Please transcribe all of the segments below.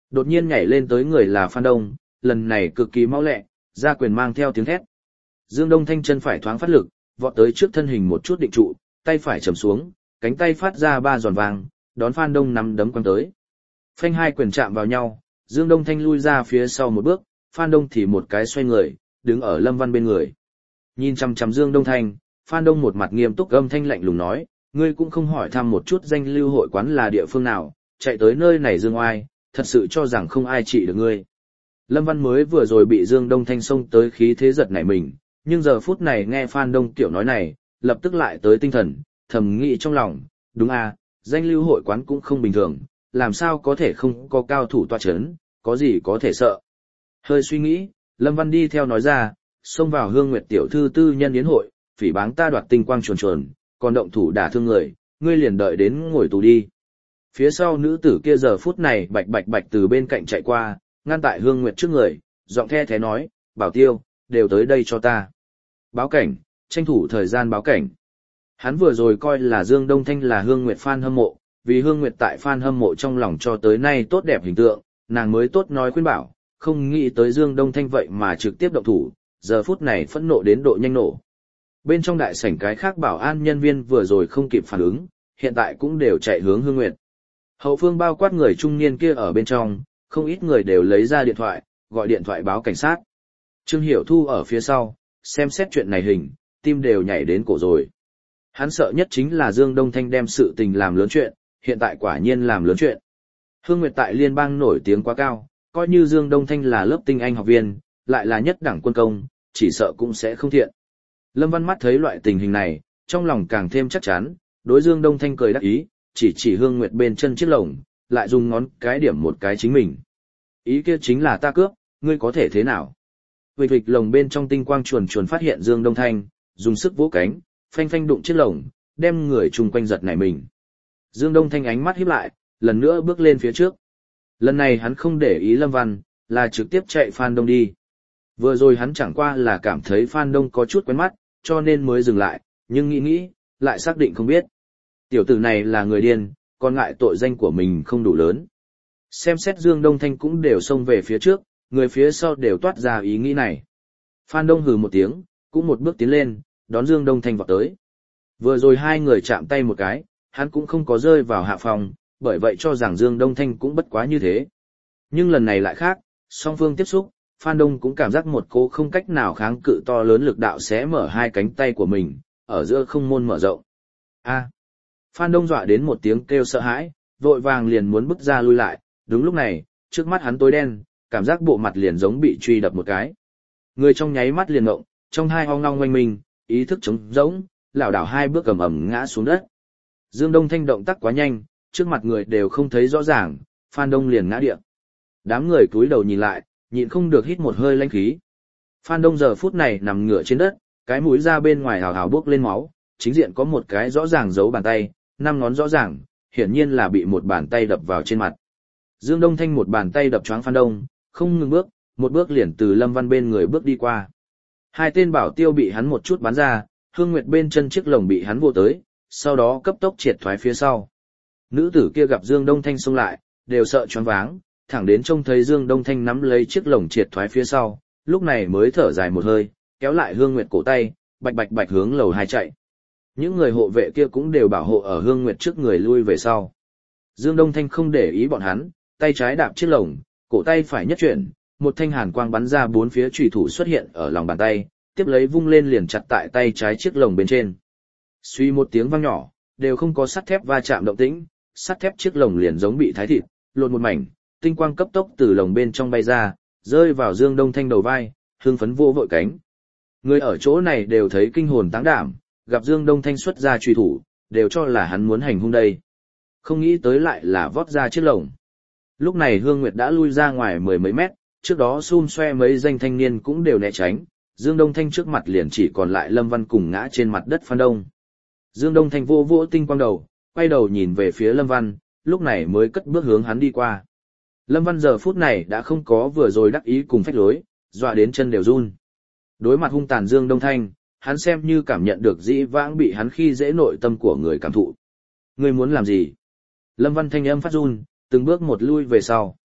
Đột nhiên nhảy lên tới người là Phan Đông, lần này cực kỳ mau lẹ, ra quyền mang theo tiếng thét. Dương Đông Thanh chân phải thoáng phát lực, vọt tới trước thân hình một chút định trụ, tay phải trầm xuống, cánh tay phát ra 3 giòn vàng, đón Phan Đông nắm đấm quăng tới. Phanh hai quyền chạm vào nhau, Dương Đông Thanh lui ra phía sau một bước, Phan Đông thì một cái xoay người, đứng ở Lâm Văn bên người. Nhìn chằm chằm Dương Đông Thanh, Phan Đông một mặt nghiêm túc âm thanh lạnh lùng nói, ngươi cũng không hỏi thăm một chút danh lưu hội quán là địa phương nào, chạy tới nơi này Dương oai, thật sự cho rằng không ai trị được ngươi. Lâm Văn mới vừa rồi bị Dương Đông Thanh xông tới khí thế giật nảy mình, nhưng giờ phút này nghe Phan Đông tiểu nói này, lập tức lại tới tinh thần, thầm nghĩ trong lòng, đúng à, danh lưu hội quán cũng không bình thường, làm sao có thể không có cao thủ tọa chấn, có gì có thể sợ. Hơi suy nghĩ, Lâm Văn đi theo nói ra, xông vào Hương Nguyệt tiểu thư tư nhân yến hội, phỉ báng ta đoạt tinh quang chuồn chuồn, còn động thủ đả thương người, ngươi liền đợi đến ngồi tù đi. Phía sau nữ tử kia giờ phút này bạch bạch bạch từ bên cạnh chạy qua, ngăn tại Hương Nguyệt trước người, giọng the thế nói, Bảo Tiêu, đều tới đây cho ta. Báo cảnh, tranh thủ thời gian báo cảnh. Hắn vừa rồi coi là Dương Đông Thanh là Hương Nguyệt fan hâm mộ, vì Hương Nguyệt tại fan hâm mộ trong lòng cho tới nay tốt đẹp hình tượng, nàng mới tốt nói khuyên bảo, không nghĩ tới Dương Đông Thanh vậy mà trực tiếp động thủ, giờ phút này phẫn nộ đến độ nhanh nổ. Bên trong đại sảnh cái khác bảo an nhân viên vừa rồi không kịp phản ứng, hiện tại cũng đều chạy hướng Hương Nguyệt. Hậu phương bao quát người trung niên kia ở bên trong, không ít người đều lấy ra điện thoại, gọi điện thoại báo cảnh sát. Trương Hiểu Thu ở phía sau, xem xét chuyện này hình, tim đều nhảy đến cổ rồi. Hắn sợ nhất chính là Dương Đông Thanh đem sự tình làm lớn chuyện, hiện tại quả nhiên làm lớn chuyện. Hương Nguyệt tại liên bang nổi tiếng quá cao, coi như Dương Đông Thanh là lớp tinh anh học viên, lại là nhất đẳng quân công, chỉ sợ cũng sẽ không thiện. Lâm Văn mắt thấy loại tình hình này, trong lòng càng thêm chắc chắn, đối Dương Đông Thanh cười đắc ý, chỉ Hương Nguyệt bên chân chiếc lồng, lại dùng ngón cái điểm một cái chính mình. Ý kia chính là ta cướp, ngươi có thể thế nào? Vịch vịch lồng bên trong tinh quang chuồn chuồn phát hiện Dương Đông Thanh, dùng sức vỗ cánh, phanh phanh đụng chiếc lồng, đem người chung quanh giật nảy mình. Dương Đông Thanh ánh mắt híp lại, lần nữa bước lên phía trước. Lần này hắn không để ý Lâm Văn, là trực tiếp chạy Phan Đông đi. Vừa rồi hắn chẳng qua là cảm thấy Phan Đông có chút quen mắt, cho nên mới dừng lại, nhưng nghĩ, lại xác định không biết. Tiểu tử này là người điên, còn ngại tội danh của mình không đủ lớn. Xem xét Dương Đông Thanh cũng đều xông về phía trước, người phía sau đều toát ra ý nghĩ này. Phan Đông hừ một tiếng, cũng một bước tiến lên, đón Dương Đông Thanh vào tới. Vừa rồi hai người chạm tay một cái, hắn cũng không có rơi vào hạ phòng, bởi vậy cho rằng Dương Đông Thanh cũng bất quá như thế. Nhưng lần này lại khác, song phương tiếp xúc, Phan Đông cũng cảm giác một cô không cách nào kháng cự to lớn lực đạo xé mở hai cánh tay của mình, ở giữa không môn mở rộng. A! Phan Đông dọa đến một tiếng kêu sợ hãi, vội vàng liền muốn bước ra lui lại, đúng lúc này, trước mắt hắn tối đen, cảm giác bộ mặt liền giống bị truy đập một cái. Người trong nháy mắt liền ngộng, trong hai hoang long oanh minh, ý thức trống rỗng, lảo đảo hai bước ầm ầm ngã xuống đất. Dương Đông Thanh động tác quá nhanh, trước mặt người đều không thấy rõ ràng, Phan Đông liền ngã địa. Đám người cúi đầu nhìn lại, nhịn không được hít một hơi lãnh khí. Phan Đông giờ phút này nằm ngửa trên đất, cái mũi ra bên ngoài hào hào bốc lên máu, chính diện có một cái rõ ràng dấu bàn tay, 5 ngón rõ ràng, hiển nhiên là bị một bàn tay đập vào trên mặt. Dương Đông Thanh một bàn tay đập choáng Phan Đông, không ngừng bước, một bước liền từ Lâm Văn bên người bước đi qua. Hai tên bảo tiêu bị hắn một chút bắn ra, Hương Nguyệt bên chân chiếc lồng bị hắn vô tới, sau đó cấp tốc triệt thoái phía sau. Nữ tử kia gặp Dương Đông Thanh xông lại, đều sợ choáng váng, thẳng đến trông thấy Dương Đông Thanh nắm lấy chiếc lồng triệt thoái phía sau, lúc này mới thở dài một hơi, kéo lại Hương Nguyệt cổ tay, bạch bạch bạch hướng lầu 2 chạy. Những người hộ vệ kia cũng đều bảo hộ ở Hương Nguyệt trước người lui về sau. Dương Đông Thanh không để ý bọn hắn, tay trái đạp chiếc lồng, cổ tay phải nhất chuyển, một thanh hàn quang bắn ra bốn phía chùy thủ xuất hiện ở lòng bàn tay, tiếp lấy vung lên liền chặt tại tay trái chiếc lồng bên trên. Suy một tiếng vang nhỏ, đều không có sắt thép va chạm động tĩnh, sắt thép chiếc lồng liền giống bị thái thịt, lột một mảnh, tinh quang cấp tốc từ lồng bên trong bay ra, rơi vào Dương Đông Thanh đầu vai, hưng phấn vô vội cánh. Người ở chỗ này đều thấy kinh hồn táng đảm, gặp Dương Đông Thanh xuất ra chùy thủ, đều cho là hắn muốn hành hung đây. Không nghĩ tới lại là vót ra chiếc lồng. Lúc này Hương Nguyệt đã lui ra ngoài 10 mấy mét, trước đó xum xoe mấy danh thanh niên cũng đều né tránh, Dương Đông Thanh trước mặt liền chỉ còn lại Lâm Văn cùng ngã trên mặt đất Phan Đông. Dương Đông Thanh vô vỗ tinh quang đầu, quay đầu nhìn về phía Lâm Văn, lúc này mới cất bước hướng hắn đi qua. Lâm Văn giờ phút này đã không có vừa rồi đắc ý cùng phách lối, dọa đến chân đều run. Đối mặt hung tàn Dương Đông Thanh, hắn xem như cảm nhận được dĩ vãng bị hắn khi dễ nội tâm của người cảm thụ. Ngươi muốn làm gì? Lâm Văn thanh âm phát run, từng bước một lui về sau.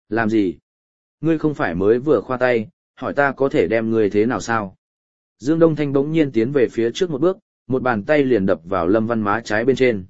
Làm gì? Ngươi không phải mới vừa khoa tay, hỏi ta có thể đem ngươi thế nào sao? Dương Đông Thanh bỗng nhiên tiến về phía trước một bước, một bàn tay liền đập vào Lâm Văn má trái bên trên.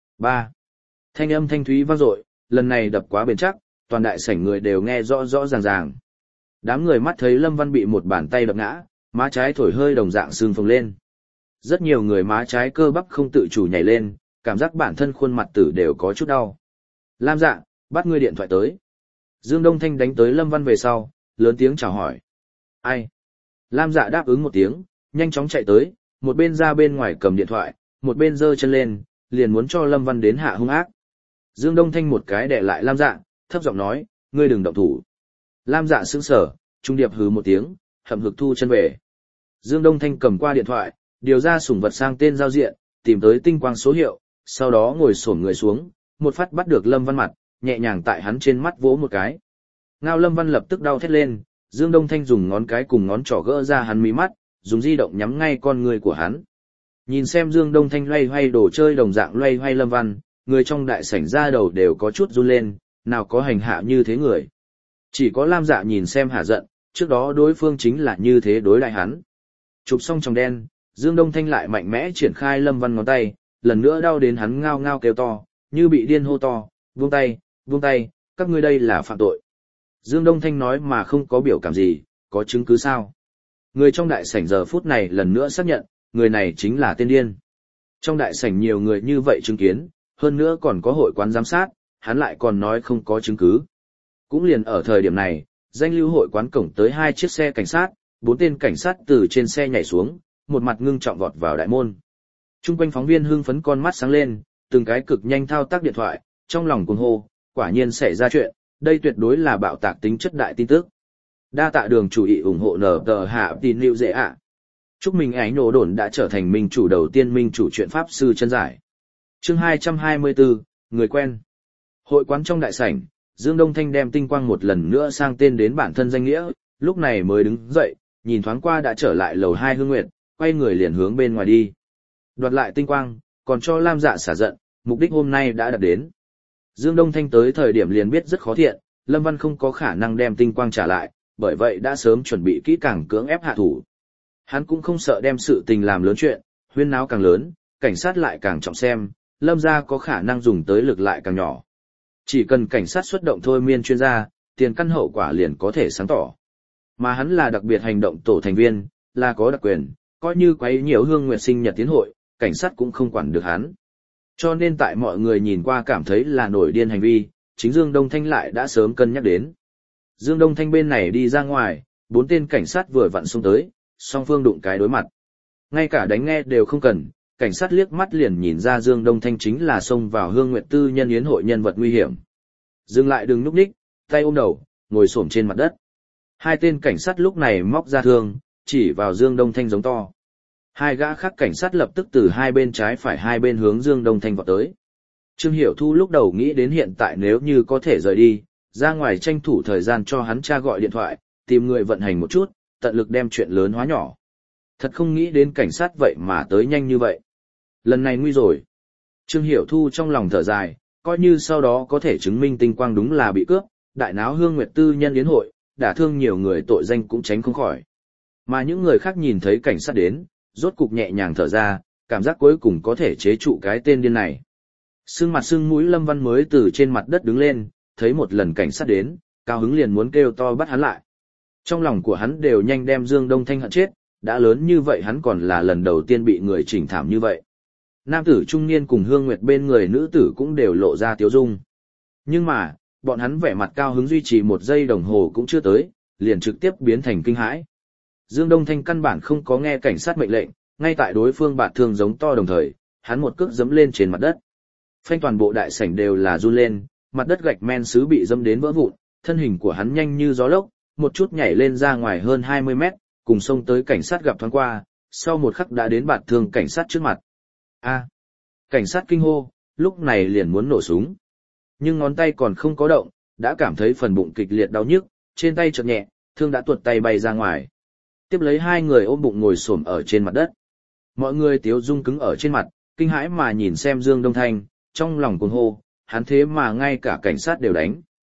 3. Thanh âm thanh thúy vang dội, lần này đập quá bền chắc, toàn đại sảnh người đều nghe rõ rõ ràng ràng. Đám người mắt thấy Lâm Văn bị một bàn tay đập ngã, má trái thổi hơi đồng dạng sưng phồng lên. Rất nhiều người má trái cơ bắp không tự chủ nhảy lên, cảm giác bản thân khuôn mặt tử đều có chút đau. Lam Dạ, bắt ngươi điện thoại tới. Dương Đông Thanh đánh tới Lâm Văn về sau, lớn tiếng chào hỏi. Ai? Lam Dạ đáp ứng một tiếng, nhanh chóng chạy tới, một bên ra bên ngoài cầm điện thoại, một bên giơ chân lên, liền muốn cho Lâm Văn đến hạ hung ác. Dương Đông Thanh một cái đè lại Lam Dạ, thấp giọng nói, ngươi đừng động thủ. Lam Dạ sững sờ, trung điệp hừ một tiếng, hậm hực thu chân về. Dương Đông Thanh cầm qua điện thoại, điều ra sủng vật sang tên giao diện, tìm tới tinh quang số hiệu, sau đó ngồi xổm người xuống, một phát bắt được Lâm Văn mặt, nhẹ nhàng tại hắn trên mắt vỗ một cái. Ngao Lâm Văn lập tức đau thét lên, Dương Đông Thanh dùng ngón cái cùng ngón trỏ gỡ ra hắn mí mắt, dùng di động nhắm ngay con người của hắn. Nhìn xem Dương Đông Thanh loay hoay đồ chơi đồng dạng loay hoay Lâm Văn, người trong đại sảnh ra đầu đều có chút run lên, nào có hành hạ như thế người. Chỉ có Lam Dạ nhìn xem hả giận, trước đó đối phương chính là như thế đối lại hắn. Chụp xong trong đen, Dương Đông Thanh lại mạnh mẽ triển khai Lâm Văn ngón tay, lần nữa đau đến hắn ngao ngao kêu to, như bị điên hô to, buông tay, các ngươi đây là phạm tội. Dương Đông Thanh nói mà không có biểu cảm gì, có chứng cứ sao? Người trong đại sảnh giờ phút này lần nữa xác nhận, người này chính là tên điên. Trong đại sảnh nhiều người như vậy chứng kiến, hơn nữa còn có hội quán giám sát, hắn lại còn nói không có chứng cứ. Cũng liền ở thời điểm này, danh lưu hội quán cổng tới 2 chiếc xe cảnh sát, 4 tên cảnh sát từ trên xe nhảy xuống, một mặt ngưng trọng vọt vào đại môn. Trung quanh phóng viên hưng phấn con mắt sáng lên, từng cái cực nhanh thao tác điện thoại, trong lòng cuồng hô, quả nhiên xảy ra chuyện, đây tuyệt đối là bạo tạc tính chất đại tin tức. Đa tạ đường chủ ý ủng hộ nở tờ hạ tin lưu dễ ạ. Chúc mừng ảnh nổ đồn đã trở thành minh chủ đầu tiên minh chủ chuyện pháp sư chân giải. Chương 224, người quen. Hội quán trong đại sảnh, Dương Đông Thanh đem tinh quang một lần nữa sang tên đến bản thân danh nghĩa, lúc này mới đứng dậy, nhìn thoáng qua đã trở lại lầu 2 Hương Nguyệt, quay người liền hướng bên ngoài đi. Đoạt lại tinh quang, còn cho Lam Dạ xả giận, mục đích hôm nay đã đạt đến. Dương Đông Thanh tới thời điểm liền biết rất khó thiện, Lâm Văn không có khả năng đem tinh quang trả lại, bởi vậy đã sớm chuẩn bị kỹ càng cưỡng ép hạ thủ. Hắn cũng không sợ đem sự tình làm lớn chuyện, huyên náo càng lớn, cảnh sát lại càng trọng xem, Lâm gia có khả năng dùng tới lực lại càng nhỏ. Chỉ cần cảnh sát xuất động thôi miên chuyên gia, tiền căn hậu quả liền có thể sáng tỏ. Mà hắn là đặc biệt hành động tổ thành viên, là có đặc quyền, coi như quấy nhiều Hương Nguyệt sinh nhật tiến hội, cảnh sát cũng không quản được hắn. Cho nên tại mọi người nhìn qua cảm thấy là nổi điên hành vi, chính Dương Đông Thanh lại đã sớm cân nhắc đến. Dương Đông Thanh bên này đi ra ngoài, 4 tên cảnh sát vừa vặn xông tới, song phương đụng cái đối mặt. Ngay cả đánh nghe đều không cần, cảnh sát liếc mắt liền nhìn ra Dương Đông Thanh chính là xông vào Hương Nguyệt Tư nhân yến hội nhân vật nguy hiểm. Dừng lại đừng núp ních, tay ôm đầu, ngồi xổm trên mặt đất. 2 tên cảnh sát lúc này móc ra thương, chỉ vào Dương Đông Thanh giống to. 2 gã khác cảnh sát lập tức từ hai bên trái phải hai bên hướng Dương Đông Thanh vọt tới. Trương Hiểu Thu lúc đầu nghĩ đến hiện tại nếu như có thể rời đi, ra ngoài tranh thủ thời gian cho hắn cha gọi điện thoại, tìm người vận hành một chút, tận lực đem chuyện lớn hóa nhỏ. Thật không nghĩ đến cảnh sát vậy mà tới nhanh như vậy. Lần này nguy rồi. Trương Hiểu Thu trong lòng thở dài, coi như sau đó có thể chứng minh tinh quang đúng là bị cướp, đại náo Hương Nguyệt Tư nhân yến hội, đả thương nhiều người tội danh cũng tránh không khỏi. Mà những người khác nhìn thấy cảnh sát đến, rốt cục nhẹ nhàng thở ra, cảm giác cuối cùng có thể chế trụ cái tên điên này. Sưng mặt sưng mũi Lâm Văn mới từ trên mặt đất đứng lên, thấy một lần cảnh sát đến, cao hứng liền muốn kêu to bắt hắn lại. Trong lòng của hắn đều nhanh đem Dương Đông Thanh hận chết, đã lớn như vậy hắn còn là lần đầu tiên bị người chỉnh thảm như vậy. Nam tử trung niên cùng Hương Nguyệt bên người nữ tử cũng đều lộ ra tiếu dung. Nhưng mà, bọn hắn vẻ mặt cao hứng duy trì 1 giây đồng hồ cũng chưa tới, liền trực tiếp biến thành kinh hãi. Dương Đông Thanh căn bản không có nghe cảnh sát mệnh lệnh, ngay tại đối phương bạt thương giống to đồng thời, hắn một cước giẫm lên trên mặt đất. Phanh toàn bộ đại sảnh đều là run lên, mặt đất gạch men sứ bị dẫm đến vỡ vụn, thân hình của hắn nhanh như gió lốc, một chút nhảy lên ra ngoài hơn 20 mét, cùng xông tới cảnh sát gặp thoáng qua, sau một khắc đã đến bạt thương cảnh sát trước mặt. A! Cảnh sát kinh hô, lúc này liền muốn nổ súng. Nhưng ngón tay còn không có động, đã cảm thấy phần bụng kịch liệt đau nhức, trên tay chợt nhẹ, thương đã tuột tay bay ra ngoài. Tiếp lấy 2 người ôm bụng ngồi xổm ở trên mặt đất. Mọi người tiếu dung cứng ở trên mặt, kinh hãi mà nhìn xem Dương Đông Thanh, trong lòng cuồng hô, hắn thế mà ngay cả cảnh sát đều đánh.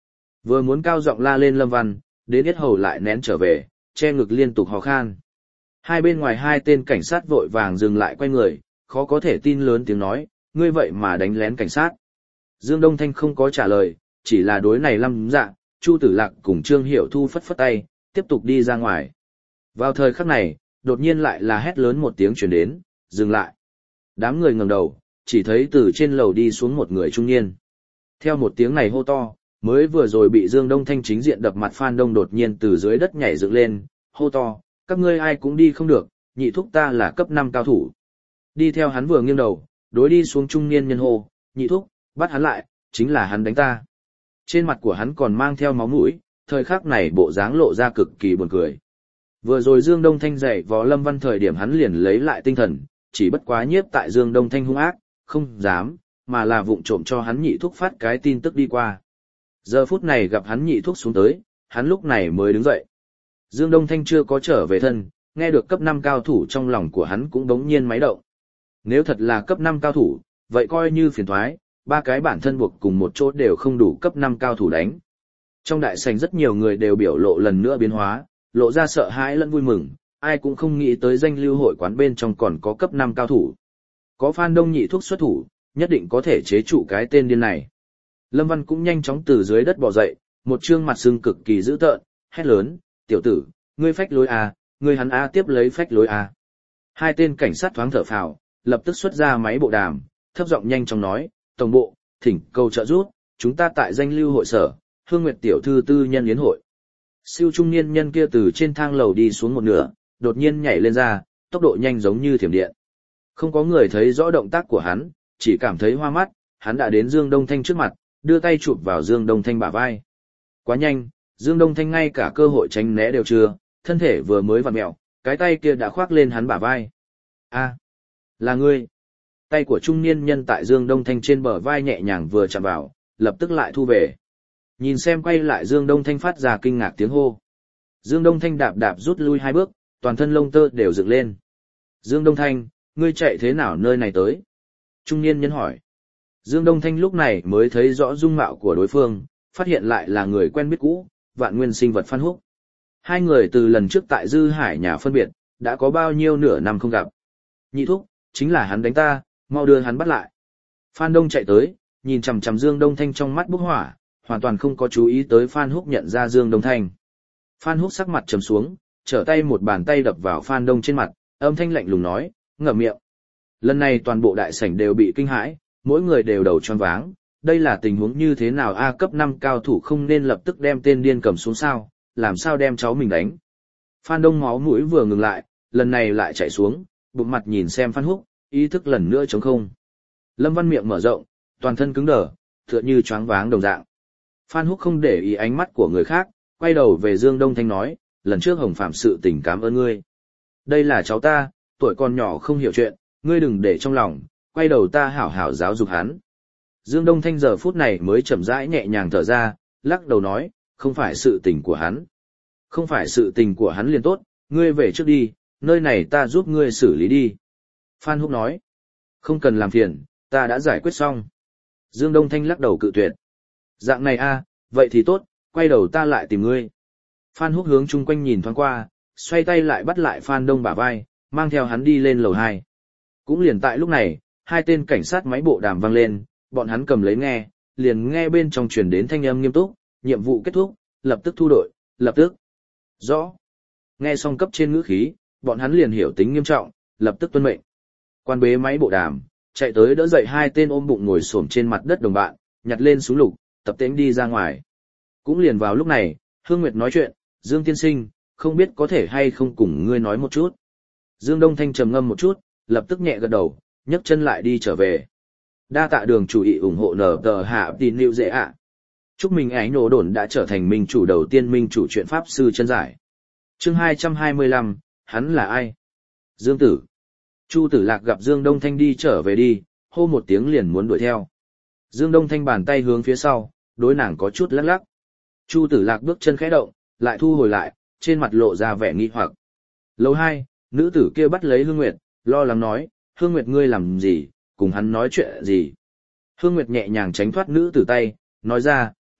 Vừa muốn cao giọng la lên Lâm Văn, đến yết hầu lại nén trở về, che ngực liên tục hò khan. Hai bên ngoài hai tên cảnh sát vội vàng dừng lại quay người, khó có thể tin lớn tiếng nói, ngươi vậy mà đánh lén cảnh sát. Dương Đông Thanh không có trả lời, chỉ là đối này Lâm Dạ, Chu Tử Lạc cùng Trương Hiểu Thu phất phất tay, tiếp tục đi ra ngoài. Vào thời khắc này, đột nhiên lại là hét lớn một tiếng truyền đến, dừng lại. Đám người ngẩng đầu, chỉ thấy từ trên lầu đi xuống một người trung niên. Theo một tiếng này hô to, mới vừa rồi bị Dương Đông Thanh chính diện đập mặt Phan Đông đột nhiên từ dưới đất nhảy dựng lên, hô to, các ngươi ai cũng đi không được, nhị thúc ta là cấp 5 cao thủ. Đi theo hắn vừa nghiêng đầu, đối đi xuống trung niên nhân hô, nhị thúc, bắt hắn lại, chính là hắn đánh ta. Trên mặt của hắn còn mang theo máu mũi, thời khắc này bộ dáng lộ ra cực kỳ buồn cười. Vừa rồi Dương Đông Thanh dạy võ Lâm Văn thời điểm hắn liền lấy lại tinh thần, chỉ bất quá nhiếp tại Dương Đông Thanh hung ác, không dám, mà là vụng trộm cho hắn nhị thúc phát cái tin tức đi qua. Giờ phút này gặp hắn nhị thúc xuống tới, hắn lúc này mới đứng dậy. Dương Đông Thanh chưa có trở về thân, nghe được cấp 5 cao thủ trong lòng của hắn cũng bỗng nhiên máy động. Nếu thật là cấp 5 cao thủ, vậy coi như phiền thoái, ba cái bản thân buộc cùng một chỗ đều không đủ cấp 5 cao thủ đánh. Trong đại sảnh rất nhiều người đều biểu lộ lần nữa biến hóa, lộ ra sợ hãi lẫn vui mừng, ai cũng không nghĩ tới danh lưu hội quán bên trong còn có cấp 5 cao thủ. Có Phan Đông nhị thuốc xuất thủ, nhất định có thể chế trụ cái tên điên này. Lâm Văn cũng nhanh chóng từ dưới đất bò dậy, một trương mặt sưng cực kỳ dữ tợn, hét lớn, tiểu tử, ngươi phách lối à, ngươi hắn a tiếp lấy phách lối à. Hai tên cảnh sát thoáng thở phào, lập tức xuất ra máy bộ đàm, thấp giọng nhanh chóng nói, tổng bộ, thỉnh cầu trợ giúp, chúng ta tại danh lưu hội sở, Hương Nguyệt tiểu thư tư nhân yến hội. Siêu trung niên nhân kia từ trên thang lầu đi xuống một nửa, đột nhiên nhảy lên ra, tốc độ nhanh giống như thiểm điện. Không có người thấy rõ động tác của hắn, chỉ cảm thấy hoa mắt, hắn đã đến Dương Đông Thanh trước mặt, đưa tay chụp vào Dương Đông Thanh bả vai. Quá nhanh, Dương Đông Thanh ngay cả cơ hội tránh né đều chưa, thân thể vừa mới vặn mẹo, cái tay kia đã khoác lên hắn bả vai. A, là ngươi. Tay của trung niên nhân tại Dương Đông Thanh trên bờ vai nhẹ nhàng vừa chạm vào, lập tức lại thu về. Nhìn xem quay lại Dương Đông Thanh phát ra kinh ngạc tiếng hô. Dương Đông Thanh đạp đạp rút lui hai bước, toàn thân lông tơ đều dựng lên. Dương Đông Thanh, ngươi chạy thế nào nơi này tới? Trung niên nhân hỏi. Dương Đông Thanh lúc này mới thấy rõ dung mạo của đối phương, phát hiện lại là người quen biết cũ, Vạn Nguyên sinh vật Phan Húc. Hai người từ lần trước tại Dư Hải nhà phân biệt, đã có bao nhiêu nửa năm không gặp. Nhị thúc, chính là hắn đánh ta, mau đưa hắn bắt lại. Phan Đông chạy tới, nhìn chằm chằm Dương Đông Thanh trong mắt bốc hỏa, hoàn toàn không có chú ý tới Phan Húc nhận ra Dương Đông Thanh. Phan Húc sắc mặt trầm xuống, trở tay một bàn tay đập vào Phan Đông trên mặt, âm thanh lạnh lùng nói, ngậm miệng. Lần này toàn bộ đại sảnh đều bị kinh hãi, mỗi người đều đầu choáng váng, đây là tình huống như thế nào A cấp 5 cao thủ không nên lập tức đem tên điên cầm xuống sao, làm sao đem cháu mình đánh. Phan Đông máu mũi vừa ngừng lại, lần này lại chạy xuống, bụng mặt nhìn xem Phan Húc, ý thức lần nữa trống không. Lâm Văn miệng mở rộng, toàn thân cứng đờ, tựa như choáng váng đồng dạng. Phan Húc không để ý ánh mắt của người khác, quay đầu về Dương Đông Thanh nói, lần trước Hồng Phạm sự tình cảm ơn ngươi. Đây là cháu ta, tuổi còn nhỏ không hiểu chuyện, ngươi đừng để trong lòng, quay đầu ta hảo hảo giáo dục hắn. Dương Đông Thanh giờ phút này mới chậm rãi nhẹ nhàng thở ra, lắc đầu nói, không phải sự tình của hắn. Không phải sự tình của hắn liền tốt, ngươi về trước đi, nơi này ta giúp ngươi xử lý đi. Phan Húc nói, không cần làm phiền, ta đã giải quyết xong. Dương Đông Thanh lắc đầu cự tuyệt. Dạng này a, vậy thì tốt, quay đầu ta lại tìm ngươi. Phan Húc hướng chung quanh nhìn thoáng qua, xoay tay lại bắt lại Phan Đông bả vai, mang theo hắn đi lên lầu 2. Cũng liền tại lúc này, hai tên cảnh sát máy bộ đàm vang lên, bọn hắn cầm lấy nghe, liền nghe bên trong truyền đến thanh âm nghiêm túc, nhiệm vụ kết thúc, lập tức thu đội, lập tức. Rõ. Nghe xong cấp trên ngữ khí, bọn hắn liền hiểu tính nghiêm trọng, lập tức tuân mệnh. Quan bế máy bộ đàm, chạy tới đỡ dậy hai tên ôm bụng ngồi xổm trên mặt đất đồng bạn, nhặt lên súng lục, tập tễnh đi ra ngoài. Cũng liền vào lúc này, Hương Nguyệt nói chuyện, Dương tiên sinh, không biết có thể hay không cùng ngươi nói một chút. Dương Đông Thanh trầm ngâm một chút, lập tức nhẹ gật đầu, nhấc chân lại đi trở về. Đa tạ đường chủ ý ủng hộ nở tờ hạ tín lưu dễ ạ. Chúc mừng ánh nổ đồn đã trở thành minh chủ đầu tiên minh chủ chuyện pháp sư chân giải. Chương 225, hắn là ai? Dương Tử. Chu Tử Lạc gặp Dương Đông Thanh đi trở về đi, hô một tiếng liền muốn đuổi theo. Dương Đông Thanh bàn tay hướng phía sau, đối nàng có chút lắc lắc. Chu Tử Lạc bước chân khẽ động, lại thu hồi lại, trên mặt lộ ra vẻ nghi hoặc. Lầu 2, nữ tử kia bắt lấy Hương Nguyệt, lo lắng nói, Hương Nguyệt ngươi làm gì, cùng hắn nói chuyện gì. Hương Nguyệt nhẹ nhàng tránh thoát nữ tử tay, nói ra,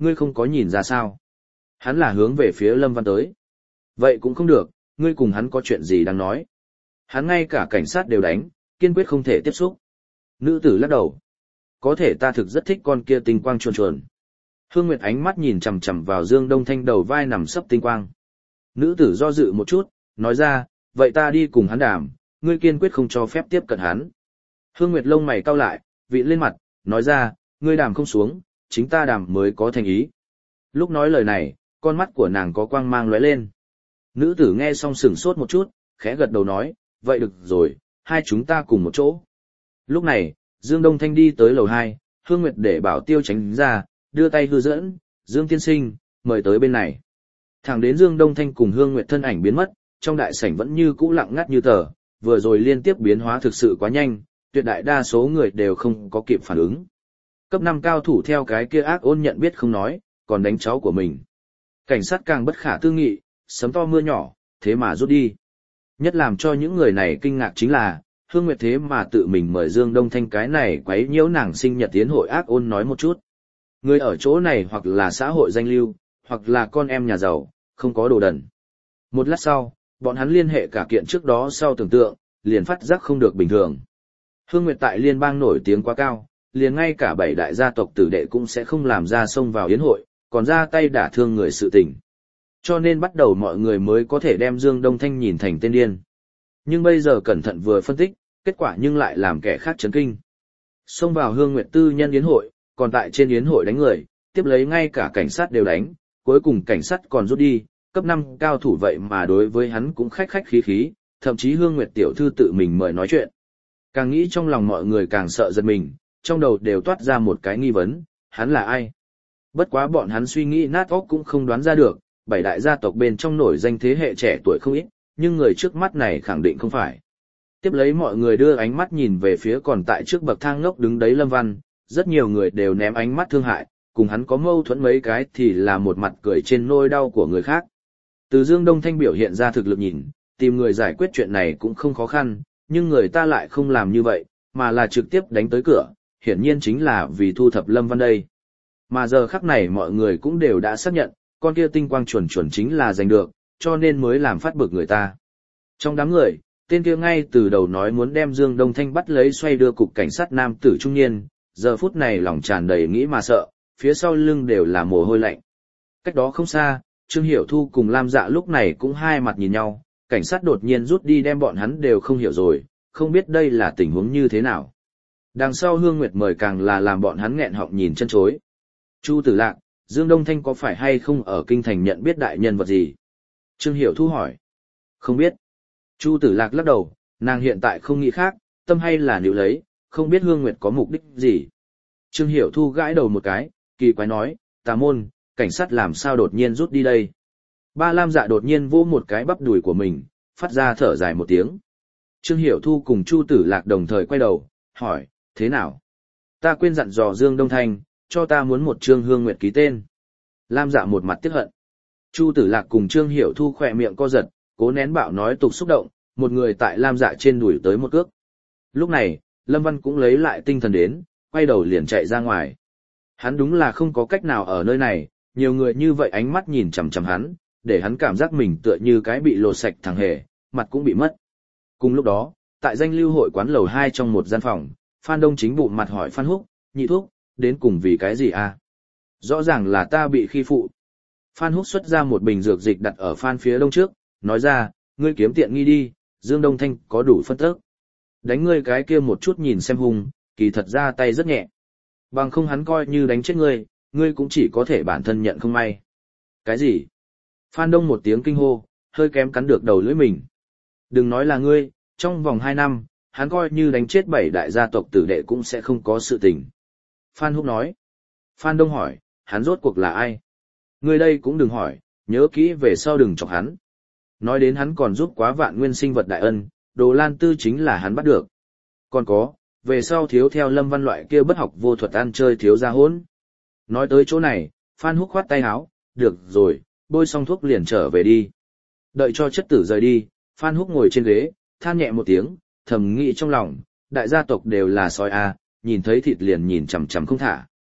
ngươi không có nhìn ra sao? Hắn là hướng về phía Lâm Văn tới. Vậy cũng không được, ngươi cùng hắn có chuyện gì đang nói. Hắn ngay cả cảnh sát đều đánh, kiên quyết không thể tiếp xúc. Nữ tử lắc đầu. Có thể ta thực rất thích con kia tinh quang chuồn chuồn. Hương Nguyệt ánh mắt nhìn chằm chằm vào Dương Đông Thanh đầu vai nằm sấp tinh quang. Nữ tử do dự một chút, nói ra, vậy ta đi cùng hắn đàm, ngươi kiên quyết không cho phép tiếp cận hắn. Hương Nguyệt lông mày cau lại, vị lên mặt, nói ra, ngươi đàm không xuống, chính ta đàm mới có thành ý. Lúc nói lời này, con mắt của nàng có quang mang lóe lên. Nữ tử nghe xong sửng sốt một chút, khẽ gật đầu nói, vậy được rồi, hai chúng ta cùng một chỗ. Lúc này, Dương Đông Thanh đi tới lầu 2, Hương Nguyệt để bảo tiêu tránh ra, đưa tay hư dẫn, Dương tiên sinh, mời tới bên này. Thẳng đến Dương Đông Thanh cùng Hương Nguyệt thân ảnh biến mất, trong đại sảnh vẫn như cũ lặng ngắt như tờ, vừa rồi liên tiếp biến hóa thực sự quá nhanh, tuyệt đại đa số người đều không có kịp phản ứng. Cấp 5 cao thủ theo cái kia ác ôn nhận biết không nói, còn đánh cháu của mình. Cảnh sát càng bất khả tư nghị, sấm to mưa nhỏ, thế mà rút đi. Nhất làm cho những người này kinh ngạc chính là, Hương Nguyệt thế mà tự mình mời Dương Đông Thanh cái này quấy nhiễu nàng sinh nhật tiến hội ác ôn nói một chút. Người ở chỗ này hoặc là xã hội danh lưu, hoặc là con em nhà giàu, không có đồ đần. Một lát sau, bọn hắn liên hệ cả kiện trước đó sau tưởng tượng, liền phát giác không được bình thường. Hương Nguyệt tại liên bang nổi tiếng quá cao, liền ngay cả 7 đại gia tộc tử đệ cũng sẽ không làm ra xông vào yến hội, còn ra tay đả thương người sự tình. Cho nên bắt đầu mọi người mới có thể đem Dương Đông Thanh nhìn thành tên điên. Nhưng bây giờ cẩn thận vừa phân tích, kết quả nhưng lại làm kẻ khác chấn kinh. Xông vào Hương Nguyệt tư nhân yến hội, còn tại trên yến hội đánh người, tiếp lấy ngay cả cảnh sát đều đánh, cuối cùng cảnh sát còn rút đi, cấp 5 cao thủ vậy mà đối với hắn cũng khách khách khí khí, thậm chí Hương Nguyệt tiểu thư tự mình mời nói chuyện. Càng nghĩ trong lòng mọi người càng sợ giật mình, trong đầu đều toát ra một cái nghi vấn, hắn là ai? Bất quá bọn hắn suy nghĩ nát óc cũng không đoán ra được, 7 đại gia tộc bên trong nổi danh thế hệ trẻ tuổi không ít, nhưng người trước mắt này khẳng định không phải. Tiếp lấy mọi người đưa ánh mắt nhìn về phía còn tại trước bậc thang ngốc đứng đấy Lâm Văn, rất nhiều người đều ném ánh mắt thương hại, cùng hắn có mâu thuẫn mấy cái thì là một mặt cười trên nỗi đau của người khác. Từ Dương Đông Thanh biểu hiện ra thực lực nhìn, tìm người giải quyết chuyện này cũng không khó khăn, nhưng người ta lại không làm như vậy, mà là trực tiếp đánh tới cửa, hiển nhiên chính là vì thu thập Lâm Văn đây. Mà giờ khắc này mọi người cũng đều đã xác nhận, con kia tinh quang chuẩn chuẩn chính là giành được, cho nên mới làm phát bực người ta. Trong đám người, tên kia ngay từ đầu nói muốn đem Dương Đông Thanh bắt lấy xoay đưa cục cảnh sát nam tử trung niên, giờ phút này lòng tràn đầy nghĩ mà sợ, phía sau lưng đều là mồ hôi lạnh. Cách đó không xa, Trương Hiểu Thu cùng Lam Dạ lúc này cũng hai mặt nhìn nhau, cảnh sát đột nhiên rút đi đem bọn hắn đều không hiểu rồi, không biết đây là tình huống như thế nào. Đằng sau Hương Nguyệt mời càng là làm bọn hắn nghẹn họng nhìn chân chối. Chu Tử Lạc, Dương Đông Thanh có phải hay không ở kinh thành nhận biết đại nhân vật gì? Trương Hiểu Thu hỏi. Không biết. Chu Tử Lạc lắc đầu, nàng hiện tại không nghĩ khác, tâm hay là níu lấy, không biết Hương Nguyệt có mục đích gì. Trương Hiểu Thu gãi đầu một cái, kỳ quái nói, Tà môn, cảnh sát làm sao đột nhiên rút đi đây? Ba Lam Dạ đột nhiên vỗ một cái bắp đùi của mình, phát ra thở dài một tiếng. Trương Hiểu Thu cùng Chu Tử Lạc đồng thời quay đầu, hỏi, thế nào? Ta quên dặn dò Dương Đông Thanh, cho ta muốn một Trương Hương Nguyệt ký tên. Lam Dạ một mặt tiếc hận. Chu Tử Lạc cùng Trương Hiểu Thu khỏe miệng co giật, cố nén bạo nói tục xúc động, một người tại Lam Dạ trên đùi tới một cước. Lúc này, Lâm Văn cũng lấy lại tinh thần đến, quay đầu liền chạy ra ngoài. Hắn đúng là không có cách nào ở nơi này, nhiều người như vậy ánh mắt nhìn chằm chằm hắn, để hắn cảm giác mình tựa như cái bị lột sạch thằng hề, mặt cũng bị mất. Cùng lúc đó, tại danh lưu hội quán lầu 2 trong một gian phòng, Phan Đông chính bụng mặt hỏi Phan Húc, nhị thúc, đến cùng vì cái gì à? Rõ ràng là ta bị khi phụ. Phan Húc xuất ra một bình dược dịch đặt ở Phan phía đông trước, nói ra, ngươi kiếm tiện nghi đi, Dương Đông Thanh có đủ phân tức. Đánh ngươi cái kia một chút nhìn xem hung, kỳ thật ra tay rất nhẹ. Bằng không hắn coi như đánh chết ngươi, ngươi cũng chỉ có thể bản thân nhận không may. Cái gì? Phan Đông một tiếng kinh hô, hơi kém cắn được đầu lưỡi mình. Đừng nói là ngươi, trong vòng 2 năm, hắn coi như đánh chết 7 đại gia tộc tử đệ cũng sẽ không có sự tình. Phan Húc nói. Phan Đông hỏi, hắn rốt cuộc là ai? Ngươi đây cũng đừng hỏi, nhớ kỹ về sau đừng chọc hắn. Nói đến hắn còn giúp quá vạn nguyên sinh vật đại ân, Đồ Lan Tư chính là hắn bắt được. Còn có, về sau thiếu theo Lâm Văn loại kia bất học vô thuật ăn chơi thiếu gia hỗn. Nói tới chỗ này, Phan Húc khoát tay áo, được rồi, bôi xong thuốc liền trở về đi. Đợi cho chất tử rời đi, Phan Húc ngồi trên ghế, than nhẹ một tiếng, thầm nghĩ trong lòng, đại gia tộc đều là sói a, nhìn thấy thịt liền nhìn chằm chằm không thả.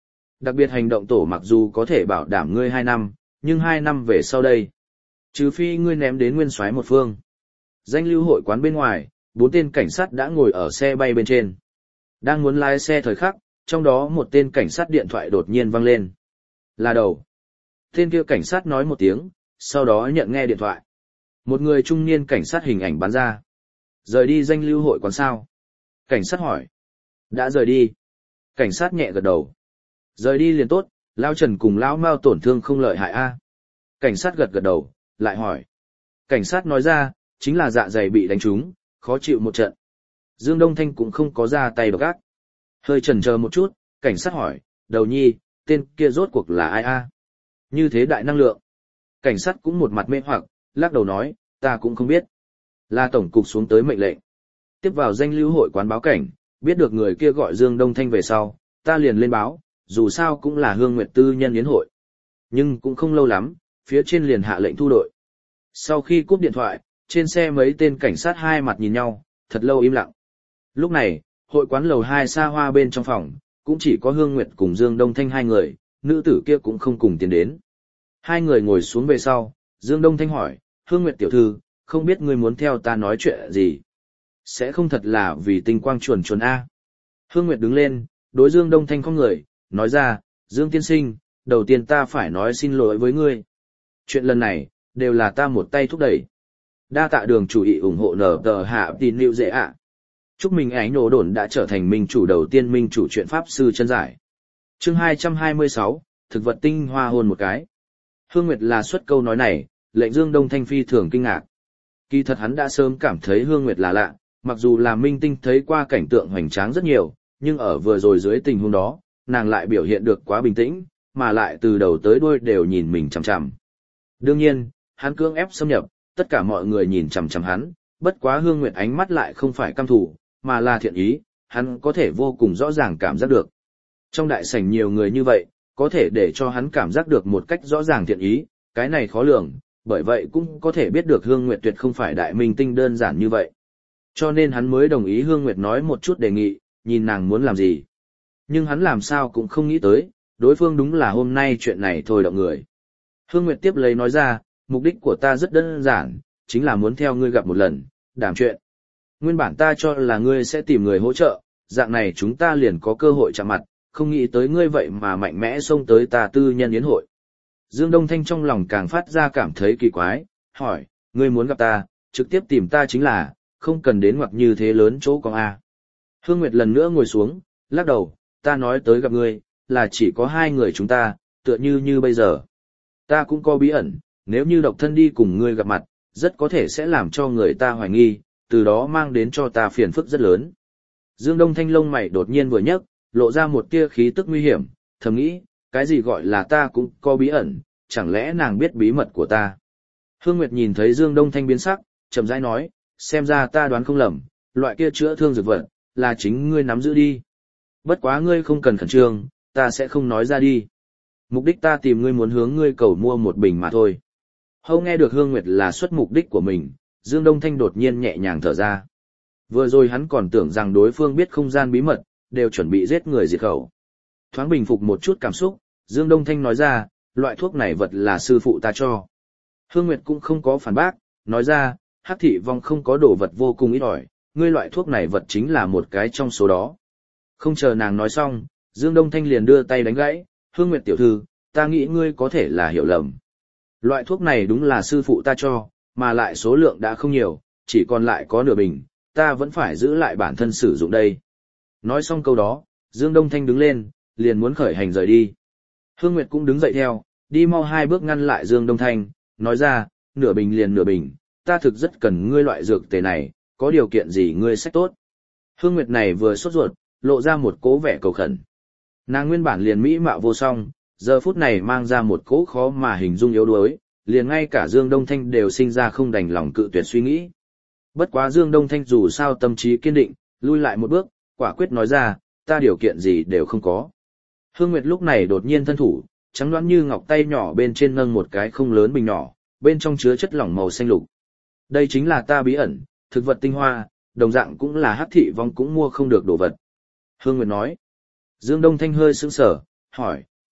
Đặc biệt hành động tổ mặc dù có thể bảo đảm ngươi 2 năm, nhưng 2 năm về sau đây. Trừ phi ngươi ném đến nguyên soái một phương. Danh lưu hội quán bên ngoài, 4 tên cảnh sát đã ngồi ở xe bay bên trên. Đang muốn lái xe thời khắc, trong đó một tên cảnh sát điện thoại đột nhiên vang lên. Là đầu. Tên kia cảnh sát nói một tiếng, sau đó nhận nghe điện thoại. Một người trung niên cảnh sát hình ảnh bắn ra. Rời đi danh lưu hội quán sao? Cảnh sát hỏi. Đã rời đi. Cảnh sát nhẹ gật đầu. Rời đi liền tốt, Lao Trần cùng Lão Mao tổn thương không lợi hại a. Cảnh sát gật gật đầu, lại hỏi. Cảnh sát nói ra, chính là dạ dày bị đánh trúng, khó chịu một trận. Dương Đông Thanh cũng không có ra tay độc ác. Hơi chần chờ một chút, cảnh sát hỏi, đầu nhi, tên kia rốt cuộc là ai a? Như thế đại năng lượng. Cảnh sát cũng một mặt mê hoặc, lắc đầu nói, ta cũng không biết. Là tổng cục xuống tới mệnh lệnh. Tiếp vào danh lưu hội quán báo cảnh, biết được người kia gọi Dương Đông Thanh về sau, ta liền lên báo, dù sao cũng là Hương Nguyệt tư nhân yến hội. Nhưng cũng không lâu lắm, phía trên liền hạ lệnh thu đội. Sau khi cúp điện thoại, trên xe mấy tên cảnh sát hai mặt nhìn nhau, thật lâu im lặng. Lúc này, hội quán lầu 2 xa hoa bên trong phòng, cũng chỉ có Hương Nguyệt cùng Dương Đông Thanh hai người, nữ tử kia cũng không cùng tiến đến. Hai người ngồi xuống về sau, Dương Đông Thanh hỏi, Hương Nguyệt tiểu thư, không biết ngươi muốn theo ta nói chuyện gì? Sẽ không thật là vì tinh quang chuồn chuồn A. Hương Nguyệt đứng lên, đối Dương Đông Thanh không người, nói ra, Dương tiên sinh, đầu tiên ta phải nói xin lỗi với ngươi. Chuyện lần này, đều là ta một tay thúc đẩy. Đa tạ đường chủ ý ủng hộ nở tờ hạ tin liệu dễ ạ. Chúc mừng ánh nổ đồn đã trở thành minh chủ đầu tiên minh chủ chuyện pháp sư chân giải. Chương 226, thực vật tinh hoa hôn một cái. Hương Nguyệt là xuất câu nói này, lệnh Dương Đông Thanh phi thường kinh ngạc. Kỳ thật hắn đã sớm cảm thấy Hương Nguyệt là lạ, mặc dù là minh tinh thấy qua cảnh tượng hoành tráng rất nhiều, nhưng ở vừa rồi dưới tình huống đó, nàng lại biểu hiện được quá bình tĩnh, mà lại từ đầu tới đuôi đều nhìn mình chằm chằm. Đương nhiên, hắn cưỡng ép xâm nhập, tất cả mọi người nhìn chằm chằm hắn, bất quá Hương Nguyệt ánh mắt lại không phải căm thù, mà là thiện ý, hắn có thể vô cùng rõ ràng cảm giác được. Trong đại sảnh nhiều người như vậy, có thể để cho hắn cảm giác được một cách rõ ràng thiện ý, cái này khó lường, bởi vậy cũng có thể biết được Hương Nguyệt tuyệt không phải đại minh tinh đơn giản như vậy. Cho nên hắn mới đồng ý Hương Nguyệt nói một chút đề nghị, nhìn nàng muốn làm gì. Nhưng hắn làm sao cũng không nghĩ tới, đối phương đúng là hôm nay chuyện này thôi động người. Hương Nguyệt tiếp lấy nói ra, mục đích của ta rất đơn giản, chính là muốn theo ngươi gặp một lần, đàm chuyện. Nguyên bản ta cho là ngươi sẽ tìm người hỗ trợ, dạng này chúng ta liền có cơ hội chạm mặt, không nghĩ tới ngươi vậy mà mạnh mẽ xông tới ta tư nhân yến hội. Dương Đông Thanh trong lòng càng phát ra cảm thấy kỳ quái, hỏi, ngươi muốn gặp ta, trực tiếp tìm ta chính là, không cần đến ngoặc như thế lớn chỗ con A. Hương Nguyệt lần nữa ngồi xuống, lắc đầu, ta nói tới gặp ngươi, là chỉ có hai người chúng ta, tựa như bây giờ. Ta cũng có bí ẩn, nếu như độc thân đi cùng ngươi gặp mặt, rất có thể sẽ làm cho người ta hoài nghi, từ đó mang đến cho ta phiền phức rất lớn. Dương Đông Thanh lông mày đột nhiên vừa nhấc, lộ ra một tia khí tức nguy hiểm, thầm nghĩ, cái gì gọi là ta cũng có bí ẩn, chẳng lẽ nàng biết bí mật của ta. Hương Nguyệt nhìn thấy Dương Đông Thanh biến sắc, chậm rãi nói, xem ra ta đoán không lầm, loại kia chữa thương dược vật, là chính ngươi nắm giữ đi. Bất quá ngươi không cần khẩn trương, ta sẽ không nói ra đi. Mục đích ta tìm ngươi muốn hướng ngươi cầu mua một bình mà thôi. Hâu nghe được Hương Nguyệt là xuất mục đích của mình, Dương Đông Thanh đột nhiên nhẹ nhàng thở ra. Vừa rồi hắn còn tưởng rằng đối phương biết không gian bí mật, đều chuẩn bị giết người diệt khẩu. Thoáng bình phục một chút cảm xúc, Dương Đông Thanh nói ra, loại thuốc này vật là sư phụ ta cho. Hương Nguyệt cũng không có phản bác, nói ra, Hắc thị vong không có đồ vật vô cùng ít ỏi, ngươi loại thuốc này vật chính là một cái trong số đó. Không chờ nàng nói xong, Dương Đông Thanh liền đưa tay đánh gãy, Hương Nguyệt tiểu thư, ta nghĩ ngươi có thể là hiểu lầm. Loại thuốc này đúng là sư phụ ta cho, mà lại số lượng đã không nhiều, chỉ còn lại có nửa bình, ta vẫn phải giữ lại bản thân sử dụng đây. Nói xong câu đó, Dương Đông Thanh đứng lên, liền muốn khởi hành rời đi. Hương Nguyệt cũng đứng dậy theo, đi mau 2 bước ngăn lại Dương Đông Thanh, nói ra, nửa bình liền nửa bình, ta thực rất cần ngươi loại dược tề này, có điều kiện gì ngươi sách tốt. Hương Nguyệt này vừa sốt ruột, lộ ra một cố vẻ cầu khẩn. Nàng nguyên bản liền mỹ mạo vô song, giờ phút này mang ra một cố khó mà hình dung yếu đuối, liền ngay cả Dương Đông Thanh đều sinh ra không đành lòng cự tuyệt suy nghĩ. Bất quá Dương Đông Thanh dù sao tâm trí kiên định, lui lại một bước, quả quyết nói ra, ta điều kiện gì đều không có. Hương Nguyệt lúc này đột nhiên thân thủ, trắng đoán như ngọc tay nhỏ bên trên nâng một cái không lớn bình nhỏ, bên trong chứa chất lỏng màu xanh lục. Đây chính là ta bí ẩn, thực vật tinh hoa, đồng dạng cũng là Hắc thị vong cũng mua không được đồ vật. Hương Nguyệt nói. Dương Đông Thanh hơi sững sờ, hỏi,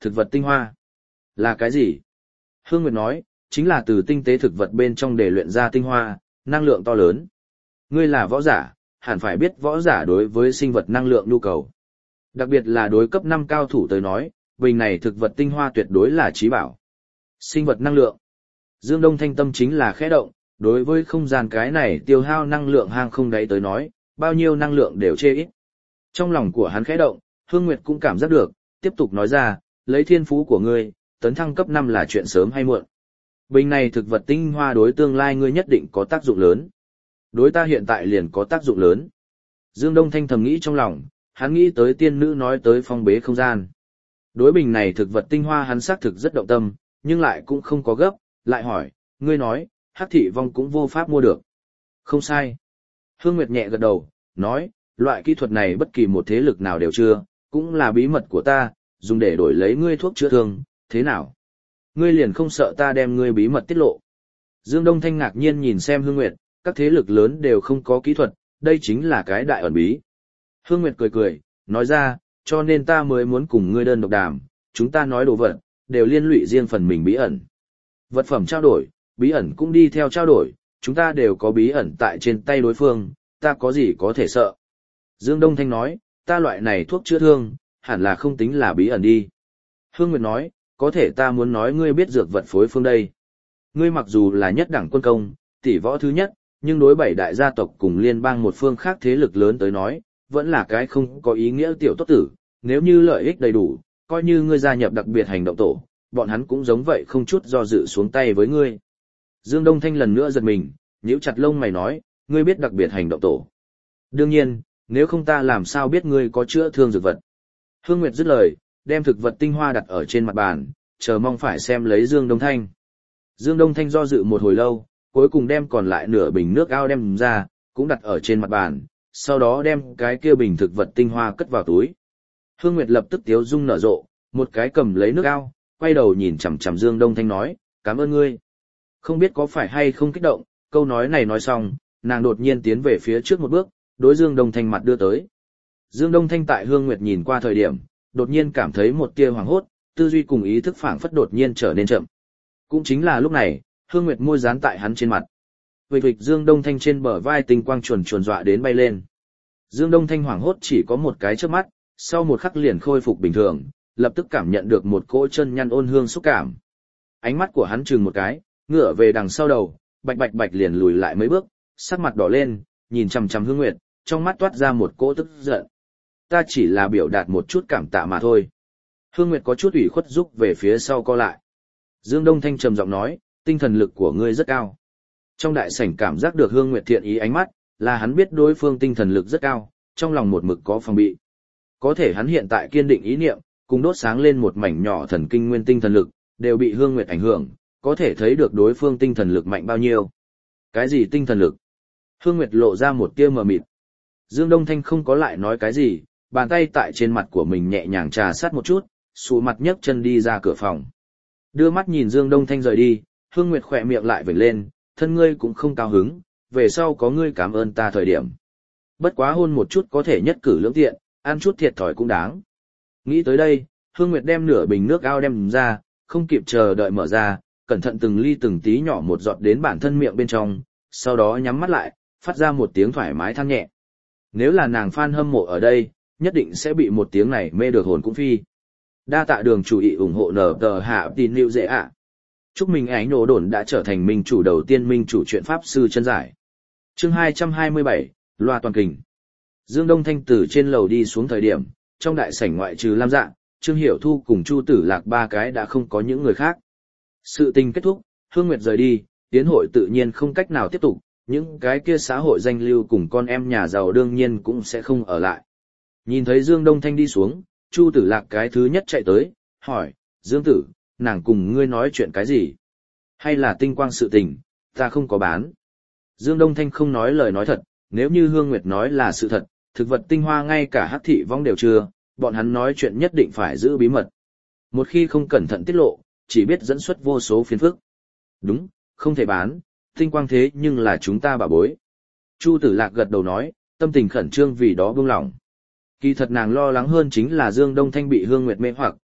Thực vật tinh hoa. Là cái gì? Hương Nguyệt nói, chính là từ tinh tế thực vật bên trong để luyện ra tinh hoa, năng lượng to lớn. Ngươi là võ giả, hẳn phải biết võ giả đối với sinh vật năng lượng nhu cầu. Đặc biệt là đối cấp 5 cao thủ tới nói, bình này thực vật tinh hoa tuyệt đối là chí bảo. Sinh vật năng lượng. Dương Đông Thanh tâm chính là khẽ động, đối với không gian cái này tiêu hao năng lượng hang không đáy tới nói, bao nhiêu năng lượng đều chê ít. Trong lòng của hắn khẽ động, Hương Nguyệt cũng cảm giác được, tiếp tục nói ra, lấy thiên phú của ngươi, tấn thăng cấp 5 là chuyện sớm hay muộn. Bình này thực vật tinh hoa đối tương lai ngươi nhất định có tác dụng lớn. Đối ta hiện tại liền có tác dụng lớn. Dương Đông Thanh thầm nghĩ trong lòng, hắn nghĩ tới tiên nữ nói tới phong bế không gian. Đối bình này thực vật tinh hoa hắn xác thực rất động tâm, nhưng lại cũng không có gấp, lại hỏi, ngươi nói, Hắc Thị Vong cũng vô pháp mua được. Không sai. Hương Nguyệt nhẹ gật đầu, nói, loại kỹ thuật này bất kỳ một thế lực nào đều chưa, cũng là bí mật của ta, dùng để đổi lấy ngươi thuốc chữa thương, thế nào? Ngươi liền không sợ ta đem ngươi bí mật tiết lộ. Dương Đông Thanh ngạc nhiên nhìn xem Hương Nguyệt, các thế lực lớn đều không có kỹ thuật, đây chính là cái đại ẩn bí. Hương Nguyệt cười cười, nói ra, cho nên ta mới muốn cùng ngươi đơn độc đàm, chúng ta nói đồ vật, đều liên lụy riêng phần mình bí ẩn. Vật phẩm trao đổi, bí ẩn cũng đi theo trao đổi, chúng ta đều có bí ẩn tại trên tay đối phương, ta có gì có thể sợ. Dương Đông Thanh nói, ta loại này thuốc chữa thương, hẳn là không tính là bí ẩn đi. Hương Nguyệt nói, có thể ta muốn nói ngươi biết dược vật phối phương đây. Ngươi mặc dù là nhất đẳng quân công, tỷ võ thứ nhất, nhưng đối 7 đại gia tộc cùng liên bang một phương khác thế lực lớn tới nói, vẫn là cái không có ý nghĩa tiểu tốt tử, nếu như lợi ích đầy đủ, coi như ngươi gia nhập đặc biệt hành động tổ, bọn hắn cũng giống vậy không chút do dự xuống tay với ngươi. Dương Đông Thanh lần nữa giật mình, nhíu chặt lông mày nói, ngươi biết đặc biệt hành động tổ. Đương nhiên, nếu không ta làm sao biết ngươi có chữa thương dược vật. Hương Nguyệt dứt lời, đem thực vật tinh hoa đặt ở trên mặt bàn, chờ mong phải xem lấy Dương Đông Thanh. Dương Đông Thanh do dự một hồi lâu, cuối cùng đem còn lại nửa bình nước ao đem ra, cũng đặt ở trên mặt bàn, sau đó đem cái kia bình thực vật tinh hoa cất vào túi. Hương Nguyệt lập tức tiếu dung nở rộ, một cái cầm lấy nước ao, quay đầu nhìn chằm chằm Dương Đông Thanh nói, cảm ơn ngươi. Không biết có phải hay không kích động, câu nói này nói xong, nàng đột nhiên tiến về phía trước một bước, đối Dương Đông Thanh mặt đưa tới. Dương Đông Thanh tại Hương Nguyệt nhìn qua thời điểm, đột nhiên cảm thấy một tia hoảng hốt, tư duy cùng ý thức phảng phất đột nhiên trở nên chậm. Cũng chính là lúc này, Hương Nguyệt môi dán tại hắn trên mặt. Vịch vịch Dương Đông Thanh trên bờ vai tinh quang chuồn chuồn dọa đến bay lên. Dương Đông Thanh hoảng hốt chỉ có một cái chớp mắt, sau một khắc liền khôi phục bình thường, lập tức cảm nhận được một cỗ chân nhăn ôn hương xúc cảm. Ánh mắt của hắn chừng một cái, ngửa về đằng sau đầu, bạch bạch bạch liền lùi lại mấy bước, sắc mặt đỏ lên, nhìn chằm chằm Hương Nguyệt, trong mắt toát ra một cỗ tức giận. Ta chỉ là biểu đạt một chút cảm tạ mà thôi. Hương Nguyệt có chút ủy khuất rúc về phía sau co lại. Dương Đông Thanh trầm giọng nói, tinh thần lực của ngươi rất cao. Trong đại sảnh cảm giác được Hương Nguyệt thiện ý ánh mắt, là hắn biết đối phương tinh thần lực rất cao, trong lòng một mực có phòng bị. Có thể hắn hiện tại kiên định ý niệm, cùng đốt sáng lên một mảnh nhỏ thần kinh nguyên tinh thần lực, đều bị Hương Nguyệt ảnh hưởng, có thể thấy được đối phương tinh thần lực mạnh bao nhiêu. Cái gì tinh thần lực? Hương Nguyệt lộ ra một tia mờ mịt. Dương Đông Thanh không có lại nói cái gì, bàn tay tại trên mặt của mình nhẹ nhàng trà sát một chút, sụ mặt nhấc chân đi ra cửa phòng. Đưa mắt nhìn Dương Đông Thanh rời đi, Hương Nguyệt khỏe miệng lại vểnh lên, thân ngươi cũng không cao hứng, về sau có ngươi cảm ơn ta thời điểm. Bất quá hôn một chút có thể nhất cử lưỡng tiện, ăn chút thiệt thòi cũng đáng. Nghĩ tới đây, Hương Nguyệt đem nửa bình nước ao đem ra, không kịp chờ đợi mở ra, cẩn thận từng ly từng tí nhỏ một giọt đến bản thân miệng bên trong, sau đó nhắm mắt lại, phát ra một tiếng thoải mái than nhẹ. Nếu là nàng fan hâm mộ ở đây, nhất định sẽ bị một tiếng này mê được hồn cũng phi. Đa tạ đường chủ ý ủng hộ nở tờ hạ tin lưu dễ ạ. Chúc mừng ánh nổ đồn đã trở thành minh chủ đầu tiên minh chủ chuyện pháp sư chân giải. Chương 227, loa toàn kình. Dương Đông Thanh từ trên lầu đi xuống thời điểm, trong đại sảnh ngoại trừ Lam Dạ, Trương Hiểu Thu cùng Chu Tử Lạc ba cái đã không có những người khác. Sự tình kết thúc, Hương Nguyệt rời đi, tiến hội tự nhiên không cách nào tiếp tục, những cái kia xã hội danh lưu cùng con em nhà giàu đương nhiên cũng sẽ không ở lại. Nhìn thấy Dương Đông Thanh đi xuống, Chu Tử Lạc cái thứ nhất chạy tới, hỏi, Dương Tử, nàng cùng ngươi nói chuyện cái gì? Hay là tinh quang sự tình, ta không có bán. Dương Đông Thanh không nói lời nói thật, nếu như Hương Nguyệt nói là sự thật, thực vật tinh hoa ngay cả Hắc Thị Vong đều chưa, bọn hắn nói chuyện nhất định phải giữ bí mật. Một khi không cẩn thận tiết lộ, chỉ biết dẫn xuất vô số phiền phức. Đúng, không thể bán, tinh quang thế nhưng là chúng ta bảo bối. Chu Tử Lạc gật đầu nói, tâm tình khẩn trương vì đó buông lỏng. Kỳ thật nàng lo lắng hơn chính là Dương Đông Thanh bị Hương Nguyệt mê hoặc,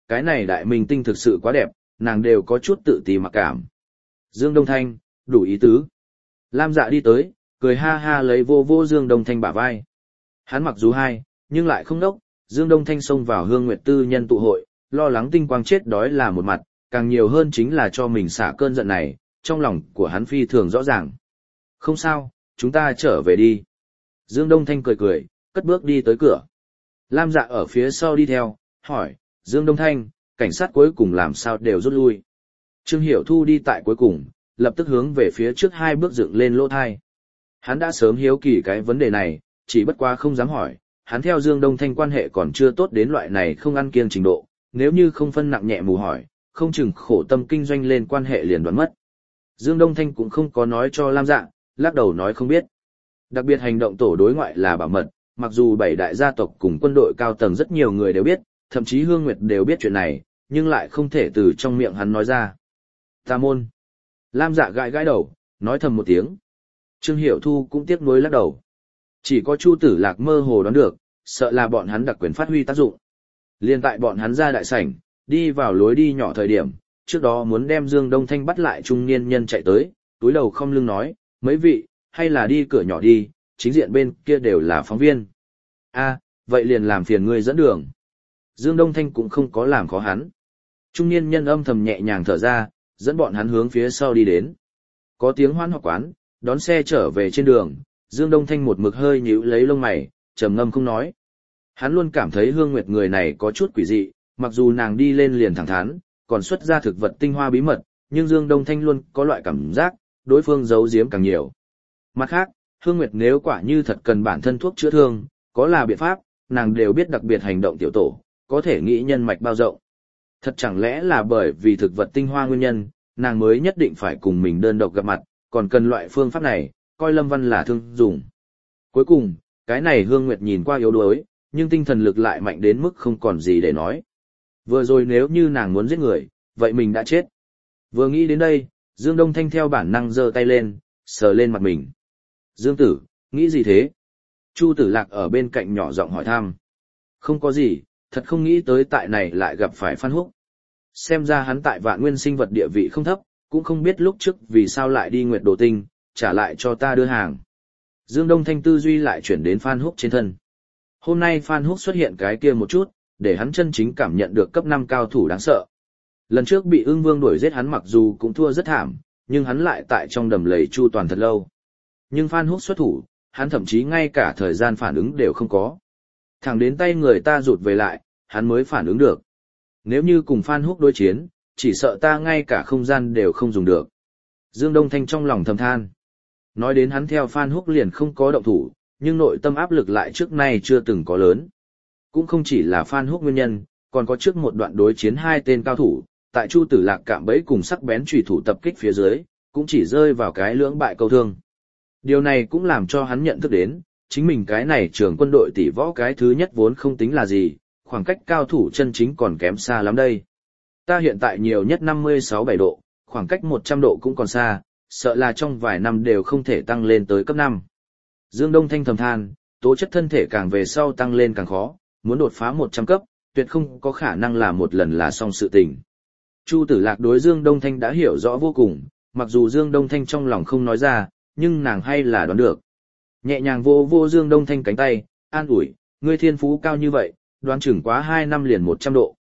cái này đại minh tinh thực sự quá đẹp, nàng đều có chút tự ti mặc cảm. Dương Đông Thanh, đủ ý tứ. Lam Dạ đi tới, cười ha ha lấy vô vô Dương Đông Thanh bả vai. Hắn mặc dù hai, nhưng lại không đốc, Dương Đông Thanh xông vào Hương Nguyệt Tư nhân tụ hội, lo lắng tinh quang chết đói là một mặt, càng nhiều hơn chính là cho mình xả cơn giận này, trong lòng của hắn phi thường rõ ràng. Không sao, chúng ta trở về đi. Dương Đông Thanh cười cười, cất bước đi tới cửa. Lam Dạ ở phía sau đi theo, hỏi, Dương Đông Thanh, cảnh sát cuối cùng làm sao đều rút lui. Trương Hiểu Thu đi tại cuối cùng, lập tức hướng về phía trước hai bước dựng lên lỗ thai. Hắn đã sớm hiếu kỳ cái vấn đề này, chỉ bất quá không dám hỏi, hắn theo Dương Đông Thanh quan hệ còn chưa tốt đến loại này không ăn kiêng trình độ, nếu như không phân nặng nhẹ mù hỏi, không chừng khổ tâm kinh doanh lên quan hệ liền đoán mất. Dương Đông Thanh cũng không có nói cho Lam Dạ, lắc đầu nói không biết. Đặc biệt hành động tổ đối ngoại là bảo mật, mặc dù bảy đại gia tộc cùng quân đội cao tầng rất nhiều người đều biết, thậm chí Hương Nguyệt đều biết chuyện này, nhưng lại không thể từ trong miệng hắn nói ra. Tà môn. Lam Dạ gãi gãi đầu, nói thầm một tiếng. Trương Hiểu Thu cũng tiếc nuối lắc đầu. Chỉ có Chu Tử Lạc mơ hồ đoán được, sợ là bọn hắn đặc quyền phát huy tác dụng. Liên tại bọn hắn ra đại sảnh, đi vào lối đi nhỏ thời điểm, trước đó muốn đem Dương Đông Thanh bắt lại trung niên nhân chạy tới, túi đầu không lưng nói, mấy vị, hay là đi cửa nhỏ đi, chính diện bên kia đều là phóng viên. A, vậy liền làm phiền ngươi dẫn đường. Dương Đông Thanh cũng không có làm khó hắn. Trung niên nhân âm thầm nhẹ nhàng thở ra, dẫn bọn hắn hướng phía sau đi đến. Có tiếng hoan họp quán, đón xe trở về trên đường, Dương Đông Thanh một mực hơi nhíu lấy lông mày, trầm ngâm không nói. Hắn luôn cảm thấy Hương Nguyệt người này có chút quỷ dị, mặc dù nàng đi lên liền thẳng thắn, còn xuất ra thực vật tinh hoa bí mật, nhưng Dương Đông Thanh luôn có loại cảm giác, đối phương giấu giếm càng nhiều. Mặt khác, Hương Nguyệt nếu quả như thật cần bản thân thuốc chữa thương, có là biện pháp, nàng đều biết đặc biệt hành động tiểu tổ, có thể nghĩ nhân mạch bao rộng. Thật chẳng lẽ là bởi vì thực vật tinh hoa nguyên nhân, nàng mới nhất định phải cùng mình đơn độc gặp mặt, còn cần loại phương pháp này, coi Lâm Văn là thương dùng. Cuối cùng, cái này Hương Nguyệt nhìn qua yếu đuối, nhưng tinh thần lực lại mạnh đến mức không còn gì để nói. Vừa rồi nếu như nàng muốn giết người, vậy mình đã chết. Vừa nghĩ đến đây, Dương Đông Thanh theo bản năng giơ tay lên, sờ lên mặt mình. Dương tử, nghĩ gì thế? Chu Tử Lạc ở bên cạnh nhỏ giọng hỏi thăm. Không có gì, thật không nghĩ tới tại này lại gặp phải Phan Húc. Xem ra hắn tại Vạn Nguyên sinh vật địa vị không thấp, cũng không biết lúc trước vì sao lại đi Nguyệt Đồ Tinh, trả lại cho ta đưa hàng. Dương Đông Thanh tư duy lại chuyển đến Phan Húc trên thân. Hôm nay Phan Húc xuất hiện cái kia một chút, để hắn chân chính cảm nhận được cấp 5 cao thủ đáng sợ. Lần trước bị Ưng Vương đuổi giết hắn mặc dù cũng thua rất thảm, nhưng hắn lại tại trong đầm lầy chu toàn thật lâu. Nhưng Phan Húc xuất thủ, hắn thậm chí ngay cả thời gian phản ứng đều không có. Thẳng đến tay người ta rụt về lại, hắn mới phản ứng được. Nếu như cùng Phan Húc đối chiến, chỉ sợ ta ngay cả không gian đều không dùng được. Dương Đông Thanh trong lòng thầm than. Nói đến hắn theo Phan Húc liền không có động thủ, nhưng nội tâm áp lực lại trước nay chưa từng có lớn. Cũng không chỉ là Phan Húc nguyên nhân, còn có trước một đoạn đối chiến hai tên cao thủ, tại Chu Tử Lạc cạm bẫy cùng sắc bén chủy thủ tập kích phía dưới, cũng chỉ rơi vào cái lưỡng bại câu thương. Điều này cũng làm cho hắn nhận thức đến, chính mình cái này trường quân đội tỷ võ cái thứ nhất vốn không tính là gì, khoảng cách cao thủ chân chính còn kém xa lắm đây. Ta hiện tại nhiều nhất 56-7 độ, khoảng cách 100 độ cũng còn xa, sợ là trong vài năm đều không thể tăng lên tới cấp 5. Dương Đông Thanh thầm than, tố chất thân thể càng về sau tăng lên càng khó, muốn đột phá 100 cấp, tuyệt không có khả năng là một lần là xong sự tình. Chu Tử Lạc đối Dương Đông Thanh đã hiểu rõ vô cùng, mặc dù Dương Đông Thanh trong lòng không nói ra, nhưng nàng hay là đoán được. Nhẹ nhàng vô vô Dương Đông Thanh cánh tay, an ủi, ngươi thiên phú cao như vậy, đoán chừng quá 2 năm liền 100 độ.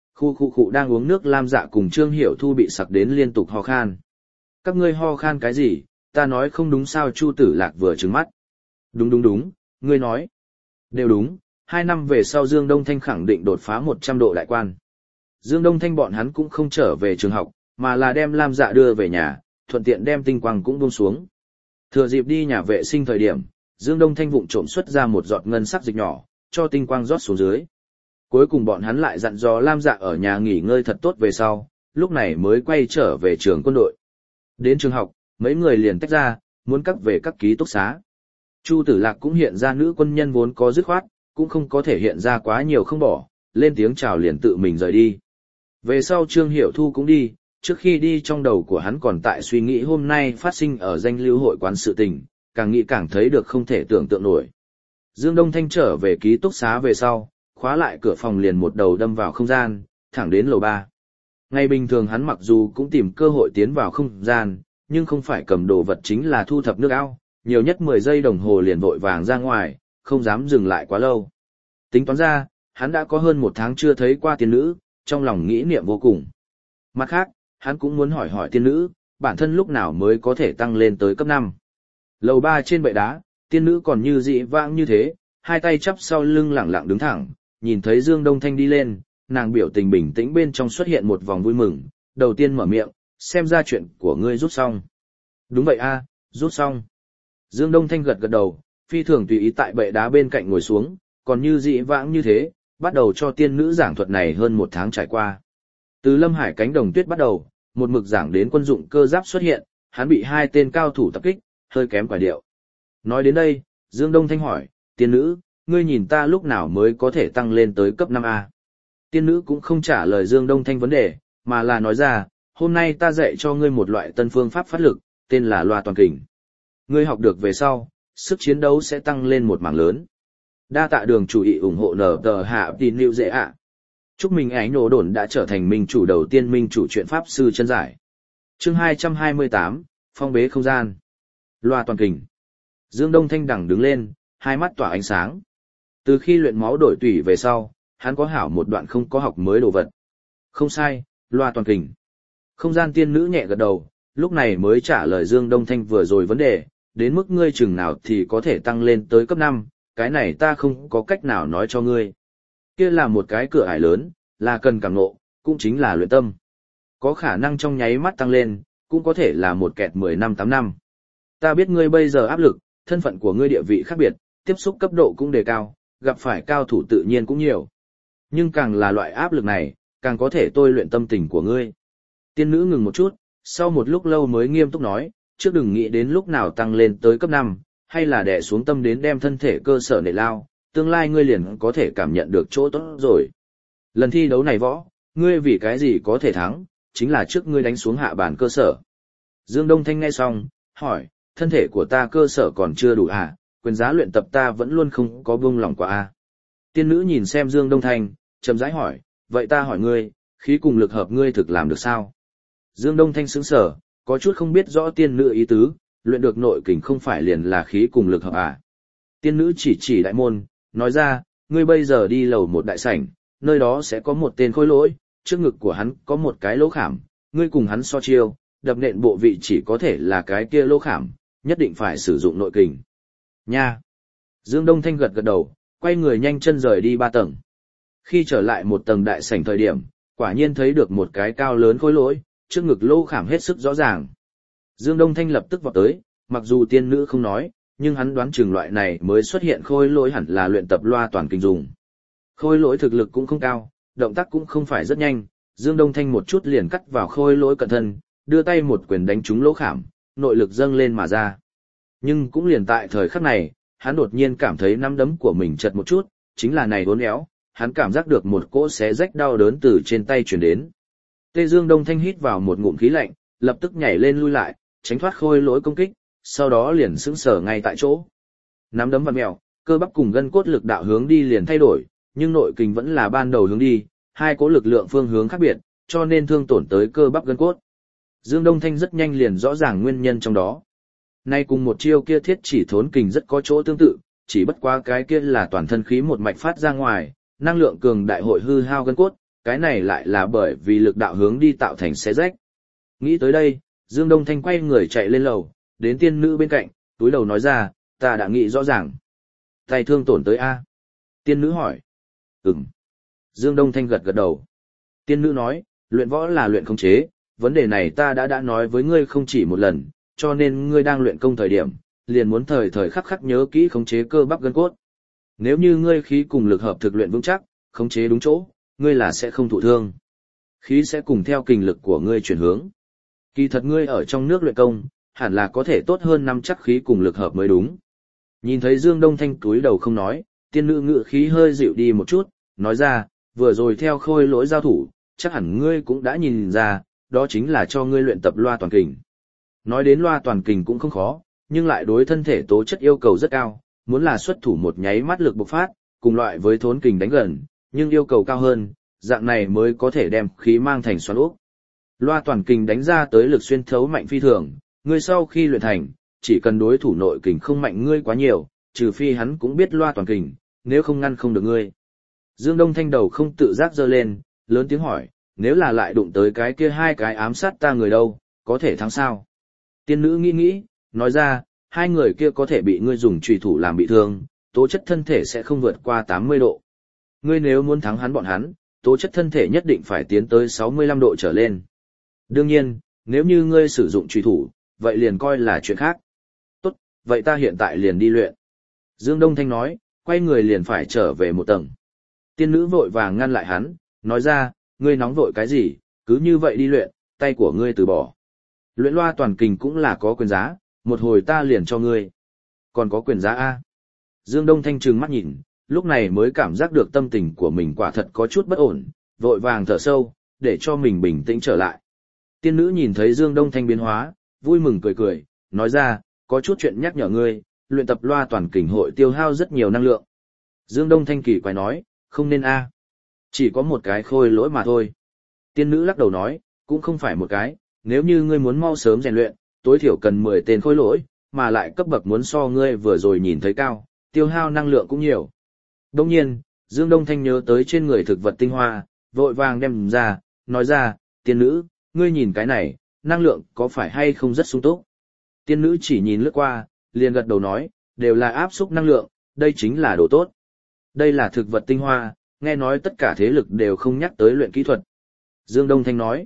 Khu đang uống nước Lam Dạ cùng Trương Hiểu Thu bị sặc đến liên tục ho khan. Các ngươi ho khan cái gì, ta nói không đúng sao? Chu Tử Lạc vừa trừng mắt. Đúng, ngươi nói. Đều đúng, 2 năm về sau Dương Đông Thanh khẳng định đột phá 100 độ đại quan. Dương Đông Thanh bọn hắn cũng không trở về trường học, mà là đem Lam Dạ đưa về nhà, thuận tiện đem tinh quang cũng buông xuống. Thừa dịp đi nhà vệ sinh thời điểm, Dương Đông Thanh vụng trộm xuất ra một giọt ngân sắc dịch nhỏ, cho tinh quang rót xuống dưới. Cuối cùng bọn hắn lại dặn dò Lam Dạ ở nhà nghỉ ngơi thật tốt về sau, lúc này mới quay trở về trường quân đội. Đến trường học, mấy người liền tách ra, muốn cắt về các ký túc xá. Chu Tử Lạc cũng hiện ra nữ quân nhân vốn có dứt khoát, cũng không có thể hiện ra quá nhiều không bỏ, lên tiếng chào liền tự mình rời đi. Về sau Trương Hiểu Thu cũng đi, trước khi đi trong đầu của hắn còn tại suy nghĩ hôm nay phát sinh ở danh lưu hội quán sự tình, càng nghĩ càng thấy được không thể tưởng tượng nổi. Dương Đông Thanh trở về ký túc xá về sau, khóa lại cửa phòng liền một đầu đâm vào không gian, thẳng đến lầu 3. Ngày bình thường hắn mặc dù cũng tìm cơ hội tiến vào không gian, nhưng không phải cầm đồ vật chính là thu thập nước ao, nhiều nhất 10 giây đồng hồ liền vội vàng ra ngoài, không dám dừng lại quá lâu. Tính toán ra, hắn đã có hơn 1 tháng chưa thấy qua tiên nữ, trong lòng nghĩ niệm vô cùng. Mặt khác, hắn cũng muốn hỏi hỏi tiên nữ, bản thân lúc nào mới có thể tăng lên tới cấp 5. Lầu 3 trên bệ đá, tiên nữ còn như dị vãng như thế, hai tay chắp sau lưng lẳng lặng đứng thẳng, nhìn thấy Dương Đông Thanh đi lên, nàng biểu tình bình tĩnh bên trong xuất hiện một vòng vui mừng, đầu tiên mở miệng, xem ra chuyện của ngươi rút xong. Đúng vậy a, rút xong. Dương Đông Thanh gật gật đầu, phi thường tùy ý tại bệ đá bên cạnh ngồi xuống, còn như dị vãng như thế, bắt đầu cho tiên nữ giảng thuật này hơn 1 tháng trải qua. Từ Lâm Hải cánh đồng tuyết bắt đầu, một mực giảng đến quân dụng cơ giáp xuất hiện, hắn bị 2 tên cao thủ tập kích, hơi kém quả điệu. Nói đến đây, Dương Đông Thanh hỏi, tiên nữ, ngươi nhìn ta lúc nào mới có thể tăng lên tới cấp 5A? Tiên nữ cũng không trả lời Dương Đông Thanh vấn đề, mà là nói ra, hôm nay ta dạy cho ngươi một loại tân phương pháp phát lực, tên là loa toàn kình. Ngươi học được về sau, sức chiến đấu sẽ tăng lên một mảng lớn. Đa tạ đường chủ ý ủng hộ nở tờ hạ tin lưu dễ ạ. Chúc mừng ánh nổ đồn đã trở thành minh chủ đầu tiên minh chủ chuyện pháp sư chân giải. Chương 228, phong bế không gian. Loa toàn kình. Dương Đông Thanh đẳng đứng lên, hai mắt tỏa ánh sáng. Từ khi luyện máu đổi tủy về sau, hắn có hảo một đoạn không có học mới đồ vật. Không sai, loa toàn kình. Không gian tiên nữ nhẹ gật đầu, lúc này mới trả lời Dương Đông Thanh vừa rồi vấn đề, đến mức ngươi chừng nào thì có thể tăng lên tới cấp 5, cái này ta không có cách nào nói cho ngươi. Kia là một cái cửa ải lớn, là cần cảm ngộ, cũng chính là luyện tâm. Có khả năng trong nháy mắt tăng lên, cũng có thể là một kẹt 10 năm 8 năm. Ta biết ngươi bây giờ áp lực, thân phận của ngươi địa vị khác biệt, tiếp xúc cấp độ cũng đề cao, gặp phải cao thủ tự nhiên cũng nhiều. Nhưng càng là loại áp lực này, càng có thể tôi luyện tâm tình của ngươi. Tiên nữ ngừng một chút, sau một lúc lâu mới nghiêm túc nói, trước đừng nghĩ đến lúc nào tăng lên tới cấp 5, hay là đè xuống tâm đến đem thân thể cơ sở nệ lao, tương lai ngươi liền có thể cảm nhận được chỗ tốt rồi. Lần thi đấu này võ, ngươi vì cái gì có thể thắng, chính là trước ngươi đánh xuống hạ bàn cơ sở. Dương Đông Thanh nghe xong, hỏi, thân thể của ta cơ sở còn chưa đủ à, quyền giá luyện tập ta vẫn luôn không có buông lòng qua à. Tiên nữ nhìn xem Dương Đông Thanh, chậm rãi hỏi, vậy ta hỏi ngươi, khí cùng lực hợp ngươi thực làm được sao? Dương Đông Thanh sững sờ, có chút không biết rõ tiên nữ ý tứ, luyện được nội kình không phải liền là khí cùng lực hợp à. Tiên nữ chỉ chỉ đại môn, nói ra, ngươi bây giờ đi lầu 1 đại sảnh, nơi đó sẽ có một tên khôi lỗi, trước ngực của hắn có một cái lỗ khảm, ngươi cùng hắn so chiêu, đập nện bộ vị chỉ có thể là cái kia lỗ khảm, nhất định phải sử dụng nội kình. Nha! Dương Đông Thanh gật gật đầu, quay người nhanh chân rời đi 3 tầng. Khi trở lại 1 tầng đại sảnh thời điểm, quả nhiên thấy được một cái cao lớn khôi lỗi, trước ngực lỗ khảm hết sức rõ ràng. Dương Đông Thanh lập tức vọt tới, mặc dù tiên nữ không nói, nhưng hắn đoán chừng loại này mới xuất hiện khôi lỗi hẳn là luyện tập loa toàn kình dùng. Khôi lỗi thực lực cũng không cao, động tác cũng không phải rất nhanh, Dương Đông Thanh một chút liền cắt vào khôi lỗi cận thân, đưa tay một quyền đánh trúng lỗ khảm, nội lực dâng lên mà ra. Nhưng cũng liền tại thời khắc này, hắn đột nhiên cảm thấy nắm đấm của mình chật một chút, chính là này uốn éo, hắn cảm giác được một cỗ xé rách đau đớn từ trên tay truyền đến. Tê Dương Đông Thanh hít vào một ngụm khí lạnh, lập tức nhảy lên lui lại, tránh thoát khôi lỗi công kích, sau đó liền sững sờ ngay tại chỗ. Nắm đấm vặn mèo, cơ bắp cùng gân cốt lực đạo hướng đi liền thay đổi, nhưng nội kình vẫn là ban đầu hướng đi, hai cỗ lực lượng phương hướng khác biệt, cho nên thương tổn tới cơ bắp gân cốt. Dương Đông Thanh rất nhanh liền rõ ràng nguyên nhân trong đó. Nay cùng một chiêu kia thiết chỉ thốn kình rất có chỗ tương tự, chỉ bất quá cái kia là toàn thân khí một mạch phát ra ngoài, năng lượng cường đại hội hư hao gân cốt, cái này lại là bởi vì lực đạo hướng đi tạo thành xé rách. Nghĩ tới đây, Dương Đông Thanh quay người chạy lên lầu, đến tiên nữ bên cạnh, túi đầu nói ra, ta đã nghĩ rõ ràng. Tay thương tổn tới A. Tiên nữ hỏi. Dương Đông Thanh gật gật đầu. Tiên nữ nói, luyện võ là luyện khống chế, vấn đề này ta đã nói với ngươi không chỉ một lần, cho nên ngươi đang luyện công thời điểm, liền muốn thời thời khắc khắc nhớ kỹ khống chế cơ bắp gân cốt. Nếu như ngươi khí cùng lực hợp thực luyện vững chắc, khống chế đúng chỗ, ngươi là sẽ không thụ thương. Khí sẽ cùng theo kình lực của ngươi chuyển hướng. Kỳ thật ngươi ở trong nước luyện công, hẳn là có thể tốt hơn nắm chắc khí cùng lực hợp mới đúng. Nhìn thấy Dương Đông Thanh túi đầu không nói, tiên nữ ngự khí hơi dịu đi một chút, nói ra, vừa rồi theo khôi lỗi giao thủ, chắc hẳn ngươi cũng đã nhìn ra, đó chính là cho ngươi luyện tập loa toàn kình. Nói đến loa toàn kình cũng không khó, nhưng lại đối thân thể tố chất yêu cầu rất cao, muốn là xuất thủ một nháy mắt lực bộc phát, cùng loại với thốn kình đánh gần, nhưng yêu cầu cao hơn, dạng này mới có thể đem khí mang thành xoắn ốc. Loa toàn kình đánh ra tới lực xuyên thấu mạnh phi thường, ngươi sau khi luyện thành, chỉ cần đối thủ nội kình không mạnh ngươi quá nhiều, trừ phi hắn cũng biết loa toàn kình, nếu không ngăn không được ngươi. Dương Đông Thanh đầu không tự giác giơ lên, lớn tiếng hỏi, nếu là lại đụng tới cái kia hai cái ám sát ta người đâu, có thể thắng sao? Tiên nữ nghĩ nghĩ, nói ra, hai người kia có thể bị ngươi dùng chùy thủ làm bị thương, tố chất thân thể sẽ không vượt qua 80 độ. Ngươi nếu muốn thắng hắn bọn hắn, tố chất thân thể nhất định phải tiến tới 65 độ trở lên. Đương nhiên, nếu như ngươi sử dụng chùy thủ, vậy liền coi là chuyện khác. Tốt, vậy ta hiện tại liền đi luyện. Dương Đông Thanh nói, quay người liền phải trở về một tầng. Tiên nữ vội vàng ngăn lại hắn, nói ra, ngươi nóng vội cái gì, cứ như vậy đi luyện, tay của ngươi từ bỏ. Luyện loa toàn kình cũng là có quyền giá, một hồi ta liền cho ngươi. Còn có quyền giá A. Dương Đông Thanh trừng mắt nhìn, lúc này mới cảm giác được tâm tình của mình quả thật có chút bất ổn, vội vàng thở sâu, để cho mình bình tĩnh trở lại. Tiên nữ nhìn thấy Dương Đông Thanh biến hóa, vui mừng cười cười, nói ra, có chút chuyện nhắc nhở ngươi, luyện tập loa toàn kình hội tiêu hao rất nhiều năng lượng. Dương Đông Thanh kỳ quái nói, không nên A. Chỉ có một cái khôi lỗi mà thôi. Tiên nữ lắc đầu nói, cũng không phải một cái, nếu như ngươi muốn mau sớm rèn luyện, tối thiểu cần 10 tên khôi lỗi, mà lại cấp bậc muốn so ngươi vừa rồi nhìn thấy cao, tiêu hao năng lượng cũng nhiều. Đồng nhiên, Dương Đông Thanh nhớ tới trên người thực vật tinh hoa, vội vàng đem ra, nói ra, tiên nữ, ngươi nhìn cái này, năng lượng có phải hay không rất sung túc. Tiên nữ chỉ nhìn lướt qua, liền gật đầu nói, đều là áp xúc năng lượng, đây chính là đồ tốt. Đây là thực vật tinh hoa, nghe nói tất cả thế lực đều không nhắc tới luyện kỹ thuật. Dương Đông Thanh nói,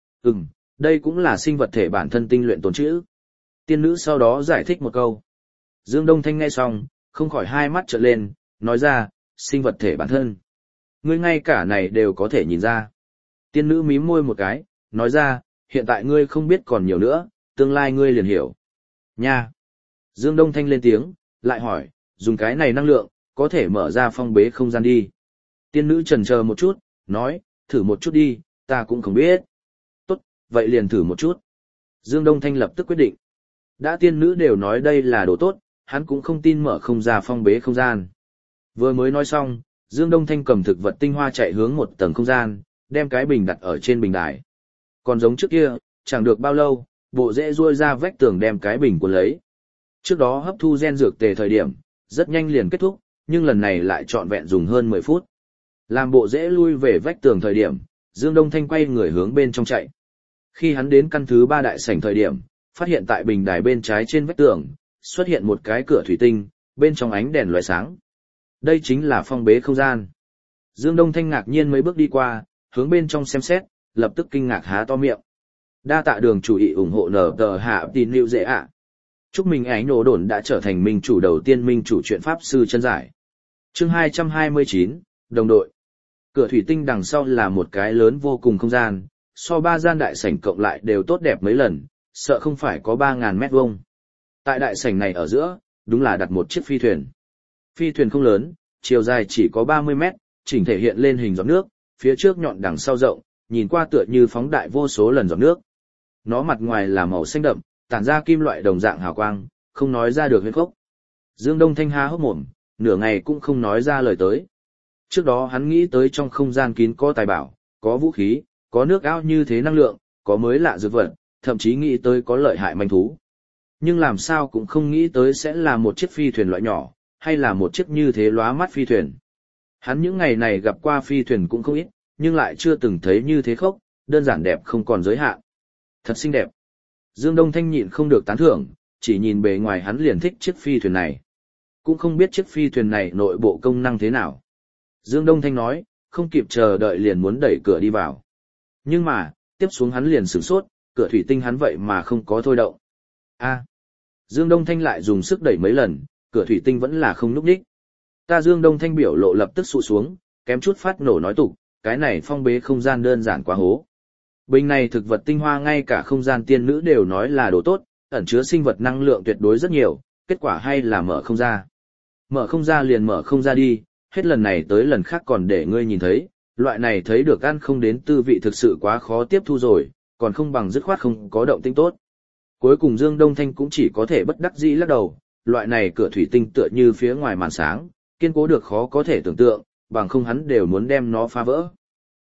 đây cũng là sinh vật thể bản thân tinh luyện tồn trữ. Tiên nữ sau đó giải thích một câu. Dương Đông Thanh nghe xong, không khỏi hai mắt trợn lên, nói ra, sinh vật thể bản thân. Ngươi ngay cả này đều có thể nhìn ra. Tiên nữ mím môi một cái, nói ra, hiện tại ngươi không biết còn nhiều nữa, tương lai ngươi liền hiểu. Nha! Dương Đông Thanh lên tiếng, lại hỏi, dùng cái này năng lượng, có thể mở ra phong bế không gian đi. Tiên nữ chần chờ một chút, nói, thử một chút đi, ta cũng không biết. Tốt, vậy liền thử một chút. Dương Đông Thanh lập tức quyết định. Đã tiên nữ đều nói đây là đồ tốt, hắn cũng không tin mở không ra phong bế không gian. Vừa mới nói xong, Dương Đông Thanh cầm thực vật tinh hoa chạy hướng một tầng không gian, đem cái bình đặt ở trên bình đài. Còn giống trước kia, chẳng được bao lâu, bộ rễ ruôi ra vách tường đem cái bình cuốn lấy. Trước đó hấp thu gen dược tề thời điểm, rất nhanh liền kết thúc, nhưng lần này lại trọn vẹn dùng hơn 10 phút. Làm bộ rễ lui về vách tường thời điểm, Dương Đông Thanh quay người hướng bên trong chạy. Khi hắn đến căn thứ 3 đại sảnh thời điểm, phát hiện tại bình đài bên trái trên vách tường, xuất hiện một cái cửa thủy tinh, bên trong ánh đèn lóe sáng. Đây chính là phong bế không gian. Dương Đông Thanh ngạc nhiên mấy bước đi qua, hướng bên trong xem xét, lập tức kinh ngạc há to miệng. Đa tạ đường chủ ý ủng hộ nở tờ hạ tin lưu dễ ạ. Chúc mình ánh nổ đồn đã trở thành minh chủ đầu tiên minh chủ chuyện pháp sư chân giải. Chương 229, đồng đội. Cửa thủy tinh đằng sau là một cái lớn vô cùng không gian, so 3 gian đại sảnh cộng lại đều tốt đẹp mấy lần, sợ không phải có 3.000 mét vuông. Tại đại sảnh này ở giữa, đúng là đặt một chiếc phi thuyền. Phi thuyền không lớn, chiều dài chỉ có 30 mét, chỉnh thể hiện lên hình giọt nước, phía trước nhọn đằng sau rộng, nhìn qua tựa như phóng đại vô số lần giọt nước. Nó mặt ngoài là màu xanh đậm, tản ra kim loại đồng dạng hào quang, không nói ra được huyết khốc. Dương Đông Thanh há hốc mồm, nửa ngày cũng không nói ra lời tới. Trước đó hắn nghĩ tới trong không gian kín có tài bảo, có vũ khí, có nước ao như thế năng lượng, có mới lạ dược vật, thậm chí nghĩ tới có lợi hại manh thú. Nhưng làm sao cũng không nghĩ tới sẽ là một chiếc phi thuyền loại nhỏ, hay là một chiếc như thế lóa mắt phi thuyền. Hắn những ngày này gặp qua phi thuyền cũng không ít, nhưng lại chưa từng thấy như thế khốc, đơn giản đẹp không còn giới hạn. Thật xinh đẹp. Dương Đông Thanh nhịn không được tán thưởng, chỉ nhìn bề ngoài hắn liền thích chiếc phi thuyền này. Cũng không biết chiếc phi thuyền này nội bộ công năng thế nào. Dương Đông Thanh nói, không kịp chờ đợi liền muốn đẩy cửa đi vào. Nhưng mà, tiếp xuống hắn liền sửng sốt, cửa thủy tinh hắn vậy mà không có thôi động. Dương Đông Thanh lại dùng sức đẩy mấy lần, cửa thủy tinh vẫn là không nhúc nhích. Dương Đông Thanh biểu lộ lập tức sụ xuống, kém chút phát nổ nói tục, cái này phong bế không gian đơn giản quá hố. Bình này thực vật tinh hoa ngay cả không gian tiên nữ đều nói là đồ tốt, ẩn chứa sinh vật năng lượng tuyệt đối rất nhiều, kết quả hay là mở không ra. Mở không ra liền mở không ra đi, hết lần này tới lần khác còn để ngươi nhìn thấy, loại này thấy được ăn không đến tư vị thực sự quá khó tiếp thu rồi, còn không bằng dứt khoát không có động tĩnh tốt. Cuối cùng Dương Đông Thanh cũng chỉ có thể bất đắc dĩ lắc đầu, loại này cửa thủy tinh tựa như phía ngoài màn sáng, kiên cố được khó có thể tưởng tượng, bằng không hắn đều muốn đem nó phá vỡ.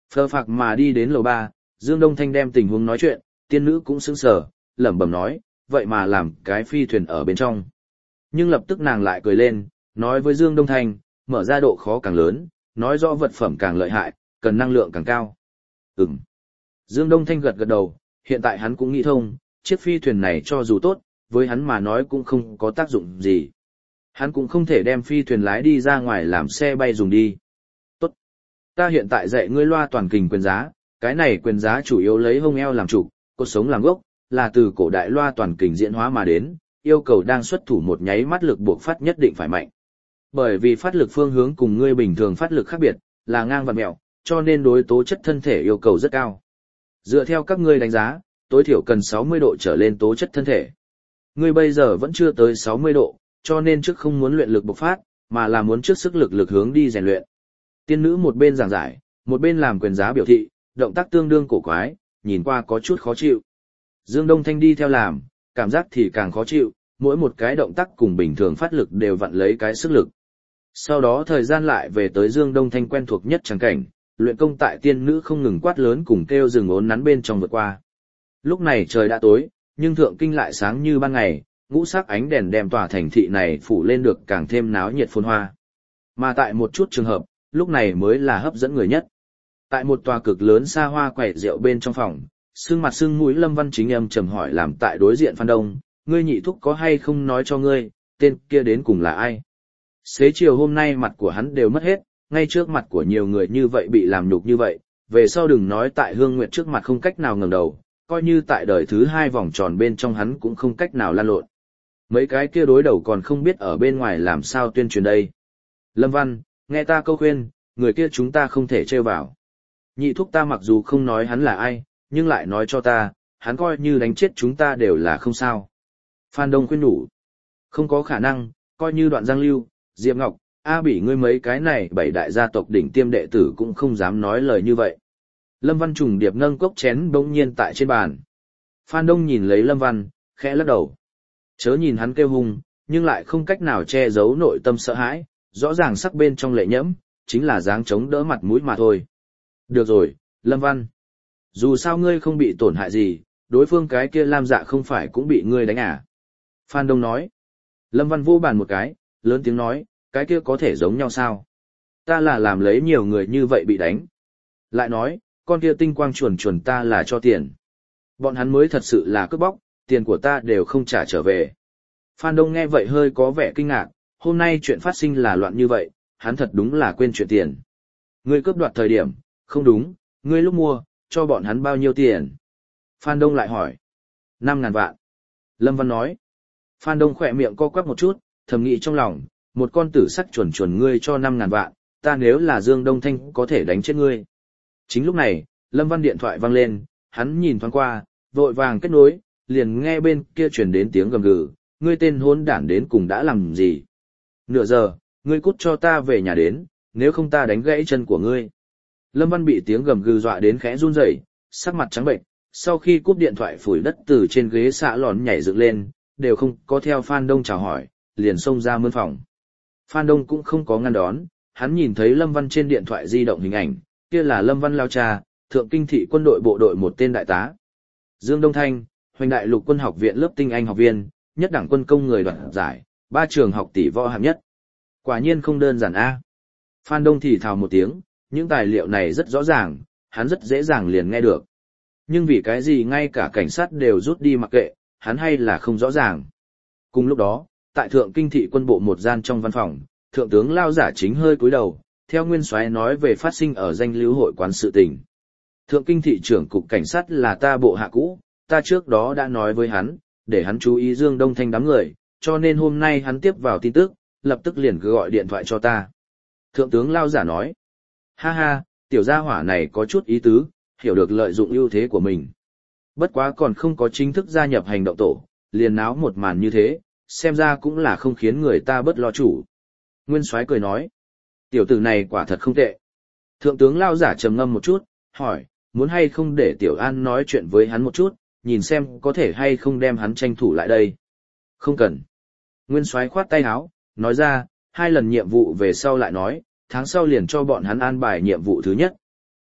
Phờ phạc mà đi đến lầu 3, Dương Đông Thanh đem tình huống nói chuyện, tiên nữ cũng sững sờ, lẩm bẩm nói, vậy mà làm cái phi thuyền ở bên trong. Nhưng lập tức nàng lại cười lên, nói với Dương Đông Thanh, mở ra độ khó càng lớn, nói rõ vật phẩm càng lợi hại, cần năng lượng càng cao. Ừm. Dương Đông Thanh gật gật đầu, hiện tại hắn cũng nghĩ thông, chiếc phi thuyền này cho dù tốt, với hắn mà nói cũng không có tác dụng gì. Hắn cũng không thể đem phi thuyền lái đi ra ngoài làm xe bay dùng đi. Tốt. Ta hiện tại dạy ngươi loa toàn kình quyền giá, cái này quyền giá chủ yếu lấy hông eo làm trụ, cột sống làm gốc, là từ cổ đại loa toàn kình diễn hóa mà đến, yêu cầu đang xuất thủ một nháy mắt lực buộc phát nhất định phải mạnh. Bởi vì phát lực phương hướng cùng ngươi bình thường phát lực khác biệt, là ngang và mẹo, cho nên đối tố chất thân thể yêu cầu rất cao. Dựa theo các ngươi đánh giá, tối thiểu cần 60 độ trở lên tố chất thân thể. Ngươi bây giờ vẫn chưa tới 60 độ, cho nên trước không muốn luyện lực bộc phát, mà là muốn trước sức lực hướng đi rèn luyện. Tiên nữ một bên giảng giải, một bên làm quyền giá biểu thị, động tác tương đương cổ quái, nhìn qua có chút khó chịu. Dương Đông Thanh đi theo làm, cảm giác thì càng khó chịu, mỗi một cái động tác cùng bình thường phát lực đều vặn lấy cái sức lực. Sau đó thời gian lại về tới Dương Đông Thanh quen thuộc nhất tràng cảnh, luyện công tại tiên nữ không ngừng quát lớn cùng kêu rừng ốn nắn bên trong vượt qua. Lúc này trời đã tối, nhưng thượng kinh lại sáng như ban ngày, ngũ sắc ánh đèn đem tòa thành thị này phủ lên được càng thêm náo nhiệt phồn hoa. Mà tại một chút trường hợp, lúc này mới là hấp dẫn người nhất. Tại một tòa cực lớn xa hoa quẩy rượu bên trong phòng, sưng mặt sưng mũi Lâm Văn Chính âm trầm hỏi làm tại đối diện Phan Đông, ngươi nhị thúc có hay không nói cho ngươi, tên kia đến cùng là ai? Xế chiều hôm nay mặt của hắn đều mất hết, ngay trước mặt của nhiều người như vậy bị làm nhục như vậy, về sau đừng nói tại Hương Nguyệt trước mặt không cách nào ngẩng đầu, coi như tại đời thứ 2 vòng tròn bên trong hắn cũng không cách nào lan lộn. Mấy cái kia đối đầu còn không biết ở bên ngoài làm sao tuyên truyền đây. Lâm Văn, nghe ta câu khuyên, người kia chúng ta không thể trêu vào. Nhị thúc ta mặc dù không nói hắn là ai, nhưng lại nói cho ta, hắn coi như đánh chết chúng ta đều là không sao. Phan Đông khuyên nhủ. Không có khả năng, coi như Đoạn Giang Lưu, Diệp Ngọc, A Bỉ ngươi mấy cái này 7 đại gia tộc đỉnh tiêm đệ tử cũng không dám nói lời như vậy. Lâm Văn trùng điệp nâng cốc chén bỗng nhiên tại trên bàn. Phan Đông nhìn lấy Lâm Văn, khẽ lắc đầu. Chớ nhìn hắn kêu hung, nhưng lại không cách nào che giấu nội tâm sợ hãi, rõ ràng sắc bên trong lệ nhẫm, chính là dáng chống đỡ mặt mũi mà thôi. Được rồi, Lâm Văn. Dù sao ngươi không bị tổn hại gì, đối phương cái kia Lam Dạ không phải cũng bị ngươi đánh à? Phan Đông nói. Lâm Văn vô bàn một cái, lớn tiếng nói, cái kia có thể giống nhau sao? Ta là làm lấy nhiều người như vậy bị đánh. Lại nói, con kia tinh quang chuồn chuồn ta là cho tiền. Bọn hắn mới thật sự là cướp bóc, tiền của ta đều không trả trở về. Phan Đông nghe vậy hơi có vẻ kinh ngạc, hôm nay chuyện phát sinh là loạn như vậy, hắn thật đúng là quên chuyện tiền. Ngươi cướp đoạt thời điểm, không đúng, ngươi lúc mua, cho bọn hắn bao nhiêu tiền? Phan Đông lại hỏi. 5.000 vạn. Lâm Văn nói. Phan Đông khỏe miệng co quắp một chút, thầm nghĩ trong lòng, một con tử sắc chuẩn chuẩn ngươi cho 5.000 vạn, ta nếu là Dương Đông Thanh có thể đánh chết ngươi. Chính lúc này, Lâm Văn điện thoại vang lên, hắn nhìn thoáng qua, vội vàng kết nối, liền nghe bên kia truyền đến tiếng gầm gừ, ngươi tên hỗn đản đến cùng đã làm gì? Nửa giờ, ngươi cút cho ta về nhà đến, nếu không ta đánh gãy chân của ngươi. Lâm Văn bị tiếng gầm gừ dọa đến khẽ run rẩy, sắc mặt trắng bệnh, sau khi cúp điện thoại phủi đất từ trên ghế xạ lòn nhảy dựng lên, đều không có theo Phan Đông chào hỏi, liền xông ra mươn phòng. Phan Đông cũng không có ngăn đón, hắn nhìn thấy Lâm Văn trên điện thoại di động hình ảnh, kia là Lâm Văn lao cha, thượng kinh thị quân đội bộ đội một tên đại tá. Dương Đông Thanh, Hoành Đại Lục Quân học viện lớp tinh anh học viên, nhất đẳng quân công người đoạt giải, 3 trường học tỷ võ hạng nhất. Quả nhiên không đơn giản a. Phan Đông thì thào một tiếng, những tài liệu này rất rõ ràng, hắn rất dễ dàng liền nghe được. Nhưng vì cái gì ngay cả cảnh sát đều rút đi mặc kệ, hắn hay là không rõ ràng. Cùng lúc đó, tại thượng kinh thị quân bộ một gian trong văn phòng, thượng tướng Lao Giả Chính hơi cúi đầu, theo nguyên soái nói về phát sinh ở danh lưu hội quán sự tình. Thượng kinh thị trưởng cục cảnh sát là ta bộ hạ cũ, ta trước đó đã nói với hắn, để hắn chú ý Dương Đông Thanh đám người, cho nên hôm nay hắn tiếp vào tin tức, lập tức liền gọi điện thoại cho ta. Thượng tướng Lao Giả nói, ha ha, tiểu gia hỏa này có chút ý tứ, hiểu được lợi dụng ưu thế của mình. Bất quá còn không có chính thức gia nhập hành động tổ, liền náo một màn như thế, xem ra cũng là không khiến người ta bớt lo chủ. Nguyên soái cười nói, tiểu tử này quả thật không tệ. Thượng tướng Lao Giả trầm ngâm một chút, hỏi, muốn hay không để Tiểu An nói chuyện với hắn một chút, nhìn xem có thể hay không đem hắn tranh thủ lại đây. Không cần. Nguyên soái khoát tay áo, nói ra, 2 lần nhiệm vụ về sau lại nói, tháng sau liền cho bọn hắn an bài nhiệm vụ thứ nhất.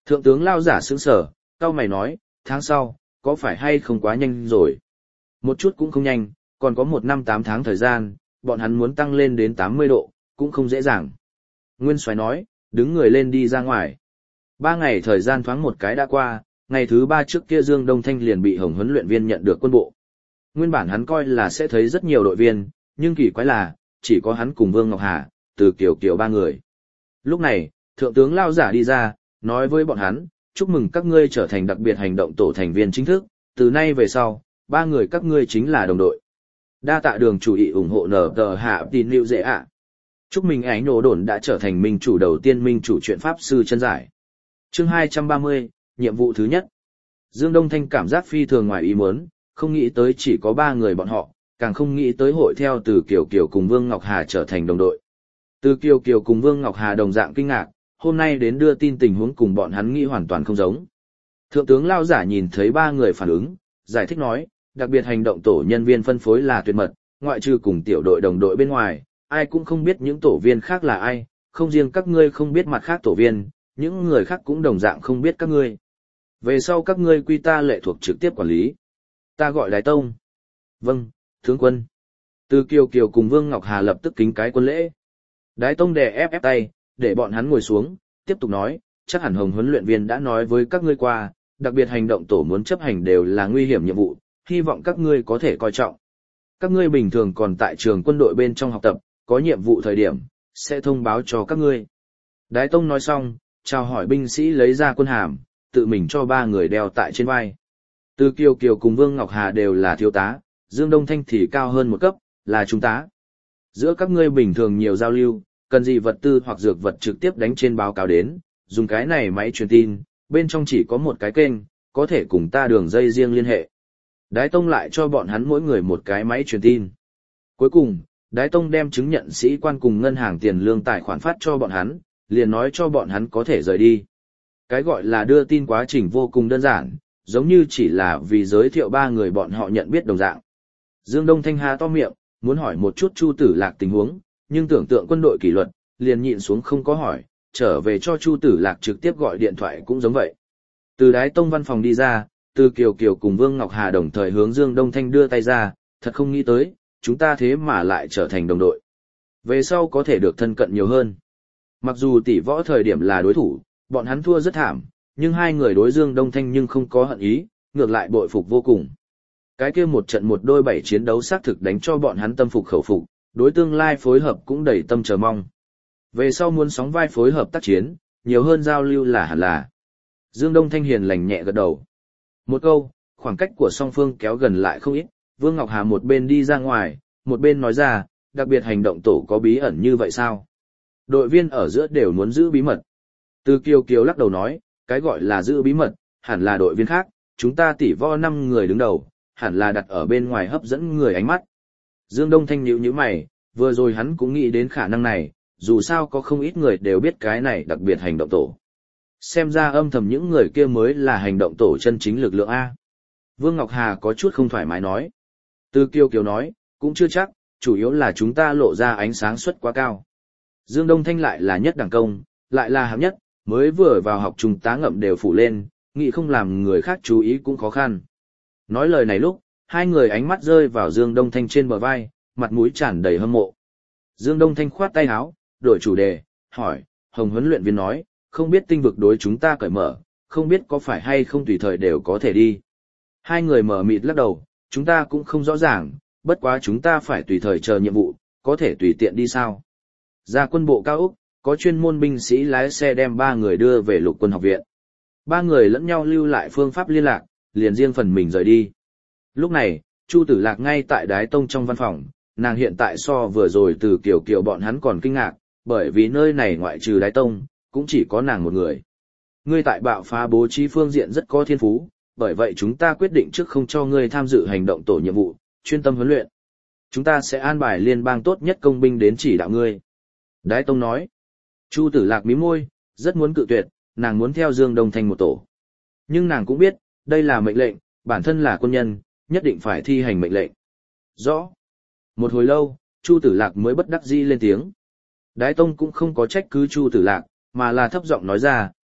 Thượng tướng lao giả sững sờ, cau mày nói, tháng sau, có phải hay không quá nhanh rồi? Một chút cũng không nhanh, còn có 1 năm 8 tháng thời gian, bọn hắn muốn tăng lên đến 80 độ, cũng không dễ dàng. Nguyên Soái nói, đứng người lên đi ra ngoài. 3 ngày thời gian thoáng một cái đã qua, ngày thứ 3 trước kia Dương Đông Thanh liền bị Hồng huấn luyện viên nhận được quân bộ. Nguyên bản hắn coi là sẽ thấy rất nhiều đội viên, nhưng kỳ quái là, chỉ có hắn cùng Vương Ngọc Hà, Từ Kiều Kiều 3 người. Lúc này, thượng tướng lao giả đi ra, nói với bọn hắn, chúc mừng các ngươi trở thành đặc biệt hành động tổ thành viên chính thức, từ nay về sau, 3 người các ngươi chính là đồng đội. Đa tạ đường chủ ý ủng hộ nở tờ hạ tin lưu dễ ạ. Chúc mừng ánh nổ đồn đã trở thành minh chủ đầu tiên minh chủ chuyện pháp sư chân giải. Chương 230, nhiệm vụ thứ nhất. Dương Đông Thanh cảm giác phi thường ngoài ý muốn, không nghĩ tới chỉ có 3 người bọn họ, càng không nghĩ tới hội theo Từ Kiều Kiều cùng Vương Ngọc Hà trở thành đồng đội. Từ Kiều Kiều cùng Vương Ngọc Hà đồng dạng kinh ngạc, hôm nay đến đưa tin tình huống cùng bọn hắn nghĩ hoàn toàn không giống. Thượng tướng Lao giả nhìn thấy 3 người phản ứng, giải thích nói, đặc biệt hành động tổ nhân viên phân phối là tuyệt mật, ngoại trừ cùng tiểu đội đồng đội bên ngoài, ai cũng không biết những tổ viên khác là ai, không riêng các ngươi không biết mặt khác tổ viên, những người khác cũng đồng dạng không biết các ngươi. Về sau các ngươi quy ta lệ thuộc trực tiếp quản lý. Ta gọi Đái Tông. Vâng, tướng quân. Từ Kiều Kiều cùng Vương Ngọc Hà lập tức kính cái quân lễ. Đái Tông đè ép tay, để bọn hắn ngồi xuống, tiếp tục nói, chắc hẳn Hồng huấn luyện viên đã nói với các ngươi qua, đặc biệt hành động tổ muốn chấp hành đều là nguy hiểm nhiệm vụ, hy vọng các ngươi có thể coi trọng. Các ngươi bình thường còn tại trường quân đội bên trong học tập, có nhiệm vụ thời điểm, sẽ thông báo cho các ngươi. Đái Tông nói xong, chào hỏi binh sĩ lấy ra quân hàm, tự mình cho 3 người đeo tại trên vai. Từ Kiều Kiều cùng Vương Ngọc Hà đều là thiếu tá, Dương Đông Thanh thì cao hơn một cấp, là trung tá. Giữa các ngươi bình thường nhiều giao lưu, cần gì vật tư hoặc dược vật trực tiếp đánh trên báo cáo đến, dùng cái này máy truyền tin, bên trong chỉ có một cái kênh, có thể cùng ta đường dây riêng liên hệ. Đái Tông lại cho bọn hắn mỗi người một cái máy truyền tin. Cuối cùng, Đái Tông đem chứng nhận sĩ quan cùng ngân hàng tiền lương tài khoản phát cho bọn hắn, liền nói cho bọn hắn có thể rời đi. Cái gọi là đưa tin quá trình vô cùng đơn giản, giống như chỉ là vì giới thiệu 3 người bọn họ nhận biết đồng dạng. Dương Đông Thanh há to miệng, muốn hỏi một chút Chu Tử Lạc tình huống, nhưng tưởng tượng quân đội kỷ luật, liền nhịn xuống không có hỏi, trở về cho Chu Tử Lạc trực tiếp gọi điện thoại cũng giống vậy. Từ Đái Tông văn phòng đi ra, Từ Kiều Kiều cùng Vương Ngọc Hà đồng thời hướng Dương Đông Thanh đưa tay ra, thật không nghĩ tới, chúng ta thế mà lại trở thành đồng đội. Về sau có thể được thân cận nhiều hơn. Mặc dù tỷ võ thời điểm là đối thủ, bọn hắn thua rất thảm, nhưng 2 người đối Dương Đông Thanh nhưng không có hận ý, ngược lại bội phục vô cùng. Cái kia một trận một đôi 7 chiến đấu xác thực đánh cho bọn hắn tâm phục khẩu phục, đối tương lai phối hợp cũng đầy tâm chờ mong. Về sau muốn sóng vai phối hợp tác chiến, nhiều hơn giao lưu là hẳn là. Dương Đông Thanh hiền lành nhẹ gật đầu. Một câu, khoảng cách của song phương kéo gần lại không ít, Vương Ngọc Hà một bên đi ra ngoài, một bên nói ra, đặc biệt hành động tổ có bí ẩn như vậy sao? Đội viên ở giữa đều muốn giữ bí mật. Từ Kiều Kiều lắc đầu nói, cái gọi là giữ bí mật, hẳn là đội viên khác, chúng ta tỷ võ 5 người đứng đầu, hẳn là đặt ở bên ngoài hấp dẫn người ánh mắt. Dương Đông Thanh nhíu mày, vừa rồi hắn cũng nghĩ đến khả năng này, dù sao có không ít người đều biết cái này đặc biệt hành động tổ. Xem ra âm thầm những người kia mới là hành động tổ chân chính lực lượng A. Vương Ngọc Hà có chút không thoải mái nói. Từ Kiều Kiều nói, cũng chưa chắc, chủ yếu là chúng ta lộ ra ánh sáng suất quá cao. Dương Đông Thanh lại là nhất đẳng công, lại là hạng nhất, mới vừa vào học trung tá ngậm đều phủ lên, nghĩ không làm người khác chú ý cũng khó khăn. Nói lời này lúc, 2 người ánh mắt rơi vào Dương Đông Thanh trên bờ vai, mặt mũi tràn đầy hâm mộ. Dương Đông Thanh khoát tay áo, đổi chủ đề, hỏi, Hồng huấn luyện viên nói, không biết tinh vực đối chúng ta cởi mở, không biết có phải hay không tùy thời đều có thể đi. 2 người mở mịt lắc đầu, chúng ta cũng không rõ ràng, bất quá chúng ta phải tùy thời chờ nhiệm vụ, có thể tùy tiện đi sao. Ra quân bộ cao Úc, có chuyên môn binh sĩ lái xe đem 3 người đưa về lục quân học viện. 3 người lẫn nhau lưu lại phương pháp liên lạc, liền riêng phần mình rời đi. Lúc này, Chu Tử Lạc ngay tại Đái Tông trong văn phòng, nàng hiện tại so vừa rồi Từ Kiều Kiều bọn hắn còn kinh ngạc, bởi vì nơi này ngoại trừ Đái Tông, cũng chỉ có nàng một người. Ngươi tại bạo phá bố trí phương diện rất có thiên phú, bởi vậy chúng ta quyết định trước không cho ngươi tham dự hành động tổ nhiệm vụ, chuyên tâm huấn luyện. Chúng ta sẽ an bài liên bang tốt nhất công binh đến chỉ đạo ngươi. Đái Tông nói. Chu Tử Lạc mím môi, rất muốn cự tuyệt, nàng muốn theo Dương Đông Thanh một tổ. Nhưng nàng cũng biết, đây là mệnh lệnh, bản thân là quân nhân, nhất định phải thi hành mệnh lệnh. Rõ. Một hồi lâu, Chu Tử Lạc mới bất đắc dĩ lên tiếng. Đái Tông cũng không có trách cứ Chu Tử Lạc, mà là thấp giọng nói ra,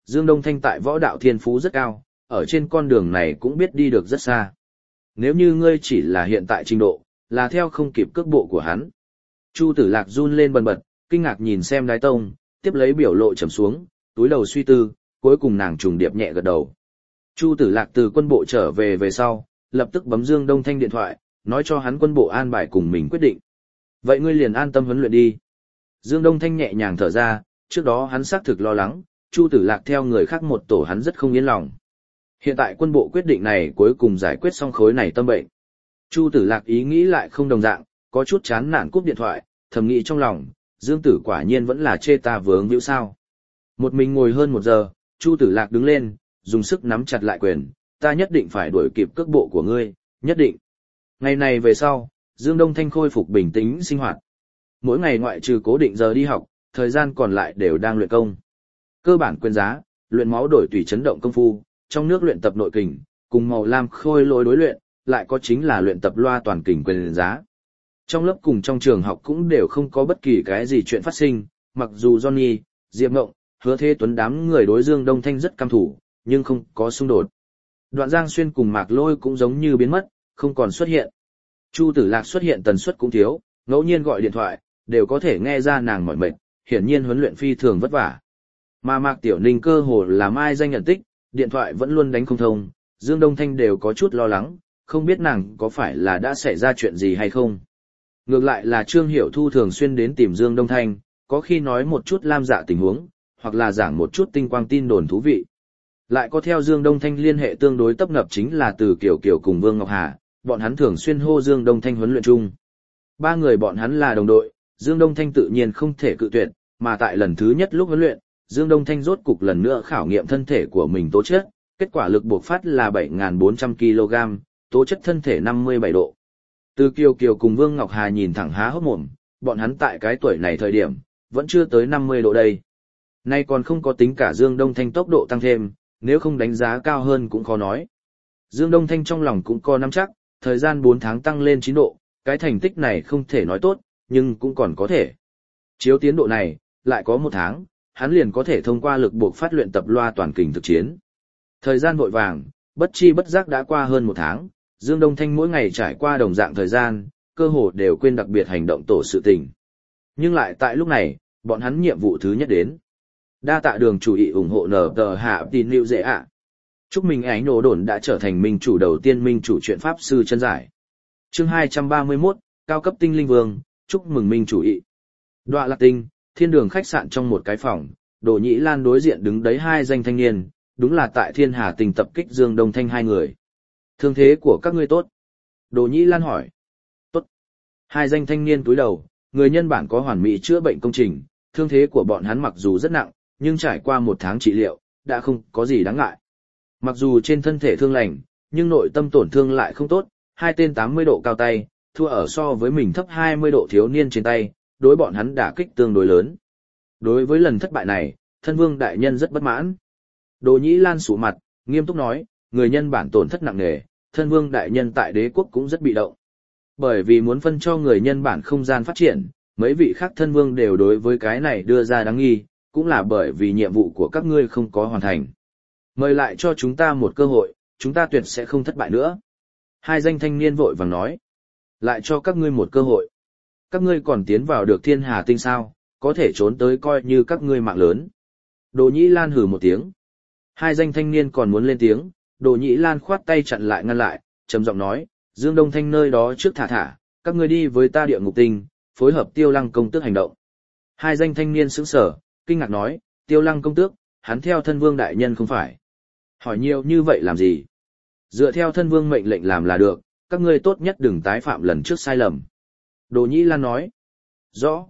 Dương Đông Thanh tại võ đạo thiên phú rất cao, ở trên con đường này cũng biết đi được rất xa. Nếu như ngươi chỉ là hiện tại trình độ, là theo không kịp cước bộ của hắn. Chu Tử Lạc run lên bần bật, kinh ngạc nhìn xem Đái Tông, tiếp lấy biểu lộ trầm xuống, túi đầu suy tư, cuối cùng nàng trùng điệp nhẹ gật đầu. Chu Tử Lạc từ quân bộ trở về sau, lập tức bấm Dương Đông Thanh điện thoại, nói cho hắn quân bộ an bài cùng mình quyết định. Vậy ngươi liền an tâm huấn luyện đi. Dương Đông Thanh nhẹ nhàng thở ra, trước đó hắn xác thực lo lắng, Chu Tử Lạc theo người khác một tổ hắn rất không yên lòng. Hiện tại quân bộ quyết định này cuối cùng giải quyết xong khối này tâm bệnh. Chu Tử Lạc ý nghĩ lại không đồng dạng, có chút chán nản cúp điện thoại, thầm nghĩ trong lòng, Dương Tử quả nhiên vẫn là chê ta vướng víu sao. Một mình ngồi hơn 1 giờ, Chu Tử Lạc đứng lên, dùng sức nắm chặt lại quyền, ta nhất định phải đuổi kịp cước bộ của ngươi, nhất định. Ngày này về sau, Dương Đông Thanh khôi phục bình tĩnh sinh hoạt. Mỗi ngày ngoại trừ cố định giờ đi học, thời gian còn lại đều đang luyện công. Cơ bản quyền giá, luyện máu đổi tùy chấn động công phu, trong nước luyện tập nội kình, cùng màu lam khôi lỗi đối luyện, lại có chính là luyện tập loa toàn kình quyền giá. Trong lớp cùng trong trường học cũng đều không có bất kỳ cái gì chuyện phát sinh, mặc dù Johnny, Diệp Ngộng, Hứa Thế Tuấn đám người đối Dương Đông Thanh rất căm thủ, nhưng không có xung đột. Đoạn Giang Xuyên cùng Mạc Lôi cũng giống như biến mất, không còn xuất hiện. Chu Tử Lạc xuất hiện tần suất cũng thiếu, ngẫu nhiên gọi điện thoại, đều có thể nghe ra nàng mỏi mệt, hiển nhiên huấn luyện phi thường vất vả. Mà Mạc Tiểu Ninh cơ hồ là mai danh nhận tích, điện thoại vẫn luôn đánh không thông, Dương Đông Thanh đều có chút lo lắng, không biết nàng có phải là đã xảy ra chuyện gì hay không. Ngược lại là Trương Hiểu Thu thường xuyên đến tìm Dương Đông Thanh, có khi nói một chút lam dạ tình huống, hoặc là giảng một chút tinh quang tin đồn thú vị. Lại có theo Dương Đông Thanh liên hệ tương đối tấp nập chính là từ Kiều Kiều cùng Vương Ngọc Hà, bọn hắn thường xuyên hô Dương Đông Thanh huấn luyện chung. 3 người bọn hắn là đồng đội, Dương Đông Thanh tự nhiên không thể cự tuyệt, mà tại lần thứ nhất lúc huấn luyện, Dương Đông Thanh rốt cục lần nữa khảo nghiệm thân thể của mình tố chất, kết quả lực buộc phát là 7.400 kg, tố chất thân thể 57 độ. Từ Kiều Kiều cùng Vương Ngọc Hà nhìn thẳng há hốc mồm, bọn hắn tại cái tuổi này thời điểm, vẫn chưa tới 50 độ đây. Nay còn không có tính cả Dương Đông Thanh tốc độ tăng thêm, nếu không đánh giá cao hơn cũng khó nói. Dương Đông Thanh trong lòng cũng có nắm chắc, thời gian 4 tháng tăng lên 9 độ, cái thành tích này không thể nói tốt, nhưng cũng còn có thể. Chiếu tiến độ này, lại có 1 tháng, hắn liền có thể thông qua lực buộc phát luyện tập loa toàn kình thực chiến. Thời gian vội vàng, bất chi bất giác đã qua hơn 1 tháng, Dương Đông Thanh mỗi ngày trải qua đồng dạng thời gian, cơ hồ đều quên đặc biệt hành động tổ sự tình. Nhưng lại tại lúc này, bọn hắn nhiệm vụ thứ nhất đến. Đa tạ Đường chủ ý ủng hộ nở tờ hạ tin lưu dễ ạ. Chúc mừng ánh nổ đồn đã trở thành minh chủ đầu tiên minh chủ chuyện pháp sư chân giải. Chương 231, cao cấp tinh linh vương, chúc mừng minh chủ ý. Đoạ Lạc Tinh, thiên đường khách sạn trong một cái phòng, Đỗ Nhĩ Lan đối diện đứng đấy 2 danh thanh niên, đúng là tại Thiên Hà Tinh tập kích Dương Đông Thanh 2 người. Thương thế của các ngươi tốt? Đỗ Nhĩ Lan hỏi. Tốt. 2 danh thanh niên cúi đầu, người nhân bản có hoàn mỹ chữa bệnh công trình, thương thế của bọn hắn mặc dù rất nặng, nhưng trải qua 1 tháng trị liệu, đã không có gì đáng ngại. Mặc dù trên thân thể thương lành, nhưng nội tâm tổn thương lại không tốt, 2 tên 80 độ cao tay, thua ở so với mình thấp 20 độ thiếu niên trên tay, đối bọn hắn đả kích tương đối lớn. Đối với lần thất bại này, thân vương đại nhân rất bất mãn. Đỗ Nhĩ Lan sụ mặt, nghiêm túc nói, người nhân bản tổn thất nặng nề, thân vương đại nhân tại đế quốc cũng rất bị động. Bởi vì muốn phân cho người nhân bản không gian phát triển, mấy vị khác thân vương đều đối với cái này đưa ra đáng nghi, cũng là bởi vì nhiệm vụ của các ngươi không có hoàn thành. Mời lại cho chúng ta một cơ hội, chúng ta tuyệt sẽ không thất bại nữa. 2 danh thanh niên vội vàng nói. Lại cho các ngươi một cơ hội. Các ngươi còn tiến vào được Thiên Hà Tinh sao, có thể trốn tới coi như các ngươi mạng lớn. Đỗ Nhĩ Lan hừ một tiếng. 2 danh thanh niên còn muốn lên tiếng, Đỗ Nhĩ Lan khoát tay chặn lại ngăn lại, trầm giọng nói, Dương Đông Thanh nơi đó trước thả, các ngươi đi với ta Địa Ngục Tinh, phối hợp Tiêu Lăng công tước hành động. 2 danh thanh niên sững sờ, kinh ngạc nói, Tiêu Lăng công tước, hắn theo thân vương đại nhân không phải. Hỏi nhiều như vậy làm gì? Dựa theo thân vương mệnh lệnh làm là được, các ngươi tốt nhất đừng tái phạm lần trước sai lầm. Đỗ Nhĩ Lan nói. Rõ.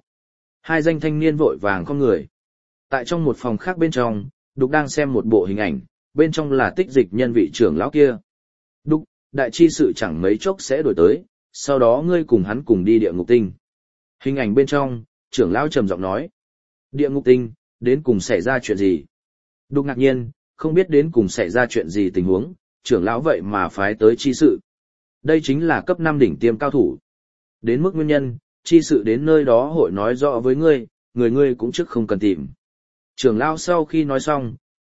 2 danh thanh niên vội vàng con người. Tại trong một phòng khác bên trong, Đục đang xem một bộ hình ảnh, bên trong là tích dịch nhân vị trưởng lão kia. Đục, đại chi sự chẳng mấy chốc sẽ đổi tới, sau đó ngươi cùng hắn cùng đi Địa Ngục Tinh. Hình ảnh bên trong, trưởng lão trầm giọng nói. Địa Ngục Tinh, đến cùng xảy ra chuyện gì? Đục ngạc nhiên, không biết đến cùng xảy ra chuyện gì tình huống, trưởng lão vậy mà phái tới chi sự. Đây chính là cấp 5 đỉnh tiêm cao thủ. Đến mức nguyên nhân, chi sự đến nơi đó hội nói rõ với ngươi, người ngươi cũng trước không cần tìm. Trưởng lão sau khi nói xong,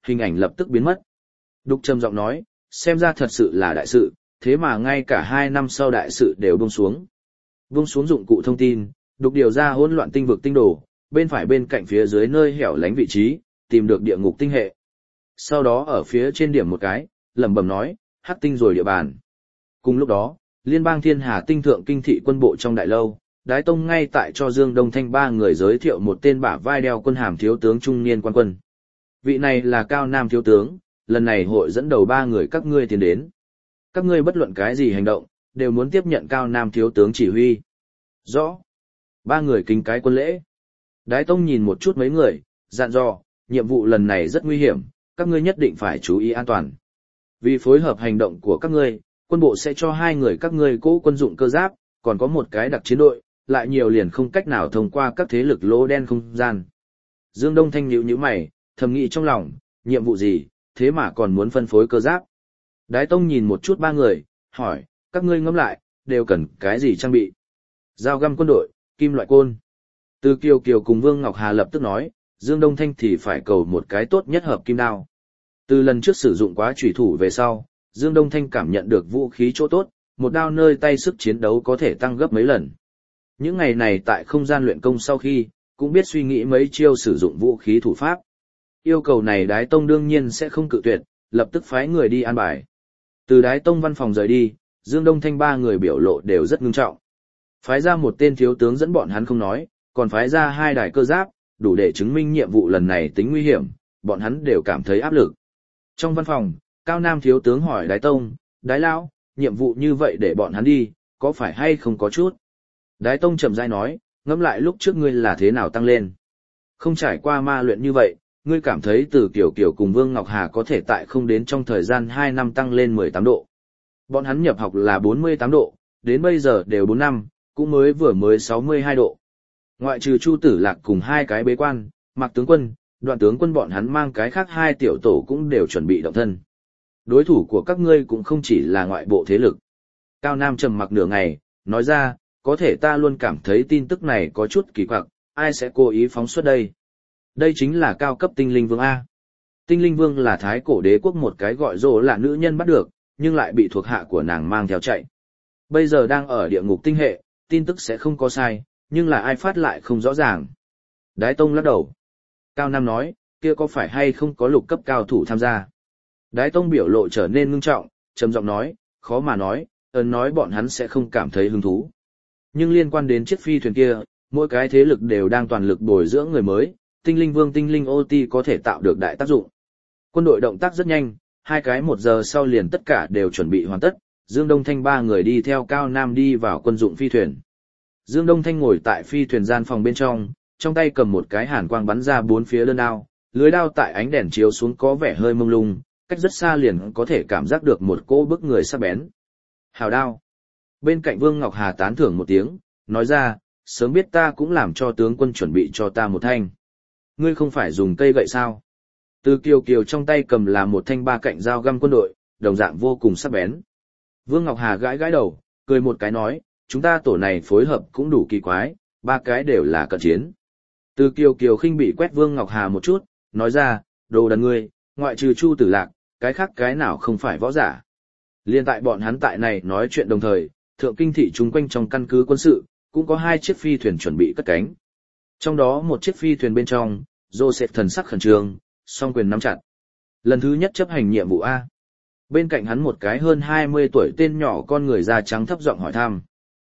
hình ảnh lập tức biến mất. Đục trầm giọng nói, xem ra thật sự là đại sự, thế mà ngay cả 2 năm sau đại sự đều buông xuống. Buông xuống dụng cụ thông tin, Đục điều ra hỗn loạn tinh vực tinh đồ, bên phải bên cạnh phía dưới nơi hẻo lánh vị trí, tìm được địa ngục tinh hệ. Sau đó ở phía trên điểm một cái, lẩm bẩm nói, hắc tinh rồi địa bàn. Cùng lúc đó, Liên bang Thiên Hà tinh thượng kinh thị quân bộ trong đại lâu, Đái Tông ngay tại cho Dương Đông Thanh 3 người giới thiệu một tên bả vai đeo quân hàm thiếu tướng trung niên quan quân. Vị này là Cao Nam thiếu tướng, lần này hội dẫn đầu 3 người các ngươi tiến đến. Các ngươi bất luận cái gì hành động, đều muốn tiếp nhận Cao Nam thiếu tướng chỉ huy. Rõ. 3 người kính cái quân lễ. Đái Tông nhìn một chút mấy người, dặn dò, nhiệm vụ lần này rất nguy hiểm, các ngươi nhất định phải chú ý an toàn. Vì phối hợp hành động của các ngươi, quân bộ sẽ cho 2 người các ngươi cố quân dụng cơ giáp, còn có một cái đặc chiến đội, lại nhiều liền không cách nào thông qua các thế lực lỗ đen không gian. Dương Đông Thanh nhíu mày, thầm nghĩ trong lòng, nhiệm vụ gì, thế mà còn muốn phân phối cơ giáp. Đái Tông nhìn một chút 3 người, hỏi, các ngươi ngẫm lại, đều cần cái gì trang bị? Dao găm quân đội, kim loại côn. Từ Kiều Kiều cùng Vương Ngọc Hà lập tức nói, Dương Đông Thanh thì phải cầu một cái tốt nhất hợp kim đao. Từ lần trước sử dụng quá chủy thủ về sau, Dương Đông Thanh cảm nhận được vũ khí chỗ tốt, một đao nơi tay sức chiến đấu có thể tăng gấp mấy lần. Những ngày này tại không gian luyện công sau khi, cũng biết suy nghĩ mấy chiêu sử dụng vũ khí thủ pháp. Yêu cầu này Đái Tông đương nhiên sẽ không cự tuyệt, lập tức phái người đi an bài. Từ Đái Tông văn phòng rời đi, Dương Đông Thanh 3 người biểu lộ đều rất ngưng trọng. Phái ra một tên thiếu tướng dẫn bọn hắn không nói, còn phái ra 2 đài cơ giáp, đủ để chứng minh nhiệm vụ lần này tính nguy hiểm, bọn hắn đều cảm thấy áp lực. Trong văn phòng, Cao Nam thiếu tướng hỏi Đái Tông, Đái Lão, nhiệm vụ như vậy để bọn hắn đi, có phải hay không có chút? Đái Tông chậm rãi nói, ngẫm lại lúc trước ngươi là thế nào tăng lên. Không trải qua ma luyện như vậy, ngươi cảm thấy từ Kiều Kiều cùng Vương Ngọc Hà có thể tại không đến trong thời gian 2 năm tăng lên 18 độ. Bọn hắn nhập học là 48 độ, đến bây giờ đều 4 năm, cũng mới 62 độ. Ngoại trừ Chu Tử Lạc cùng 2 cái bế quan, Mạc tướng quân, Đoạn tướng quân bọn hắn mang cái khác 2 tiểu tổ cũng đều chuẩn bị động thân. Đối thủ của các ngươi cũng không chỉ là ngoại bộ thế lực. Cao Nam trầm mặc nửa ngày, nói ra, có thể ta luôn cảm thấy tin tức này có chút kỳ quặc, ai sẽ cố ý phóng xuất đây? Đây chính là cao cấp tinh linh vương A. Tinh linh vương là thái cổ đế quốc một cái gọi rồ là nữ nhân bắt được, nhưng lại bị thuộc hạ của nàng mang theo chạy. Bây giờ đang ở địa ngục tinh hệ, tin tức sẽ không có sai, nhưng là ai phát lại không rõ ràng. Đái Tông lắc đầu. Cao Nam nói, kia có phải hay không có lục cấp cao thủ tham gia? Đái Tông biểu lộ trở nên ngưng trọng, trầm giọng nói, khó mà nói, nói bọn hắn sẽ không cảm thấy hứng thú. Nhưng liên quan đến chiếc phi thuyền kia, mỗi cái thế lực đều đang toàn lực bồi dưỡng người mới, tinh linh vương tinh linh OT có thể tạo được đại tác dụng. Quân đội động tác rất nhanh, 2 cái 1 giờ sau liền tất cả đều chuẩn bị hoàn tất, Dương Đông Thanh 3 người đi theo Cao Nam đi vào quân dụng phi thuyền. Dương Đông Thanh ngồi tại phi thuyền gian phòng bên trong tay cầm một cái hàn quang bắn ra 4 phía đơn đao, lưới đao tại ánh đèn chiếu xuống có vẻ hơi mông lung, cách rất xa liền có thể cảm giác được một cỗ bức người sắc bén. Hào đao. Bên cạnh Vương Ngọc Hà tán thưởng một tiếng, nói ra, sớm biết ta cũng làm cho tướng quân chuẩn bị cho ta một thanh. Ngươi không phải dùng cây gậy sao? Từ Kiều Kiều trong tay cầm là một thanh 3 cạnh dao găm quân đội, đồng dạng vô cùng sắc bén. Vương Ngọc Hà gãi gãi đầu, cười một cái nói, chúng ta tổ này phối hợp cũng đủ kỳ quái, 3 cái đều là cận chiến. Từ Kiều Kiều khinh bị quét Vương Ngọc Hà một chút, nói ra, đồ đần ngươi, ngoại trừ Chu Tử Lạc, cái khác cái nào không phải võ giả. Liên tại bọn hắn tại này nói chuyện đồng thời, thượng kinh thị chung quanh trong căn cứ quân sự, cũng có 2 chiếc phi thuyền chuẩn bị cất cánh. Trong đó một chiếc phi thuyền bên trong, Joseph thần sắc khẩn trương, song quyền nắm chặt. Lần thứ nhất chấp hành nhiệm vụ A. Bên cạnh hắn một cái hơn 20 tuổi tên nhỏ con người da trắng thấp giọng hỏi thăm.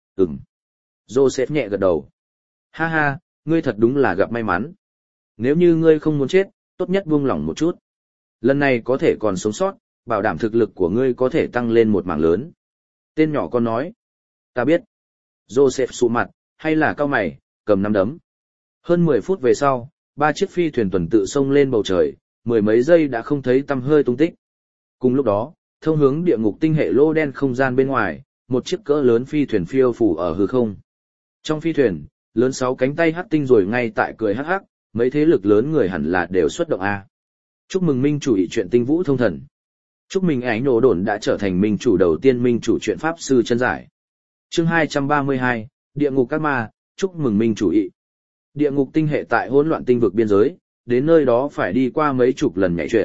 Joseph nhẹ gật đầu. Ha ha, ngươi thật đúng là gặp may mắn. Nếu như ngươi không muốn chết, tốt nhất buông lỏng một chút. Lần này có thể còn sống sót, bảo đảm thực lực của ngươi có thể tăng lên một mảng lớn. Tên nhỏ con nói. Ta biết. Joseph sụ mặt, hay là cao mày, cầm nắm đấm. Hơn 10 phút về sau, 3 chiếc phi thuyền tuần tự xông lên bầu trời, 10 mấy giây đã không thấy tăm hơi tung tích. Cùng lúc đó, thông hướng địa ngục tinh hệ lô đen không gian bên ngoài, một chiếc cỡ lớn phi thuyền phiêu phủ ở hư không. Trong phi thuyền, lớn 6 cánh tay hắc tinh rồi ngay tại cười hắc hắc, mấy thế lực lớn người hẳn là đều xuất động A. Chúc mừng minh chủ ý chuyện tinh vũ thông thần. Chúc mừng ánh nổ đồn đã trở thành minh chủ đầu tiên minh chủ chuyện pháp sư chân giải. Chương 232, Địa ngục các ma, chúc mừng minh chủ ý. Địa ngục tinh hệ tại hỗn loạn tinh vực biên giới, đến nơi đó phải đi qua mấy chục lần nhảy chuyển,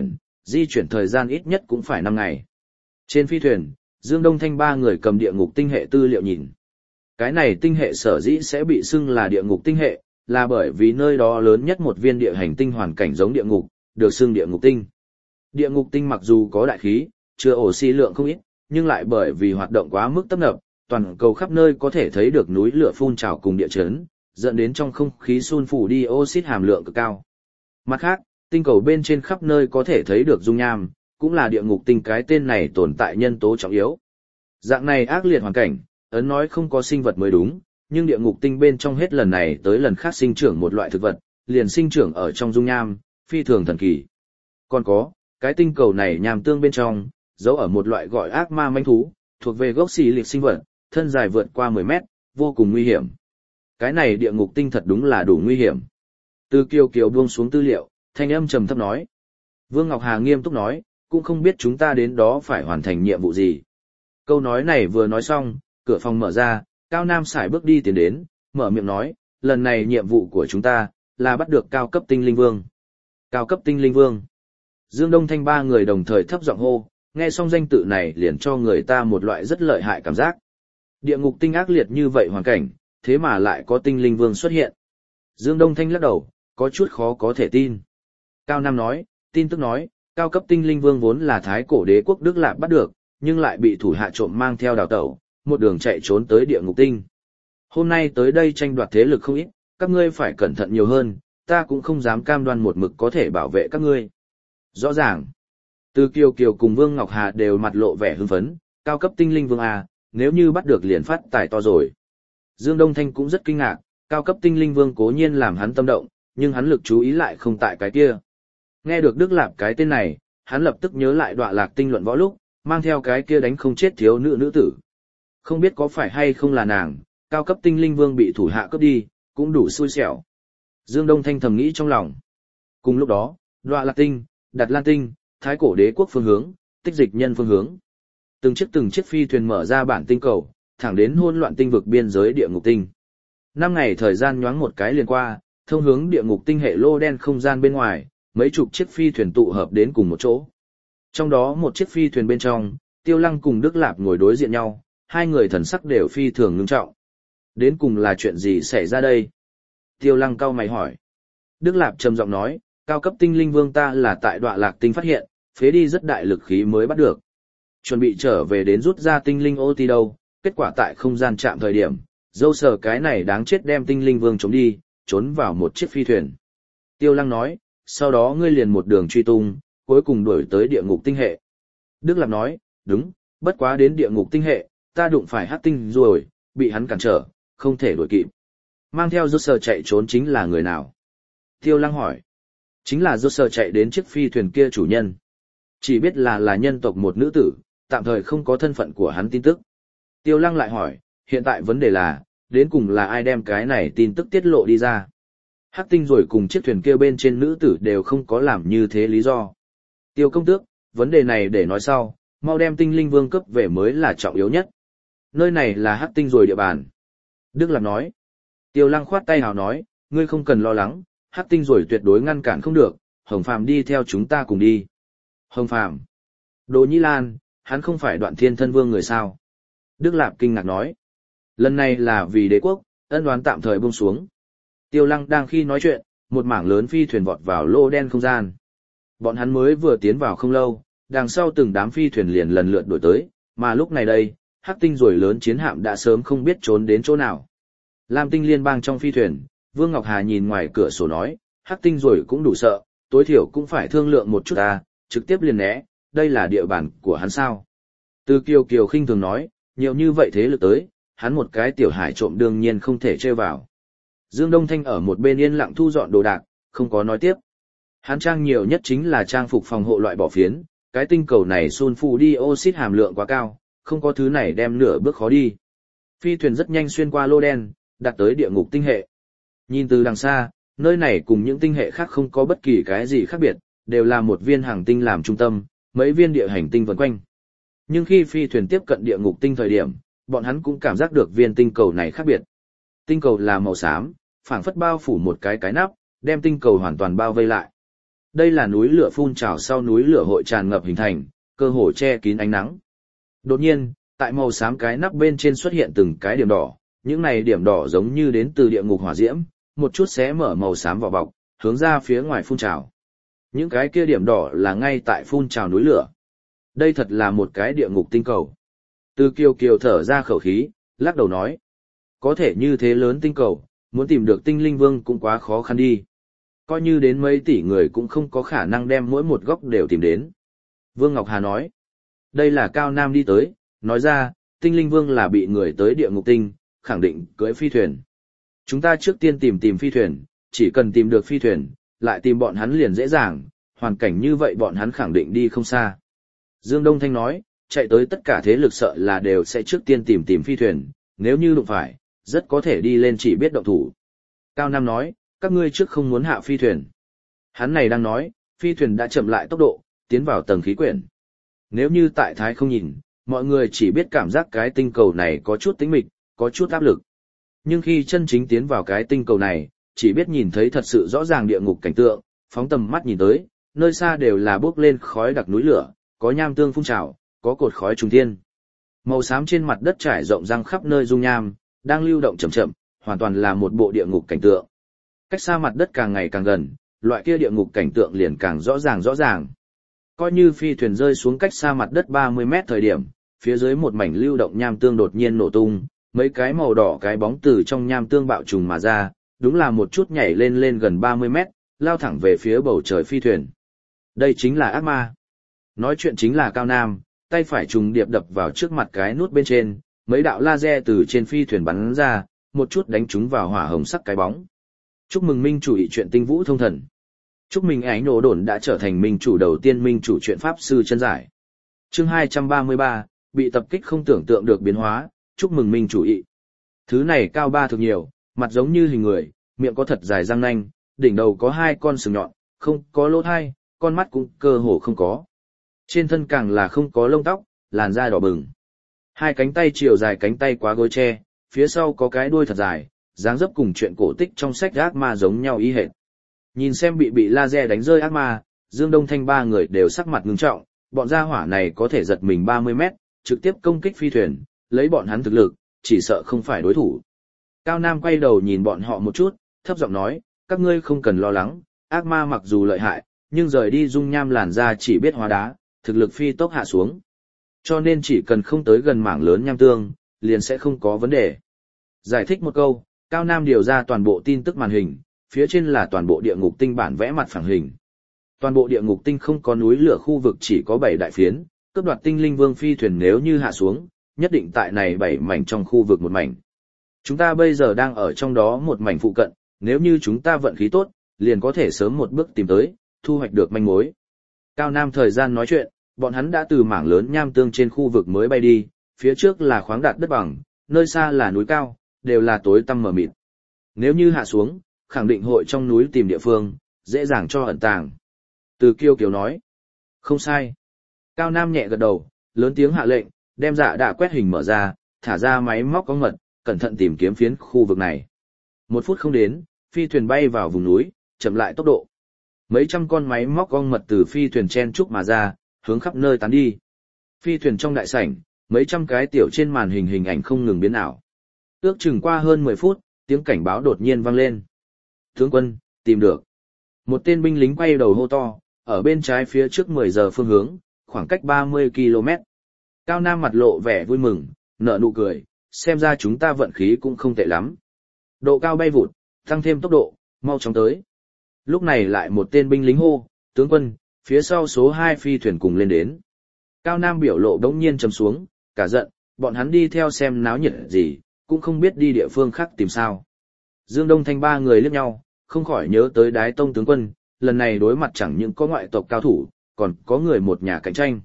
di chuyển thời gian ít nhất cũng phải 5 ngày. Trên phi thuyền, Dương Đông Thanh ba người cầm địa ngục tinh hệ tư liệu nhìn. Cái này tinh hệ sở dĩ sẽ bị xưng là địa ngục tinh hệ, là bởi vì nơi đó lớn nhất một viên địa hành tinh hoàn cảnh giống địa ngục, được xưng địa ngục tinh. Địa ngục tinh mặc dù có đại khí, chứa oxy lượng không ít, nhưng lại bởi vì hoạt động quá mức tấp nập, toàn cầu khắp nơi có thể thấy được núi lửa phun trào cùng địa chấn, dẫn đến trong không khí sun phủ dioxide hàm lượng cực cao. Mặt khác, tinh cầu bên trên khắp nơi có thể thấy được dung nham, cũng là địa ngục tinh cái tên này tồn tại nhân tố trọng yếu. Dạng này ác liệt hoàn cảnh, ấn nói không có sinh vật mới đúng, nhưng địa ngục tinh bên trong hết lần này tới lần khác sinh trưởng một loại thực vật, liền sinh trưởng ở trong dung nham, phi thường thần kỳ. Còn có, cái tinh cầu này nham tương bên trong, giấu ở một loại gọi ác ma manh thú, thuộc về gốc xì liệt sinh vật, thân dài vượt qua 10 mét, vô cùng nguy hiểm. Cái này địa ngục tinh thật đúng là đủ nguy hiểm. Từ Kiều Kiều buông xuống tư liệu, thanh âm trầm thấp nói. Vương Ngọc Hà nghiêm túc nói, cũng không biết chúng ta đến đó phải hoàn thành nhiệm vụ gì. Câu nói này vừa nói xong, cửa phòng mở ra, Cao Nam sải bước đi tiến đến, mở miệng nói, lần này nhiệm vụ của chúng ta, là bắt được cao cấp tinh linh vương. Cao cấp tinh linh vương. Dương Đông Thanh ba người đồng thời thấp giọng hô, nghe xong danh tự này liền cho người ta một loại rất lợi hại cảm giác. Địa ngục tinh ác liệt như vậy hoàn cảnh, thế mà lại có tinh linh vương xuất hiện. Dương Đông Thanh lắc đầu, có chút khó có thể tin. Cao Nam nói, tin tức nói, cao cấp tinh linh vương vốn là thái cổ đế quốc Đức Lạp bắt được, nhưng lại bị thủ hạ trộm mang theo đào tẩu, một đường chạy trốn tới địa ngục tinh. Hôm nay tới đây tranh đoạt thế lực không ít, các ngươi phải cẩn thận nhiều hơn, ta cũng không dám cam đoan một mực có thể bảo vệ các ngươi. Rõ ràng, từ Kiều Kiều cùng Vương Ngọc Hà đều mặt lộ vẻ hưng phấn, cao cấp tinh linh vương A, nếu như bắt được liền phát tài to rồi. Dương Đông Thanh cũng rất kinh ngạc, cao cấp tinh linh vương cố nhiên làm hắn tâm động, nhưng hắn lực chú ý lại không tại cái kia. Nghe được Đức Lạp cái tên này, hắn lập tức nhớ lại Đọa Lạc tinh luận võ lúc, mang theo cái kia đánh không chết thiếu nữ tử. Không biết có phải hay không là nàng, cao cấp tinh linh vương bị thủ hạ cướp đi, cũng đủ xui xẻo. Dương Đông Thanh thầm nghĩ trong lòng. Cùng lúc đó, Đọa Lạc tinh, Đạt Lan tinh, Thái cổ đế quốc phương hướng, Tích Dịch nhân phương hướng. Từng chiếc phi thuyền mở ra bản tinh cầu, thẳng đến hỗn loạn tinh vực biên giới địa ngục tinh. 5 ngày thời gian nhoáng một cái liền qua, thông hướng địa ngục tinh hệ lô đen không gian bên ngoài, mấy chục chiếc phi thuyền tụ hợp đến cùng một chỗ. Trong đó một chiếc phi thuyền bên trong, Tiêu Lăng cùng Đức Lạp ngồi đối diện nhau, hai người thần sắc đều phi thường ngưng trọng. Đến cùng là chuyện gì xảy ra đây? Tiêu Lăng cau mày hỏi. Đức Lạp trầm giọng nói, cao cấp tinh linh vương ta là tại Đọa Lạc tinh phát hiện, phế đi rất đại lực khí mới bắt được. Chuẩn bị trở về đến rút ra tinh linh ô ti đâu, kết quả tại không gian chạm thời điểm, dâu sờ cái này đáng chết đem tinh linh vương trốn đi, trốn vào một chiếc phi thuyền. Tiêu Lăng nói, sau đó ngươi liền một đường truy tung, cuối cùng đuổi tới địa ngục tinh hệ. Đức Lạp nói, đúng, bất quá đến địa ngục tinh hệ, ta đụng phải hắc tinh rồi, bị hắn cản trở, không thể đuổi kịp. Mang theo rút sờ chạy trốn chính là người nào? Tiêu Lăng hỏi. Chính là rút sờ chạy đến chiếc phi thuyền kia chủ nhân. Chỉ biết là nhân tộc một nữ tử, tạm thời không có thân phận của hắn tin tức. Tiêu Lăng lại hỏi, hiện tại vấn đề là, đến cùng là ai đem cái này tin tức tiết lộ đi ra? Hắc tinh rồi cùng chiếc thuyền kia bên trên nữ tử đều không có làm như thế lý do. Tiêu công tước, vấn đề này để nói sau, mau đem tinh linh vương cấp về mới là trọng yếu nhất. Nơi này là Hắc tinh rồi địa bàn. Đức Lạp nói. Tiêu Lăng khoát tay hào nói, ngươi không cần lo lắng, Hắc tinh rồi tuyệt đối ngăn cản không được, Hồng Phàm đi theo chúng ta cùng đi. Hồng Phàm? Đỗ Nhĩ Lan, hắn không phải Đoạn Thiên Thân Vương người sao? Đức Lạp kinh ngạc nói. Lần này là vì đế quốc, ân oán tạm thời buông xuống. Tiêu Lăng đang khi nói chuyện, một mảng lớn phi thuyền vọt vào lô đen không gian. Bọn hắn mới vừa tiến vào không lâu, đằng sau từng đám phi thuyền liền lần lượt đuổi tới, mà lúc này đây, Hắc tinh rồi lớn chiến hạm đã sớm không biết trốn đến chỗ nào. Lam tinh liên bang trong phi thuyền, Vương Ngọc Hà nhìn ngoài cửa sổ nói, Hắc tinh rồi cũng đủ sợ, tối thiểu cũng phải thương lượng một chút ta, trực tiếp liền né, đây là địa bàn của hắn sao. Từ Kiều Kiều khinh thường nói, nhiều như vậy thế lực tới, hắn một cái tiểu hải trộm đương nhiên không thể trêu vào. Dương Đông Thanh ở một bên yên lặng thu dọn đồ đạc, không có nói tiếp. Hắn trang nhiều nhất chính là trang phục phòng hộ loại bỏ phiến, cái tinh cầu này sulfur dioxide hàm lượng quá cao, không có thứ này đem nửa bước khó đi. Phi thuyền rất nhanh xuyên qua lô đen, đạt tới địa ngục tinh hệ. Nhìn từ đằng xa, nơi này cùng những tinh hệ khác không có bất kỳ cái gì khác biệt, đều là một viên hành tinh làm trung tâm, mấy viên địa hành tinh vần quanh. Nhưng khi phi thuyền tiếp cận địa ngục tinh thời điểm, bọn hắn cũng cảm giác được viên tinh cầu này khác biệt. Tinh cầu là màu xám, phảng phất bao phủ một cái nắp, đem tinh cầu hoàn toàn bao vây lại. Đây là núi lửa phun trào sau núi lửa hội tràn ngập hình thành, cơ hồ che kín ánh nắng. Đột nhiên, tại màu xám cái nắp bên trên xuất hiện từng cái điểm đỏ, những này điểm đỏ giống như đến từ địa ngục hỏa diễm, một chút xé mở màu xám vỏ bọc, hướng ra phía ngoài phun trào. Những cái kia điểm đỏ là ngay tại phun trào núi lửa. Đây thật là một cái địa ngục tinh cầu. Từ Kiều Kiều thở ra khẩu khí, lắc đầu nói. Có thể như thế lớn tinh cầu, muốn tìm được tinh linh vương cũng quá khó khăn đi. Coi như đến mấy tỷ người cũng không có khả năng đem mỗi một góc đều tìm đến. Vương Ngọc Hà nói. Đây là Cao Nam đi tới, nói ra, tinh linh vương là bị người tới địa ngục tinh, khẳng định cưỡi phi thuyền. Chúng ta trước tiên tìm phi thuyền, chỉ cần tìm được phi thuyền, lại tìm bọn hắn liền dễ dàng, hoàn cảnh như vậy bọn hắn khẳng định đi không xa. Dương Đông Thanh nói, chạy tới tất cả thế lực sợ là đều sẽ trước tiên tìm phi thuyền, nếu như đụng phải, rất có thể đi lên chỉ biết động thủ. Cao Nam nói, các ngươi trước không muốn hạ phi thuyền. Hắn này đang nói, phi thuyền đã chậm lại tốc độ, tiến vào tầng khí quyển. Nếu như tại thái không nhìn, mọi người chỉ biết cảm giác cái tinh cầu này có chút tĩnh mịch, có chút áp lực. Nhưng khi chân chính tiến vào cái tinh cầu này, chỉ biết nhìn thấy thật sự rõ ràng địa ngục cảnh tượng, phóng tầm mắt nhìn tới, nơi xa đều là bốc lên khói đặc núi lửa, có nham tương phun trào, có cột khói trùng thiên. Màu xám trên mặt đất trải rộng răng khắp nơi dung nham, đang lưu động chậm chậm, hoàn toàn là một bộ địa ngục cảnh tượng. Cách xa mặt đất càng ngày càng gần, loại kia địa ngục cảnh tượng liền càng rõ ràng. Coi như phi thuyền rơi xuống cách xa mặt đất 30 mét thời điểm, phía dưới một mảnh lưu động nham tương đột nhiên nổ tung, mấy cái màu đỏ cái bóng từ trong nham tương bạo trùng mà ra, đúng là một chút nhảy lên gần 30 mét, lao thẳng về phía bầu trời phi thuyền. Đây chính là ác ma. Nói chuyện chính là Cao Nam, tay phải trùng điệp đập vào trước mặt cái nút bên trên, mấy đạo laser từ trên phi thuyền bắn ra, một chút đánh trúng vào hỏa hồng sắc cái bóng. Chúc mừng minh chủ ý chuyện tinh vũ thông thần. Chúc mừng ánh nổ đồn đã trở thành minh chủ đầu tiên minh chủ chuyện pháp sư chân giải. Chương 233, bị tập kích không tưởng tượng được biến hóa, chúc mừng minh chủ ý. Thứ này cao ba thực nhiều, mặt giống như hình người, miệng có thật dài răng nanh, đỉnh đầu có hai con sừng nhọn, không có lỗ thai, con mắt cũng cơ hồ không có. Trên thân càng là không có lông tóc, làn da đỏ bừng. Hai cánh tay chiều dài cánh tay quá gối tre, phía sau có cái đuôi thật dài, dáng dấp cùng chuyện cổ tích trong sách ác ma giống nhau y hệt. Nhìn xem bị laser đánh rơi ác ma, Dương Đông Thanh ba người đều sắc mặt ngưng trọng, bọn gia hỏa này có thể giật mình 30 mét, trực tiếp công kích phi thuyền, lấy bọn hắn thực lực, chỉ sợ không phải đối thủ. Cao Nam quay đầu nhìn bọn họ một chút, thấp giọng nói, các ngươi không cần lo lắng, ác ma mặc dù lợi hại, nhưng rời đi dung nham làn da chỉ biết hóa đá, thực lực phi tốc hạ xuống. Cho nên chỉ cần không tới gần mảng lớn nham tương, liền sẽ không có vấn đề. Giải thích một câu, Cao Nam điều ra toàn bộ tin tức màn hình, phía trên là toàn bộ địa ngục tinh bản vẽ mặt phẳng hình. Toàn bộ địa ngục tinh không có núi lửa khu vực chỉ có 7 đại phiến, cướp đoạt tinh linh vương phi thuyền nếu như hạ xuống, nhất định tại này 7 mảnh trong khu vực một mảnh. Chúng ta bây giờ đang ở trong đó một mảnh phụ cận, nếu như chúng ta vận khí tốt, liền có thể sớm một bước tìm tới, thu hoạch được manh mối. Cao Nam thời gian nói chuyện, bọn hắn đã từ mảng lớn nham tương trên khu vực mới bay đi, phía trước là khoáng đạt đất bằng, nơi xa là núi cao, đều là tối tăm mờ mịt. Nếu như hạ xuống, khẳng định hội trong núi tìm địa phương, dễ dàng cho ẩn tàng. Từ Kiêu Kiều nói. Không sai. Cao Nam nhẹ gật đầu, lớn tiếng hạ lệnh, đem dạ đạ quét hình mở ra, thả ra máy móc có mật, cẩn thận tìm kiếm phiến khu vực này. 1 phút không đến, phi thuyền bay vào vùng núi, chậm lại tốc độ. Mấy trăm con máy móc ong mật từ phi thuyền chen trúc mà ra, hướng khắp nơi tán đi. Phi thuyền trong đại sảnh, mấy trăm cái tiểu trên màn hình ảnh không ngừng biến ảo. Ước chừng qua hơn 10 phút, tiếng cảnh báo đột nhiên vang lên. Tướng quân, tìm được. Một tên binh lính quay đầu hô to, ở bên trái phía trước 10 giờ phương hướng, khoảng cách 30 km. Cao Nam mặt lộ vẻ vui mừng, nở nụ cười, xem ra chúng ta vận khí cũng không tệ lắm. Độ cao bay vụt, tăng thêm tốc độ, mau chóng tới. Lúc này lại một tên binh lính hô, tướng quân, phía sau số 2 phi thuyền cùng lên đến. Cao Nam biểu lộ đống nhiên trầm xuống, cả giận, bọn hắn đi theo xem náo nhiệt gì, cũng không biết đi địa phương khác tìm sao. Dương Đông Thanh ba người liếc nhau, không khỏi nhớ tới Đái Tông tướng quân, lần này đối mặt chẳng những có ngoại tộc cao thủ, còn có người một nhà cạnh tranh.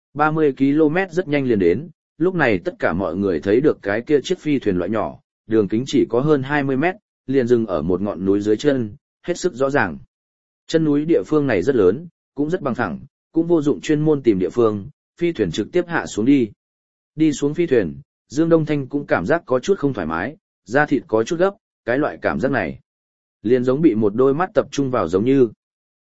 30 km rất nhanh liền đến, lúc này tất cả mọi người thấy được cái kia chiếc phi thuyền loại nhỏ, đường kính chỉ có hơn 20 mét, liền dừng ở một ngọn núi dưới chân, hết sức rõ ràng. Chân núi địa phương này rất lớn, cũng rất bằng phẳng, cũng vô dụng chuyên môn tìm địa phương, phi thuyền trực tiếp hạ xuống đi. Đi xuống phi thuyền, Dương Đông Thanh cũng cảm giác có chút không thoải mái, da thịt có chút gấp, cái loại cảm giác này liền giống bị một đôi mắt tập trung vào giống như.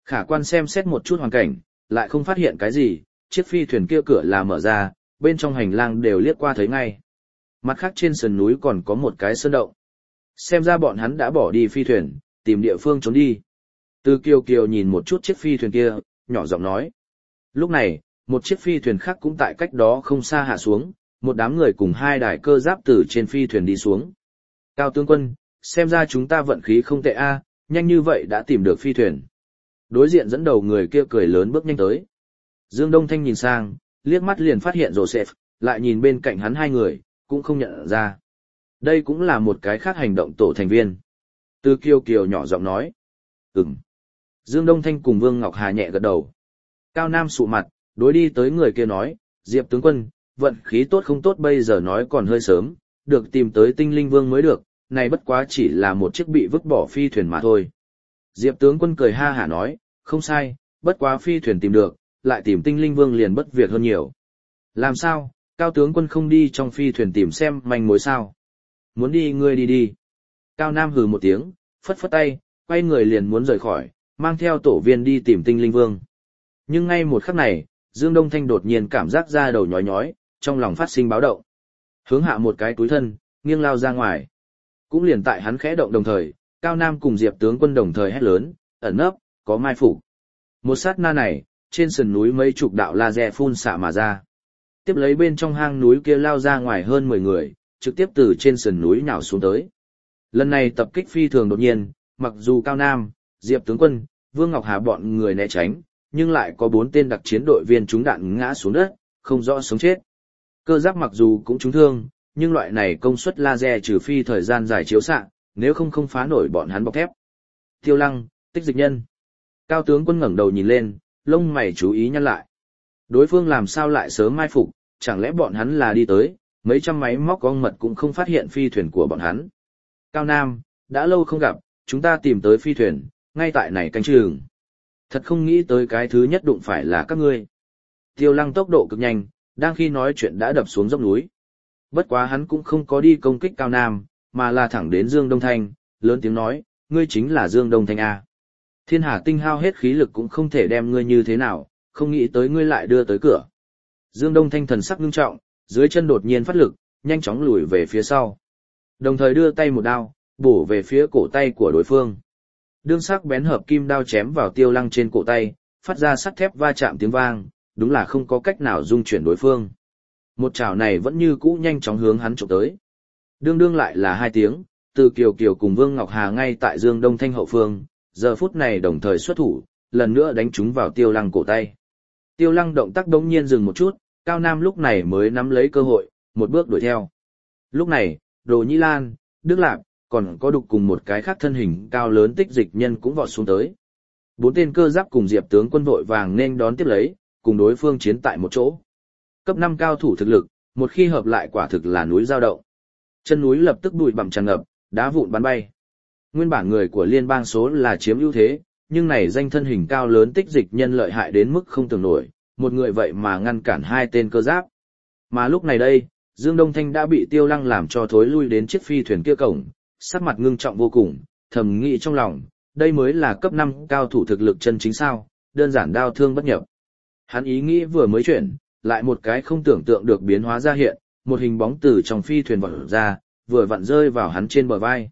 Khả quan xem xét một chút hoàn cảnh, lại không phát hiện cái gì, chiếc phi thuyền kia cửa là mở ra, bên trong hành lang đều liếc qua thấy ngay. Mặt khác trên sườn núi còn có một cái sơn động. Xem ra bọn hắn đã bỏ đi phi thuyền, tìm địa phương trốn đi. Từ Kiều Kiều nhìn một chút chiếc phi thuyền kia, nhỏ giọng nói. Lúc này, một chiếc phi thuyền khác cũng tại cách đó không xa hạ xuống, một đám người cùng hai đài cơ giáp từ trên phi thuyền đi xuống. Cao tướng quân, xem ra chúng ta vận khí không tệ a, nhanh như vậy đã tìm được phi thuyền. Đối diện dẫn đầu người kia cười lớn bước nhanh tới. Dương Đông Thanh nhìn sang, liếc mắt liền phát hiện Joseph, lại nhìn bên cạnh hắn hai người, cũng không nhận ra. Đây cũng là một cái khác hành động tổ thành viên. Từ Kiều Kiều nhỏ giọng nói. Ừm. Dương Đông Thanh cùng Vương Ngọc Hà nhẹ gật đầu. Cao Nam sụ mặt, đối đi tới người kia nói, Diệp tướng quân, vận khí tốt không tốt bây giờ nói còn hơi sớm, được tìm tới Tinh Linh Vương mới được, này bất quá chỉ là một chiếc bị vứt bỏ phi thuyền mà thôi. Diệp tướng quân cười ha hả nói, không sai, bất quá phi thuyền tìm được, lại tìm Tinh Linh Vương liền bất việc hơn nhiều. Làm sao, Cao tướng quân không đi trong phi thuyền tìm xem manh mối sao? Muốn đi ngươi đi đi. Cao Nam hừ một tiếng, phất phất tay, quay người liền muốn rời khỏi, mang theo tổ viên đi tìm Tinh Linh Vương. Nhưng ngay một khắc này, Dương Đông Thanh đột nhiên cảm giác da đầu nhói nhói, trong lòng phát sinh báo động. Hướng hạ một cái túi thân, nghiêng lao ra ngoài. Cũng liền tại hắn khẽ động đồng thời, Cao Nam cùng Diệp tướng quân đồng thời hét lớn, ẩn nấp, có mai phục. Một sát na này, trên sườn núi mấy chục đạo laser phun xạ mà ra. Tiếp lấy bên trong hang núi kia lao ra ngoài hơn 10 người, trực tiếp từ trên sườn núi nhào xuống tới. Lần này tập kích phi thường đột nhiên, mặc dù Cao Nam, Diệp tướng quân, Vương Ngọc Hà bọn người né tránh, nhưng lại có 4 tên đặc chiến đội viên trúng đạn ngã xuống đất, không rõ sống chết. Cơ giáp mặc dù cũng trúng thương, nhưng loại này công suất laser trừ phi thời gian dài chiếu xạ, nếu không phá nổi bọn hắn bọc thép. Tiêu Lăng, Tích Dịch Nhân. Cao tướng quân ngẩng đầu nhìn lên, lông mày chú ý nhăn lại. Đối phương làm sao lại sớm mai phục, chẳng lẽ bọn hắn là đi tới, mấy trăm máy móc con mật cũng không phát hiện phi thuyền của bọn hắn. Cao Nam, đã lâu không gặp, chúng ta tìm tới phi thuyền, ngay tại này canh chừng. Thật không nghĩ tới cái thứ nhất đụng phải là các ngươi. Tiêu Lăng tốc độ cực nhanh, đang khi nói chuyện đã đập xuống dốc núi. Bất quá hắn cũng không có đi công kích Cao Nam, mà là thẳng đến Dương Đông Thanh, lớn tiếng nói, ngươi chính là Dương Đông Thanh A. Thiên Hà Tinh hao hết khí lực cũng không thể đem ngươi như thế nào, không nghĩ tới ngươi lại đưa tới cửa. Dương Đông Thanh thần sắc ngưng trọng, dưới chân đột nhiên phát lực, nhanh chóng lùi về phía sau. Đồng thời đưa tay một đao, bổ về phía cổ tay của đối phương. Đương sắc bén hợp kim đao chém vào Tiêu Lăng trên cổ tay, phát ra sắt thép va chạm tiếng vang, đúng là không có cách nào dung chuyển đối phương. Một chảo này vẫn như cũ nhanh chóng hướng hắn chụp tới. Đương lại là 2 tiếng, từ Kiều Kiều cùng Vương Ngọc Hà ngay tại Dương Đông Thanh hậu phương, giờ phút này đồng thời xuất thủ, lần nữa đánh trúng vào Tiêu Lăng cổ tay. Tiêu Lăng động tác đống nhiên dừng một chút, Cao Nam lúc này mới nắm lấy cơ hội, một bước đuổi theo. Lúc này, Đồ Nhĩ Lan, Đức Lạp, còn có Đục cùng một cái khác thân hình cao lớn Tích Dịch Nhân cũng vọt xuống tới. 4 tên cơ giáp cùng Diệp tướng quân vội vàng nên đón tiếp lấy, cùng đối phương chiến tại một chỗ. Cấp 5 cao thủ thực lực, một khi hợp lại quả thực là núi giao động. Chân núi lập tức bụi bặm tràn ngập, đá vụn bắn bay. Nguyên bản người của liên bang số là chiếm ưu thế, nhưng này danh thân hình cao lớn Tích Dịch Nhân lợi hại đến mức không tưởng nổi, một người vậy mà ngăn cản 2 tên cơ giáp. Mà lúc này đây, Dương Đông Thanh đã bị Tiêu Lăng làm cho thối lui đến chiếc phi thuyền kia cổng, sắc mặt ngưng trọng vô cùng, thầm nghĩ trong lòng, đây mới là cấp 5 cao thủ thực lực chân chính sao, đơn giản đao thương bất nhập. Hắn ý nghĩ vừa mới chuyển, lại một cái không tưởng tượng được biến hóa ra hiện, một hình bóng từ trong phi thuyền vọt ra, vừa vặn rơi vào hắn trên bờ vai.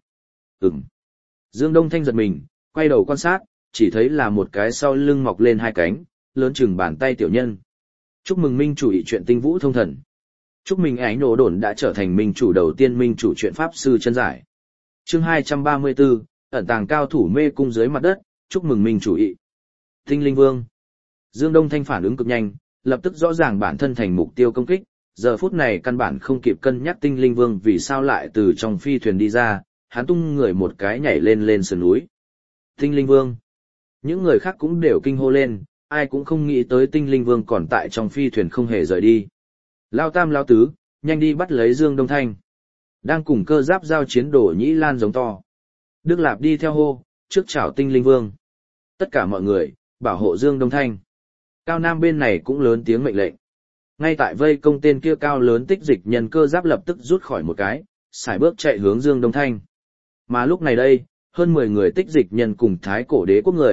Dương Đông Thanh giật mình, quay đầu quan sát, chỉ thấy là một cái sau lưng mọc lên 2 cánh, lớn chừng bàn tay tiểu nhân. Chúc mừng minh chủ ý chuyện tinh vũ thông thần. Chúc mừng ánh nổ đồn đã trở thành minh chủ đầu tiên minh chủ chuyện pháp sư chân giải. Chương 234, ẩn tàng cao thủ mê cung dưới mặt đất, chúc mừng minh chủ ý. Tinh Linh Vương. Dương Đông Thanh phản ứng cực nhanh, lập tức rõ ràng bản thân thành mục tiêu công kích, giờ phút này căn bản không kịp cân nhắc Tinh Linh Vương vì sao lại từ trong phi thuyền đi ra, hắn tung người một cái nhảy lên sườn núi. Tinh Linh Vương. Những người khác cũng đều kinh hô lên, ai cũng không nghĩ tới Tinh Linh Vương còn tại trong phi thuyền không hề rời đi. Lao Tam Lao Tứ, nhanh đi bắt lấy Dương Đông Thanh. Đang cùng cơ giáp giao chiến Đồ Nhĩ Lan giống to. Đức Lạp đi theo hô, trước chào Tinh Linh Vương. Tất cả mọi người, bảo hộ Dương Đông Thanh. Cao Nam bên này cũng lớn tiếng mệnh lệnh. Ngay tại vây công tên kia cao lớn Tích Dịch Nhân cơ giáp lập tức rút khỏi một cái, sải bước chạy hướng Dương Đông Thanh. Mà lúc này đây, hơn 10 người Tích Dịch Nhân cùng Thái Cổ Đế quốc người,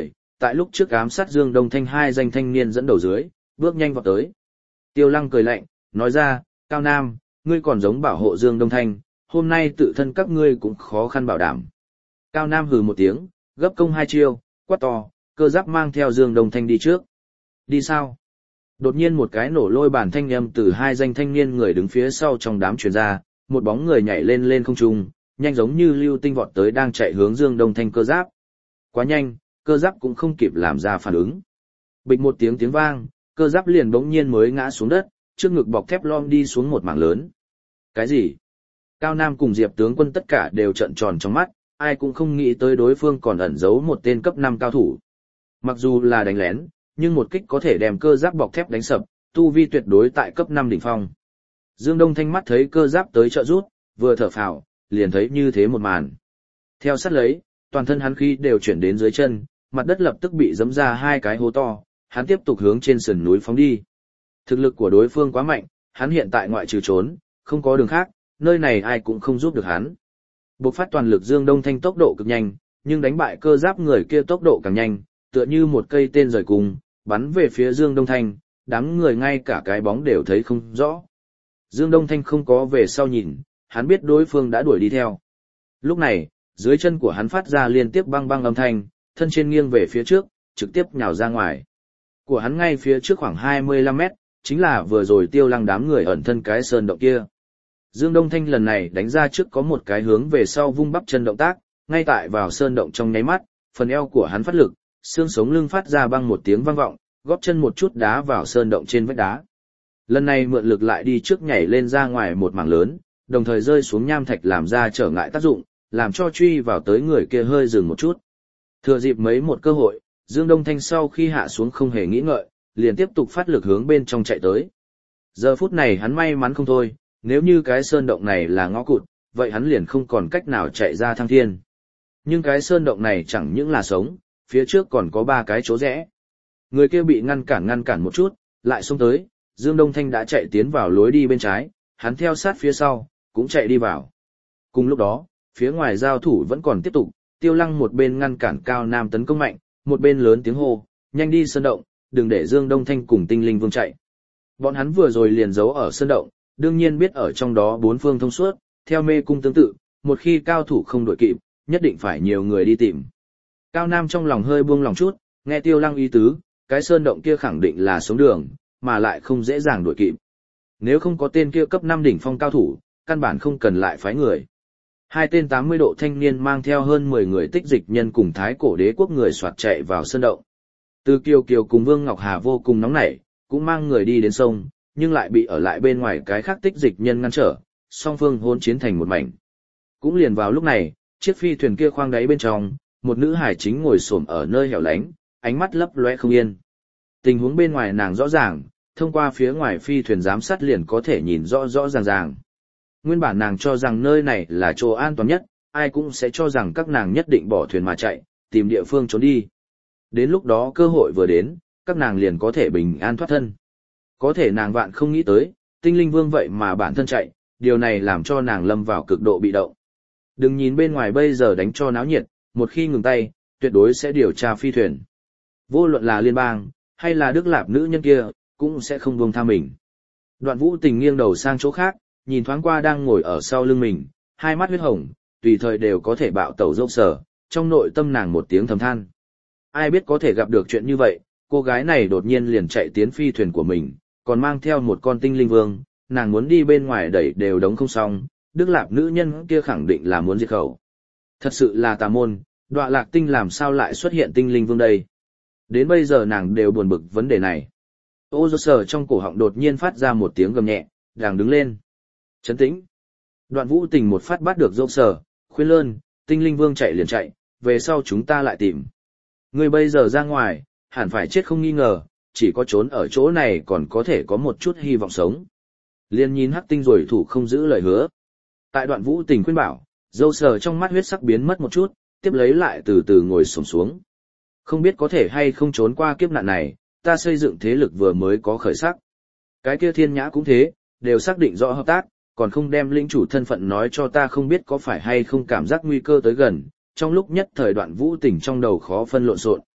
tại lúc trước ám sát Dương Đông Thanh hai danh thanh niên dẫn đầu dưới, bước nhanh vào tới. Tiêu Lăng cười lạnh, nói ra, Cao Nam, ngươi còn giống bảo hộ Dương Đông Thanh, hôm nay tự thân các ngươi cũng khó khăn bảo đảm. Cao Nam hừ một tiếng, gấp công hai chiêu, quát to, Cơ Giáp mang theo Dương Đông Thanh đi trước. Đi sao? Đột nhiên một cái nổ lôi bản thanh âm từ hai danh thanh niên người đứng phía sau trong đám truyền ra, một bóng người nhảy lên lên không trung, nhanh giống như lưu tinh vọt tới đang chạy hướng Dương Đông Thanh Cơ Giáp. Quá nhanh, Cơ Giáp cũng không kịp làm ra phản ứng. Bịch một tiếng tiếng vang, Cơ Giáp liền bỗng nhiên mới ngã xuống đất, trước ngực bọc thép lom đi xuống một mảng lớn. Cái gì? Cao Nam cùng Diệp tướng quân tất cả đều trợn tròn trong mắt, ai cũng không nghĩ tới đối phương còn ẩn giấu một tên cấp 5 cao thủ. Mặc dù là đánh lén, nhưng một kích có thể đem Cơ Giáp bọc thép đánh sập, tu vi tuyệt đối tại cấp 5 đỉnh phong. Dương Đông Thanh mắt thấy Cơ Giáp tới trợ rút, vừa thở phào, liền thấy như thế một màn. Theo sát lấy, toàn thân hắn khí đều chuyển đến dưới chân, mặt đất lập tức bị giẫm ra hai cái hố to, hắn tiếp tục hướng trên sườn núi phóng đi. Thực lực của đối phương quá mạnh, hắn hiện tại ngoại trừ trốn, không có đường khác, nơi này ai cũng không giúp được hắn. Bộc phát toàn lực Dương Đông Thanh tốc độ cực nhanh, nhưng đánh bại Cơ Giáp người kia tốc độ càng nhanh, tựa như một cây tên rời cùng, bắn về phía Dương Đông Thanh, đám người ngay cả cái bóng đều thấy không rõ. Dương Đông Thanh không có về sau nhìn, hắn biết đối phương đã đuổi đi theo. Lúc này, dưới chân của hắn phát ra liên tiếp băng băng âm thanh, thân trên nghiêng về phía trước, trực tiếp nhào ra ngoài. Của hắn ngay phía trước khoảng 25 mét, chính là vừa rồi Tiêu Lăng đám người ẩn thân cái sơn động kia. Dương Đông Thanh lần này đánh ra trước có một cái hướng về sau vung bắp chân động tác, ngay tại vào sơn động trong nháy mắt, phần eo của hắn phát lực, xương sống lưng phát ra băng một tiếng vang vọng, góp chân một chút đá vào sơn động trên vách đá. Lần này mượn lực lại đi trước nhảy lên ra ngoài một mảng lớn, đồng thời rơi xuống nham thạch làm ra trở ngại tác dụng, làm cho truy vào tới người kia hơi dừng một chút. Thừa dịp mấy một cơ hội, Dương Đông Thanh sau khi hạ xuống không hề nghĩ ngợi, liền tiếp tục phát lực hướng bên trong chạy tới. Giờ phút này hắn may mắn không thôi, nếu như cái sơn động này là ngõ cụt, vậy hắn liền không còn cách nào chạy ra thăng thiên. Nhưng cái sơn động này chẳng những là sống, phía trước còn có 3 cái chỗ rẽ. Người kia bị ngăn cản một chút, lại xông tới, Dương Đông Thanh đã chạy tiến vào lối đi bên trái, hắn theo sát phía sau, cũng chạy đi vào. Cùng lúc đó, phía ngoài giao thủ vẫn còn tiếp tục, Tiêu Lăng một bên ngăn cản Cao Nam tấn công mạnh, một bên lớn tiếng hô, nhanh đi sơn động, đừng để Dương Đông Thanh cùng Tinh Linh Vương chạy. Bọn hắn vừa rồi liền giấu ở sơn động, đương nhiên biết ở trong đó 4 phương thông suốt, theo mê cung tương tự, một khi cao thủ không đuổi kịp, nhất định phải nhiều người đi tìm. Cao Nam trong lòng hơi buông lòng chút, nghe Tiêu Lăng ý tứ, cái sơn động kia khẳng định là sống đường, mà lại không dễ dàng đuổi kịp. Nếu không có tên kia cấp 5 đỉnh phong cao thủ, căn bản không cần lại phái người. 2 tên 80 độ thanh niên mang theo hơn 10 người tích dịch nhân cùng Thái Cổ Đế quốc người soạt chạy vào sơn động. Từ Kiều Kiều cùng Vương Ngọc Hà vô cùng nóng nảy, cũng mang người đi đến sông, nhưng lại bị ở lại bên ngoài cái khác tích dịch nhân ngăn trở, song phương hỗn chiến thành một mảnh. Cũng liền vào lúc này, chiếc phi thuyền kia khoang đáy bên trong, một nữ hải chính ngồi xổm ở nơi hẻo lánh, ánh mắt lấp lóe không yên. Tình huống bên ngoài nàng rõ ràng, thông qua phía ngoài phi thuyền giám sát liền có thể nhìn rõ rõ ràng ràng. Nguyên bản nàng cho rằng nơi này là chỗ an toàn nhất, ai cũng sẽ cho rằng các nàng nhất định bỏ thuyền mà chạy, tìm địa phương trốn đi. Đến lúc đó cơ hội vừa đến, các nàng liền có thể bình an thoát thân. Có thể nàng vạn không nghĩ tới, Tinh Linh Vương vậy mà bản thân chạy, điều này làm cho nàng lâm vào cực độ bị động. Đừng nhìn bên ngoài bây giờ đánh cho náo nhiệt, một khi ngừng tay, tuyệt đối sẽ điều tra phi thuyền. Vô luận là liên bang, hay là Đức Lạp nữ nhân kia, cũng sẽ không buông tha mình. Đoạn Vũ Tình nghiêng đầu sang chỗ khác, nhìn thoáng qua đang ngồi ở sau lưng mình, hai mắt huyết hồng, tùy thời đều có thể bạo tẩu dốc sở, trong nội tâm nàng một tiếng thầm than. Ai biết có thể gặp được chuyện như vậy, cô gái này đột nhiên liền chạy tiến phi thuyền của mình, còn mang theo một con tinh linh vương, nàng muốn đi bên ngoài đẩy đều đóng không xong, Đức Lạp nữ nhân kia khẳng định là muốn diệt khẩu. Thật sự là tà môn, Đọa Lạc Tinh làm sao lại xuất hiện tinh linh vương đây? Đến bây giờ nàng đều buồn bực vấn đề này. Ô dô sở trong cổ họng đột nhiên phát ra một tiếng gầm nhẹ, đang đứng lên. Chấn tĩnh. Đoạn Vũ Tình một phát bắt được dô sở, khuyên lơn, tinh linh vương chạy liền chạy, về sau chúng ta lại tìm. Người bây giờ ra ngoài, hẳn phải chết không nghi ngờ, chỉ có trốn ở chỗ này còn có thể có một chút hy vọng sống. Liên nhìn Hắc Tinh rồi thủ không giữ lời hứa. Tại Đoạn Vũ Tình khuyên bảo, dâu sờ trong mắt huyết sắc biến mất một chút, tiếp lấy lại từ từ ngồi xổm xuống. Không biết có thể hay không trốn qua kiếp nạn này, ta xây dựng thế lực vừa mới có khởi sắc. Cái kia Thiên Nhã cũng thế, đều xác định rõ hợp tác, còn không đem lĩnh chủ thân phận nói cho ta, không biết có phải hay không cảm giác nguy cơ tới gần, trong lúc nhất thời Đoạn Vũ Tình trong đầu khó phân lộn xộn.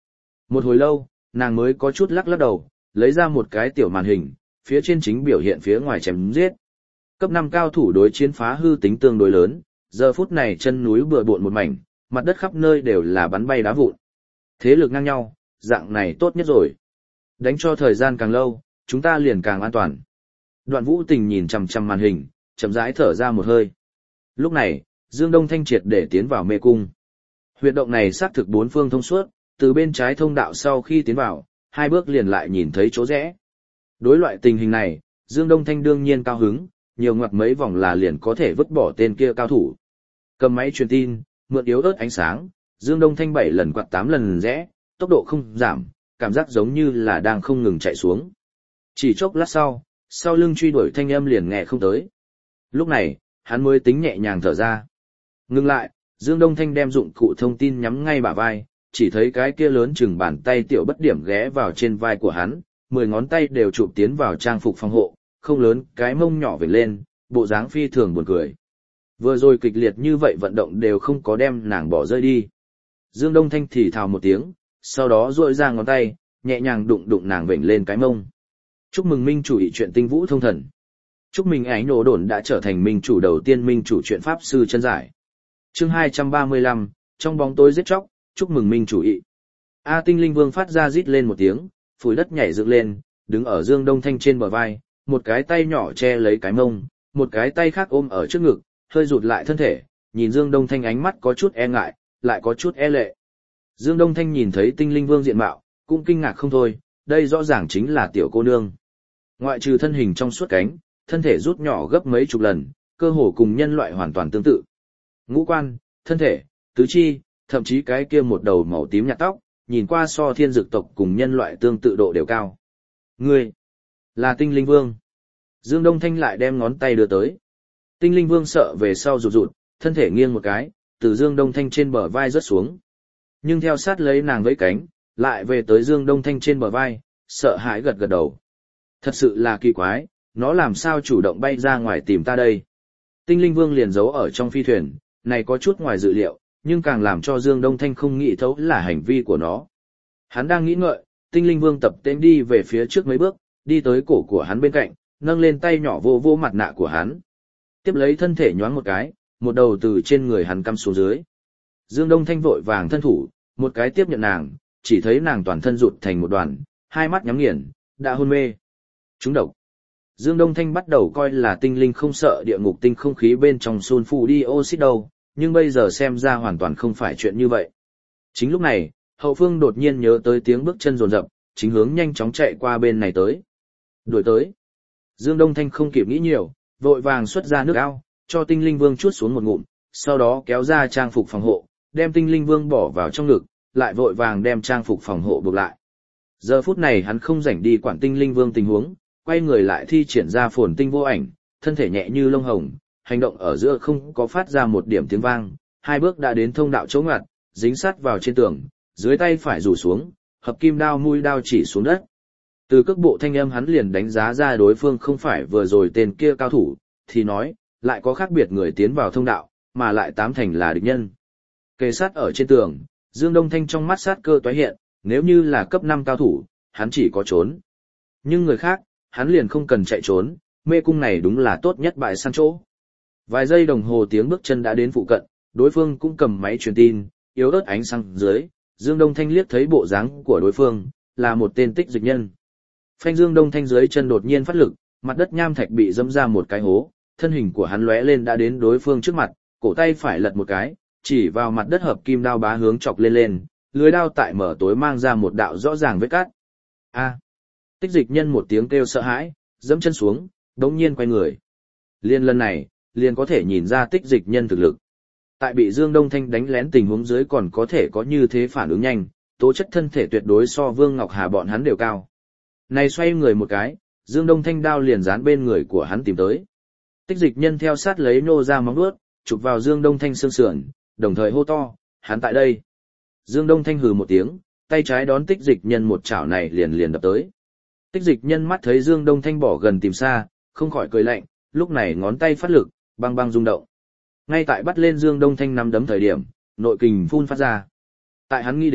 Một hồi lâu, nàng mới có chút lắc lắc đầu, lấy ra một cái tiểu màn hình, phía trên chính biểu hiện phía ngoài chém giết. Cấp 5 cao thủ đối chiến phá hư tính tương đối lớn, giờ phút này chân núi bừa bộn một mảnh, mặt đất khắp nơi đều là bắn bay đá vụn. Thế lực ngang nhau, dạng này tốt nhất rồi. Đánh cho thời gian càng lâu, chúng ta liền càng an toàn. Đoạn Vũ Tình nhìn chằm chằm màn hình, chậm rãi thở ra một hơi. Lúc này, Dương Đông Thanh triệt để tiến vào mê cung. Huyệt động này xác thực bốn phương thông suốt, từ bên trái thông đạo sau khi tiến vào, 2 bước liền lại nhìn thấy chỗ rẽ. Đối loại tình hình này, Dương Đông Thanh đương nhiên cao hứng, nhiều ngoặt mấy vòng là liền có thể vứt bỏ tên kia cao thủ. Cầm máy truyền tin, mượn yếu ớt ánh sáng, Dương Đông Thanh 7 lần quạt 8 lần rẽ, tốc độ không giảm, cảm giác giống như là đang không ngừng chạy xuống. Chỉ chốc lát sau lưng truy đuổi thanh âm liền nghe không tới. Lúc này, hắn mới tính nhẹ nhàng thở ra. Ngưng lại, Dương Đông Thanh đem dụng cụ thông tin nhắm ngay bả vai, chỉ thấy cái kia lớn chừng bàn tay tiểu bất điểm ghé vào trên vai của hắn, 10 ngón tay đều chụp tiến vào trang phục phòng hộ, không lớn, cái mông nhỏ vểnh lên, bộ dáng phi thường buồn cười. Vừa rồi kịch liệt như vậy vận động đều không có đem nàng bỏ rơi đi. Dương Đông Thanh thì thào một tiếng, sau đó duỗi ra ngón tay, nhẹ nhàng đụng đụng nàng vểnh lên cái mông. Chúc mừng minh chủ ý chuyện tinh vũ thông thần. Chúc mừng ánh nổ đồn đã trở thành minh chủ đầu tiên minh chủ chuyện pháp sư chân giải. Chương 235, trong bóng tối giết chóc, chúc mừng minh chủ ý. A Tinh Linh Vương phát ra rít lên một tiếng, phủi đất nhảy dựng lên, đứng ở Dương Đông Thanh trên bờ vai, một cái tay nhỏ che lấy cái mông, một cái tay khác ôm ở trước ngực, hơi rụt lại thân thể, nhìn Dương Đông Thanh ánh mắt có chút e ngại, lại có chút e lệ. Dương Đông Thanh nhìn thấy Tinh Linh Vương diện mạo, cũng kinh ngạc không thôi, đây rõ ràng chính là tiểu cô nương. Ngoại trừ thân hình trong suốt cánh, thân thể rút nhỏ gấp mấy chục lần, cơ hồ cùng nhân loại hoàn toàn tương tự. Ngũ quan, thân thể, tứ chi, thậm chí cái kia một đầu màu tím nhạt tóc, nhìn qua so thiên dược tộc cùng nhân loại tương tự độ đều cao. Ngươi, là Tinh Linh Vương. Dương Đông Thanh lại đem ngón tay đưa tới. Tinh Linh Vương sợ về sau rụt rụt, thân thể nghiêng một cái, từ Dương Đông Thanh trên bờ vai rớt xuống. Nhưng theo sát lấy nàng với cánh, lại về tới Dương Đông Thanh trên bờ vai, sợ hãi gật gật đầu. Thật sự là kỳ quái, nó làm sao chủ động bay ra ngoài tìm ta đây. Tinh Linh Vương liền giấu ở trong phi thuyền, này có chút ngoài dự liệu, nhưng càng làm cho Dương Đông Thanh không nghĩ thấu là hành vi của nó. Hắn đang nghĩ ngợi, Tinh Linh Vương tập tên đi về phía trước mấy bước, đi tới cổ của hắn bên cạnh, nâng lên tay nhỏ vô vô mặt nạ của hắn. Tiếp lấy thân thể nhoáng một cái, một đầu từ trên người hắn cắm xuống dưới. Dương Đông Thanh vội vàng thân thủ, một cái tiếp nhận nàng, chỉ thấy nàng toàn thân rụt thành một đoàn, hai mắt nhắm nghiền, đã hôn mê. Trúng độc. Dương Đông Thanh bắt đầu coi là tinh linh không sợ địa ngục tinh không khí bên trong sulfur dioxide đâu, nhưng bây giờ xem ra hoàn toàn không phải chuyện như vậy. Chính lúc này, hậu phương đột nhiên nhớ tới tiếng bước chân rồn rập, chính hướng nhanh chóng chạy qua bên này tới. Đuổi tới. Dương Đông Thanh không kịp nghĩ nhiều, vội vàng xuất ra nước ao, cho tinh linh vương chuốt xuống một ngụm, sau đó kéo ra trang phục phòng hộ, đem tinh linh vương bỏ vào trong ngực, lại vội vàng đem trang phục phòng hộ buộc lại. Giờ phút này hắn không rảnh đi quản tinh linh vương tình huống, quay người lại thi triển ra phồn tinh vô ảnh, thân thể nhẹ như lông hồng, hành động ở giữa không có phát ra một điểm tiếng vang, 2 bước đã đến thông đạo chỗ ngoặt, dính sát vào trên tường, dưới tay phải rủ xuống, hợp kim đao mũi đao chỉ xuống đất. Từ cước bộ thanh âm hắn liền đánh giá ra đối phương không phải vừa rồi tên kia cao thủ, thì nói, lại có khác biệt người tiến vào thông đạo, mà lại 8 thành là địch nhân. Kề sát ở trên tường, Dương Đông Thanh trong mắt sát cơ toái hiện, nếu như là cấp 5 cao thủ, hắn chỉ có trốn. Nhưng người khác, hắn liền không cần chạy trốn, mê cung này đúng là tốt nhất bại săn chỗ. Vài giây đồng hồ tiếng bước chân đã đến phụ cận, đối phương cũng cầm máy truyền tin, yếu ớt ánh sáng dưới, Dương Đông Thanh liếc thấy bộ dáng của đối phương, là một tên tích dịch nhân. Phanh Dương Đông Thanh dưới chân đột nhiên phát lực, mặt đất nham thạch bị dẫm ra một cái hố, thân hình của hắn lóe lên đã đến đối phương trước mặt, cổ tay phải lật một cái, chỉ vào mặt đất hợp kim đao bá hướng chọc lên lên, lưới đao tại mở tối mang ra một đạo rõ ràng vết cắt. A! Tích dịch nhân một tiếng kêu sợ hãi, dẫm chân xuống, đống nhiên quay người. Liên lần này, liền có thể nhìn ra tích dịch nhân thực lực. Tại bị Dương Đông Thanh đánh lén tình huống dưới còn có thể có như thế phản ứng nhanh, tố chất thân thể tuyệt đối so Vương Ngọc Hà bọn hắn đều cao. Này xoay người một cái, Dương Đông Thanh đao liền dán bên người của hắn tìm tới. Tích dịch nhân theo sát lấy nô ra móng vuốt, chụp vào Dương Đông Thanh xương sườn, đồng thời hô to, hắn tại đây. Dương Đông Thanh hừ một tiếng, tay trái đón tích dịch nhân một chảo này liền đập tới. Tích dịch nhân mắt thấy Dương Đông Thanh bỏ gần tìm xa, không khỏi cười lạnh, lúc này ngón tay phát lực, băng băng rung động. Ngay tại bắt lên Dương Đông Thanh nắm đấm thời điểm, nội kình phun phát ra. Tại hắn nghĩ đến,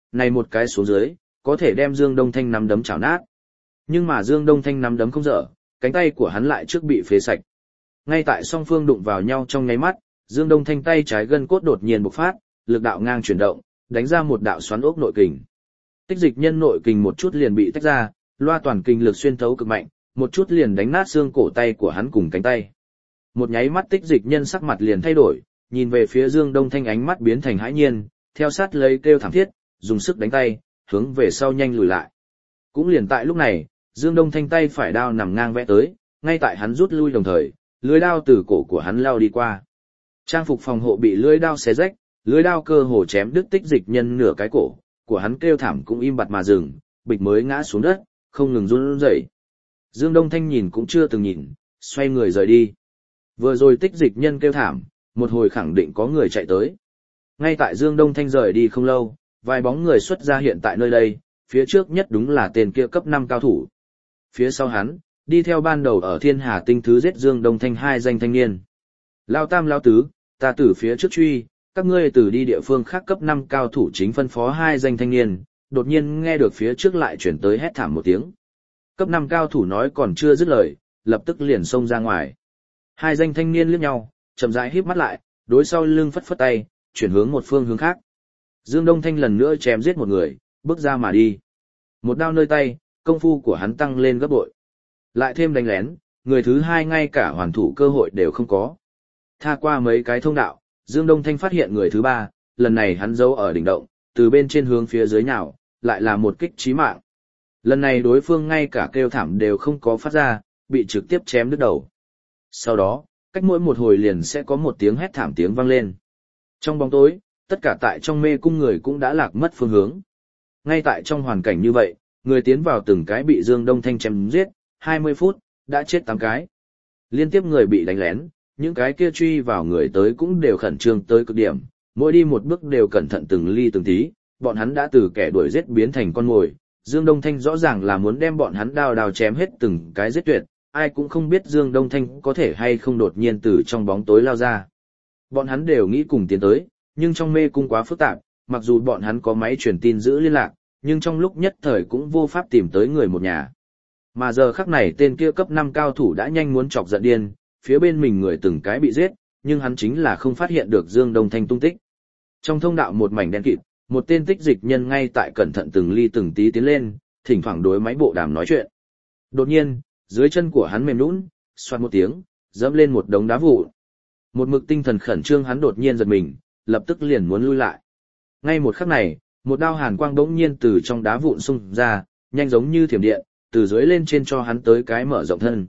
này một cái xuống dưới, có thể đem Dương Đông Thanh nắm đấm chảo nát. Nhưng mà Dương Đông Thanh nắm đấm không dở, cánh tay của hắn lại trước bị phế sạch. Ngay tại song phương đụng vào nhau trong nháy mắt, Dương Đông Thanh tay trái gân cốt đột nhiên bộc phát, lực đạo ngang chuyển động, đánh ra một đạo xoắn ốc nội kình. Tích dịch nhân nội kình một chút liền bị tách ra, loa toàn kình lực xuyên thấu cực mạnh, một chút liền đánh nát xương cổ tay của hắn cùng cánh tay. Một nháy mắt tích dịch nhân sắc mặt liền thay đổi, nhìn về phía Dương Đông Thanh ánh mắt biến thành hãi nhiên, theo sát lấy kêu thảm thiết, dùng sức đánh tay, hướng về sau nhanh lùi lại. Cũng liền tại lúc này, Dương Đông Thanh tay phải đao nằm ngang vẽ tới, ngay tại hắn rút lui đồng thời, lưỡi đao từ cổ của hắn lao đi qua. Trang phục phòng hộ bị lưỡi đao xé rách, lưỡi đao cơ hồ chém đứt tích dịch nhân nửa cái cổ, của hắn kêu thảm cũng im bặt mà dừng, bịch mới ngã xuống đất, không ngừng run rẩy. Dương Đông Thanh nhìn cũng chưa từng nhìn, xoay người rời đi. Vừa rồi tích dịch nhân kêu thảm, một hồi khẳng định có người chạy tới. Ngay tại Dương Đông Thanh rời đi không lâu, vài bóng người xuất ra hiện tại nơi đây, phía trước nhất đúng là tên kia cấp 5 cao thủ. Phía sau hắn, đi theo ban đầu ở Thiên Hà Tinh Thứ giết Dương Đông Thanh 2 danh thanh niên. Lao tam lao tứ, ta từ phía trước truy, các ngươi từ đi địa phương khác cấp 5 cao thủ chính phân phó 2 danh thanh niên, đột nhiên nghe được phía trước lại chuyển tới hét thảm một tiếng. Cấp 5 cao thủ nói còn chưa dứt lời, lập tức liền xông ra ngoài. 2 danh thanh niên liếc nhau, chậm rãi híp mắt lại, đối sau lưng phất phất tay, chuyển hướng một phương hướng khác. Dương Đông Thanh lần nữa chém giết một người, bước ra mà đi. Một đao nơi tay, công phu của hắn tăng lên gấp bội. Lại thêm đánh lén, người thứ 2 ngay cả hoàn thủ cơ hội đều không có. Tha qua mấy cái thông đạo, Dương Đông Thanh phát hiện người thứ 3, lần này hắn giấu ở đỉnh động, từ bên trên hướng phía dưới nhào, lại là một kích chí mạng. Lần này đối phương ngay cả kêu thảm đều không có phát ra, bị trực tiếp chém đứt đầu. Sau đó, cách mỗi một hồi liền sẽ có một tiếng hét thảm tiếng vang lên. Trong bóng tối, tất cả tại trong mê cung người cũng đã lạc mất phương hướng. Ngay tại trong hoàn cảnh như vậy, người tiến vào từng cái bị Dương Đông Thanh chém giết, 20 phút, đã chết 8 cái. Liên tiếp người bị đánh lén, những cái kia truy vào người tới cũng đều khẩn trương tới cực điểm, mỗi đi một bước đều cẩn thận từng ly từng tí, bọn hắn đã từ kẻ đuổi giết biến thành con mồi. Dương Đông Thanh rõ ràng là muốn đem bọn hắn đao đao chém hết từng cái giết tuyệt, ai cũng không biết Dương Đông Thanh có thể hay không đột nhiên từ trong bóng tối lao ra. Bọn hắn đều nghĩ cùng tiến tới, nhưng trong mê cung quá phức tạp, mặc dù bọn hắn có máy truyền tin giữ liên lạc, nhưng trong lúc nhất thời cũng vô pháp tìm tới người một nhà. Mà giờ khắc này tên kia cấp 5 cao thủ đã nhanh muốn chọc giận điên, phía bên mình người từng cái bị giết, nhưng hắn chính là không phát hiện được Dương Đông Thanh tung tích. Trong thông đạo một mảnh đen kịt, một tên tích dịch nhân ngay tại cẩn thận từng ly từng tí tiến lên, thỉnh thoảng đối máy bộ đàm nói chuyện. Đột nhiên, dưới chân của hắn mềm nhũn, xoạt một tiếng, dẫm lên một đống đá vụn. Một mực tinh thần khẩn trương hắn đột nhiên giật mình, lập tức liền muốn lui lại. Ngay một khắc này, một đao hàn quang bỗng nhiên từ trong đá vụn xung ra, nhanh giống như thiểm điện, từ dưới lên trên cho hắn tới cái mở rộng thân.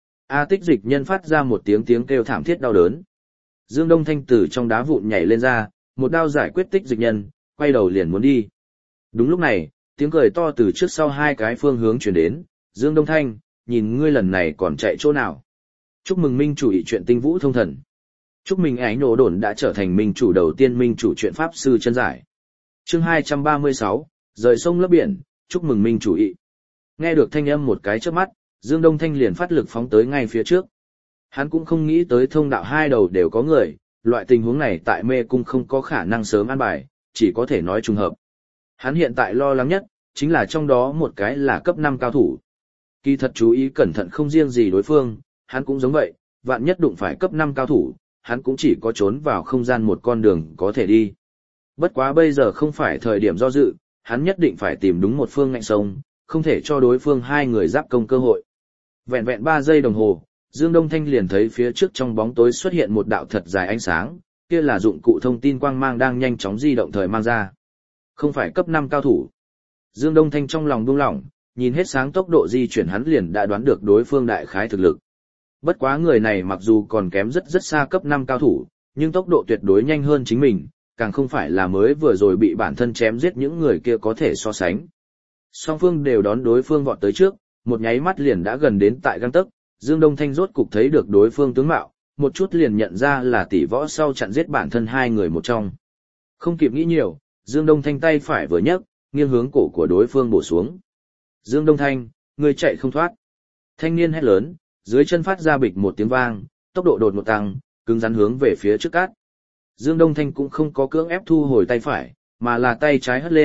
A tích dịch nhân phát ra một tiếng kêu thảm thiết đau đớn. Dương Đông Thanh từ trong đá vụn nhảy lên ra, một đao giải quyết tích dịch nhân, quay đầu liền muốn đi. Đúng lúc này, tiếng cười to từ trước sau 2 cái phương hướng truyền đến, Dương Đông Thanh, nhìn ngươi lần này còn chạy chỗ nào. Chúc mừng minh chủ ý chuyện tinh vũ thông thần. Chúc mừng ánh nổ đồn đã trở thành minh chủ đầu tiên minh chủ chuyện pháp sư chân giải. Chương 236, rời sông lấp biển, chúc mừng minh chủ ý. Nghe được thanh âm một cái chớp mắt, Dương Đông Thanh liền phát lực phóng tới ngay phía trước. Hắn cũng không nghĩ tới thông đạo 2 đầu đều có người, loại tình huống này tại mê cung không có khả năng sớm an bài, chỉ có thể nói trùng hợp. Hắn hiện tại lo lắng nhất, chính là trong đó một cái là cấp 5 cao thủ. Kỳ thật chú ý cẩn thận không riêng gì đối phương, hắn cũng giống vậy, vạn nhất đụng phải cấp 5 cao thủ, hắn cũng chỉ có trốn vào không gian một con đường có thể đi. Bất quá bây giờ không phải thời điểm do dự, hắn nhất định phải tìm đúng một phương ngạnh sông, không thể cho đối phương 2 người giáp công cơ hội. Vẹn vẹn 3 giây đồng hồ, Dương Đông Thanh liền thấy phía trước trong bóng tối xuất hiện một đạo thật dài ánh sáng, kia là dụng cụ thông tin quang mang đang nhanh chóng di động thời mang ra. Không phải cấp 5 cao thủ. Dương Đông Thanh trong lòng buông lỏng, nhìn hết sáng tốc độ di chuyển hắn liền đã đoán được đối phương đại khái thực lực. Bất quá người này mặc dù còn kém rất xa cấp 5 cao thủ, nhưng tốc độ tuyệt đối nhanh hơn chính mình, càng không phải là mới vừa rồi bị bản thân chém giết những người kia có thể so sánh. Song phương đều đón đối phương vọt tới trước, một nháy mắt liền đã gần đến tại gang tấc, Dương Đông Thanh rốt cục thấy được đối phương tướng mạo, một chút liền nhận ra là tỷ võ sau chặn giết bản thân 2 người một trong. Không kịp nghĩ nhiều, Dương Đông Thanh tay phải vừa nhấc, nghiêng hướng cổ của đối phương bổ xuống. Dương Đông Thanh, ngươi chạy không thoát. Thanh niên hét lớn, dưới chân phát ra bịch một tiếng vang, tốc độ đột ngột tăng, cứng rắn hướng về phía trước cát. Dương Đông Thanh cũng không có cưỡng ép thu hồi tay phải, mà là tay trái hất lên,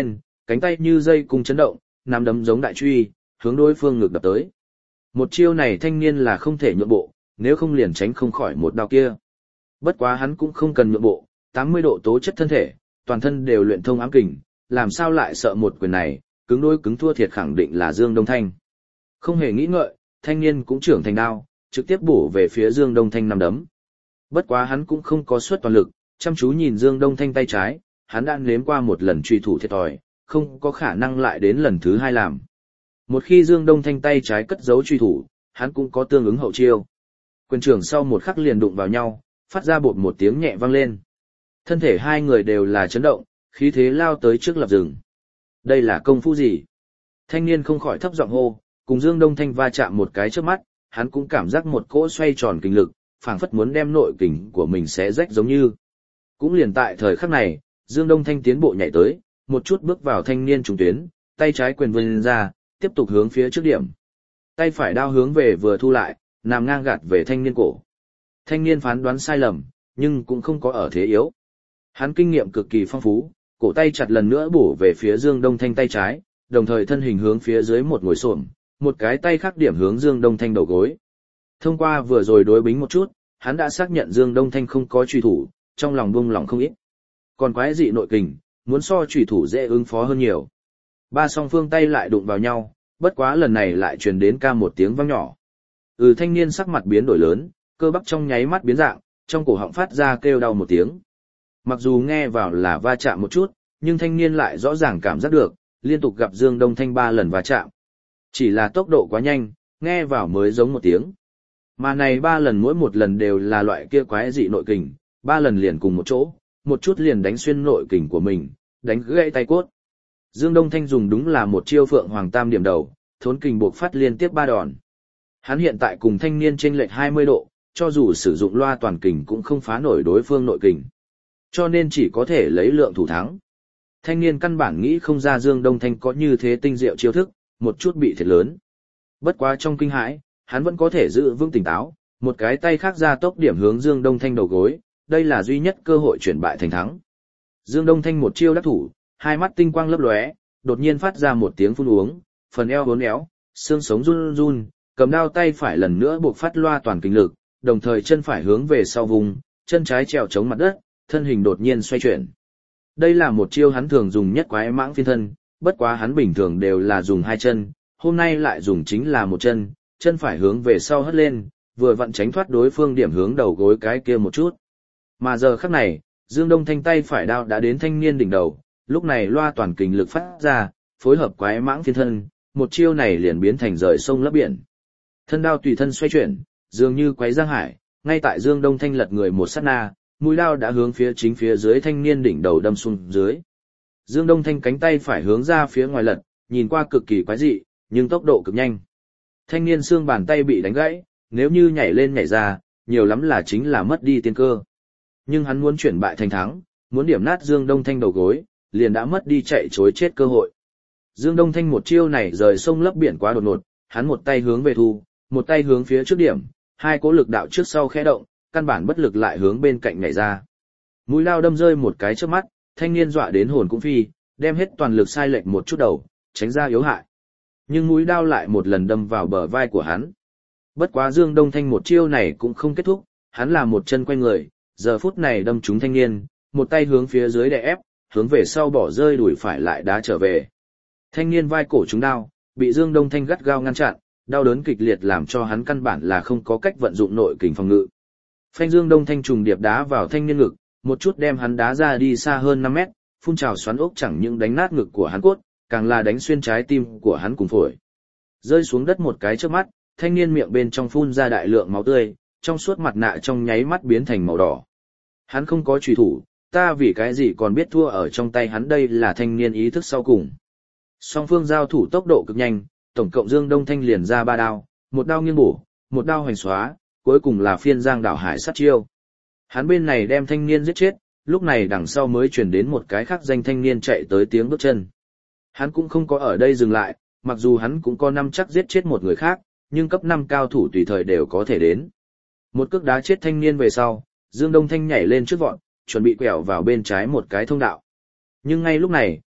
cánh tay như dây cung chấn động, nắm đấm giống đại truy, hướng đối phương ngược đập tới. Một chiêu này thanh niên là không thể nhượng bộ, nếu không liền tránh không khỏi một đao kia. Bất quá hắn cũng không cần nhượng bộ, 80 độ tố chất thân thể, toàn thân đều luyện thông ám kình, làm sao lại sợ một quyền này, cứng đối cứng thua thiệt khẳng định là Dương Đông Thanh. Không hề nghĩ ngợi, thanh niên cũng trưởng thành đao, trực tiếp bổ về phía Dương Đông Thanh nắm đấm. Bất quá hắn cũng không có suất toàn lực, chăm chú nhìn Dương Đông Thanh tay trái, hắn đã nếm qua một lần truy thủ thiệt thòi, không có khả năng lại đến lần thứ hai làm. Một khi Dương Đông Thanh tay trái cất giấu truy thủ, hắn cũng có tương ứng hậu chiêu. Quyền trưởng sau một khắc liền đụng vào nhau, phát ra bột một tiếng nhẹ vang lên. Thân thể hai người đều là chấn động, khí thế lao tới trước lập rừng. Đây là công phu gì? Thanh niên không khỏi thấp giọng hô, cùng Dương Đông Thanh va chạm một cái trước mắt, hắn cũng cảm giác một cỗ xoay tròn kinh lực, phảng phất muốn đem nội kình của mình xé rách giống như. Cũng liền tại thời khắc này, Dương Đông Thanh tiến bộ nhảy tới, một chút bước vào thanh niên trung tuyến, tay trái quyền vươn ra, tiếp tục hướng phía trước điểm. Tay phải đao hướng về vừa thu lại, nằm ngang gạt về thanh niên cổ. Thanh niên phán đoán sai lầm, nhưng cũng không có ở thế yếu. Hắn kinh nghiệm cực kỳ phong phú, cổ tay chặt lần nữa bổ về phía Dương Đông Thanh tay trái, đồng thời thân hình hướng phía dưới một ngồi xổm, một cái tay khác điểm hướng Dương Đông Thanh đầu gối. Thông qua vừa rồi đối bính một chút, hắn đã xác nhận Dương Đông Thanh không có truy thủ, trong lòng buông lòng không ít. Còn quái dị nội kình, muốn so truy thủ dễ ứng phó hơn nhiều. Ba song phương tay lại đụng vào nhau, bất quá lần này lại truyền đến ca một tiếng vang nhỏ. Thanh niên sắc mặt biến đổi lớn, cơ bắp trong nháy mắt biến dạng, trong cổ họng phát ra kêu đau một tiếng. Mặc dù nghe vào là va chạm một chút, nhưng thanh niên lại rõ ràng cảm giác được, liên tục gặp Dương Đông Thanh 3 lần va chạm. Chỉ là tốc độ quá nhanh, nghe vào mới giống một tiếng. Mà này 3 lần mỗi một lần đều là loại kia quái dị nội kình, 3 lần liền cùng một chỗ, một chút liền đánh xuyên nội kình của mình, đánh gãy tay cốt. Dương Đông Thanh dùng đúng là một chiêu Phượng Hoàng Tam điểm đầu, thốn kình buộc phát liên tiếp 3 đòn. Hắn hiện tại cùng thanh niên chênh lệch 20 độ, cho dù sử dụng loa toàn kình cũng không phá nổi đối phương nội kình. Cho nên chỉ có thể lấy lượng thủ thắng. Thanh niên căn bản nghĩ không ra Dương Đông Thanh có như thế tinh diệu chiêu thức, một chút bị thiệt lớn. Bất quá trong kinh hãi, hắn vẫn có thể giữ vững tỉnh táo, một cái tay khác ra tốc điểm hướng Dương Đông Thanh đầu gối, đây là duy nhất cơ hội chuyển bại thành thắng. Dương Đông Thanh một chiêu đắc thủ, hai mắt tinh quang lấp lóe, đột nhiên phát ra một tiếng phun uống, phần eo uốn éo, xương sống run run, cầm đao tay phải lần nữa buộc phát loa toàn kinh lực, đồng thời chân phải hướng về sau vùng, chân trái trèo chống mặt đất, thân hình đột nhiên xoay chuyển. Đây là một chiêu hắn thường dùng nhất quái mãng phiên thân, bất quá hắn bình thường đều là dùng hai chân, hôm nay lại dùng chính là một chân, chân phải hướng về sau hất lên, vừa vặn tránh thoát đối phương điểm hướng đầu gối cái kia một chút. Mà giờ khắc này, Dương Đông Thanh tay phải đao đã đến thanh niên đỉnh đầu, lúc này loa toàn kình lực phát ra, phối hợp quái mãng phiên thân, một chiêu này liền biến thành rời sông lấp biển. Thân đao tùy thân xoay chuyển, dường như quái giang hải, ngay tại Dương Đông Thanh lật người một sát na, mũi đao đã hướng phía chính phía dưới thanh niên đỉnh đầu đâm xuống dưới. Dương Đông Thanh cánh tay phải hướng ra phía ngoài lật, nhìn qua cực kỳ quái dị, nhưng tốc độ cực nhanh. Thanh niên xương bàn tay bị đánh gãy, nếu như nhảy lên nhảy ra, nhiều lắm là chính là mất đi tiên cơ. Nhưng hắn muốn chuyển bại thành thắng, muốn điểm nát Dương Đông Thanh đầu gối, liền đã mất đi chạy trối chết cơ hội. Dương Đông Thanh một chiêu này rời sông lấp biển quá đột ngột, hắn một tay hướng về thu, một tay hướng phía trước điểm, hai cỗ lực đạo trước sau khẽ động, căn bản bất lực lại hướng bên cạnh nhảy ra. Mũi lao đâm rơi một cái trước mắt, thanh niên dọa đến hồn cũng phi, đem hết toàn lực sai lệch một chút đầu, tránh ra yếu hại. Nhưng mũi đao lại một lần đâm vào bờ vai của hắn. Bất quá Dương Đông Thanh một chiêu này cũng không kết thúc, hắn là một chân quay người, giờ phút này đâm trúng thanh niên, một tay hướng phía dưới đè ép, hướng về sau bỏ rơi đuổi phải lại đá trở về. Thanh niên vai cổ trúng đao, bị Dương Đông Thanh gắt gao ngăn chặn, đau đớn kịch liệt làm cho hắn căn bản là không có cách vận dụng nội kình phòng ngự. Phanh Dương Đông Thanh trùng điệp đá vào thanh niên ngực, một chút đem hắn đá ra đi xa hơn 5 mét, phun trào xoắn ốc chẳng những đánh nát ngực của hắn cốt, càng là đánh xuyên trái tim của hắn cùng phổi. Rơi xuống đất một cái trước mắt, thanh niên miệng bên trong phun ra đại lượng máu tươi, trong suốt mặt nạ trong nháy mắt biến thành màu đỏ. Hắn không có truy thủ, ta vì cái gì còn biết thua ở trong tay hắn, đây là thanh niên ý thức sau cùng. Song phương giao thủ tốc độ cực nhanh, tổng cộng Dương Đông Thanh liền ra 3 đao, một đao nghiêng bổ, một đao hoành xóa, cuối cùng là phiên giang đảo hải sát chiêu. Hắn bên này đem thanh niên giết chết, lúc này đằng sau mới truyền đến một cái khác danh thanh niên chạy tới tiếng bước chân. Hắn cũng không có ở đây dừng lại, mặc dù hắn cũng có năm chắc giết chết một người khác, nhưng cấp 5 cao thủ tùy thời đều có thể đến. Một cước đá chết thanh niên về sau, Dương Đông Thanh nhảy lên trước vọt, chuẩn bị quẹo vào bên trái một cái thông đạo. Nhưng ngay lúc này,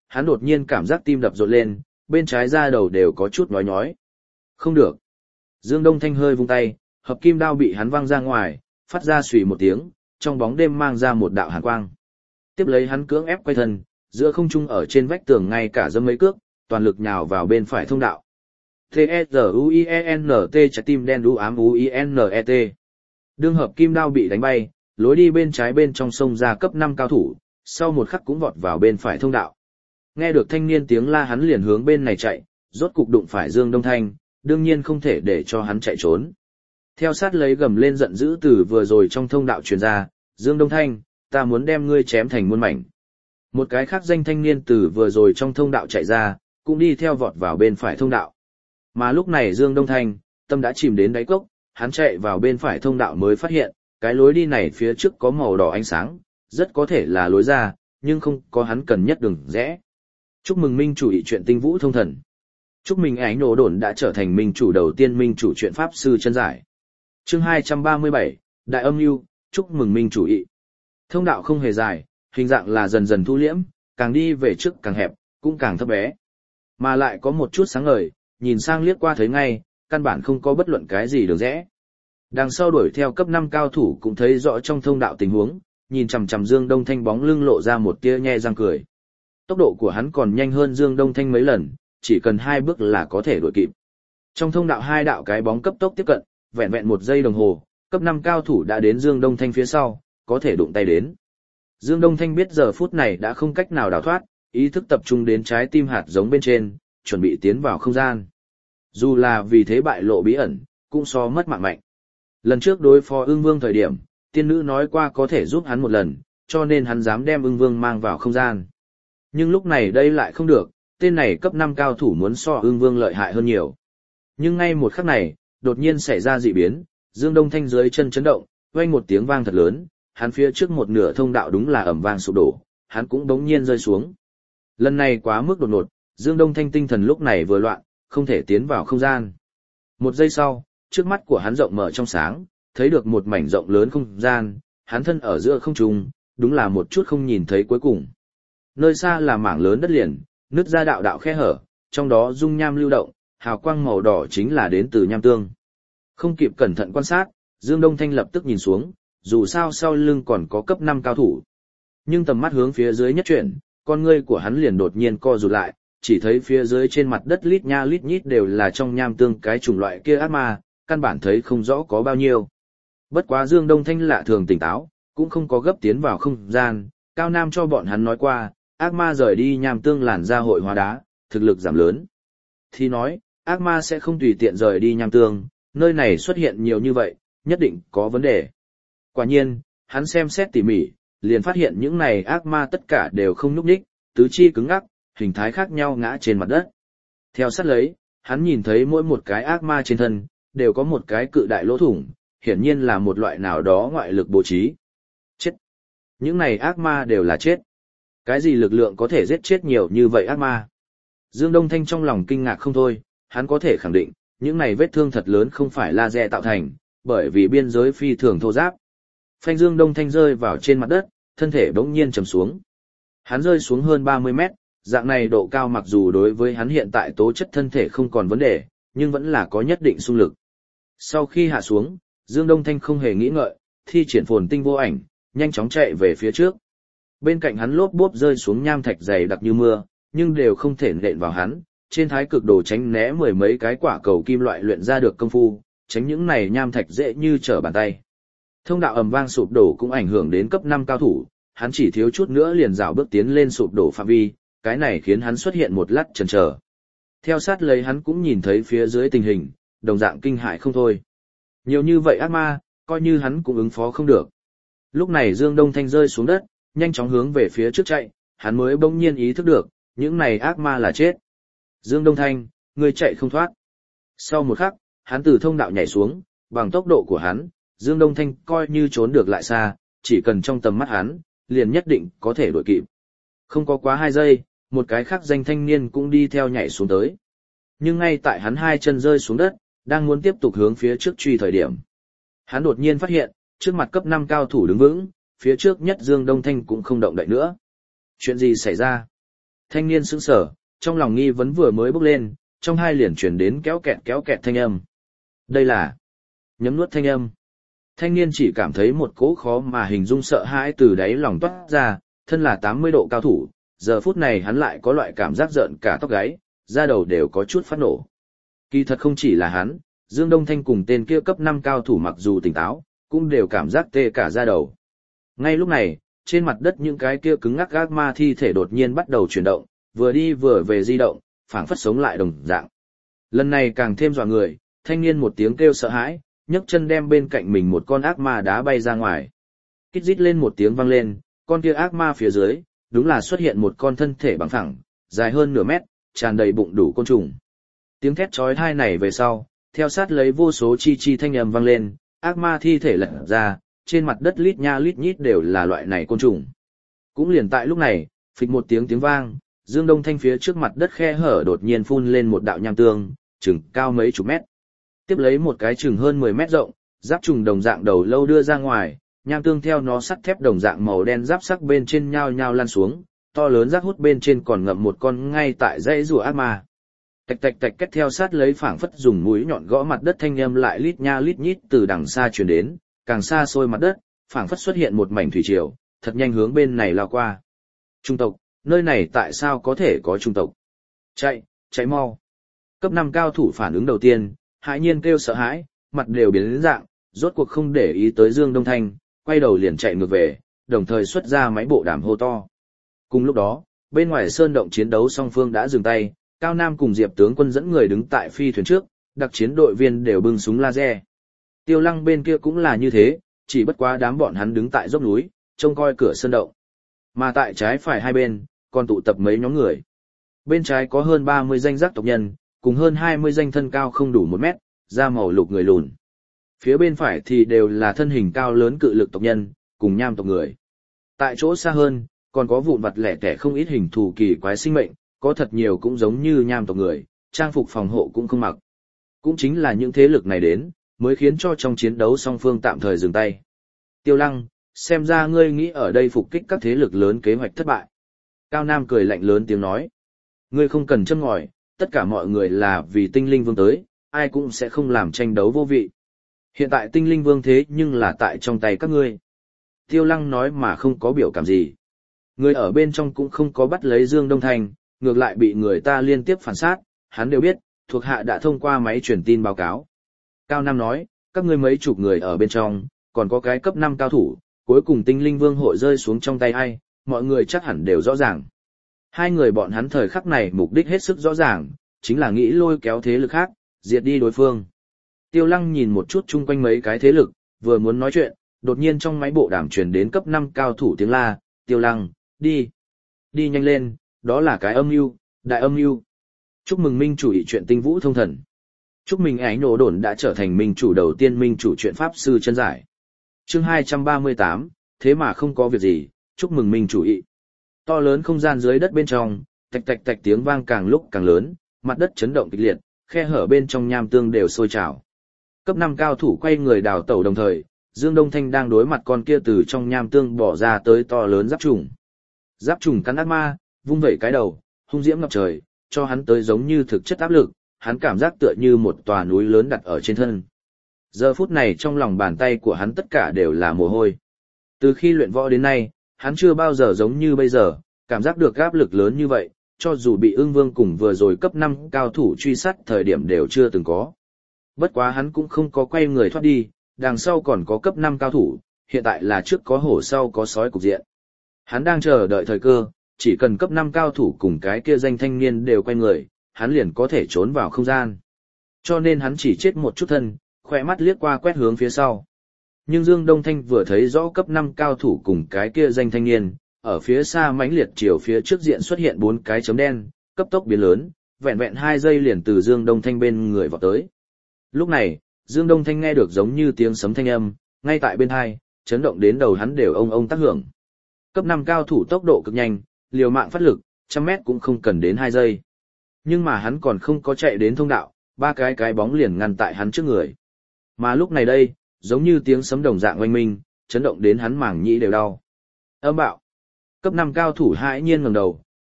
hắn đột nhiên cảm giác tim đập rộn lên, bên trái da đầu đều có chút nhói nhói. Không được. Dương Đông Thanh hơi vung tay, hợp kim đao bị hắn văng ra ngoài, phát ra xùy một tiếng, trong bóng đêm mang ra một đạo hàn quang. Tiếp lấy hắn cưỡng ép quay thân, giữa không trung ở trên vách tường ngay cả dâm mấy cước, toàn lực nhào vào bên phải thông đạo. T-E-Z-U-I-E-N-T trái tim đen đu ám U-I-N-E-T. Đương hợp kim đao bị đánh bay, lối đi bên trái bên trong sông ra cấp 5 cao thủ, sau một khắc cũng vọt vào bên phải thông đạo. Nghe được thanh niên tiếng la hắn liền hướng bên này chạy, rốt cục đụng phải Dương Đông Thanh, đương nhiên không thể để cho hắn chạy trốn. Theo sát lấy gầm lên giận dữ từ vừa rồi trong thông đạo truyền ra, Dương Đông Thanh, ta muốn đem ngươi chém thành muôn mảnh. Một cái khác danh thanh niên từ vừa rồi trong thông đạo chạy ra, cũng đi theo vọt vào bên phải thông đạo. Mà lúc này Dương Đông Thanh, tâm đã chìm đến đáy cốc, hắn chạy vào bên phải thông đạo mới phát hiện, cái lối đi này phía trước có màu đỏ ánh sáng, rất có thể là lối ra, nhưng không có hắn cần nhất đường rẽ. Chúc mừng minh chủ ý chuyện tinh vũ thông thần. Chúc mừng ảnh nổ đồn đã trở thành minh chủ đầu tiên minh chủ chuyện pháp sư chân giải. Chương 237, Đại âm mưu, chúc mừng minh chủ ý. Thông đạo không hề dài, hình dạng là dần dần thu liễm, càng đi về trước càng hẹp, cũng càng thấp bé. Mà lại có một chút sáng ngời, nhìn sang liếc qua thấy ngay, căn bản không có bất luận cái gì đường rẽ. Đằng sau đuổi theo cấp 5 cao thủ cũng thấy rõ trong thông đạo tình huống, nhìn chằm chằm Dương Đông Thanh bóng lưng lộ ra một tia nhe răng cười. Tốc độ của hắn còn nhanh hơn Dương Đông Thanh mấy lần, chỉ cần 2 bước là có thể đuổi kịp. Trong thông đạo 2 đạo cái bóng cấp tốc tiếp cận, vẹn vẹn 1 giây đồng hồ, cấp 5 cao thủ đã đến Dương Đông Thanh phía sau, có thể đụng tay đến. Dương Đông Thanh biết giờ phút này đã không cách nào đào thoát, ý thức tập trung đến trái tim hạt giống bên trên, chuẩn bị tiến vào không gian. Dù là vì thế bại lộ bí ẩn, cũng so mất mạng mạnh. Lần trước đối phó Ưng Vương thời điểm, tiên nữ nói qua có thể giúp hắn một lần, cho nên hắn dám đem Ưng Vương mang vào không gian. Nhưng lúc này đây lại không được, tên này cấp 5 cao thủ muốn so Ưng Vương lợi hại hơn nhiều. Nhưng ngay một khắc này, đột nhiên xảy ra dị biến, Dương Đông Thanh dưới chân chấn động, vang một tiếng vang thật lớn, hắn phía trước một nửa thông đạo đúng là ầm vang sụp đổ, hắn cũng bỗng nhiên rơi xuống. Lần này quá mức đột ngột, Dương Đông Thanh tinh thần lúc này vừa loạn, không thể tiến vào không gian. Một giây sau, trước mắt của hắn rộng mở trong sáng, thấy được một mảnh rộng lớn không gian, hắn thân ở giữa không trung, đúng là một chút không nhìn thấy cuối cùng. Nơi xa là mảng lớn đất liền, nứt ra đạo đạo khe hở, trong đó dung nham lưu động, hào quang màu đỏ chính là đến từ nham tương. Không kịp cẩn thận quan sát, Dương Đông Thanh lập tức nhìn xuống, dù sao sau lưng còn có cấp 5 cao thủ. Nhưng tầm mắt hướng phía dưới nhất chuyển, con ngươi của hắn liền đột nhiên co rụt lại, chỉ thấy phía dưới trên mặt đất lít nha lít nhít đều là trong nham tương cái chủng loại kia ác ma, căn bản thấy không rõ có bao nhiêu. Bất quá Dương Đông Thanh lạ thường tỉnh táo, cũng không có gấp tiến vào không gian, Cao Nam cho bọn hắn nói qua, ác ma rời đi nham tương làn ra hội hóa đá, thực lực giảm lớn. Thì nói, ác ma sẽ không tùy tiện rời đi nham tương, nơi này xuất hiện nhiều như vậy, nhất định có vấn đề. Quả nhiên, hắn xem xét tỉ mỉ, liền phát hiện những này ác ma tất cả đều không nhúc nhích, tứ chi cứng ngắc, hình thái khác nhau ngã trên mặt đất. Theo sát lấy, hắn nhìn thấy mỗi một cái ác ma trên thân, đều có một cái cự đại lỗ thủng, hiển nhiên là một loại nào đó ngoại lực bố trí. Chết! Những này ác ma đều là chết. Cái gì lực lượng có thể giết chết nhiều như vậy ác ma? Dương Đông Thanh trong lòng kinh ngạc không thôi, hắn có thể khẳng định, những này vết thương thật lớn không phải laser tạo thành, bởi vì biên giới phi thường thô ráp. Phanh Dương Đông Thanh rơi vào trên mặt đất, thân thể bỗng nhiên trầm xuống. Hắn rơi xuống hơn 30 mét, dạng này độ cao mặc dù đối với hắn hiện tại tố chất thân thể không còn vấn đề, nhưng vẫn là có nhất định xung lực. Sau khi hạ xuống, Dương Đông Thanh không hề nghĩ ngợi, thi triển phồn tinh vô ảnh, nhanh chóng chạy về phía trước. Bên cạnh hắn lốp bốp rơi xuống nham thạch dày đặc như mưa, nhưng đều không thể nện vào hắn, trên thái cực đồ tránh né mười mấy cái quả cầu kim loại luyện ra được công phu, tránh những này nham thạch dễ như trở bàn tay. Thông đạo ầm vang sụp đổ cũng ảnh hưởng đến cấp 5 cao thủ, hắn chỉ thiếu chút nữa liền rảo bước tiến lên sụp đổ phạm vi, cái này khiến hắn xuất hiện một lát chần chờ. Theo sát lấy hắn cũng nhìn thấy phía dưới tình hình, đồng dạng kinh hại không thôi. Nhiều như vậy ác ma, coi như hắn cũng ứng phó không được. Lúc này Dương Đông Thanh rơi xuống đất, nhanh chóng hướng về phía trước chạy, hắn mới bỗng nhiên ý thức được, những này ác ma là chết. Dương Đông Thanh, ngươi chạy không thoát. Sau một khắc, hắn từ thông đạo nhảy xuống, bằng tốc độ của hắn, Dương Đông Thanh coi như trốn được lại xa, chỉ cần trong tầm mắt hắn, liền nhất định có thể đuổi kịp. Không có quá 2 giây, một cái khác danh thanh niên cũng đi theo nhảy xuống tới. Nhưng ngay tại hắn 2 chân rơi xuống đất, đang muốn tiếp tục hướng phía trước truy thời điểm. Hắn đột nhiên phát hiện, trước mặt cấp 5 cao thủ đứng vững, phía trước nhất Dương Đông Thanh cũng không động đậy nữa. Chuyện gì xảy ra? Thanh niên sững sờ, trong lòng nghi vấn vừa mới bốc lên, trong hai liền chuyển đến kéo kẹt thanh âm. Đây là nhấm nuốt thanh âm. Thanh niên chỉ cảm thấy một cỗ khó mà hình dung sợ hãi từ đáy lòng toát ra, thân là 80 độ cao thủ, giờ phút này hắn lại có loại cảm giác rợn cả tóc gáy, da đầu đều có chút phát nổ. Kỳ thật không chỉ là hắn, Dương Đông Thanh cùng tên kia cấp 5 cao thủ mặc dù tỉnh táo, cũng đều cảm giác tê cả da đầu. Ngay lúc này, trên mặt đất những cái kia cứng ngắc ác ma thi thể đột nhiên bắt đầu chuyển động, vừa đi vừa về di động, phảng phất sống lại đồng dạng. Lần này càng thêm dọa người, thanh niên một tiếng kêu sợ hãi, nhấc chân đem bên cạnh mình một con ác ma đá bay ra ngoài. Kít rít lên một tiếng vang lên, con kia ác ma phía dưới, đúng là xuất hiện một con thân thể bằng phẳng, dài hơn nửa mét, tràn đầy bụng đủ côn trùng. Tiếng thét chói tai này về sau, theo sát lấy vô số chi thanh âm vang lên, ác ma thi thể lật ra, trên mặt đất lít nha lít nhít đều là loại này côn trùng. Cũng liền tại lúc này, phịch một tiếng vang, Dương Đông Thanh phía trước mặt đất khe hở đột nhiên phun lên một đạo nham tương, chừng cao mấy chục mét. Tiếp lấy một cái chừng hơn 10 mét rộng, giáp trùng đồng dạng đầu lâu đưa ra ngoài, nham tương theo nó sắt thép đồng dạng màu đen giáp sắc bên trên nhao nhao lan xuống, to lớn rác hút bên trên còn ngậm một con ngay tại dãy rùa ác ma. Tạch tạch tạch kết theo sát lấy phảng phất dùng mũi nhọn gõ mặt đất thanh âm lại lít nha lít nhít từ đằng xa truyền đến, càng xa xôi mặt đất, phảng phất xuất hiện một mảnh thủy triều, thật nhanh hướng bên này lao qua. Trung tộc, nơi này tại sao có thể có trung tộc? Chạy mau. Cấp 5 cao thủ phản ứng đầu tiên, hãi nhiên kêu sợ hãi, mặt đều biến đến dạng, rốt cuộc không để ý tới Dương Đông Thanh, quay đầu liền chạy ngược về, đồng thời xuất ra máy bộ đàm hô to. Cùng lúc đó, bên ngoài sơn động chiến đấu song phương đã dừng tay, Cao Nam cùng Diệp tướng quân dẫn người đứng tại phi thuyền trước, đặc chiến đội viên đều bưng súng laser. Tiêu Lăng bên kia cũng là như thế, chỉ bất quá đám bọn hắn đứng tại dốc núi, trông coi cửa sơn động. Mà tại trái phải hai bên, còn tụ tập mấy nhóm người. Bên trái có hơn 30 danh giác tộc nhân, cùng hơn 20 danh thân cao không đủ 1 mét, da màu lục người lùn. Phía bên phải thì đều là thân hình cao lớn cự lực tộc nhân, cùng nham tộc người. Tại chỗ xa hơn, còn có vụn vặt lẻ tẻ không ít hình thù kỳ quái sinh mệnh, có thật nhiều cũng giống như nham tộc người, trang phục phòng hộ cũng không mặc. Cũng chính là những thế lực này đến, mới khiến cho trong chiến đấu song phương tạm thời dừng tay. Tiêu Lăng, xem ra ngươi nghĩ ở đây phục kích các thế lực lớn kế hoạch thất bại. Cao Nam cười lạnh lớn tiếng nói. Ngươi không cần châm ngòi, tất cả mọi người là vì tinh linh vương tới, ai cũng sẽ không làm tranh đấu vô vị. Hiện tại tinh linh vương thế nhưng là tại trong tay các ngươi. Tiêu Lăng nói mà không có biểu cảm gì. Người ở bên trong cũng không có bắt lấy Dương Đông Thanh, ngược lại bị người ta liên tiếp phản sát, hắn đều biết, thuộc hạ đã thông qua máy truyền tin báo cáo. Cao Nam nói, các ngươi mấy chục người ở bên trong, còn có cái cấp 5 cao thủ, cuối cùng tinh linh vương hội rơi xuống trong tay ai, mọi người chắc hẳn đều rõ ràng. Hai người bọn hắn thời khắc này mục đích hết sức rõ ràng, chính là nghĩ lôi kéo thế lực khác, diệt đi đối phương. Tiêu Lăng nhìn một chút chung quanh mấy cái thế lực, vừa muốn nói chuyện, đột nhiên trong máy bộ đàm truyền đến cấp 5 cao thủ tiếng la, Tiêu Lăng, đi nhanh lên, đó là cái âm mưu, đại âm mưu. Chúc mừng minh chủ ý chuyện tinh vũ thông thần. Chúc mừng ánh nổ đồn đã trở thành minh chủ đầu tiên minh chủ chuyện pháp sư chân giải. Chương 238, thế mà không có việc gì, chúc mừng minh chủ ý. To lớn không gian dưới đất bên trong, tạch tạch tạch tiếng vang càng lúc càng lớn, mặt đất chấn động kịch liệt, khe hở bên trong nham tương đều sôi trào. Cấp 5 cao thủ quay người đào tẩu đồng thời, Dương Đông Thanh đang đối mặt con kia từ trong nham tương bỏ ra tới to lớn giáp trùng. Giáp trùng cắn ác ma, vung vẩy cái đầu, hung diễm ngập trời, cho hắn tới giống như thực chất áp lực, hắn cảm giác tựa như một tòa núi lớn đặt ở trên thân. Giờ phút này trong lòng bàn tay của hắn tất cả đều là mồ hôi. Từ khi luyện võ đến nay, hắn chưa bao giờ giống như bây giờ, cảm giác được áp lực lớn như vậy, cho dù bị Ưng Vương cùng vừa rồi cấp 5 cao thủ truy sát thời điểm đều chưa từng có. Bất quá hắn cũng không có quay người thoát đi, đằng sau còn có cấp 5 cao thủ, hiện tại là trước có hổ sau có sói cục diện. Hắn đang chờ đợi thời cơ, chỉ cần cấp 5 cao thủ cùng cái kia danh thanh niên đều quay người, hắn liền có thể trốn vào không gian. Cho nên hắn chỉ chết một chút thân, khỏe mắt liếc qua quét hướng phía sau. Nhưng Dương Đông Thanh vừa thấy rõ cấp 5 cao thủ cùng cái kia danh thanh niên, ở phía xa mãnh liệt chiều phía trước diện xuất hiện 4 cái chấm đen, cấp tốc biến lớn, vẹn vẹn 2 giây liền từ Dương Đông Thanh bên người vọt tới. Lúc này, Dương Đông Thanh nghe được giống như tiếng sấm thanh âm, ngay tại bên hai, chấn động đến đầu hắn đều ông tác hưởng. Cấp 5 cao thủ tốc độ cực nhanh, liều mạng phát lực, 100 mét cũng không cần đến 2 giây. Nhưng mà hắn còn không có chạy đến thông đạo, 3 cái bóng liền ngăn tại hắn trước người. Mà lúc này đây, giống như tiếng sấm đồng dạng oanh minh, chấn động đến hắn màng nhĩ đều đau. Âm bạo. Cấp 5 cao thủ hãi nhiên ngẩng đầu,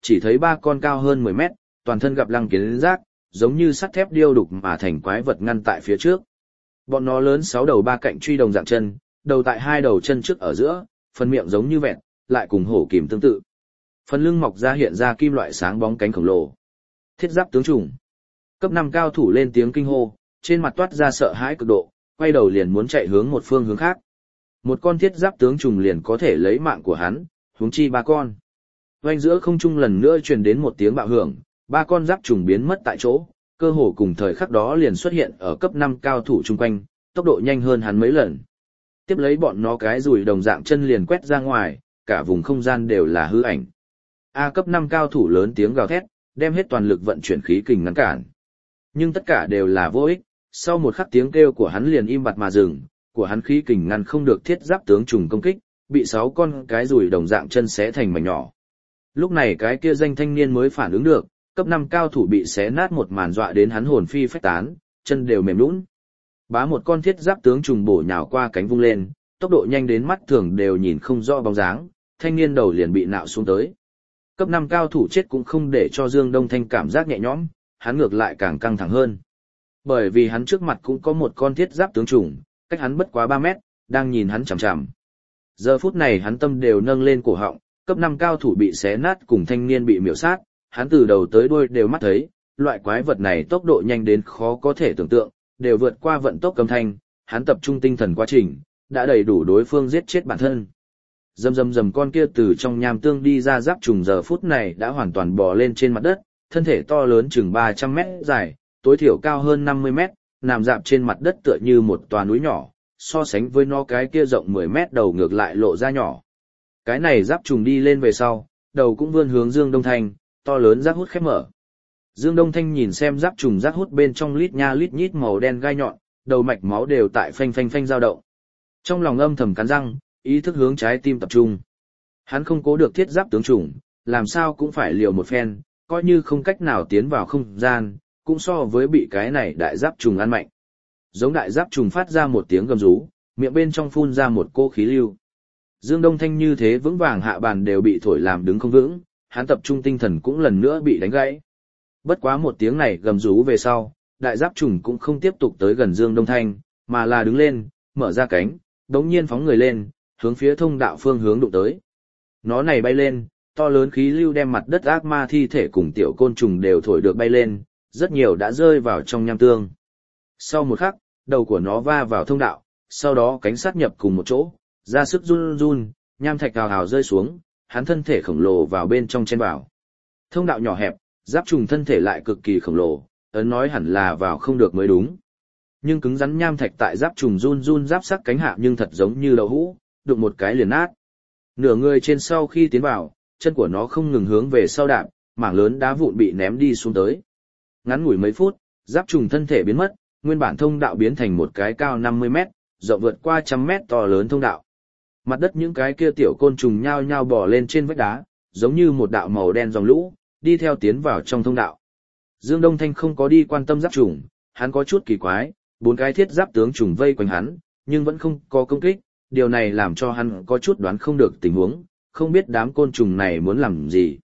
chỉ thấy ba con cao hơn 10 mét, toàn thân gặp lăng kiến giác, giống như sắt thép điêu đục mà thành quái vật ngăn tại phía trước. Bọn nó lớn 6 đầu ba cạnh truy đồng dạng chân, đầu tại hai đầu chân trước ở giữa, phần miệng giống như vẹn, lại cùng hổ kìm tương tự. Phần lưng mọc ra hiện ra kim loại sáng bóng cánh khổng lồ. Thiết giáp tướng trùng. Cấp 5 cao thủ lên tiếng kinh hô, trên mặt toát ra sợ hãi cực độ, quay đầu liền muốn chạy hướng một phương hướng khác. Một con thiết giáp tướng trùng liền có thể lấy mạng của hắn, huống chi ba con. Oanh giữa không trung lần nữa truyền đến một tiếng bạo hưởng, ba con giáp trùng biến mất tại chỗ, cơ hồ cùng thời khắc đó liền xuất hiện ở cấp 5 cao thủ chung quanh, tốc độ nhanh hơn hắn mấy lần. Tiếp lấy bọn nó cái rùi đồng dạng chân liền quét ra ngoài, cả vùng không gian đều là hư ảnh. A cấp 5 cao thủ lớn tiếng gào thét, đem hết toàn lực vận chuyển khí kình ngăn cản. Nhưng tất cả đều là vô ích, sau một khắc tiếng kêu của hắn liền im bặt mà dừng, của hắn khí kình ngăn không được thiết giáp tướng trùng công kích, bị 6 con cái rùi đồng dạng chân xé thành mảnh nhỏ. Lúc này cái kia danh thanh niên mới phản ứng được, cấp 5 cao thủ bị xé nát một màn dọa đến hắn hồn phi phách tán, chân đều mềm nhũn. Bá một con thiết giáp tướng trùng bổ nhào qua cánh vung lên, tốc độ nhanh đến mắt thường đều nhìn không rõ bóng dáng, thanh niên đầu liền bị nạo xuống tới. Cấp 5 cao thủ chết cũng không để cho Dương Đông Thanh cảm giác nhẹ nhõm, hắn ngược lại càng căng thẳng hơn. Bởi vì hắn trước mặt cũng có một con thiết giáp tướng trùng, cách hắn bất quá 3 mét, đang nhìn hắn chằm chằm. Giờ phút này hắn tâm đều nâng lên cổ họng, cấp 5 cao thủ bị xé nát cùng thanh niên bị miểu sát, hắn từ đầu tới đuôi đều mắt thấy, loại quái vật này tốc độ nhanh đến khó có thể tưởng tượng, đều vượt qua vận tốc âm thanh, hắn tập trung tinh thần quá trình, đã đầy đủ đối phương giết chết bản thân. Rầm con kia từ trong nham tương đi ra giáp trùng giờ phút này đã hoàn toàn bò lên trên mặt đất, thân thể to lớn chừng 300 mét dài, tối thiểu cao hơn 50 mét, nằm dạp trên mặt đất tựa như một tòa núi nhỏ, so sánh với nó cái kia rộng 10 mét đầu ngược lại lộ ra nhỏ. Cái này giáp trùng đi lên về sau, đầu cũng vươn hướng Dương Đông Thanh, to lớn rác hút khép mở. Dương Đông Thanh nhìn xem giáp trùng rác hút bên trong lít nha lít nhít màu đen gai nhọn, đầu mạch máu đều tại phanh phanh phanh dao động. Trong lòng âm thầm cắn răng, ý thức hướng trái tim tập trung. Hắn không cố được thiết giáp tướng trùng, làm sao cũng phải liều một phen, coi như không cách nào tiến vào không gian, cũng so với bị cái này đại giáp trùng ăn mạnh. Giống đại giáp trùng phát ra một tiếng gầm rú, miệng bên trong phun ra một cô khí lưu. Dương Đông Thanh như thế vững vàng hạ bàn đều bị thổi làm đứng không vững, hắn tập trung tinh thần cũng lần nữa bị đánh gãy. Bất quá một tiếng này gầm rú về sau, đại giáp trùng cũng không tiếp tục tới gần Dương Đông Thanh, mà là đứng lên, mở ra cánh, đống nhiên phóng người lên, hướng phía thông đạo phương hướng đụng tới. Nó này bay lên, to lớn khí lưu đem mặt đất ác ma thi thể cùng tiểu côn trùng đều thổi được bay lên, rất nhiều đã rơi vào trong nham tương. Sau một khắc, đầu của nó va vào thông đạo, sau đó cánh sát nhập cùng một chỗ, ra sức run run, nham thạch hào hào rơi xuống, hắn thân thể khổng lồ vào bên trong chen vào. Thông đạo nhỏ hẹp, giáp trùng thân thể lại cực kỳ khổng lồ, ấn nói hẳn là vào không được mới đúng. Nhưng cứng rắn nham thạch tại giáp trùng run run giáp sắc cánh hạ nhưng thật giống như đậu hũ, đụng một cái liền nát. Nửa người trên sau khi tiến vào, chân của nó không ngừng hướng về sau đạp, mảng lớn đá vụn bị ném đi xuống tới. Ngắn ngủi mấy phút, giáp trùng thân thể biến mất, nguyên bản thông đạo biến thành một cái cao 50 mét, rộng vượt qua 100 mét to lớn thông đạo. Mặt đất những cái kia tiểu côn trùng nhao nhao bò lên trên vách đá, giống như một đạo màu đen dòng lũ, đi theo tiến vào trong thông đạo. Dương Đông Thanh không có đi quan tâm giáp trùng, hắn có chút kỳ quái, 4 cái thiết giáp tướng trùng vây quanh hắn, nhưng vẫn không có công kích, điều này làm cho hắn có chút đoán không được tình huống, không biết đám côn trùng này muốn làm gì.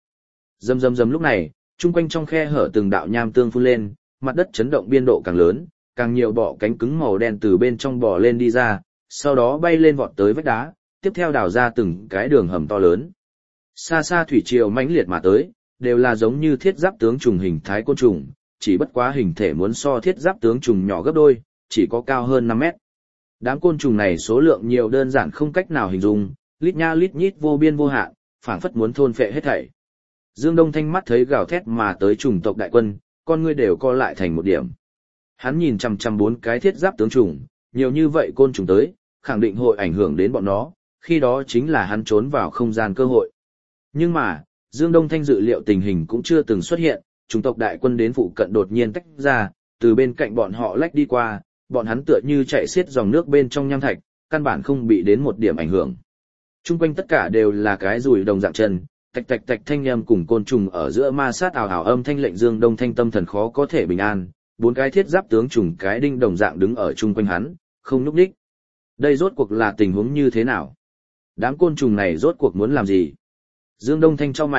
Rầm lúc này, chung quanh trong khe hở từng đạo nham tương phun lên, mặt đất chấn động biên độ càng lớn, càng nhiều bọ cánh cứng màu đen từ bên trong bò lên đi ra, sau đó bay lên vọt tới vách đá, tiếp theo đào ra từng cái đường hầm to lớn. Xa xa thủy triều mãnh liệt mà tới, đều là giống như thiết giáp tướng trùng hình thái côn trùng, chỉ bất quá hình thể muốn so thiết giáp tướng trùng nhỏ gấp đôi, chỉ có cao hơn 5 mét. Đám côn trùng này số lượng nhiều đơn giản không cách nào hình dung, lít nha lít nhít vô biên vô hạn, phảng phất muốn thôn phệ hết thảy. Dương Đông Thanh mắt thấy gào thét mà tới chủng tộc đại quân, con ngươi đều co lại thành một điểm. Hắn nhìn chằm chằm 4 cái thiết giáp tướng trùng, nhiều như vậy côn trùng tới, khẳng định hội ảnh hưởng đến bọn nó, khi đó chính là hắn trốn vào không gian cơ hội. Nhưng mà, Dương Đông Thanh dự liệu tình hình cũng chưa từng xuất hiện, chủng tộc đại quân đến phụ cận đột nhiên tách ra, từ bên cạnh bọn họ lách đi qua, bọn hắn tựa như chạy xiết dòng nước bên trong nham thạch, căn bản không bị đến một điểm ảnh hưởng. Trung quanh tất cả đều là cái rùi đồng dạng chân, tạch tạch thanh âm cùng côn trùng ở giữa ma sát ào ào âm thanh lệnh Dương Đông Thanh tâm thần khó có thể bình an, 4 cái thiết giáp tướng trùng cái đinh đồng dạng đứng ở chung quanh hắn, không nhúc nhích. Đây rốt cuộc là tình huống như thế nào? Đám côn trùng này rốt cuộc muốn làm gì? Dương Đông Thanh chau mày,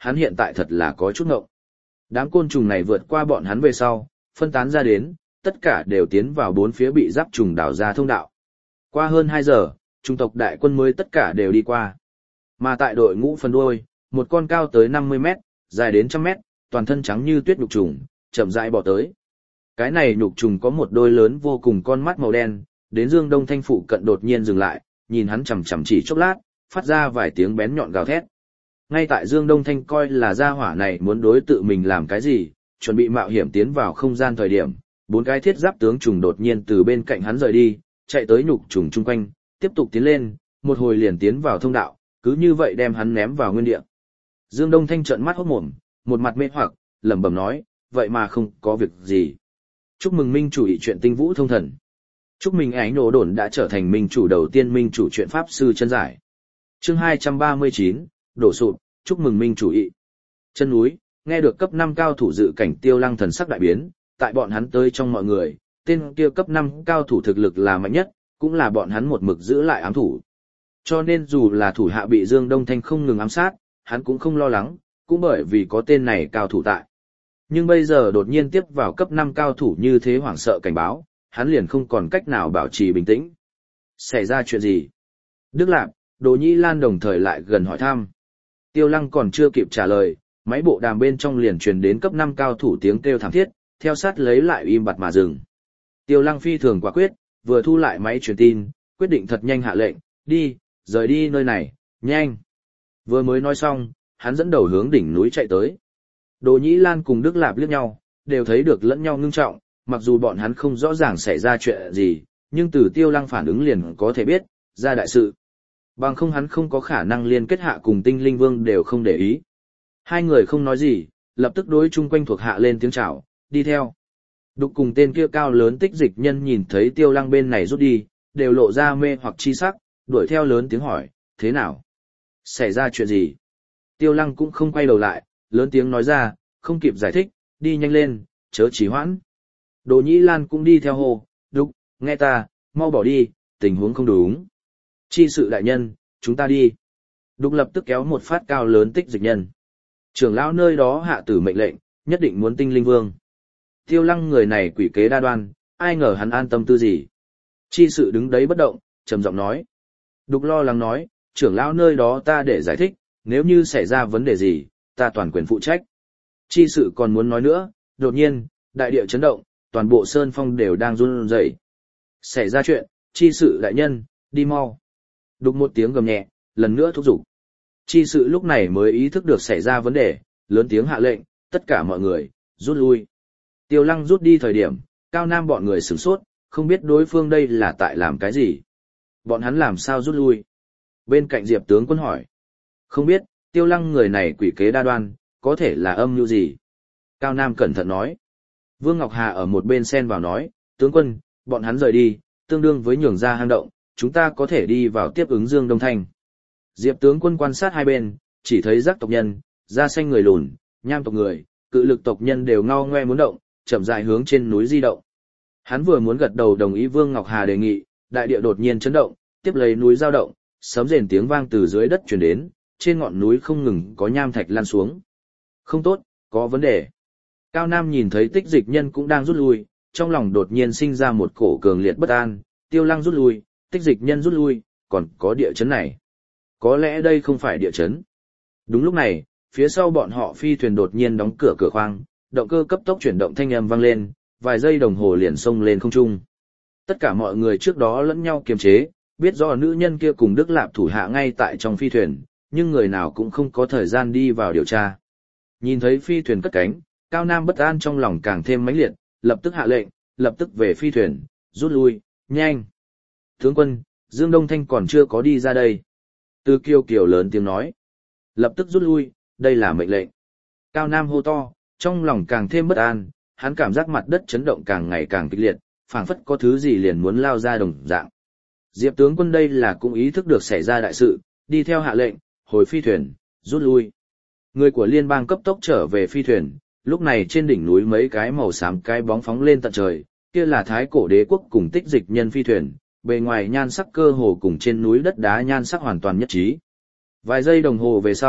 hắn hiện tại thật là có chút ngộng. Đám côn trùng này vượt qua bọn hắn về sau, phân tán ra đến, tất cả đều tiến vào bốn phía bị giáp trùng đào ra thông đạo. Qua hơn 2 giờ, trung tộc đại quân mới tất cả đều đi qua. Mà tại đội ngũ phần đuôi, một con cao tới 50 mét, dài đến 100 mét, toàn thân trắng như tuyết nhục trùng, chậm rãi bò tới. Cái này nhục trùng có một đôi lớn vô cùng con mắt màu đen, đến Dương Đông Thanh phụ cận đột nhiên dừng lại, nhìn hắn chằm chằm chỉ chốc lát, phát ra vài tiếng bén nhọn gào thét. Ngay tại Dương Đông Thanh coi là gia hỏa này muốn đối tự mình làm cái gì, chuẩn bị mạo hiểm tiến vào không gian thời điểm, 4 cái thiết giáp tướng trùng đột nhiên từ bên cạnh hắn rời đi, chạy tới nhục trùng chung quanh, tiếp tục tiến lên, một hồi liền tiến vào thông đạo, cứ như vậy đem hắn ném vào nguyên địa. Dương Đông Thanh trợn mắt hốt mồm, một mặt mê hoặc, lẩm bẩm nói, vậy mà không có việc gì. Chúc mừng minh chủ ý chuyện tinh vũ thông thần. Chúc mừng ánh nổ đồn đã trở thành minh chủ đầu tiên minh chủ chuyện pháp sư chân giải. Chương 239, đổ sụp, chúc mừng minh chủ ý. Chân núi, nghe được cấp 5 cao thủ dự cảnh Tiêu Lăng thần sắc đại biến, tại bọn hắn tới trong mọi người, tên kia cấp 5 cao thủ thực lực là mạnh nhất, cũng là bọn hắn một mực giữ lại ám thủ. Cho nên dù là thủ hạ bị Dương Đông Thanh không ngừng ám sát, hắn cũng không lo lắng, cũng bởi vì có tên này cao thủ tại. Nhưng bây giờ đột nhiên tiếp vào cấp 5 cao thủ như thế hoảng sợ cảnh báo, hắn liền không còn cách nào bảo trì bình tĩnh. Xảy ra chuyện gì? Đức Lạp, Đỗ Nhĩ Lan đồng thời lại gần hỏi thăm. Tiêu Lăng còn chưa kịp trả lời, máy bộ đàm bên trong liền truyền đến cấp 5 cao thủ tiếng kêu thảm thiết, theo sát lấy lại im bặt mà dừng. Tiêu Lăng phi thường quả quyết, vừa thu lại máy truyền tin, quyết định thật nhanh hạ lệnh, đi, rời đi nơi này, nhanh. Vừa mới nói xong, hắn dẫn đầu hướng đỉnh núi chạy tới. Đỗ Nhĩ Lan cùng Đức Lạp liếc nhau, đều thấy được lẫn nhau ngưng trọng, mặc dù bọn hắn không rõ ràng xảy ra chuyện gì, nhưng từ Tiêu Lăng phản ứng liền có thể biết, ra đại sự. Bằng không hắn không có khả năng liên kết hạ cùng Tinh Linh Vương đều không để ý. Hai người không nói gì, lập tức đối chung quanh thuộc hạ lên tiếng chào, đi theo. Đục cùng tên kia cao lớn tích dịch nhân nhìn thấy Tiêu Lăng bên này rút đi, đều lộ ra mê hoặc chi sắc, đuổi theo lớn tiếng hỏi, thế nào? Xảy ra chuyện gì? Tiêu Lăng cũng không quay đầu lại, lớn tiếng nói ra, không kịp giải thích, đi nhanh lên, chớ trì hoãn. Đỗ Nhĩ Lan cũng đi theo hồ, Đục, nghe ta, mau bỏ đi, tình huống không đúng. Chi sự đại nhân, chúng ta đi. Đục lập tức kéo một phát cao lớn tích dịch nhân. Trưởng lão nơi đó hạ tử mệnh lệnh, nhất định muốn Tinh Linh Vương. Tiêu Lăng người này quỷ kế đa đoan, ai ngờ hắn an tâm tư gì. Chi sự đứng đấy bất động, trầm giọng nói. Đục lo lắng nói, trưởng lão nơi đó ta để giải thích, nếu như xảy ra vấn đề gì, ta toàn quyền phụ trách. Chi sự còn muốn nói nữa, đột nhiên, đại địa chấn động, toàn bộ sơn phong đều đang run rẩy. Xảy ra chuyện, chi sự đại nhân, đi mau. Đục một tiếng gầm nhẹ, lần nữa thúc giục. Chi sự lúc này mới ý thức được xảy ra vấn đề, lớn tiếng hạ lệnh, tất cả mọi người, rút lui. Tiêu Lăng rút đi thời điểm, Cao Nam bọn người sửng sốt, không biết đối phương đây là tại làm cái gì. Bọn hắn làm sao rút lui? Bên cạnh Diệp tướng quân hỏi. Không biết, Tiêu Lăng người này quỷ kế đa đoan, có thể là âm mưu gì? Cao Nam cẩn thận nói. Vương Ngọc Hà ở một bên xen vào nói, tướng quân, bọn hắn rời đi, tương đương với nhường ra hang động, chúng ta có thể đi vào tiếp ứng Dương Đông Thanh. Diệp tướng quân quan sát hai bên, chỉ thấy giác tộc nhân, da xanh người lùn, nham tộc người, cự lực tộc nhân đều ngao ngoe muốn động, chậm rãi hướng trên núi di động. Hắn vừa muốn gật đầu đồng ý Vương Ngọc Hà đề nghị, đại địa đột nhiên chấn động, tiếp lấy núi dao động, sấm rền tiếng vang từ dưới đất truyền đến, trên ngọn núi không ngừng có nham thạch lan xuống. Không tốt, có vấn đề. Cao Nam nhìn thấy tích dịch nhân cũng đang rút lui, trong lòng đột nhiên sinh ra một cổ cường liệt bất an, Tiêu Lăng rút lui, tích dịch nhân rút lui, còn có địa chấn này. Có lẽ đây không phải địa chấn. Đúng lúc này, phía sau bọn họ phi thuyền đột nhiên đóng cửa cửa khoang, động cơ cấp tốc chuyển động thanh âm vang lên, vài giây đồng hồ liền xông lên không trung. Tất cả mọi người trước đó lẫn nhau kiềm chế, biết rõ nữ nhân kia cùng Đức Lạp thủ hạ ngay tại trong phi thuyền, nhưng người nào cũng không có thời gian đi vào điều tra. Nhìn thấy phi thuyền cất cánh, Cao Nam bất an trong lòng càng thêm mãnh liệt, lập tức hạ lệnh, lập tức về phi thuyền, rút lui, nhanh. Tướng quân, Dương Đông Thanh còn chưa có đi ra đây. Từ Kiều Kiều lớn tiếng nói. Lập tức rút lui, đây là mệnh lệnh. Cao Nam hô to, trong lòng càng thêm bất an, hắn cảm giác mặt đất chấn động càng ngày càng kịch liệt, phảng phất có thứ gì liền muốn lao ra đồng dạng. Diệp tướng quân đây là cũng ý thức được xảy ra đại sự, đi theo hạ lệnh, hồi phi thuyền, rút lui. Người của liên bang cấp tốc trở về phi thuyền, lúc này trên đỉnh núi mấy cái màu xám cái bóng phóng lên tận trời, kia là Thái Cổ Đế quốc cùng tích dịch nhân phi thuyền, bề ngoài nhan sắc cơ hồ cùng trên núi đất đá nhan sắc hoàn toàn nhất trí. Vài giây đồng hồ về sau,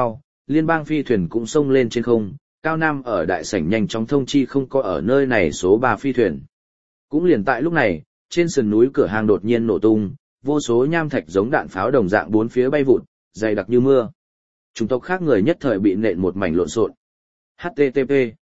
liên bang phi thuyền cũng xông lên trên không, Cao Nam ở đại sảnh nhanh chóng thông chi không có ở nơi này số 3 phi thuyền. Cũng liền tại lúc này, trên sườn núi cửa hàng đột nhiên nổ tung, vô số nham thạch giống đạn pháo đồng dạng bốn phía bay vụt, dày đặc như mưa. Chủng tộc khác người nhất thời bị nện một mảnh lộn xộn. HTTP.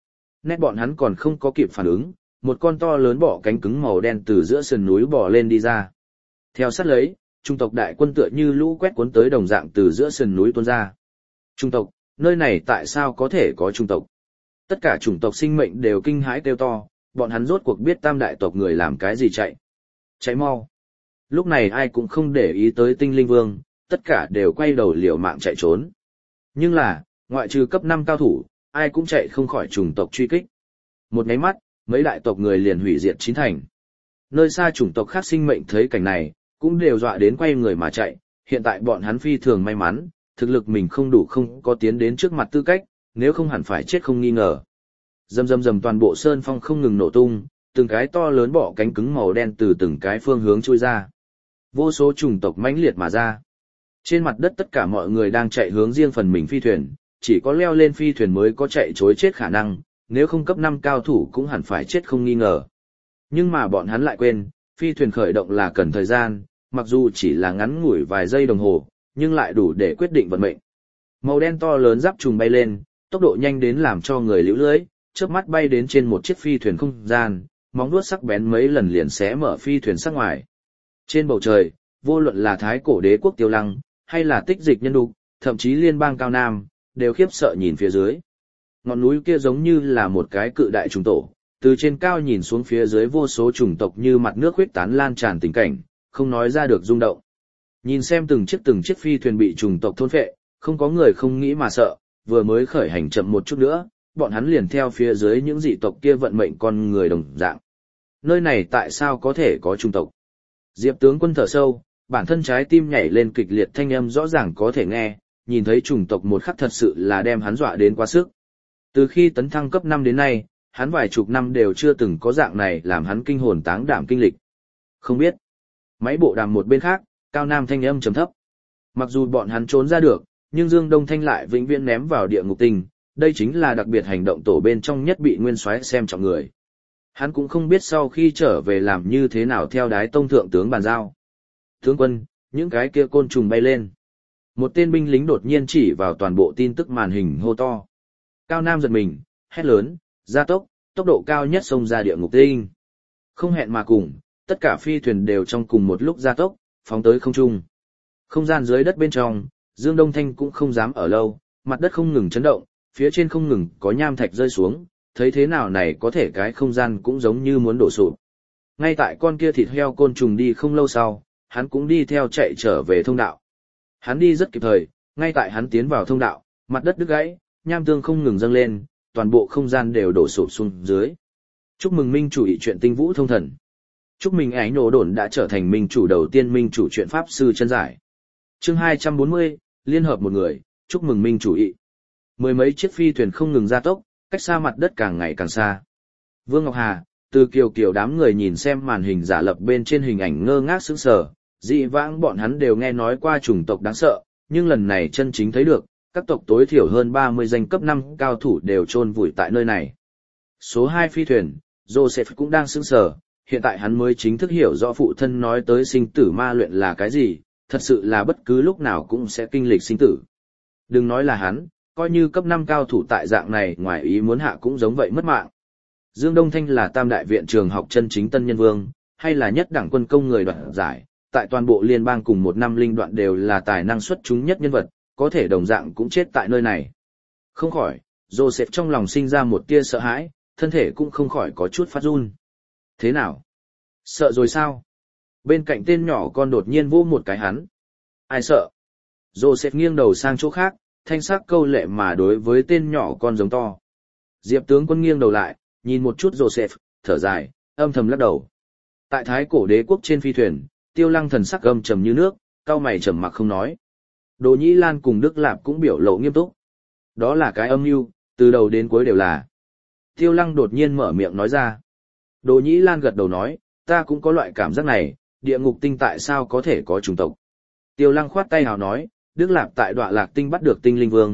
Nét bọn hắn còn không có kịp phản ứng, một con to lớn bọ cánh cứng màu đen từ giữa sườn núi bò lên đi ra. Theo sát lấy, chủng tộc đại quân tựa như lũ quét cuốn tới đồng dạng từ giữa sườn núi tuôn ra. Chủng tộc, nơi này tại sao có thể có chủng tộc? Tất cả chủng tộc sinh mệnh đều kinh hãi kêu to, bọn hắn rốt cuộc biết tam đại tộc người làm cái gì chạy. Chạy mau. Lúc này ai cũng không để ý tới tinh linh vương, tất cả đều quay đầu liều mạng chạy trốn. Nhưng là, ngoại trừ cấp 5 cao thủ, ai cũng chạy không khỏi chủng tộc truy kích. Một cái mắt, mấy đại tộc người liền hủy diệt chín thành. Nơi xa chủng tộc khác sinh mệnh thấy cảnh này, cũng đều dọa đến quay người mà chạy, hiện tại bọn hắn phi thường may mắn, thực lực mình không đủ không có tiến đến trước mặt tư cách, nếu không hẳn phải chết không nghi ngờ. Rầm rầm rầm toàn bộ sơn phong không ngừng nổ tung, từng cái to lớn bọ cánh cứng màu đen từ từng cái phương hướng chui ra. Vô số chủng tộc mãnh liệt mà ra. Trên mặt đất tất cả mọi người đang chạy hướng riêng phần mình phi thuyền, chỉ có leo lên phi thuyền mới có chạy trối chết khả năng, nếu không cấp 5 cao thủ cũng hẳn phải chết không nghi ngờ. Nhưng mà bọn hắn lại quên, phi thuyền khởi động là cần thời gian, mặc dù chỉ là ngắn ngủi vài giây đồng hồ, nhưng lại đủ để quyết định vận mệnh. Màu đen to lớn giáp trùng bay lên, tốc độ nhanh đến làm cho người liễu lưỡi, chớp mắt bay đến trên một chiếc phi thuyền không gian, móng vuốt sắc bén mấy lần liền xé mở phi thuyền sắc ngoài. Trên bầu trời, vô luận là Thái Cổ Đế quốc Tiêu Lăng, hay là Tích Dịch Nhân Đục, thậm chí liên bang Cao Nam, đều khiếp sợ nhìn phía dưới. Ngọn núi kia giống như là một cái cự đại trùng tổ, từ trên cao nhìn xuống phía dưới vô số chủng tộc như mặt nước huyết tán lan tràn tình cảnh, không nói ra được rung động. Nhìn xem từng chiếc phi thuyền bị chủng tộc thôn phệ, không có người không nghĩ mà sợ, vừa mới khởi hành chậm một chút nữa, bọn hắn liền theo phía dưới những dị tộc kia vận mệnh con người đồng dạng. Nơi này tại sao có thể có chủng tộc? Diệp tướng quân thở sâu, bản thân trái tim nhảy lên kịch liệt thanh âm rõ ràng có thể nghe, nhìn thấy chủng tộc một khắc thật sự là đem hắn dọa đến quá sức. Từ khi tấn thăng cấp 5 đến nay, hắn vài chục năm đều chưa từng có dạng này làm hắn kinh hồn táng đảm kinh lịch. Không biết. Máy bộ đàm một bên khác, Cao Nam thanh âm trầm thấp. Mặc dù bọn hắn trốn ra được, nhưng Dương Đông Thanh lại vĩnh viễn ném vào địa ngục tình, đây chính là đặc biệt hành động tổ bên trong nhất bị nguyên soái xem trọng người. Hắn cũng không biết sau khi trở về làm như thế nào theo đái tông thượng tướng bàn giao. Tướng quân, những cái kia côn trùng bay lên. Một tên binh lính đột nhiên chỉ vào toàn bộ tin tức màn hình hô to. Cao Nam giật mình, hét lớn, gia tốc, tốc độ cao nhất xông ra địa ngục tinh. Không hẹn mà cùng, tất cả phi thuyền đều trong cùng một lúc gia tốc, phóng tới không trung. Không gian dưới đất bên trong, Dương Đông Thanh cũng không dám ở lâu, mặt đất không ngừng chấn động, phía trên không ngừng có nham thạch rơi xuống, thấy thế nào này có thể cái không gian cũng giống như muốn đổ sụp. Ngay tại con kia thịt heo côn trùng đi không lâu sau, hắn cũng đi theo chạy trở về thông đạo. Hắn đi rất kịp thời, ngay tại hắn tiến vào thông đạo, mặt đất đứt gãy, nham tương không ngừng dâng lên, toàn bộ không gian đều đổ sụp xuống dưới. Chúc mừng minh chủ ý chuyện tinh vũ thông thần. Chúc mừng ánh nổ đồn đã trở thành minh chủ đầu tiên minh chủ chuyện pháp sư chân giải. Chương 240, liên hợp một người, chúc mừng minh chủ ý. Mười mấy chiếc phi thuyền không ngừng gia tốc, cách xa mặt đất càng ngày càng xa. Vương Ngọc Hà, từ kiều đám người nhìn xem màn hình giả lập bên trên hình ảnh ngơ ngác sững sờ, dị vãng bọn hắn đều nghe nói qua chủng tộc đáng sợ, nhưng lần này chân chính thấy được, các tộc tối thiểu hơn 30 danh cấp 5 cao thủ đều chôn vùi tại nơi này. Số 2 phi thuyền, Joseph cũng đang sững sờ, hiện tại hắn mới chính thức hiểu rõ phụ thân nói tới sinh tử ma luyện là cái gì, thật sự là bất cứ lúc nào cũng sẽ kinh lịch sinh tử. Đừng nói là hắn, coi như cấp 5 cao thủ tại dạng này ngoài ý muốn hạ cũng giống vậy mất mạng. Dương Đông Thanh là tam đại viện trường học chân chính tân nhân vương, hay là nhất đẳng quân công người đoạt giải, tại toàn bộ liên bang cùng một năm linh đoạn đều là tài năng xuất chúng nhất nhân vật, có thể đồng dạng cũng chết tại nơi này. Không khỏi, Joseph trong lòng sinh ra một tia sợ hãi, thân thể cũng không khỏi có chút phát run. Thế nào? Sợ rồi sao? Bên cạnh tên nhỏ con đột nhiên vỗ một cái hắn. Ai sợ? Joseph nghiêng đầu sang chỗ khác, thanh sắc câu lệ mà đối với tên nhỏ con giống to. Diệp tướng quân nghiêng đầu lại, nhìn một chút Joseph, thở dài, âm thầm lắc đầu. Tại Thái Cổ Đế quốc trên phi thuyền, Tiêu Lăng thần sắc âm trầm như nước, cau mày trầm mặc không nói. Đỗ Nhĩ Lan cùng Đức Lạp cũng biểu lộ nghiêm túc. Đó là cái âm mưu, từ đầu đến cuối đều là. Tiêu Lăng đột nhiên mở miệng nói ra. Đỗ Nhĩ Lan gật đầu nói, ta cũng có loại cảm giác này, địa ngục tinh tại sao có thể có chủng tộc. Tiêu Lăng khoát tay hào nói, Đức Lạp tại Đọa Lạc tinh bắt được tinh linh vương,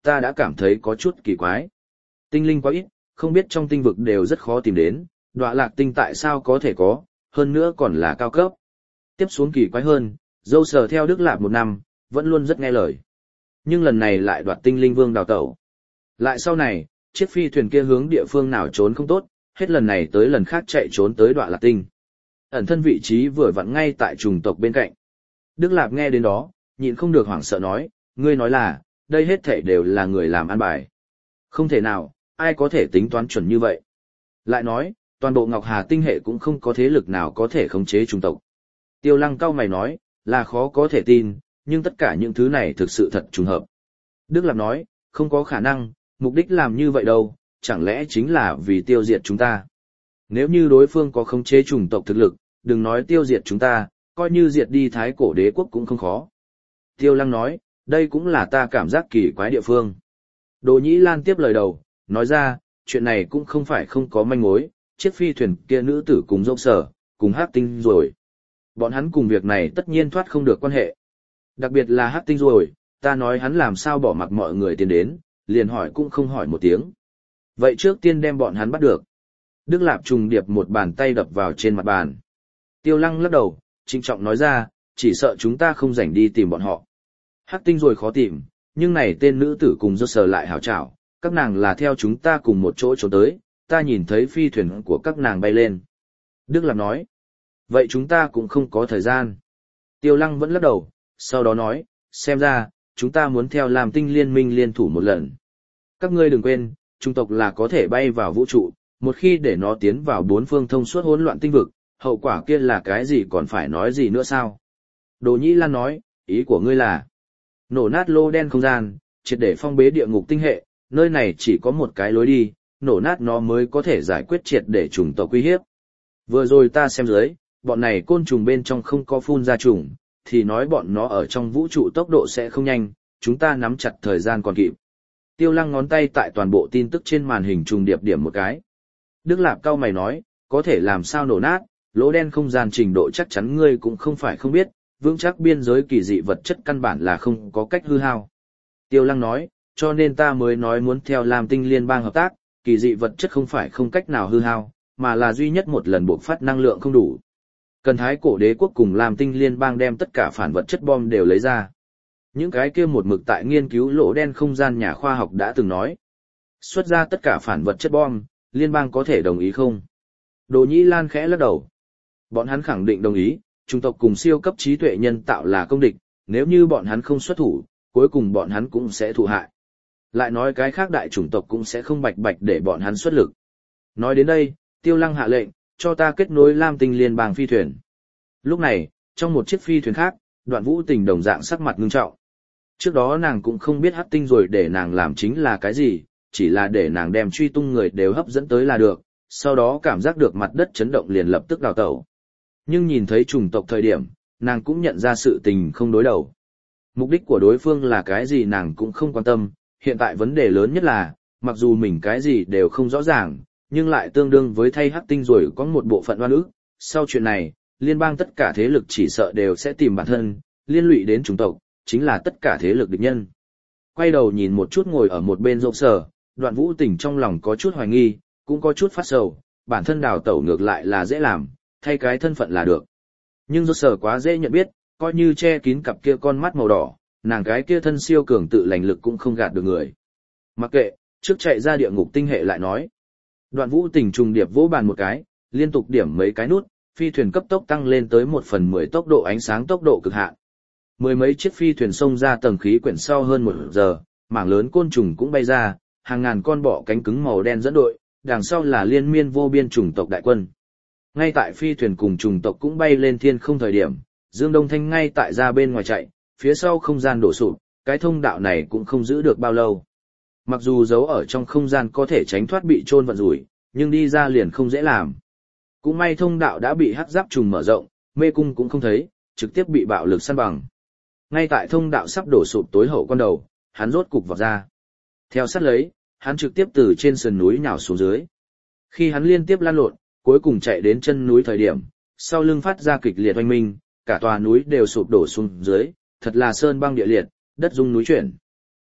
ta đã cảm thấy có chút kỳ quái. Tinh linh quá ít, không biết trong tinh vực đều rất khó tìm đến, đọa lạc tinh tại sao có thể có, hơn nữa còn là cao cấp. Tiếp xuống kỳ quái hơn, dâu sờ theo Đức Lạp 1 năm, vẫn luôn rất nghe lời. Nhưng lần này lại đoạt tinh linh vương đào tẩu. Lại sau này, chiếc phi thuyền kia hướng địa phương nào trốn không tốt, hết lần này tới lần khác chạy trốn tới đọa lạc tinh. Ẩn thân vị trí vừa vặn ngay tại chủng tộc bên cạnh. Đức Lạp nghe đến đó, nhịn không được hoảng sợ nói, ngươi nói là, đây hết thảy đều là người làm ăn bài. Không thể nào, ai có thể tính toán chuẩn như vậy. Lại nói, toàn bộ Ngọc Hà tinh hệ cũng không có thế lực nào có thể khống chế chủng tộc. Tiêu Lăng cau mày nói, là khó có thể tin, nhưng tất cả những thứ này thực sự thật trùng hợp. Đức Lạp nói, không có khả năng, mục đích làm như vậy đâu, chẳng lẽ chính là vì tiêu diệt chúng ta. Nếu như đối phương có khống chế chủng tộc thực lực, đừng nói tiêu diệt chúng ta, coi như diệt đi Thái Cổ Đế quốc cũng không khó. Tiêu Lăng nói, đây cũng là ta cảm giác kỳ quái địa phương. Đồ Nhĩ Lan tiếp lời đầu, nói ra, chuyện này cũng không phải không có manh mối, chiếc phi thuyền kia nữ tử cùng dâu sở, cùng Hắc Tinh rồi. Bọn hắn cùng việc này tất nhiên thoát không được quan hệ. Đặc biệt là Hắc Tinh rồi, ta nói hắn làm sao bỏ mặc mọi người tiến đến, liền hỏi cũng không hỏi một tiếng. Vậy trước tiên đem bọn hắn bắt được. Đức Lạp trùng điệp một bàn tay đập vào trên mặt bàn. Tiêu Lăng lắc đầu, trịnh trọng nói ra, chỉ sợ chúng ta không rảnh đi tìm bọn họ. Hắc Tinh rồi khó tìm, nhưng này tên nữ tử cùng dâu sờ lại hảo trảo, các nàng là theo chúng ta cùng một chỗ trốn tới, ta nhìn thấy phi thuyền của các nàng bay lên. Đức Lạp nói, vậy chúng ta cũng không có thời gian. Tiêu Lăng vẫn lắc đầu, sau đó nói, xem ra, chúng ta muốn theo làm tinh liên minh liên thủ một lần. Các ngươi đừng quên, chủng tộc là có thể bay vào vũ trụ, một khi để nó tiến vào 4 phương thông suốt hỗn loạn tinh vực, hậu quả kia là cái gì còn phải nói gì nữa sao? Đồ Nhĩ Lan nói, ý của ngươi là nổ nát lô đen không gian, triệt để phong bế địa ngục tinh hệ, nơi này chỉ có một cái lối đi, nổ nát nó mới có thể giải quyết triệt để chủng tộc uy hiếp. Vừa rồi ta xem dưới, bọn này côn trùng bên trong không có phun ra trùng, thì nói bọn nó ở trong vũ trụ tốc độ sẽ không nhanh, chúng ta nắm chặt thời gian còn kịp. Tiêu Lăng ngón tay tại toàn bộ tin tức trên màn hình trùng điệp điểm một cái. Đức Lạp cau mày nói, có thể làm sao nổ nát, lỗ đen không gian trình độ chắc chắn ngươi cũng không phải không biết, vững chắc biên giới kỳ dị vật chất căn bản là không có cách hư hao. Tiêu Lăng nói, cho nên ta mới nói muốn theo Lam Tinh Liên bang hợp tác, kỳ dị vật chất không phải không cách nào hư hao, mà là duy nhất một lần bộc phát năng lượng không đủ. Cần Thái Cổ Đế quốc cùng Lam Tinh Liên bang đem tất cả phản vật chất bom đều lấy ra. Những cái kia một mực tại nghiên cứu lỗ đen không gian nhà khoa học đã từng nói. Xuất ra tất cả phản vật chất bom, liên bang có thể đồng ý không? Đồ Nhĩ Lan khẽ lắc đầu. Bọn hắn khẳng định đồng ý, chủng tộc cùng siêu cấp trí tuệ nhân tạo là công địch, nếu như bọn hắn không xuất thủ, cuối cùng bọn hắn cũng sẽ thụ hại. Lại nói cái khác đại chủng tộc cũng sẽ không bạch bạch để bọn hắn xuất lực. Nói đến đây, Tiêu Lăng hạ lệnh, cho ta kết nối Lam Tinh Liên bang phi thuyền. Lúc này, trong một chiếc phi thuyền khác, Đoạn Vũ Tình đồng dạng sắc mặt ngưng trọng. Trước đó nàng cũng không biết Hắc Tinh rồi để nàng làm chính là cái gì, chỉ là để nàng đem truy tung người đều hấp dẫn tới là được, sau đó cảm giác được mặt đất chấn động liền lập tức đào tẩu. Nhưng nhìn thấy chủng tộc thời điểm, nàng cũng nhận ra sự tình không đối đầu. Mục đích của đối phương là cái gì nàng cũng không quan tâm, hiện tại vấn đề lớn nhất là, mặc dù mình cái gì đều không rõ ràng, nhưng lại tương đương với thay Hắc Tinh rồi có một bộ phận oan ức. Sau chuyện này, liên bang tất cả thế lực chỉ sợ đều sẽ tìm bản thân, liên lụy đến chủng tộc, chính là tất cả thế lực địch nhân. Quay đầu nhìn một chút ngồi ở một bên rộng sở, Đoạn Vũ Tình trong lòng có chút hoài nghi, cũng có chút phát sầu, bản thân đào tẩu ngược lại là dễ làm, thay cái thân phận là được. Nhưng rộng sở quá dễ nhận biết, coi như che kín cặp kia con mắt màu đỏ, nàng cái kia thân siêu cường tự lành lực cũng không gạt được người. Mặc kệ, trước chạy ra địa ngục tinh hệ lại nói. Đoạn Vũ Tình trùng điệp vỗ bàn một cái, liên tục điểm mấy cái nút, phi thuyền cấp tốc tăng lên tới 1/10 tốc độ ánh sáng tốc độ cực hạn. Mười mấy chiếc phi thuyền xông ra tầng khí quyển sau hơn 1 giờ, mảng lớn côn trùng cũng bay ra, hàng ngàn con bọ cánh cứng màu đen dẫn đội, đằng sau là liên miên vô biên chủng tộc đại quân. Ngay tại phi thuyền cùng chủng tộc cũng bay lên thiên không thời điểm, Dương Đông Thanh ngay tại ra bên ngoài chạy, phía sau không gian đổ sụp, cái thông đạo này cũng không giữ được bao lâu. Mặc dù giấu ở trong không gian có thể tránh thoát bị chôn vận rủi, nhưng đi ra liền không dễ làm. Cũng may thông đạo đã bị hắc giáp trùng mở rộng, mê cung cũng không thấy, trực tiếp bị bạo lực săn bằng. Ngay tại thông đạo sắp đổ sụp tối hậu con đầu, hắn rốt cục vọt ra. Theo sát lấy, hắn trực tiếp từ trên sườn núi nhào xuống dưới. Khi hắn liên tiếp lăn lộn, cuối cùng chạy đến chân núi thời điểm, sau lưng phát ra kịch liệt oanh minh, cả tòa núi đều sụp đổ xuống dưới, thật là sơn băng địa liệt, đất rung núi chuyển.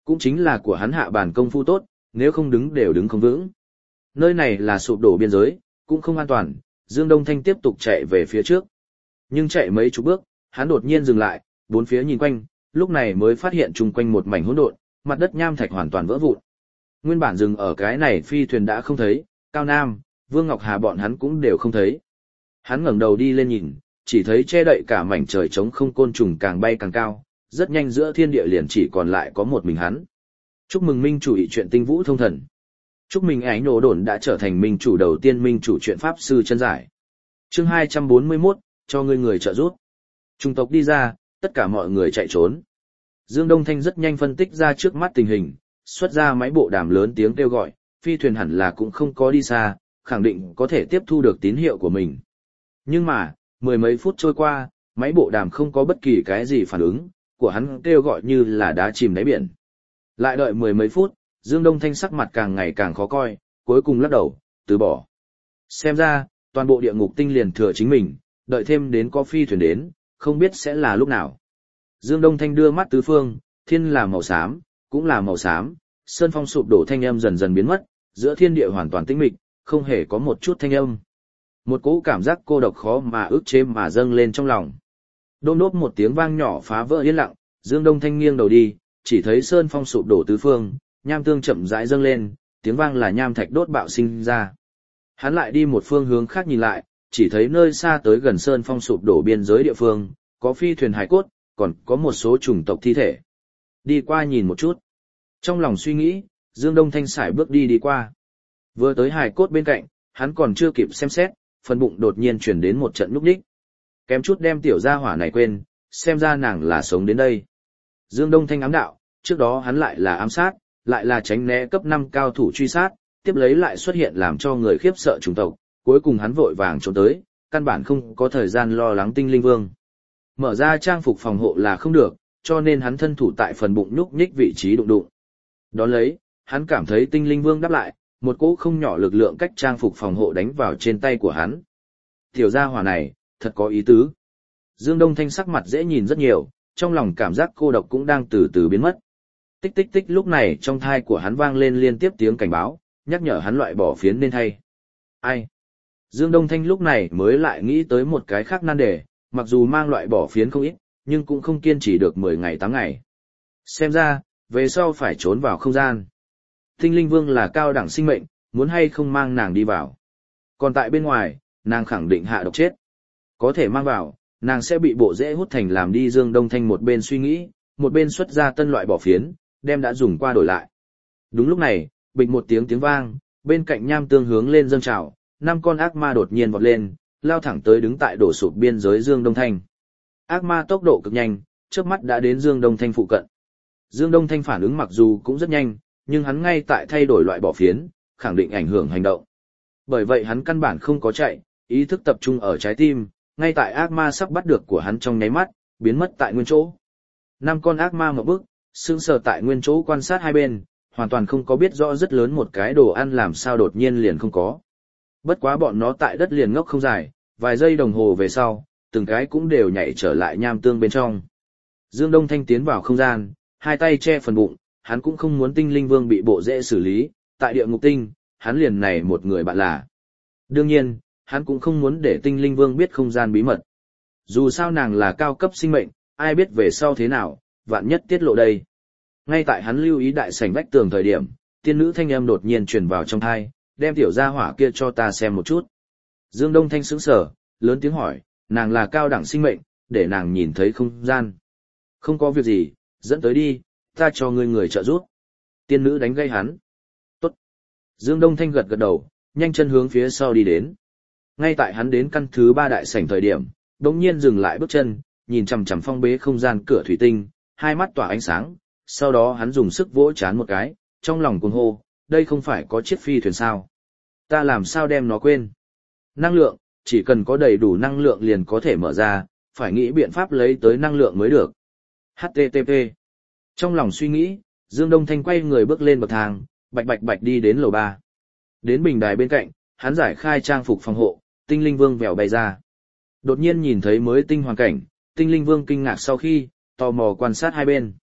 Cũng chính là của hắn hạ bản công phu tốt, nếu không đứng đều đứng không vững. Nơi này là sụp đổ biên giới, cũng không an toàn, Dương Đông Thanh tiếp tục chạy về phía trước. Nhưng chạy mấy chục bước, hắn đột nhiên dừng lại, bốn phía nhìn quanh, lúc này mới phát hiện chung quanh một mảnh hỗn độn, mặt đất nham thạch hoàn toàn vỡ vụn. Nguyên bản dừng ở cái này phi thuyền đã không thấy, Cao Nam, Vương Ngọc Hà bọn hắn cũng đều không thấy. Hắn ngẩng đầu đi lên nhìn, chỉ thấy che đậy cả mảnh trời trống không côn trùng càng bay càng cao, rất nhanh giữa thiên địa liền chỉ còn lại có một mình hắn. Chúc mừng minh chủ ý chuyện tinh vũ thông thần. Chúc mừng ánh nổ đồn đã trở thành minh chủ đầu tiên minh chủ chuyện pháp sư chân giải. Chương 241, cho ngươi người trợ giúp. Trung tộc đi ra, tất cả mọi người chạy trốn. Dương Đông Thanh rất nhanh phân tích ra trước mắt tình hình, xuất ra máy bộ đàm lớn tiếng kêu gọi, phi thuyền hẳn là cũng không có đi xa, khẳng định có thể tiếp thu được tín hiệu của mình. Nhưng mà, mười mấy phút trôi qua, máy bộ đàm không có bất kỳ cái gì phản ứng, của hắn kêu gọi như là đá chìm đáy biển. Lại đợi mười mấy phút, Dương Đông Thanh sắc mặt càng ngày càng khó coi, cuối cùng lắc đầu, từ bỏ. Xem ra, toàn bộ địa ngục tinh liền thừa chính mình, đợi thêm đến có phi thuyền đến, không biết sẽ là lúc nào. Dương Đông Thanh đưa mắt tứ phương, thiên là màu xám, cũng là màu xám, sơn phong sụp đổ thanh âm dần dần biến mất, giữa thiên địa hoàn toàn tĩnh mịch, không hề có một chút thanh âm. Một cỗ cảm giác cô độc khó mà ức chế mà dâng lên trong lòng. Đôm đốp một tiếng vang nhỏ phá vỡ yên lặng, Dương Đông Thanh nghiêng đầu đi, chỉ thấy sơn phong sụp đổ tứ phương, nham tương chậm rãi dâng lên, tiếng vang là nham thạch đốt bạo sinh ra. Hắn lại đi một phương hướng khác nhìn lại, chỉ thấy nơi xa tới gần sơn phong sụp đổ biên giới địa phương, có phi thuyền hải cốt, còn có một số chủng tộc thi thể. Đi qua nhìn một chút. Trong lòng suy nghĩ, Dương Đông Thanh sải bước đi qua. Vừa tới hải cốt bên cạnh, hắn còn chưa kịp xem xét, phần bụng đột nhiên chuyển đến một trận núp đích. Kém chút đem tiểu gia hỏa này quên, xem ra nàng là sống đến đây. Dương Đông Thanh ám đạo, trước đó hắn lại là ám sát, lại là tránh né cấp 5 cao thủ truy sát, tiếp lấy lại xuất hiện làm cho người khiếp sợ chủng tộc, cuối cùng hắn vội vàng trốn tới, căn bản không có thời gian lo lắng tinh linh vương. Mở ra trang phục phòng hộ là không được, cho nên hắn thân thủ tại phần bụng nhúc nhích vị trí đụng đụng. Đón lấy, hắn cảm thấy tinh linh vương đáp lại, một cỗ không nhỏ lực lượng cách trang phục phòng hộ đánh vào trên tay của hắn. Tiểu gia hỏa này, thật có ý tứ. Dương Đông Thanh sắc mặt dễ nhìn rất nhiều, trong lòng cảm giác cô độc cũng đang từ từ biến mất. Tích tích tích lúc này trong thai của hắn vang lên liên tiếp tiếng cảnh báo, nhắc nhở hắn loại bỏ phiến nên thay. Ai? Dương Đông Thanh lúc này mới lại nghĩ tới một cái khác nan đề, mặc dù mang loại bỏ phiến không ít, nhưng cũng không kiên trì được 10 ngày 8 ngày. Xem ra, về sau phải trốn vào không gian. Tinh linh vương là cao đẳng sinh mệnh, muốn hay không mang nàng đi vào. Còn tại bên ngoài, nàng khẳng định hạ độc chết. Có thể mang vào, nàng sẽ bị bộ rễ hút thành làm đi. Dương Đông Thanh một bên suy nghĩ, một bên xuất ra tân loại bỏ phiến, đem đã dùng qua đổi lại. Đúng lúc này, bịch một tiếng vang, bên cạnh nham tương hướng lên dâng trào, 5 con ác ma đột nhiên vọt lên, lao thẳng tới đứng tại đổ sụp biên giới Dương Đông Thanh. Ác ma tốc độ cực nhanh, chớp mắt đã đến Dương Đông Thanh phụ cận. Dương Đông Thanh phản ứng mặc dù cũng rất nhanh, nhưng hắn ngay tại thay đổi loại bỏ phiến, khẳng định ảnh hưởng hành động. Bởi vậy hắn căn bản không có chạy, ý thức tập trung ở trái tim, ngay tại ác ma sắp bắt được của hắn trong nháy mắt, biến mất tại nguyên chỗ. 5 con ác ma một bước, sững sờ tại nguyên chỗ quan sát hai bên, hoàn toàn không có biết rõ rất lớn một cái đồ ăn làm sao đột nhiên liền không có. Bất quá bọn nó tại đất liền ngốc không dài, vài giây đồng hồ về sau, từng cái cũng đều nhảy trở lại nham tương bên trong. Dương Đông Thanh tiến vào không gian, hai tay che phần bụng, hắn cũng không muốn tinh linh vương bị bộ rễ xử lý, tại địa ngục tinh, hắn liền này một người bạn là. Đương nhiên, hắn cũng không muốn để tinh linh vương biết không gian bí mật. Dù sao nàng là cao cấp sinh mệnh, ai biết về sau thế nào, vạn nhất tiết lộ đây. Ngay tại hắn lưu ý đại sảnh vách tường thời điểm, tiên nữ thanh âm đột nhiên truyền vào trong tai, đem tiểu gia hỏa kia cho ta xem một chút. Dương Đông Thanh sững sờ, lớn tiếng hỏi, nàng là cao đẳng sinh mệnh, để nàng nhìn thấy không gian. Không có việc gì, dẫn tới đi, ta cho ngươi người trợ giúp. Tiên nữ đánh gây hắn. Tốt. Dương Đông Thanh gật gật đầu, nhanh chân hướng phía sau đi đến. Ngay tại hắn đến căn thứ 3 đại sảnh thời điểm, đột nhiên dừng lại bước chân, nhìn chằm chằm phong bế không gian cửa thủy tinh, hai mắt tỏa ánh sáng, sau đó hắn dùng sức vỗ chán một cái, trong lòng cuồng hô, đây không phải có chiếc phi thuyền sao? Ta làm sao đem nó quên? Năng lượng, chỉ cần có đầy đủ năng lượng liền có thể mở ra, phải nghĩ biện pháp lấy tới năng lượng mới được. HTTP. Trong lòng suy nghĩ, Dương Đông Thanh quay người bước lên bậc thang, bạch bạch bạch đi đến lầu 3. Đến bình đài bên cạnh, hắn giải khai trang phục phòng hộ, tinh linh vương vèo bay ra. Đột nhiên nhìn thấy mới tinh hoàn cảnh, tinh linh vương kinh ngạc sau khi, tò mò quan sát hai bên.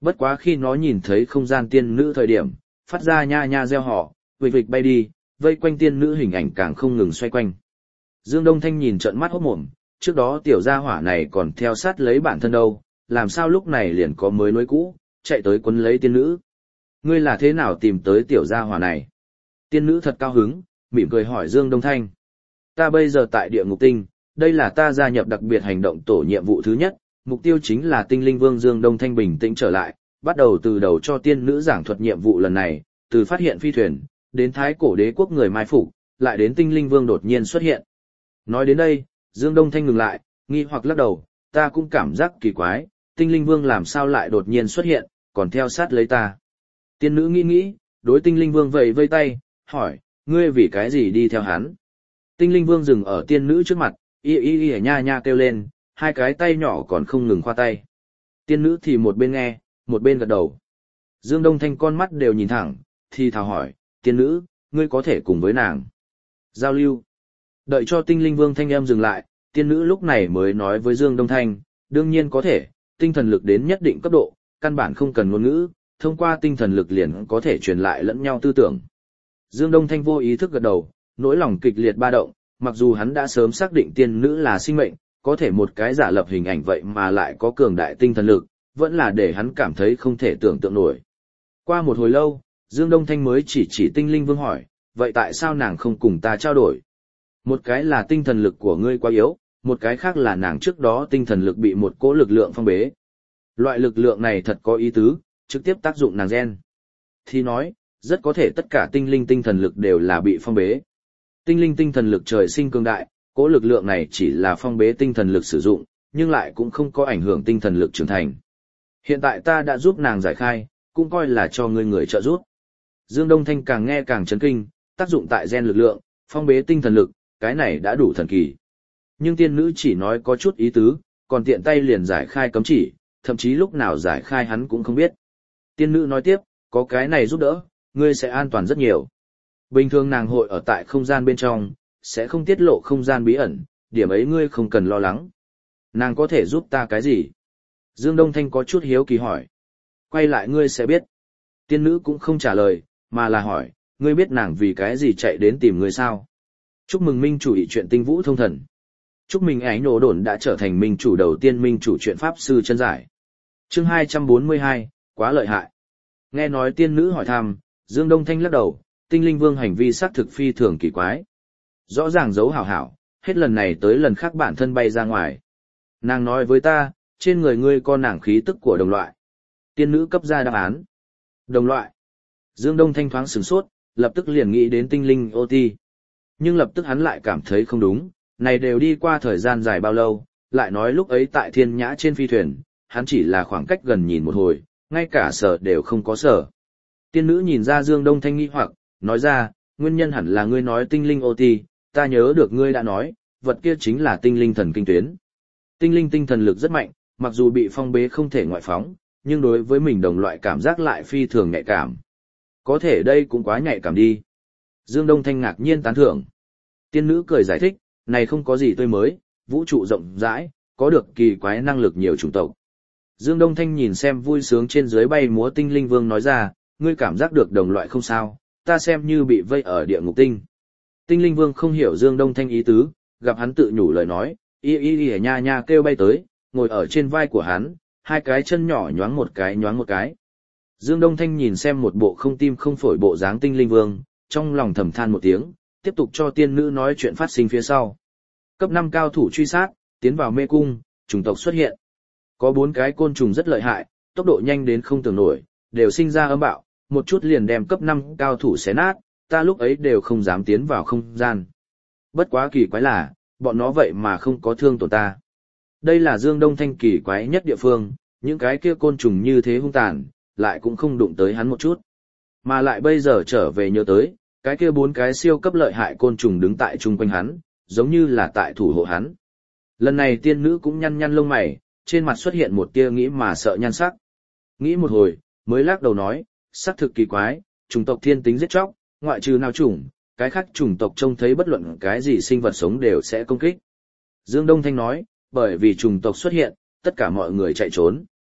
Bất quá khi nó nhìn thấy không gian tiên nữ thời điểm, phát ra nha nha reo hò, vịch vịch bay đi, vây quanh tiên nữ hình ảnh càng không ngừng xoay quanh. Dương Đông Thanh nhìn trợn mắt hốt mồm, trước đó tiểu gia hỏa này còn theo sát lấy bản thân đâu, làm sao lúc này liền có mới nối cũ, chạy tới quấn lấy tiên nữ. Ngươi là thế nào tìm tới tiểu gia hỏa này? Tiên nữ thật cao hứng, mỉm cười hỏi Dương Đông Thanh. Ta bây giờ tại địa ngục tinh, đây là ta gia nhập đặc biệt hành động tổ nhiệm vụ thứ nhất, mục tiêu chính là tinh linh vương Dương Đông Thanh bình tĩnh trở lại, bắt đầu từ đầu cho tiên nữ giảng thuật nhiệm vụ lần này, từ phát hiện phi thuyền, đến thái cổ đế quốc người mai phục, lại đến tinh linh vương đột nhiên xuất hiện. Nói đến đây, Dương Đông Thanh ngừng lại, nghi hoặc lắc đầu, ta cũng cảm giác kỳ quái, tinh linh vương làm sao lại đột nhiên xuất hiện, còn theo sát lấy ta. Tiên nữ nghĩ, đối tinh linh vương vẫy vây tay, hỏi, ngươi vì cái gì đi theo hắn? Tinh linh vương dừng ở tiên nữ trước mặt, y nha nha kêu lên, hai cái tay nhỏ còn không ngừng khoa tay. Tiên nữ thì một bên nghe, một bên gật đầu. Dương Đông Thanh con mắt đều nhìn thẳng, thì thào hỏi, tiên nữ, ngươi có thể cùng với nàng giao lưu. Đợi cho tinh linh vương thanh em dừng lại, tiên nữ lúc này mới nói với Dương Đông Thanh, đương nhiên có thể, tinh thần lực đến nhất định cấp độ, căn bản không cần ngôn ngữ, thông qua tinh thần lực liền có thể truyền lại lẫn nhau tư tưởng. Dương Đông Thanh vô ý thức gật đầu, nỗi lòng kịch liệt ba động, mặc dù hắn đã sớm xác định tiên nữ là sinh mệnh, có thể một cái giả lập hình ảnh vậy mà lại có cường đại tinh thần lực, vẫn là để hắn cảm thấy không thể tưởng tượng nổi. Qua một hồi lâu, Dương Đông Thanh mới chỉ tinh linh vương hỏi, vậy tại sao nàng không cùng ta trao đổi? Một cái là tinh thần lực của ngươi quá yếu, một cái khác là nàng trước đó tinh thần lực bị một cỗ lực lượng phong bế. Loại lực lượng này thật có ý tứ, trực tiếp tác dụng nàng gen. Thì nói, rất có thể tất cả tinh linh tinh thần lực đều là bị phong bế. Tinh linh tinh thần lực trời sinh cường đại, cỗ lực lượng này chỉ là phong bế tinh thần lực sử dụng, nhưng lại cũng không có ảnh hưởng tinh thần lực trưởng thành. Hiện tại ta đã giúp nàng giải khai, cũng coi là cho ngươi người trợ giúp. Dương Đông Thanh càng nghe càng chấn kinh, tác dụng tại gen lực lượng, phong bế tinh thần lực, cái này đã đủ thần kỳ. Nhưng tiên nữ chỉ nói có chút ý tứ, còn tiện tay liền giải khai cấm chỉ, thậm chí lúc nào giải khai hắn cũng không biết. Tiên nữ nói tiếp, có cái này giúp đỡ, ngươi sẽ an toàn rất nhiều. Bình thường nàng hội ở tại không gian bên trong, sẽ không tiết lộ không gian bí ẩn, điểm ấy ngươi không cần lo lắng. Nàng có thể giúp ta cái gì? Dương Đông Thanh có chút hiếu kỳ hỏi. Quay lại ngươi sẽ biết. Tiên nữ cũng không trả lời, mà là hỏi, ngươi biết nàng vì cái gì chạy đến tìm ngươi sao? Chúc mừng minh chủ ý chuyện tinh vũ thông thần. Chúc mừng ánh nổ đồn đã trở thành minh chủ đầu tiên minh chủ chuyện pháp sư chân giải. Chương 242, quá lợi hại. Nghe nói tiên nữ hỏi thăm, Dương Đông Thanh lắc đầu, tinh linh vương hành vi xác thực phi thường kỳ quái. Rõ ràng giấu hảo hảo, hết lần này tới lần khác bản thân bay ra ngoài. Nàng nói với ta, trên người ngươi có nàng khí tức của đồng loại. Tiên nữ cấp ra đáp án. Đồng loại. Dương Đông Thanh thoáng sửng sốt, lập tức liền nghĩ đến tinh linh OT. Nhưng lập tức hắn lại cảm thấy không đúng, này đều đi qua thời gian dài bao lâu, lại nói lúc ấy tại thiên nhã trên phi thuyền, hắn chỉ là khoảng cách gần nhìn một hồi, ngay cả sở đều không có sở. Tiên nữ nhìn ra Dương Đông Thanh nghi hoặc, nói ra, nguyên nhân hẳn là ngươi nói tinh linh OT, ta nhớ được ngươi đã nói, vật kia chính là tinh linh thần kinh tuyến. Tinh linh tinh thần lực rất mạnh, mặc dù bị phong bế không thể ngoại phóng, nhưng đối với mình đồng loại cảm giác lại phi thường nhạy cảm. Có thể đây cũng quá nhạy cảm đi. Dương Đông Thanh ngạc nhiên tán thưởng. Tiên nữ cười giải thích, này không có gì tươi mới, vũ trụ rộng rãi, có được kỳ quái năng lực nhiều chủng tộc. Dương Đông Thanh nhìn xem vui sướng trên dưới bay múa tinh linh vương nói ra, ngươi cảm giác được đồng loại không sao, ta xem như bị vây ở địa ngục tinh. Tinh linh vương không hiểu Dương Đông Thanh ý tứ, gặp hắn tự nhủ lời nói, y nha nha kêu bay tới, ngồi ở trên vai của hắn, hai cái chân nhỏ nhoáng một cái. Dương Đông Thanh nhìn xem một bộ không tim không phổi bộ dáng tinh linh vương, trong lòng thầm than một tiếng, tiếp tục cho tiên nữ nói chuyện phát sinh phía sau. Cấp 5 cao thủ truy sát, tiến vào mê cung, chủng tộc xuất hiện. Có 4 cái côn trùng rất lợi hại, tốc độ nhanh đến không tưởng nổi, đều sinh ra âm bạo, một chút liền đem cấp 5 cao thủ xé nát, ta lúc ấy đều không dám tiến vào không gian. Bất quá kỳ quái là, bọn nó vậy mà không có thương tổn ta. Đây là Dương Đông Thanh kỳ quái nhất địa phương, những cái kia côn trùng như thế hung tàn, lại cũng không đụng tới hắn một chút. Mà lại bây giờ trở về nhớ tới, cái kia 4 cái siêu cấp lợi hại côn trùng đứng tại chung quanh hắn, giống như là tại thủ hộ hắn. Lần này tiên nữ cũng nhăn nhăn lông mày, trên mặt xuất hiện một tia nghĩ mà sợ nhan sắc. Nghĩ một hồi, mới lắc đầu nói, xác thực kỳ quái, chủng tộc thiên tính giết chóc, ngoại trừ nào chủng, cái khác chủng tộc trông thấy bất luận cái gì sinh vật sống đều sẽ công kích. Dương Đông Thanh nói, bởi vì chủng tộc xuất hiện, tất cả mọi người chạy trốn.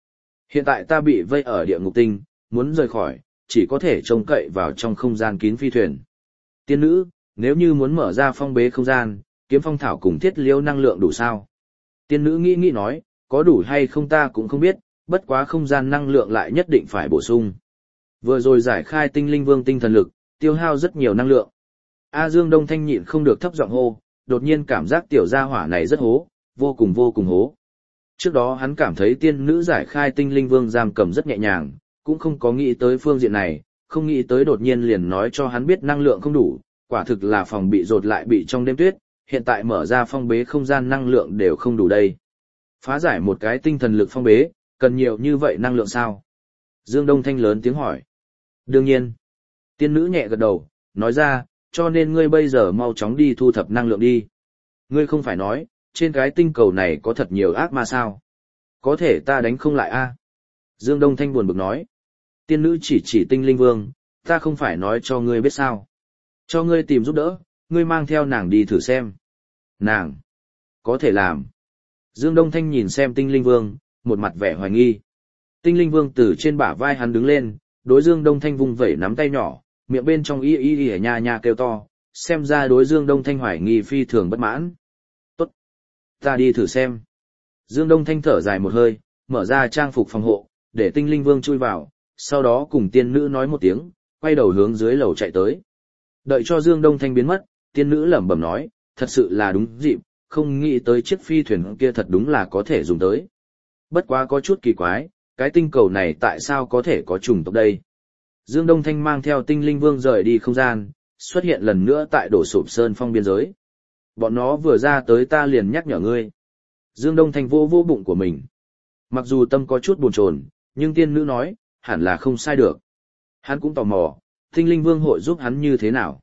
Hiện tại ta bị vây ở địa ngục tinh, muốn rời khỏi, chỉ có thể trông cậy vào trong không gian kín phi thuyền. Tiên nữ, nếu như muốn mở ra phong bế không gian, kiếm phong thảo cùng thiết liêu năng lượng đủ sao? Tiên nữ nghĩ nói, có đủ hay không ta cũng không biết, bất quá không gian năng lượng lại nhất định phải bổ sung. Vừa rồi giải khai tinh linh vương tinh thần lực, tiêu hao rất nhiều năng lượng. A Dương Đông Thanh nhịn không được thấp giọng hô, đột nhiên cảm giác tiểu gia hỏa này rất hố, vô cùng hố. Trước đó hắn cảm thấy tiên nữ giải khai tinh linh vương giam cầm rất nhẹ nhàng, cũng không có nghĩ tới phương diện này, không nghĩ tới đột nhiên liền nói cho hắn biết năng lượng không đủ, quả thực là phòng bị rột lại bị trong đêm tuyết, hiện tại mở ra phong bế không gian năng lượng đều không đủ đây. Phá giải một cái tinh thần lực phong bế, cần nhiều như vậy năng lượng sao? Dương Đông Thanh lớn tiếng hỏi. Đương nhiên. Tiên nữ nhẹ gật đầu, nói ra, cho nên ngươi bây giờ mau chóng đi thu thập năng lượng đi. Ngươi không phải nói, trên cái tinh cầu này có thật nhiều ác ma sao? Có thể ta đánh không lại a? Dương Đông Thanh buồn bực nói. Tiên nữ chỉ tinh linh vương, ta không phải nói cho ngươi biết sao. Cho ngươi tìm giúp đỡ, ngươi mang theo nàng đi thử xem. Nàng, có thể làm. Dương Đông Thanh nhìn xem tinh linh vương, một mặt vẻ hoài nghi. Tinh linh vương từ trên bả vai hắn đứng lên, đối Dương Đông Thanh vung vẩy nắm tay nhỏ, miệng bên trong y nha nha kêu to, xem ra đối Dương Đông Thanh hoài nghi phi thường bất mãn. Tốt, ta đi thử xem. Dương Đông Thanh thở dài một hơi, mở ra trang phục phòng hộ, để tinh linh vương chui vào, sau đó cùng tiên nữ nói một tiếng, quay đầu hướng dưới lầu chạy tới. Đợi cho Dương Đông Thanh biến mất, tiên nữ lẩm bẩm nói, thật sự là đúng dịp, không nghĩ tới chiếc phi thuyền kia thật đúng là có thể dùng tới. Bất quá có chút kỳ quái, cái tinh cầu này tại sao có thể có chủng tộc đây? Dương Đông Thanh mang theo tinh linh vương rời đi không gian, xuất hiện lần nữa tại đổ sụp sơn phong biên giới. Bọn nó vừa ra tới ta liền nhắc nhở ngươi. Dương Đông Thanh vô bụng của mình. Mặc dù tâm có chút buồn chồn, nhưng tiên nữ nói, hẳn là không sai được. Hắn cũng tò mò, tinh linh vương hội giúp hắn như thế nào?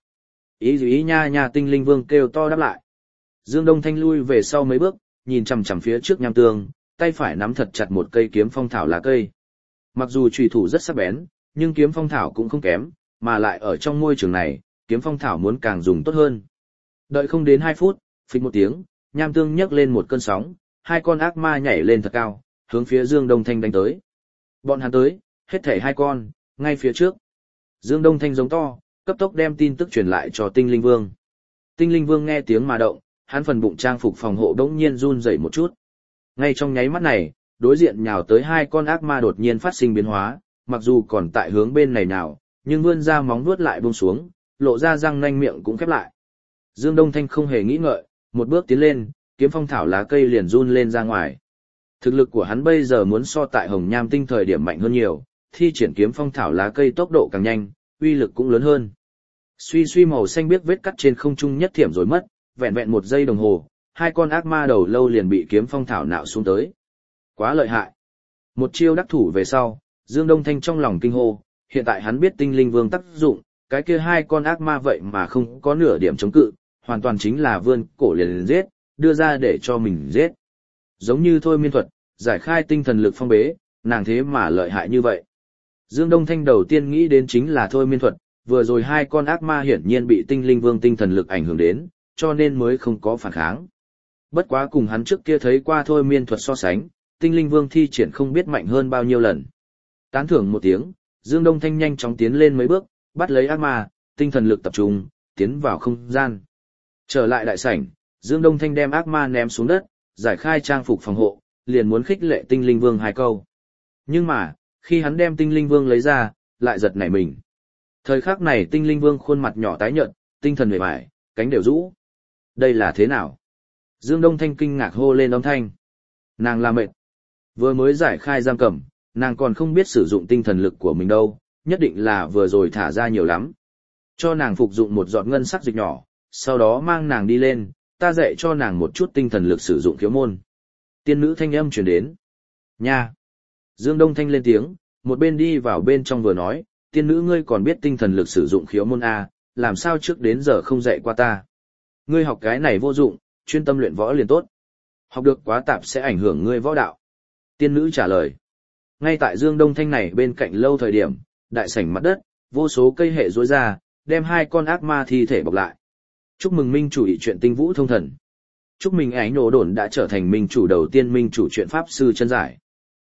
Ý nha tinh linh vương kêu to đáp lại. Dương Đông Thanh lui về sau mấy bước, nhìn chằm chằm phía trước nham tương, tay phải nắm thật chặt một cây kiếm phong thảo lá cây. Mặc dù chùy thủ rất sắc bén, nhưng kiếm phong thảo cũng không kém, mà lại ở trong môi trường này, kiếm phong thảo muốn càng dùng tốt hơn. Đợi không đến 2 phút, phịch một tiếng, nham tương nhấc lên một cơn sóng, 2 con ác ma nhảy lên thật cao, hướng phía Dương Đông Thanh đánh tới. Bọn hắn tới, hết thảy 2 con, ngay phía trước. Dương Đông Thanh giống to, cấp tốc đem tin tức truyền lại cho Tinh Linh Vương. Tinh Linh Vương nghe tiếng mà động, hắn phần bụng trang phục phòng hộ đống nhiên run rẩy một chút. Ngay trong nháy mắt này, đối diện nhào tới 2 con ác ma đột nhiên phát sinh biến hóa, mặc dù còn tại hướng bên này nào, nhưng vươn ra móng vuốt lại buông xuống, lộ ra răng nanh miệng cũng khép lại. Dương Đông Thanh không hề nghĩ ngợi, một bước tiến lên, kiếm phong thảo lá cây liền run lên ra ngoài. Thực lực của hắn bây giờ muốn so tại Hồng Nham Tinh thời điểm mạnh hơn nhiều, thi triển kiếm phong thảo lá cây tốc độ càng nhanh, uy lực cũng lớn hơn. Suy màu xanh biếc vết cắt trên không trung nhất thiểm rồi mất, vẹn vẹn 1 giây đồng hồ, 2 con ác ma đầu lâu liền bị kiếm phong thảo nạo xuống tới. Quá lợi hại. Một chiêu đắc thủ về sau, Dương Đông Thanh trong lòng kinh hô, hiện tại hắn biết tinh linh vương tác dụng, cái kia 2 con ác ma vậy mà không có nửa điểm chống cự, hoàn toàn chính là vươn cổ liền giết, đưa ra để cho mình giết. Giống như thôi miên thuật, giải khai tinh thần lực phong bế, nàng thế mà lợi hại như vậy. Dương Đông Thanh đầu tiên nghĩ đến chính là thôi miên thuật, vừa rồi 2 con ác ma hiển nhiên bị tinh linh vương tinh thần lực ảnh hưởng đến, cho nên mới không có phản kháng. Bất quá cùng hắn trước kia thấy qua thôi miên thuật so sánh, tinh linh vương thi triển không biết mạnh hơn bao nhiêu lần. Tán thưởng một tiếng, Dương Đông Thanh nhanh chóng tiến lên mấy bước, bắt lấy ác ma, tinh thần lực tập trung, tiến vào không gian. Trở lại đại sảnh, Dương Đông Thanh đem ác ma ném xuống đất, giải khai trang phục phòng hộ, liền muốn khích lệ tinh linh vương 2 câu. Nhưng mà, khi hắn đem tinh linh vương lấy ra, lại giật nảy mình. Thời khắc này tinh linh vương khuôn mặt nhỏ tái nhợt, tinh thần mệt mỏi, cánh đều rũ. Đây là thế nào? Dương Đông Thanh kinh ngạc hô lên âm thanh. Nàng là mệt. Vừa mới giải khai giam cầm, nàng còn không biết sử dụng tinh thần lực của mình đâu, nhất định là vừa rồi thả ra nhiều lắm. Cho nàng phục dụng một giọt ngân sắc dịch nhỏ, sau đó mang nàng đi lên, ta dạy cho nàng một chút tinh thần lực sử dụng khiếu môn. Tiên nữ thanh âm truyền đến. Nha! Dương Đông Thanh lên tiếng, một bên đi vào bên trong vừa nói, tiên nữ ngươi còn biết tinh thần lực sử dụng khiếu môn A, làm sao trước đến giờ không dạy qua ta. Ngươi học cái này vô dụng, chuyên tâm luyện võ liền tốt. Học được quá tạp sẽ ảnh hưởng ngươi võ đạo. Tiên nữ trả lời. Ngay tại Dương Đông Thanh này bên cạnh lâu thời điểm, đại sảnh mặt đất, vô số cây hệ rối ra, đem 2 con ác ma thi thể bọc lại. Chúc mừng minh chủ ỷ chuyện tinh vũ thông thần. Chúc mừng ánh nổ đồn đã trở thành minh chủ đầu tiên minh chủ chuyện pháp sư chân giải.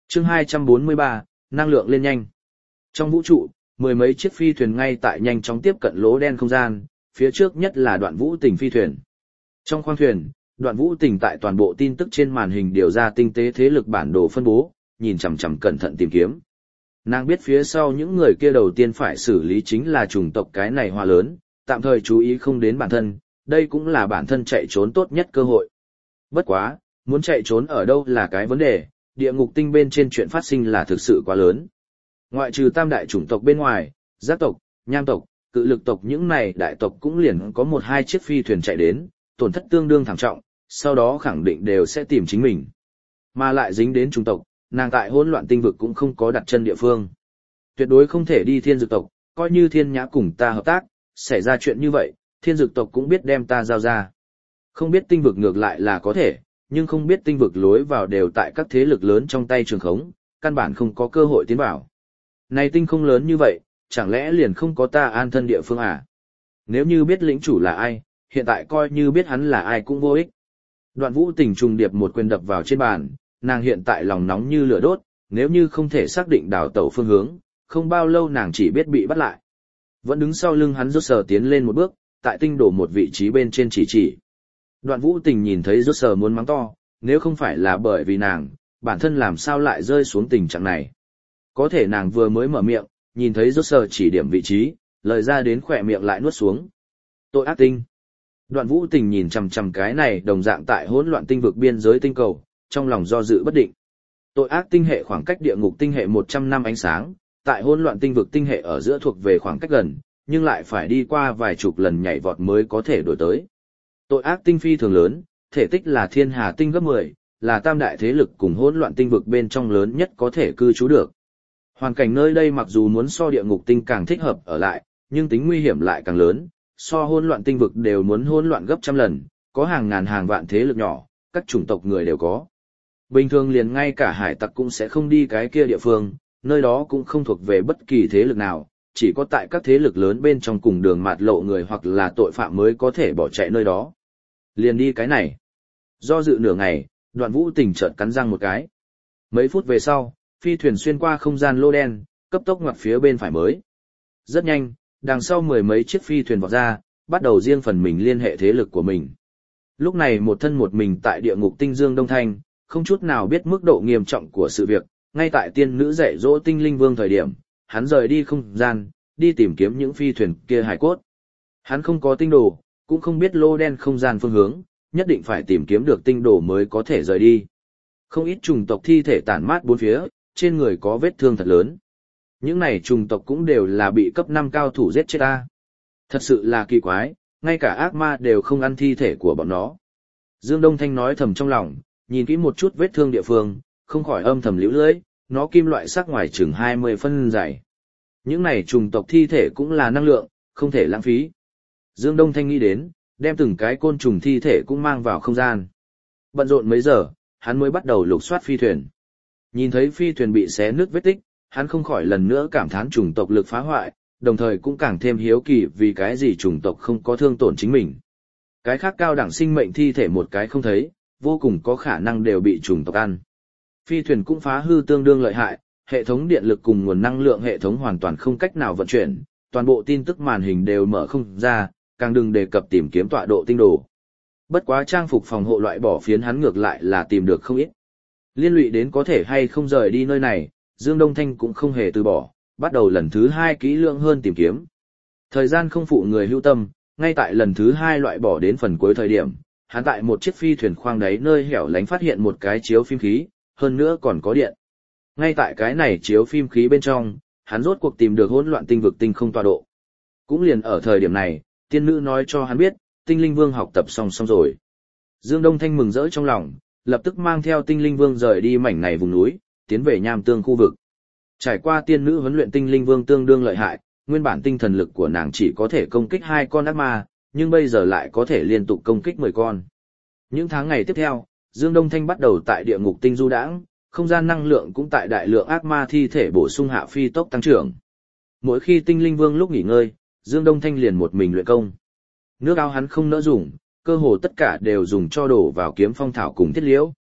Chương 243, năng lượng lên nhanh. Trong vũ trụ, mười mấy chiếc phi thuyền ngay tại nhanh chóng tiếp cận lỗ đen không gian, phía trước nhất là Đoạn Vũ Tình phi thuyền. Trong khoang thuyền, Đoạn Vũ Tình tại toàn bộ tin tức trên màn hình điều ra tinh tế thế lực bản đồ phân bố, nhìn chằm chằm cẩn thận tìm kiếm. Nàng biết phía sau những người kia đầu tiên phải xử lý chính là chủng tộc cái này hoa lớn, tạm thời chú ý không đến bản thân, đây cũng là bản thân chạy trốn tốt nhất cơ hội. Bất quá, muốn chạy trốn ở đâu là cái vấn đề, địa ngục tinh bên trên chuyện phát sinh là thực sự quá lớn. Ngoại trừ tam đại chủng tộc bên ngoài, giác tộc, nham tộc, cự lực tộc những này đại tộc cũng liền có một hai chiếc phi thuyền chạy đến, tổn thất tương đương thảm trọng, sau đó khẳng định đều sẽ tìm chính mình. Mà lại dính đến chủng tộc, nàng tại hỗn loạn tinh vực cũng không có đặt chân địa phương. Tuyệt đối không thể đi thiên dược tộc, coi như thiên nhã cùng ta hợp tác, xảy ra chuyện như vậy, thiên dược tộc cũng biết đem ta giao ra. Không biết tinh vực ngược lại là có thể, nhưng không biết tinh vực lối vào đều tại các thế lực lớn trong tay trường khống, căn bản không có cơ hội tiến vào. Này tinh không lớn như vậy, chẳng lẽ liền không có ta an thân địa phương à? Nếu như biết lĩnh chủ là ai, hiện tại coi như biết hắn là ai cũng vô ích. Đoạn Vũ Tình trùng điệp một quyền đập vào trên bàn, nàng hiện tại lòng nóng như lửa đốt, nếu như không thể xác định đảo tẩu phương hướng, không bao lâu nàng chỉ biết bị bắt lại. Vẫn đứng sau lưng hắn rốt sờ tiến lên một bước, tại tinh đổ một vị trí bên trên chỉ. Đoạn Vũ Tình nhìn thấy rốt sờ muốn mắng to, nếu không phải là bởi vì nàng, bản thân làm sao lại rơi xuống tình trạng này. Có thể nàng vừa mới mở miệng, nhìn thấy rốt sờ chỉ điểm vị trí, lời ra đến khỏe miệng lại nuốt xuống. Tội ác tinh. Đoạn Vũ Tình nhìn chằm chằm cái này đồng dạng tại hỗn loạn tinh vực biên giới tinh cầu, trong lòng do dự bất định. Tội ác tinh hệ khoảng cách địa ngục tinh hệ 100 năm ánh sáng, tại hỗn loạn tinh vực tinh hệ ở giữa thuộc về khoảng cách gần, nhưng lại phải đi qua vài chục lần nhảy vọt mới có thể đổi tới. Tội ác tinh phi thường lớn, thể tích là thiên hà tinh gấp 10, là tam đại thế lực cùng hỗn loạn tinh vực bên trong lớn nhất có thể cư trú được. Hoàn cảnh nơi đây mặc dù muốn so địa ngục tinh càng thích hợp ở lại, nhưng tính nguy hiểm lại càng lớn, so hỗn loạn tinh vực đều muốn hỗn loạn gấp trăm lần, có hàng ngàn hàng vạn thế lực nhỏ, các chủng tộc người đều có. Bình thường liền ngay cả hải tặc cũng sẽ không đi cái kia địa phương, nơi đó cũng không thuộc về bất kỳ thế lực nào, chỉ có tại các thế lực lớn bên trong cùng đường mạt lộ người hoặc là tội phạm mới có thể bỏ chạy nơi đó. Liền đi cái này. Do dự nửa ngày, Đoạn Vũ Tình chợt cắn răng một cái. Mấy phút về sau, phi thuyền xuyên qua không gian lô đen, cấp tốc ngoặt phía bên phải mới. Rất nhanh, đằng sau mười mấy chiếc phi thuyền vọt ra, bắt đầu riêng phần mình liên hệ thế lực của mình. Lúc này một thân một mình tại địa ngục tinh Dương Đông Thanh, không chút nào biết mức độ nghiêm trọng của sự việc, ngay tại tiên nữ dạy dỗ tinh linh vương thời điểm, hắn rời đi không gian, đi tìm kiếm những phi thuyền kia hải cốt. Hắn không có tinh đồ, cũng không biết lô đen không gian phương hướng, nhất định phải tìm kiếm được tinh đồ mới có thể rời đi. Không ít chủng tộc thi thể tản mát bốn phía, trên người có vết thương thật lớn. Những này chủng tộc cũng đều là bị cấp 5 cao thủ giết chết ta. Thật sự là kỳ quái, ngay cả ác ma đều không ăn thi thể của bọn nó. Dương Đông Thanh nói thầm trong lòng, nhìn kỹ một chút vết thương địa phương, không khỏi âm thầm liễu lưỡi, nó kim loại sắc ngoài chừng 20 phân dày. Những này chủng tộc thi thể cũng là năng lượng, không thể lãng phí. Dương Đông Thanh nghĩ đến, đem từng cái côn trùng thi thể cũng mang vào không gian. Bận rộn mấy giờ, hắn mới bắt đầu lục soát phi thuyền. Nhìn thấy phi thuyền bị xé nứt vết tích, hắn không khỏi lần nữa cảm thán chủng tộc lực phá hoại, đồng thời cũng càng thêm hiếu kỳ vì cái gì chủng tộc không có thương tổn chính mình. Cái khác cao đẳng sinh mệnh thi thể một cái không thấy, vô cùng có khả năng đều bị chủng tộc ăn. Phi thuyền cũng phá hư tương đương lợi hại, hệ thống điện lực cùng nguồn năng lượng hệ thống hoàn toàn không cách nào vận chuyển, toàn bộ tin tức màn hình đều mở không ra, càng đừng đề cập tìm kiếm tọa độ tinh đồ. Bất quá trang phục phòng hộ loại bỏ phiến hắn ngược lại là tìm được không ít. Liên lụy đến có thể hay không rời đi nơi này, Dương Đông Thanh cũng không hề từ bỏ, bắt đầu lần thứ 2 kỹ lưỡng hơn tìm kiếm. Thời gian không phụ người hữu tâm, ngay tại lần thứ 2 loại bỏ đến phần cuối thời điểm, hắn tại một chiếc phi thuyền khoang đáy nơi hẻo lánh phát hiện một cái chiếu phim khí, hơn nữa còn có điện. Ngay tại cái này chiếu phim khí bên trong, hắn rốt cuộc tìm được hỗn loạn tinh vực tinh không tọa độ. Cũng liền ở thời điểm này, tiên nữ nói cho hắn biết, tinh linh vương học tập xong rồi. Dương Đông Thanh mừng rỡ trong lòng, lập tức mang theo tinh linh vương rời đi mảnh này vùng núi, tiến về Nham Tương khu vực. Trải qua tiên nữ huấn luyện tinh linh vương tương đương lợi hại, nguyên bản tinh thần lực của nàng chỉ có thể công kích 2 con ác ma, nhưng bây giờ lại có thể liên tục công kích 10 con. Những tháng ngày tiếp theo, Dương Đông Thanh bắt đầu tại địa ngục tinh du đãng, không gian năng lượng cũng tại đại lượng ác ma thi thể bổ sung hạ phi tốc tăng trưởng. Mỗi khi tinh linh vương lúc nghỉ ngơi, Dương Đông Thanh liền một mình luyện công. Nước ao hắn không nỡ dùng, cơ hồ tất cả đều dùng cho đổ vào kiếm phong thảo cùng thiết liễu.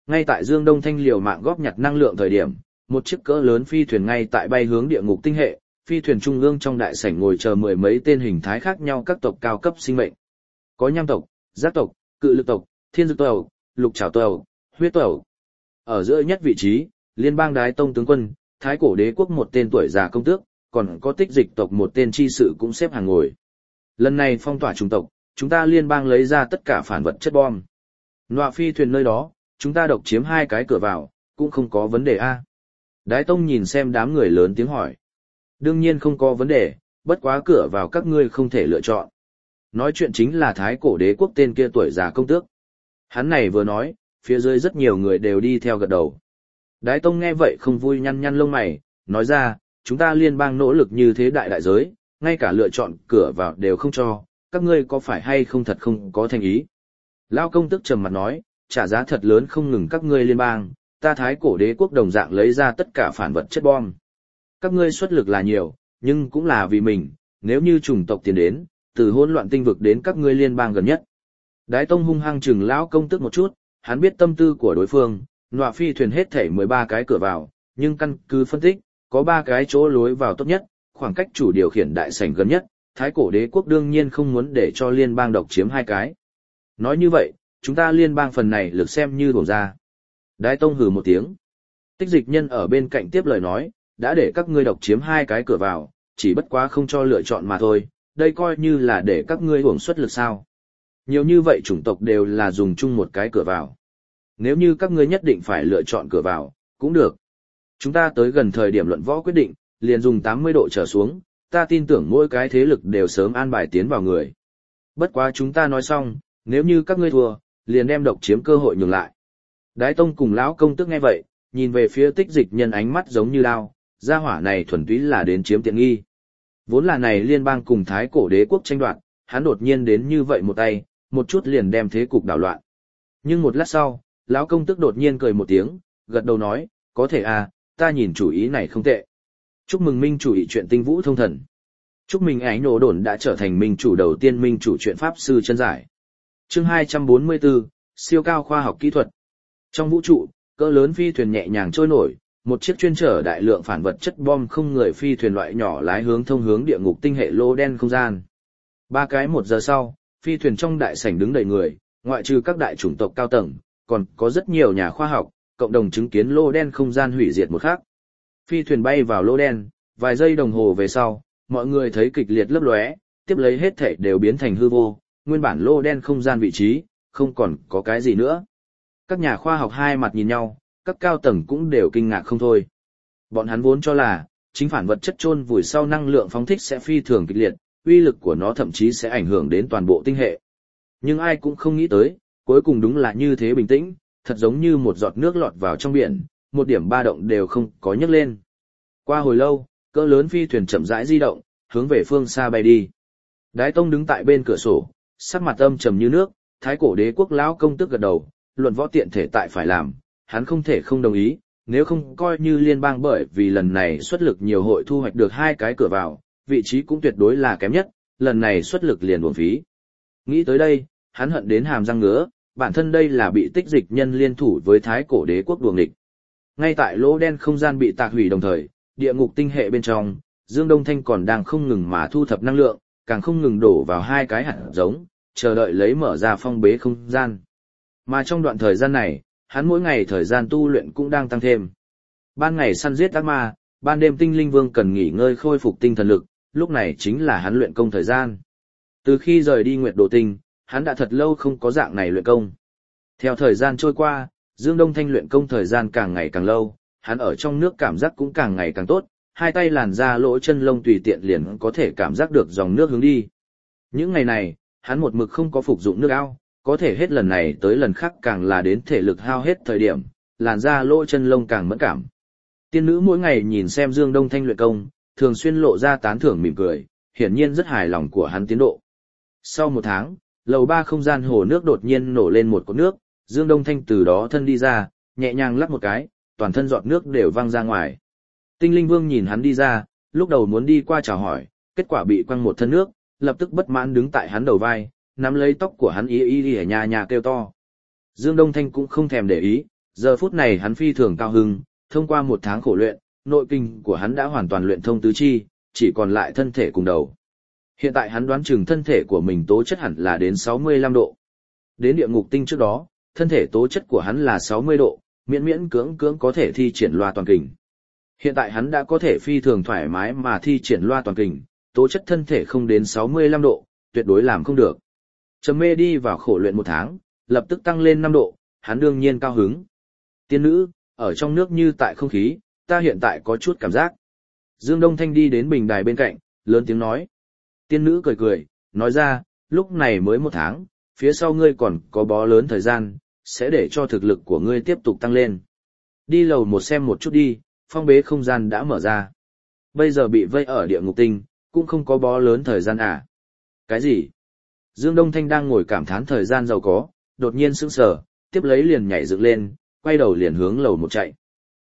Ngay tại Dương Đông Thanh liều mạng góp nhặt năng lượng thời điểm, một chiếc cỡ lớn phi thuyền ngay tại bay hướng địa ngục tinh hệ, phi thuyền trung ương trong đại sảnh ngồi chờ mười mấy tên hình thái khác nhau các tộc cao cấp sinh mệnh. Có nham tộc, giác tộc, cự lực tộc, thiên dược tộc, lục trảo tộc, huyết tộc. Ở giữa nhất vị trí, liên bang đái tông tướng quân, thái cổ đế quốc một tên tuổi già công tước, còn có tích dịch tộc một tên chi sự cũng xếp hàng ngồi. Lần này phong tỏa chủng tộc, chúng ta liên bang lấy ra tất cả phản vật chất bom. Nọa phi thuyền nơi đó, chúng ta độc chiếm 2 cái cửa vào, cũng không có vấn đề a. Đái tông nhìn xem đám người lớn tiếng hỏi. Đương nhiên không có vấn đề, bất quá cửa vào các ngươi không thể lựa chọn. Nói chuyện chính là thái cổ đế quốc tên kia tuổi già công tước. Hắn này vừa nói, phía dưới rất nhiều người đều đi theo gật đầu. Đái tông nghe vậy không vui nhăn nhăn lông mày, nói ra, chúng ta liên bang nỗ lực như thế đại đại giới, ngay cả lựa chọn cửa vào đều không cho, các ngươi có phải hay không thật không có thành ý. Lao công tức trầm mặt nói, trả giá thật lớn không ngừng các ngươi liên bang, ta thái cổ đế quốc đồng dạng lấy ra tất cả phản vật chất bom. Các ngươi xuất lực là nhiều, nhưng cũng là vì mình, nếu như chủng tộc tiến đến, từ hỗn loạn tinh vực đến các ngươi liên bang gần nhất. Đái tông hung hăng chừng lão công tức một chút, hắn biết tâm tư của đối phương, nọa phi thuyền hết thảy 13 cái cửa vào, nhưng căn cứ phân tích, có 3 cái chỗ lối vào tốt nhất, khoảng cách chủ điều khiển đại sảnh gần nhất, thái cổ đế quốc đương nhiên không muốn để cho liên bang độc chiếm 2 cái. Nói như vậy, chúng ta liên bang phần này lực xem như bổng ra. Đái tông hừ một tiếng. Tích dịch nhân ở bên cạnh tiếp lời nói, đã để các ngươi độc chiếm 2 cái cửa vào, chỉ bất quá không cho lựa chọn mà thôi, đây coi như là để các ngươi uổng suất lực sao. Nhiều như vậy chủng tộc đều là dùng chung một cái cửa vào. Nếu như các ngươi nhất định phải lựa chọn cửa vào, cũng được. Chúng ta tới gần thời điểm luận võ quyết định, liền dùng 80 độ trở xuống, ta tin tưởng mỗi cái thế lực đều sớm an bài tiến vào người. Bất quá chúng ta nói xong, nếu như các ngươi thua, liền đem độc chiếm cơ hội nhường lại. Đái tông cùng lão công tức nghe vậy, nhìn về phía tích dịch nhân ánh mắt giống như đao, gia hỏa này thuần túy là đến chiếm tiện nghi. Vốn là này liên bang cùng thái cổ đế quốc tranh đoạt, hắn đột nhiên đến như vậy một tay, một chút liền đem thế cục đảo loạn. Nhưng một lát sau, lão công tức đột nhiên cười một tiếng, gật đầu nói, có thể à, ta nhìn chủ ý này không tệ. Chúc mừng minh chủ ý chuyện tinh vũ thông thần. Chúc mừng ánh nổ đồn đã trở thành minh chủ đầu tiên minh chủ chuyện pháp sư chân giải. Chương 244, siêu cao khoa học kỹ thuật. Trong vũ trụ, cỡ lớn phi thuyền nhẹ nhàng trôi nổi, một chiếc chuyên chở đại lượng phản vật chất bom không người phi thuyền loại nhỏ lái hướng thông hướng địa ngục tinh hệ lô đen không gian. 1 giờ sau, phi thuyền trong đại sảnh đứng đầy người, ngoại trừ các đại chủng tộc cao tầng, còn có rất nhiều nhà khoa học, cộng đồng chứng kiến lô đen không gian hủy diệt một khắc. Phi thuyền bay vào lô đen, vài giây đồng hồ về sau, mọi người thấy kịch liệt lấp lóe, tiếp lấy hết thảy đều biến thành hư vô, nguyên bản lô đen không gian vị trí, không còn có cái gì nữa. Các nhà khoa học hai mặt nhìn nhau, các cao tầng cũng đều kinh ngạc không thôi. Bọn hắn vốn cho là, chính phản vật chất chôn vùi sau năng lượng phóng thích sẽ phi thường kịch liệt, uy lực của nó thậm chí sẽ ảnh hưởng đến toàn bộ tinh hệ. Nhưng ai cũng không nghĩ tới, cuối cùng đúng là như thế bình tĩnh, thật giống như một giọt nước lọt vào trong biển, một điểm ba động đều không có nhấc lên. Qua hồi lâu, cỡ lớn phi thuyền chậm rãi di động, hướng về phương xa bay đi. Đái tông đứng tại bên cửa sổ, sắc mặt âm trầm như nước, thái cổ đế quốc lão công tức gật đầu, luận võ tiện thể tại phải làm, hắn không thể không đồng ý, nếu không coi như liên bang bởi vì lần này xuất lực nhiều hội thu hoạch được 2 cái cửa vào, vị trí cũng tuyệt đối là kém nhất, lần này xuất lực liền uổng phí. Nghĩ tới đây, hắn hận đến hàm răng ngứa, bản thân đây là bị tích dịch nhân liên thủ với thái cổ đế quốc đuồng địch. Ngay tại lỗ đen không gian bị tạc hủy đồng thời, địa ngục tinh hệ bên trong, Dương Đông Thanh còn đang không ngừng mà thu thập năng lượng, càng không ngừng đổ vào 2 cái hạt giống, chờ đợi lấy mở ra phong bế không gian. Mà trong đoạn thời gian này, hắn mỗi ngày thời gian tu luyện cũng đang tăng thêm. Ban ngày săn giết ác ma, ban đêm tinh linh vương cần nghỉ ngơi khôi phục tinh thần lực, lúc này chính là hắn luyện công thời gian. Từ khi rời đi Nguyệt Đồ Tinh, hắn đã thật lâu không có dạng này luyện công. Theo thời gian trôi qua, Dương Đông Thanh luyện công thời gian càng ngày càng lâu, hắn ở trong nước cảm giác cũng càng ngày càng tốt, 2 tay làn da lỗ chân lông tùy tiện liền có thể cảm giác được dòng nước hướng đi. Những ngày này, hắn một mực không có phục dụng nước ao, có thể hết lần này tới lần khác càng là đến thể lực hao hết thời điểm, làn da lỗ chân lông càng mẫn cảm. Tiên nữ mỗi ngày nhìn xem Dương Đông Thanh luyện công, thường xuyên lộ ra tán thưởng mỉm cười, hiển nhiên rất hài lòng của hắn tiến độ. Sau 1 tháng, lầu 3 không gian hồ nước đột nhiên nổ lên một cột nước, Dương Đông Thanh từ đó thân đi ra, nhẹ nhàng lắp một cái, toàn thân giọt nước đều văng ra ngoài. Tinh Linh Vương nhìn hắn đi ra, lúc đầu muốn đi qua chào hỏi, kết quả bị quăng một thân nước, lập tức bất mãn đứng tại hắn đầu vai, nắm lấy tóc của hắn y ở nhà nhà kêu to. Dương Đông Thanh cũng không thèm để ý, Giờ phút này hắn phi thường cao hứng, thông qua 1 tháng khổ luyện, nội kinh của hắn đã hoàn toàn luyện thông tứ chi, chỉ còn lại thân thể cùng đầu. Hiện tại hắn đoán chừng thân thể của mình tố chất hẳn là đến 65 độ. Đến địa ngục tinh trước đó, thân thể tố chất của hắn là 60 độ, miễn miễn cưỡng cưỡng có thể thi triển loa toàn kình. Hiện tại hắn đã có thể phi thường thoải mái mà thi triển loa toàn kình, tố chất thân thể không đến 65 độ, tuyệt đối làm không được. Trầm Mê đi vào khổ luyện 1 tháng, lập tức tăng lên 5 độ, hắn đương nhiên cao hứng. Tiên nữ, ở trong nước như tại không khí, ta hiện tại có chút cảm giác. Dương Đông Thanh đi đến bình đài bên cạnh, lớn tiếng nói. Tiên nữ cười cười, nói ra, lúc này mới 1 tháng, phía sau ngươi còn có bó lớn thời gian, sẽ để cho thực lực của ngươi tiếp tục tăng lên. Đi lầu 1 xem một chút đi, phong bế không gian đã mở ra. Bây giờ bị vây ở địa ngục tinh, cũng không có bó lớn thời gian à. Cái gì? Dương Đông Thanh đang ngồi cảm thán thời gian giàu có, đột nhiên sững sờ, tiếp lấy liền nhảy dựng lên, quay đầu liền hướng lầu 1 chạy.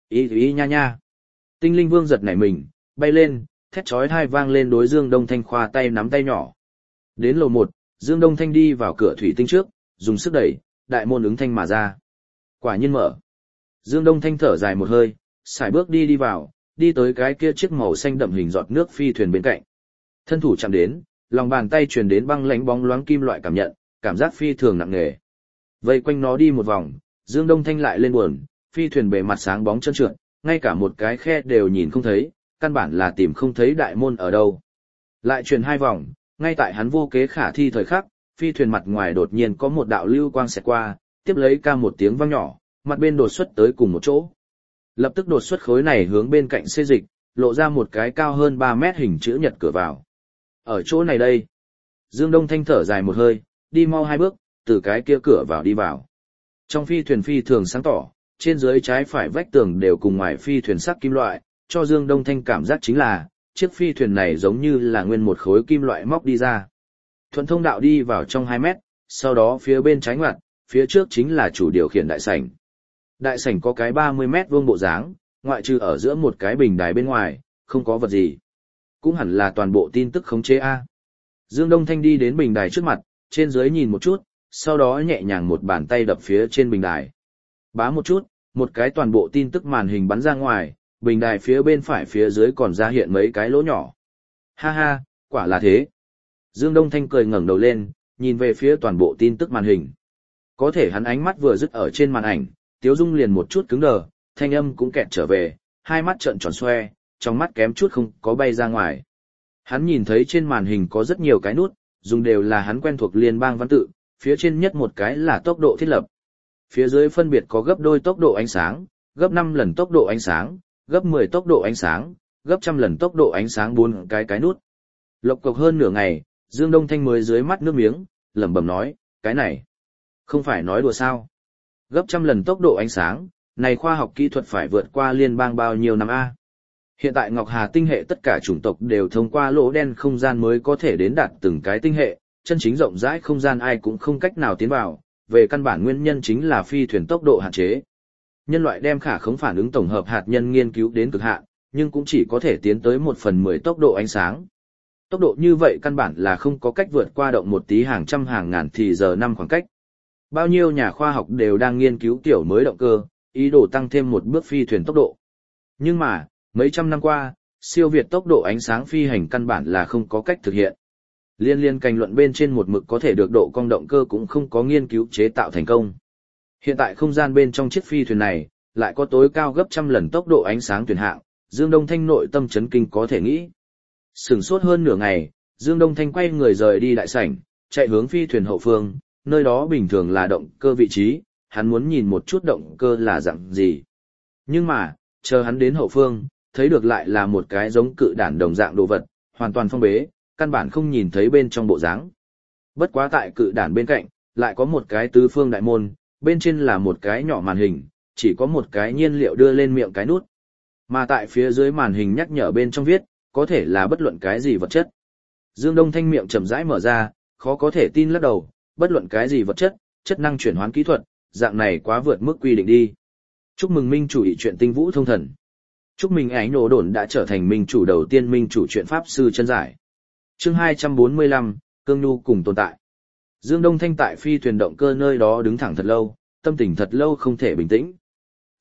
Ý nha nha. Tinh Linh Vương giật nảy mình, bay lên, thét chói tai vang lên đối Dương Đông Thanh khoa tay nắm tay nhỏ. Đến lầu 1, Dương Đông Thanh đi vào cửa thủy tinh trước, dùng sức đẩy, đại môn ứng thanh mà ra. Quả nhiên mở. Dương Đông Thanh thở dài một hơi, sải bước đi vào, đi tới cái kia chiếc màu xanh đậm hình giọt nước phi thuyền bên cạnh. Thân thủ chạm đến, lòng bàn tay truyền đến băng lãnh bóng loáng kim loại cảm nhận, cảm giác phi thường nặng nề. Vây quanh nó đi một vòng, Dương Đông Thanh lại lên buồn, phi thuyền bề mặt sáng bóng trơn trượt, ngay cả một cái khe đều nhìn không thấy, căn bản là tìm không thấy đại môn ở đâu. Lại truyền 2 vòng, ngay tại hắn vô kế khả thi thời khắc, phi thuyền mặt ngoài đột nhiên có một đạo lưu quang xẹt qua, tiếp lấy ca một tiếng vang nhỏ, mặt bên đột xuất tới cùng một chỗ. Lập tức đột xuất khối này hướng bên cạnh xê dịch, lộ ra một cái cao hơn 3 mét hình chữ nhật cửa vào. Ở chỗ này đây. Dương Đông Thanh thở dài một hơi, đi mau 2 bước, từ cái kia cửa vào đi vào. Trong phi thuyền phi thường sáng tỏ, trên dưới trái phải vách tường đều cùng ngoài phi thuyền sắc kim loại, cho Dương Đông Thanh cảm giác chính là, chiếc phi thuyền này giống như là nguyên một khối kim loại móc đi ra. Thuận thông đạo đi vào trong 2 mét, sau đó phía bên trái ngoặt, phía trước chính là chủ điều khiển đại sảnh. Đại sảnh có cái 30 mét vuông bộ dáng, ngoại trừ ở giữa một cái bình đài bên ngoài, không có vật gì. Cũng hẳn là toàn bộ tin tức khống chế A. Dương Đông Thanh đi đến bình đài trước mặt, trên dưới nhìn một chút, sau đó nhẹ nhàng một bàn tay đập phía trên bình đài. Bá một chút, một cái toàn bộ tin tức màn hình bắn ra ngoài, bình đài phía bên phải phía dưới còn ra hiện mấy cái lỗ nhỏ. Ha ha, quả là thế. Dương Đông Thanh cười ngẩng đầu lên, nhìn về phía toàn bộ tin tức màn hình. Có thể hắn ánh mắt vừa dứt ở trên màn ảnh, Tiếu Dung liền một chút cứng đờ, thanh âm cũng kẹt trở về, hai mắt trợn tròn xoe, trong mắt kém chút không có bay ra ngoài. Hắn nhìn thấy trên màn hình có rất nhiều cái nút, dùng đều là hắn quen thuộc liên bang văn tự, phía trên nhất một cái là tốc độ thiết lập. Phía dưới phân biệt có gấp đôi tốc độ ánh sáng, gấp 5 lần tốc độ ánh sáng, gấp 10 tốc độ ánh sáng, gấp 100 lần tốc độ ánh sáng 4 cái nút. Lộc cộc hơn nửa ngày, Dương Đông Thanh mới dưới mắt nước miếng, lẩm bẩm nói, cái này, không phải nói đùa sao. Gấp 100 lần tốc độ ánh sáng, này khoa học kỹ thuật phải vượt qua liên bang bao nhiêu năm A. Hiện tại Ngọc Hà tinh hệ tất cả chủng tộc đều thông qua lỗ đen không gian mới có thể đến đạt từng cái tinh hệ, chân chính rộng rãi không gian ai cũng không cách nào tiến vào, về căn bản nguyên nhân chính là phi thuyền tốc độ hạn chế. Nhân loại đem khả khống phản ứng tổng hợp hạt nhân nghiên cứu đến cực hạn, nhưng cũng chỉ có thể tiến tới 1/10 tốc độ ánh sáng. Tốc độ như vậy căn bản là không có cách vượt qua động một tí hàng trăm hàng ngàn thì giờ năm khoảng cách. Bao nhiêu nhà khoa học đều đang nghiên cứu kiểu mới động cơ, ý đồ tăng thêm một bước phi thuyền tốc độ. Nhưng mà, mấy trăm năm qua, siêu việt tốc độ ánh sáng phi hành căn bản là không có cách thực hiện. Liên cành luận bên trên một mực có thể được độ cong động cơ cũng không có nghiên cứu chế tạo thành công. Hiện tại không gian bên trong chiếc phi thuyền này, lại có tối cao gấp 100 lần tốc độ ánh sáng tuyển hạng, Dương Đông Thanh nội tâm chấn kinh có thể nghĩ. Sửng sốt hơn nửa ngày, Dương Đông Thanh quay người rời đi đại sảnh, chạy hướng phi thuyền hậu phương, nơi đó bình thường là động cơ vị trí, hắn muốn nhìn một chút động cơ là dạng gì. Nhưng mà, chờ hắn đến hậu phương, thấy được lại là một cái giống cự đản đồng dạng đồ vật, hoàn toàn phong bế, căn bản không nhìn thấy bên trong bộ dáng. Bất quá tại cự đản bên cạnh, lại có một cái tứ phương đại môn, bên trên là một cái nhỏ màn hình, chỉ có một cái nhiên liệu đưa lên miệng cái nút. Mà tại phía dưới màn hình nhắc nhở bên trong viết, có thể là bất luận cái gì vật chất. Dương Đông Thanh miệng chậm rãi mở ra, khó có thể tin lắc đầu, bất luận cái gì vật chất, chất năng chuyển hoán kỹ thuật, dạng này quá vượt mức quy định đi. Chúc mừng minh chủ ý chuyện tinh vũ thông thần. Chúc mừng ánh nổ đồn đã trở thành minh chủ đầu tiên minh chủ chuyện pháp sư chân giải. Chương 245, Cương Nhu cùng tồn tại. Dương Đông Thanh tại phi thuyền động cơ nơi đó đứng thẳng thật lâu, tâm tình thật lâu không thể bình tĩnh,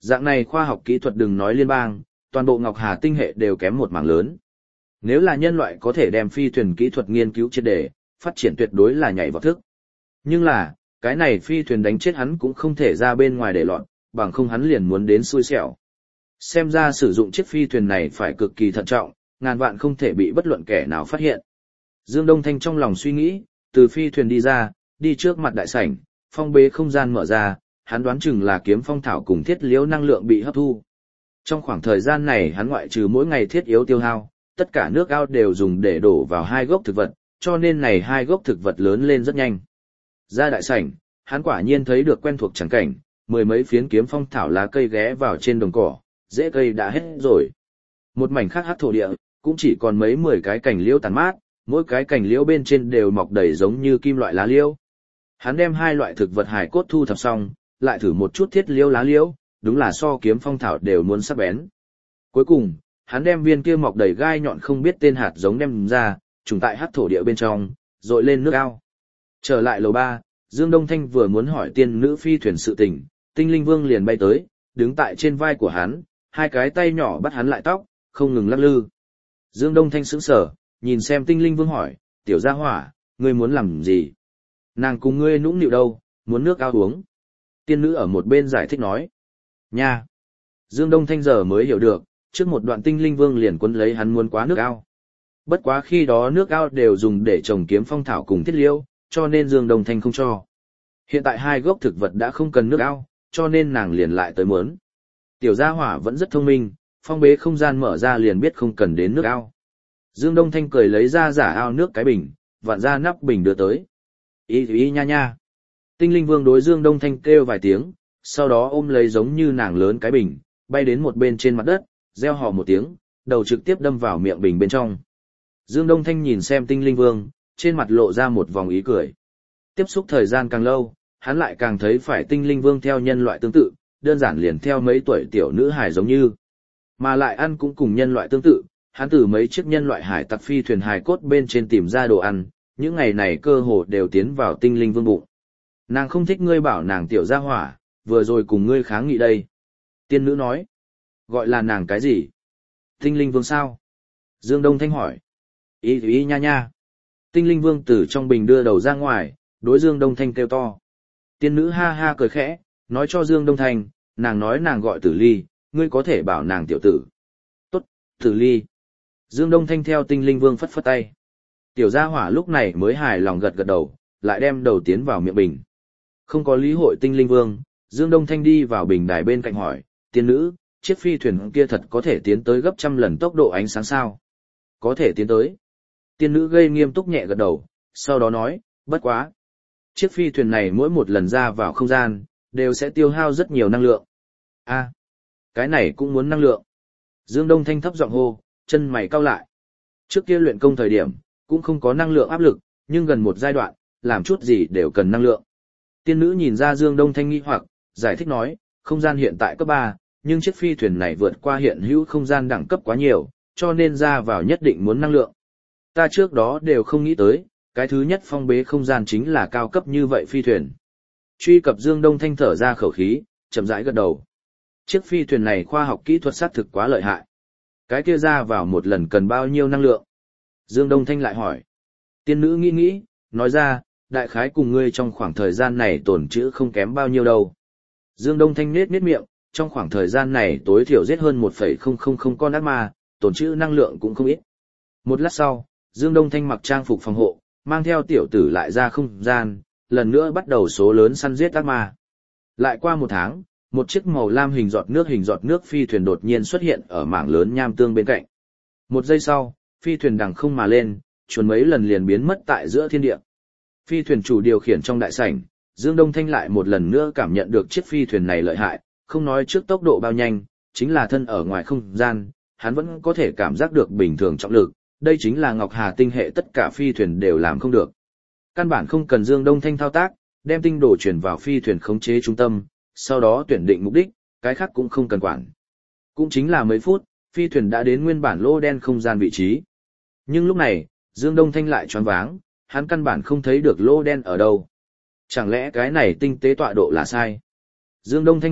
Dạng này khoa học kỹ thuật đừng nói liên bang, toàn bộ Ngọc Hà tinh hệ đều kém một mảng lớn. Nếu là nhân loại có thể đem phi thuyền kỹ thuật nghiên cứu triệt để, phát triển tuyệt đối là nhảy vào thức. Nhưng là, cái này phi thuyền đánh chết hắn cũng không thể ra bên ngoài để lọt, bằng không hắn liền muốn đến xui xẻo. Xem ra sử dụng chiếc phi thuyền này phải cực kỳ thận trọng, ngàn vạn không thể bị bất luận kẻ nào phát hiện. Dương Đông Thanh trong lòng suy nghĩ, từ phi thuyền đi ra, đi trước mặt đại sảnh, phong bế không gian mở ra, hắn đoán chừng là kiếm phong thảo cùng thiết liễu năng lượng bị hấp thu. Trong khoảng thời gian này hắn ngoại trừ mỗi ngày thiết yếu tiêu hao, tất cả nước ao đều dùng để đổ vào hai gốc thực vật, cho nên này hai gốc thực vật lớn lên rất nhanh. Ra đại sảnh, hắn quả nhiên thấy được quen thuộc chẳng cảnh, mười mấy phiến kiếm phong thảo lá cây ghé vào trên đồng cỏ, rễ cây đã hết rồi. Một mảnh khác hắc thổ địa, cũng chỉ còn mấy 10 cái cành liễu tàn mát, mỗi cái cành liễu bên trên đều mọc đầy giống như kim loại lá liễu. Hắn đem hai loại thực vật hài cốt thu thập xong, lại thử một chút thiết liễu lá liễu, đúng là so kiếm phong thảo đều muốn sắc bén. Cuối cùng, hắn đem viên kia mọc đầy gai nhọn không biết tên hạt giống đem ra, trùng tại hắc thổ địa bên trong, dội lên nước ao. Trở lại lầu 3, Dương Đông Thanh vừa muốn hỏi tiên nữ phi thuyền sự tình, Tinh Linh Vương liền bay tới, đứng tại trên vai của hắn, hai cái tay nhỏ bắt hắn lại tóc, không ngừng lắc lư. Dương Đông Thanh sững sờ, nhìn xem Tinh Linh Vương hỏi, tiểu gia hỏa, ngươi muốn làm gì? Nàng cùng ngươi nũng nịu đâu, muốn nước ao uống. Tiên nữ ở một bên giải thích nói. Nha! Dương Đông Thanh giờ mới hiểu được, trước một đoạn Tinh Linh Vương liền quấn lấy hắn muốn quá nước ao. Bất quá khi đó nước ao đều dùng để trồng kiếm phong thảo cùng thiết liễu, cho nên Dương Đông Thanh không cho. Hiện tại hai gốc thực vật đã không cần nước ao, cho nên nàng liền lại tới muốn. Tiểu gia hỏa vẫn rất thông minh, phong bế không gian mở ra liền biết không cần đến nước ao. Dương Đông Thanh cười lấy ra giả ao nước cái bình, vặn ra nắp bình đưa tới. Ý nha nha. Tinh Linh Vương đối Dương Đông Thanh kêu vài tiếng, sau đó ôm lấy giống như nàng lớn cái bình, bay đến một bên trên mặt đất, reo hò một tiếng, đầu trực tiếp đâm vào miệng bình bên trong. Dương Đông Thanh nhìn xem Tinh Linh Vương, trên mặt lộ ra một vòng ý cười. Tiếp xúc thời gian càng lâu, hắn lại càng thấy phải Tinh Linh Vương theo nhân loại tương tự, đơn giản liền theo mấy tuổi tiểu nữ hài giống như. Mà lại ăn cũng cùng nhân loại tương tự, hắn từ mấy chiếc nhân loại hải tặc phi thuyền hài cốt bên trên tìm ra đồ ăn, những ngày này cơ hồ đều tiến vào Tinh Linh Vương bụng. Nàng không thích ngươi bảo nàng tiểu gia hỏa, vừa rồi cùng ngươi kháng nghị đây. Tiên nữ nói. Gọi là nàng cái gì? Tinh Linh Vương sao? Dương Đông Thanh hỏi. Ý nha nha. Tinh Linh Vương từ trong bình đưa đầu ra ngoài, đối Dương Đông Thanh kêu to. Tiên nữ ha ha cười khẽ, nói cho Dương Đông Thanh, nàng nói nàng gọi Tử Ly, ngươi có thể bảo nàng tiểu tử. Tốt, Tử Ly. Dương Đông Thanh theo Tinh Linh Vương phất phất tay. Tiểu gia hỏa lúc này mới hài lòng gật gật đầu, lại đem đầu tiến vào miệng bình. Không có lý hội Tinh Linh Vương, Dương Đông Thanh đi vào bình đài bên cạnh hỏi, tiên nữ, chiếc phi thuyền kia thật có thể tiến tới gấp trăm lần tốc độ ánh sáng sao? Có thể tiến tới. Tiên nữ gây nghiêm túc nhẹ gật đầu, sau đó nói, bất quá. Chiếc phi thuyền này mỗi một lần ra vào không gian, đều sẽ tiêu hao rất nhiều năng lượng. Cái này cũng muốn năng lượng. Dương Đông Thanh thấp giọng hô, chân mày cau lại. Trước kia luyện công thời điểm, cũng không có năng lượng áp lực, nhưng gần một giai đoạn, làm chút gì đều cần năng lượng. Tiên nữ nhìn ra Dương Đông Thanh nghi hoặc, giải thích nói, không gian hiện tại cấp 3, nhưng chiếc phi thuyền này vượt qua hiện hữu không gian đẳng cấp quá nhiều, cho nên ra vào nhất định muốn năng lượng. Ta trước đó đều không nghĩ tới, cái thứ nhất phong bế không gian chính là cao cấp như vậy phi thuyền. Truy cập Dương Đông Thanh thở ra khẩu khí, chậm rãi gật đầu. Chiếc phi thuyền này khoa học kỹ thuật xác thực quá lợi hại. Cái kia ra vào một lần cần bao nhiêu năng lượng? Dương Đông Thanh lại hỏi. Tiên nữ nghĩ, nói ra, đại khái cùng ngươi trong khoảng thời gian này tổn trữ không kém bao nhiêu đâu. Dương Đông Thanh nết miệng, trong khoảng thời gian này tối thiểu giết hơn 1,000 con ác ma, tổn trữ năng lượng cũng không ít. Một lát sau, Dương Đông Thanh mặc trang phục phòng hộ, mang theo tiểu tử lại ra không gian, lần nữa bắt đầu số lớn săn giết ác ma. Lại qua một tháng, một chiếc màu lam hình giọt nước phi thuyền đột nhiên xuất hiện ở mảng lớn nham tương bên cạnh. Một giây sau, phi thuyền đằng không mà lên, chuồn mấy lần liền biến mất tại giữa thiên địa. Phi thuyền chủ điều khiển trong đại sảnh, Dương Đông Thanh lại một lần nữa cảm nhận được chiếc phi thuyền này lợi hại, không nói trước tốc độ bao nhanh, chính là thân ở ngoài không gian, hắn vẫn có thể cảm giác được bình thường trọng lực, đây chính là Ngọc Hà tinh hệ tất cả phi thuyền đều làm không được. Căn bản không cần Dương Đông Thanh thao tác, đem tinh đồ chuyển vào phi thuyền khống chế trung tâm, sau đó tuyển định mục đích, cái khác cũng không cần quản. Cũng chính là mấy phút, phi thuyền đã đến nguyên bản lô đen không gian vị trí. Nhưng lúc này, Dương Đông Thanh lại choáng váng, hắn căn bản không thấy được lô đen ở đâu. Chẳng lẽ cái này tinh tế tọa độ là sai? Dương Đông Thanh ngộng,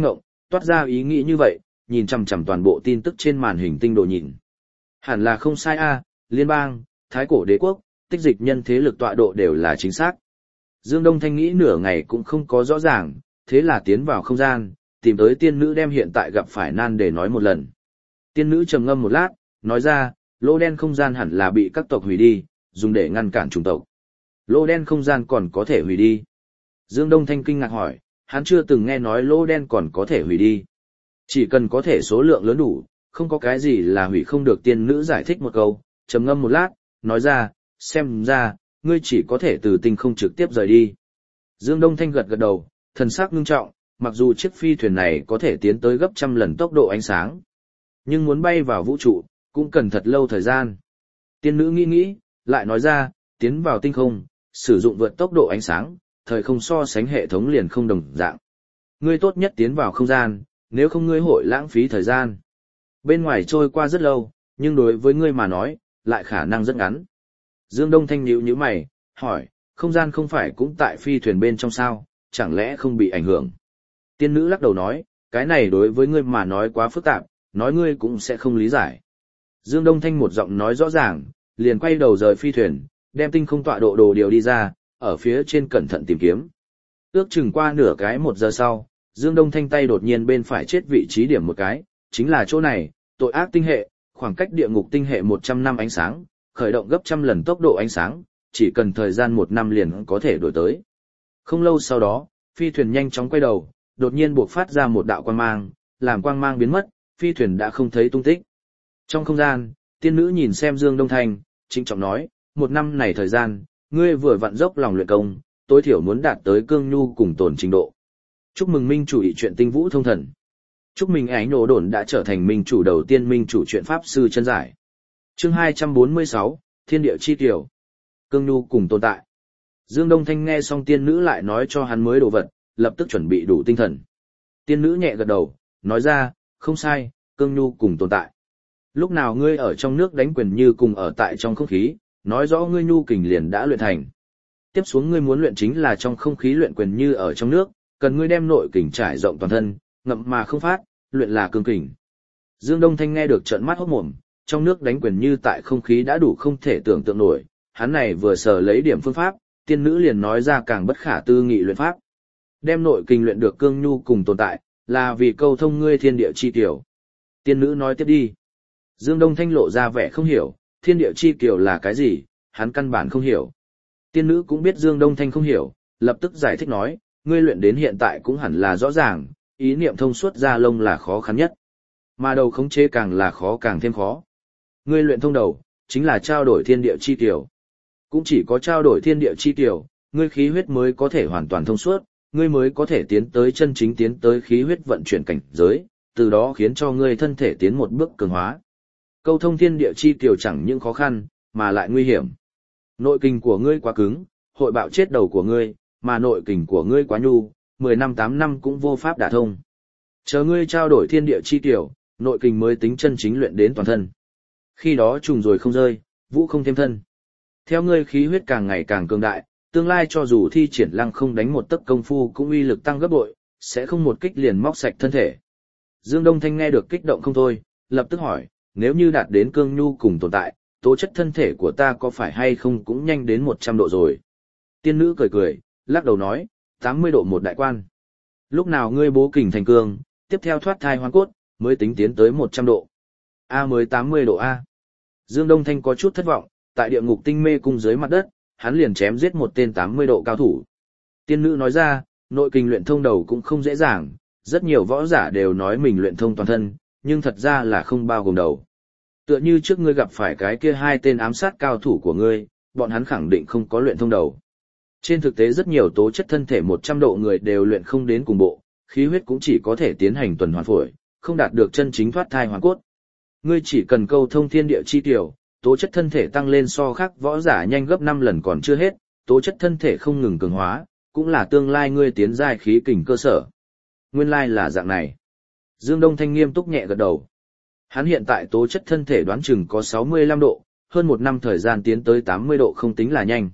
toát ra ý nghĩ như vậy, nhìn chằm chằm toàn bộ tin tức trên màn hình tinh đồ nhìn. Hẳn là không sai a, liên bang, thái cổ đế quốc, tích dịch nhân thế lực tọa độ đều là chính xác. Dương Đông Thanh nghĩ nửa ngày cũng không có rõ ràng, thế là tiến vào không gian, tìm tới tiên nữ đem hiện tại gặp phải nan để nói một lần. Tiên nữ trầm ngâm một lát, nói ra, lỗ đen không gian hẳn là bị các tộc hủy đi, dùng để ngăn cản chủng tộc. Lỗ đen không gian còn có thể hủy đi. Dương Đông Thanh kinh ngạc hỏi, hắn chưa từng nghe nói lỗ đen còn có thể hủy đi. Chỉ cần có thể số lượng lớn đủ, không có cái gì là hủy không được. Tiên nữ giải thích một câu, trầm ngâm một lát, nói ra, xem ra, ngươi chỉ có thể từ tinh không trực tiếp rời đi. Dương Đông Thanh gật gật đầu, thần sắc ngưng trọng, mặc dù chiếc phi thuyền này có thể tiến tới gấp trăm lần tốc độ ánh sáng, nhưng muốn bay vào vũ trụ, cũng cần thật lâu thời gian. Tiên nữ nghĩ nghĩ, lại nói ra, tiến vào tinh không, sử dụng vượt tốc độ ánh sáng, thời không so sánh hệ thống liền không đồng dạng. Ngươi tốt nhất tiến vào không gian, nếu không ngươi hội lãng phí thời gian. Bên ngoài trôi qua rất lâu, nhưng đối với ngươi mà nói, lại khả năng rất ngắn. Dương Đông Thanh nhíu nhíu mày, hỏi, không gian không phải cũng tại phi thuyền bên trong sao, chẳng lẽ không bị ảnh hưởng? Tiên nữ lắc đầu nói, cái này đối với ngươi mà nói quá phức tạp, nói ngươi cũng sẽ không lý giải. Dương Đông Thanh một giọng nói rõ ràng, liền quay đầu rời phi thuyền, đem tinh không tọa độ đồ điều đi ra, ở phía trên cẩn thận tìm kiếm. Ước chừng qua nửa cái 1 giờ sau, Dương Đông Thanh tay đột nhiên bên phải chết vị trí điểm một cái, chính là chỗ này, tội ác tinh hệ, khoảng cách địa ngục tinh hệ 100 năm ánh sáng, khởi động gấp trăm lần tốc độ ánh sáng, chỉ cần thời gian 1 năm liền có thể đổi tới. Không lâu sau đó, phi thuyền nhanh chóng quay đầu, đột nhiên buộc phát ra một đạo quang mang, làm quang mang biến mất, phi thuyền đã không thấy tung tích. Trong không gian, tiên nữ nhìn xem Dương Đông Thanh, trịnh trọng nói, 1 năm này thời gian, ngươi vừa vặn dốc lòng luyện công, tối thiểu muốn đạt tới cương nhu cùng tồn trình độ. Chúc mừng minh chủ ý chuyện tinh vũ thông thần. Chúc mừng ánh nổ đồn đã trở thành minh chủ đầu tiên minh chủ chuyện pháp sư chân giải. Chương 246, Thiên địa chi tiểu. Cương nhu cùng tồn tại. Dương Đông Thanh nghe xong tiên nữ lại nói cho hắn mới đồ vật, lập tức chuẩn bị đủ tinh thần. Tiên nữ nhẹ gật đầu, nói ra, không sai, cương nhu cùng tồn tại. Lúc nào ngươi ở trong nước đánh quyền như cùng ở tại trong không khí, nói rõ ngươi nhu kình liền đã luyện thành. Tiếp xuống ngươi muốn luyện chính là trong không khí luyện quyền như ở trong nước, cần ngươi đem nội kình trải rộng toàn thân, ngậm mà không phát, luyện là cương kình. Dương Đông Thanh nghe được trợn mắt hốt mồm, trong nước đánh quyền như tại không khí đã đủ không thể tưởng tượng nổi, hắn này vừa sờ lấy điểm phương pháp, tiên nữ liền nói ra càng bất khả tư nghị luyện pháp. Đem nội kình luyện được cương nhu cùng tồn tại, là vì câu thông ngươi thiên địa chi tiểu. Tiên nữ nói tiếp đi. Dương Đông Thanh lộ ra vẻ không hiểu, thiên địa chi tiểu là cái gì, hắn căn bản không hiểu. Tiên nữ cũng biết Dương Đông Thanh không hiểu, lập tức giải thích nói, ngươi luyện đến hiện tại cũng hẳn là rõ ràng, ý niệm thông suốt ra lông là khó khăn nhất. Mà đầu khống chế càng là khó càng thêm khó. Ngươi luyện thông đầu, chính là trao đổi thiên địa chi tiểu. Cũng chỉ có trao đổi thiên địa chi tiểu, ngươi khí huyết mới có thể hoàn toàn thông suốt, ngươi mới có thể tiến tới chân chính tiến tới khí huyết vận chuyển cảnh giới, từ đó khiến cho ngươi thân thể tiến một bước cường hóa. Câu thông thiên địa chi tiểu chẳng những khó khăn, mà lại nguy hiểm. Nội kình của ngươi quá cứng, hội bạo chết đầu của ngươi, mà nội kình của ngươi quá nhu, 10 năm 8 năm cũng vô pháp đả thông. Chờ ngươi trao đổi thiên địa chi tiểu, nội kình mới tính chân chính luyện đến toàn thân. Khi đó trùng rồi không rơi, vũ không thêm thân. Theo ngươi khí huyết càng ngày càng cường đại, tương lai cho dù thi triển lăng không đánh một tấc công phu cũng uy lực tăng gấp bội, sẽ không một kích liền móc sạch thân thể. Dương Đông Thanh nghe được kích động không thôi, lập tức hỏi, nếu như đạt đến cương nhu cùng tồn tại, tố chất thân thể của ta có phải hay không cũng nhanh đến 100 độ rồi. Tiên nữ cười cười, lắc đầu nói, 80 độ một đại quan. Lúc nào ngươi bố kình thành cương, tiếp theo thoát thai hoang cốt, mới tính tiến tới 100 độ. A mới 80 độ A. Dương Đông Thanh có chút thất vọng, tại địa ngục tinh mê cung dưới mặt đất, hắn liền chém giết một tên 80 độ cao thủ. Tiên nữ nói ra, nội kình luyện thông đầu cũng không dễ dàng, rất nhiều võ giả đều nói mình luyện thông toàn thân, nhưng thật ra là không bao gồm đầu. Tựa như trước ngươi gặp phải cái kia 2 tên ám sát cao thủ của ngươi, bọn hắn khẳng định không có luyện thông đầu. Trên thực tế rất nhiều tố chất thân thể 100 độ người đều luyện không đến cùng bộ, khí huyết cũng chỉ có thể tiến hành tuần hoàn phổi, không đạt được chân chính thoát thai hoàn cốt. Ngươi chỉ cần câu thông thiên địa chi tiểu, tố chất thân thể tăng lên so khác võ giả nhanh gấp 5 lần còn chưa hết, tố chất thân thể không ngừng cường hóa, cũng là tương lai ngươi tiến giai khí kình cơ sở. Nguyên lai là dạng này. Dương Đông Thanh nghiêm túc nhẹ gật đầu. Hắn hiện tại tố chất thân thể đoán chừng có 65 độ, hơn 1 năm thời gian tiến tới 80 độ không tính là nhanh.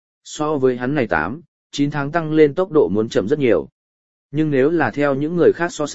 So với hắn này 8, 9 tháng tăng lên tốc độ muốn chậm rất nhiều. Nhưng nếu là theo những người khác so sánh,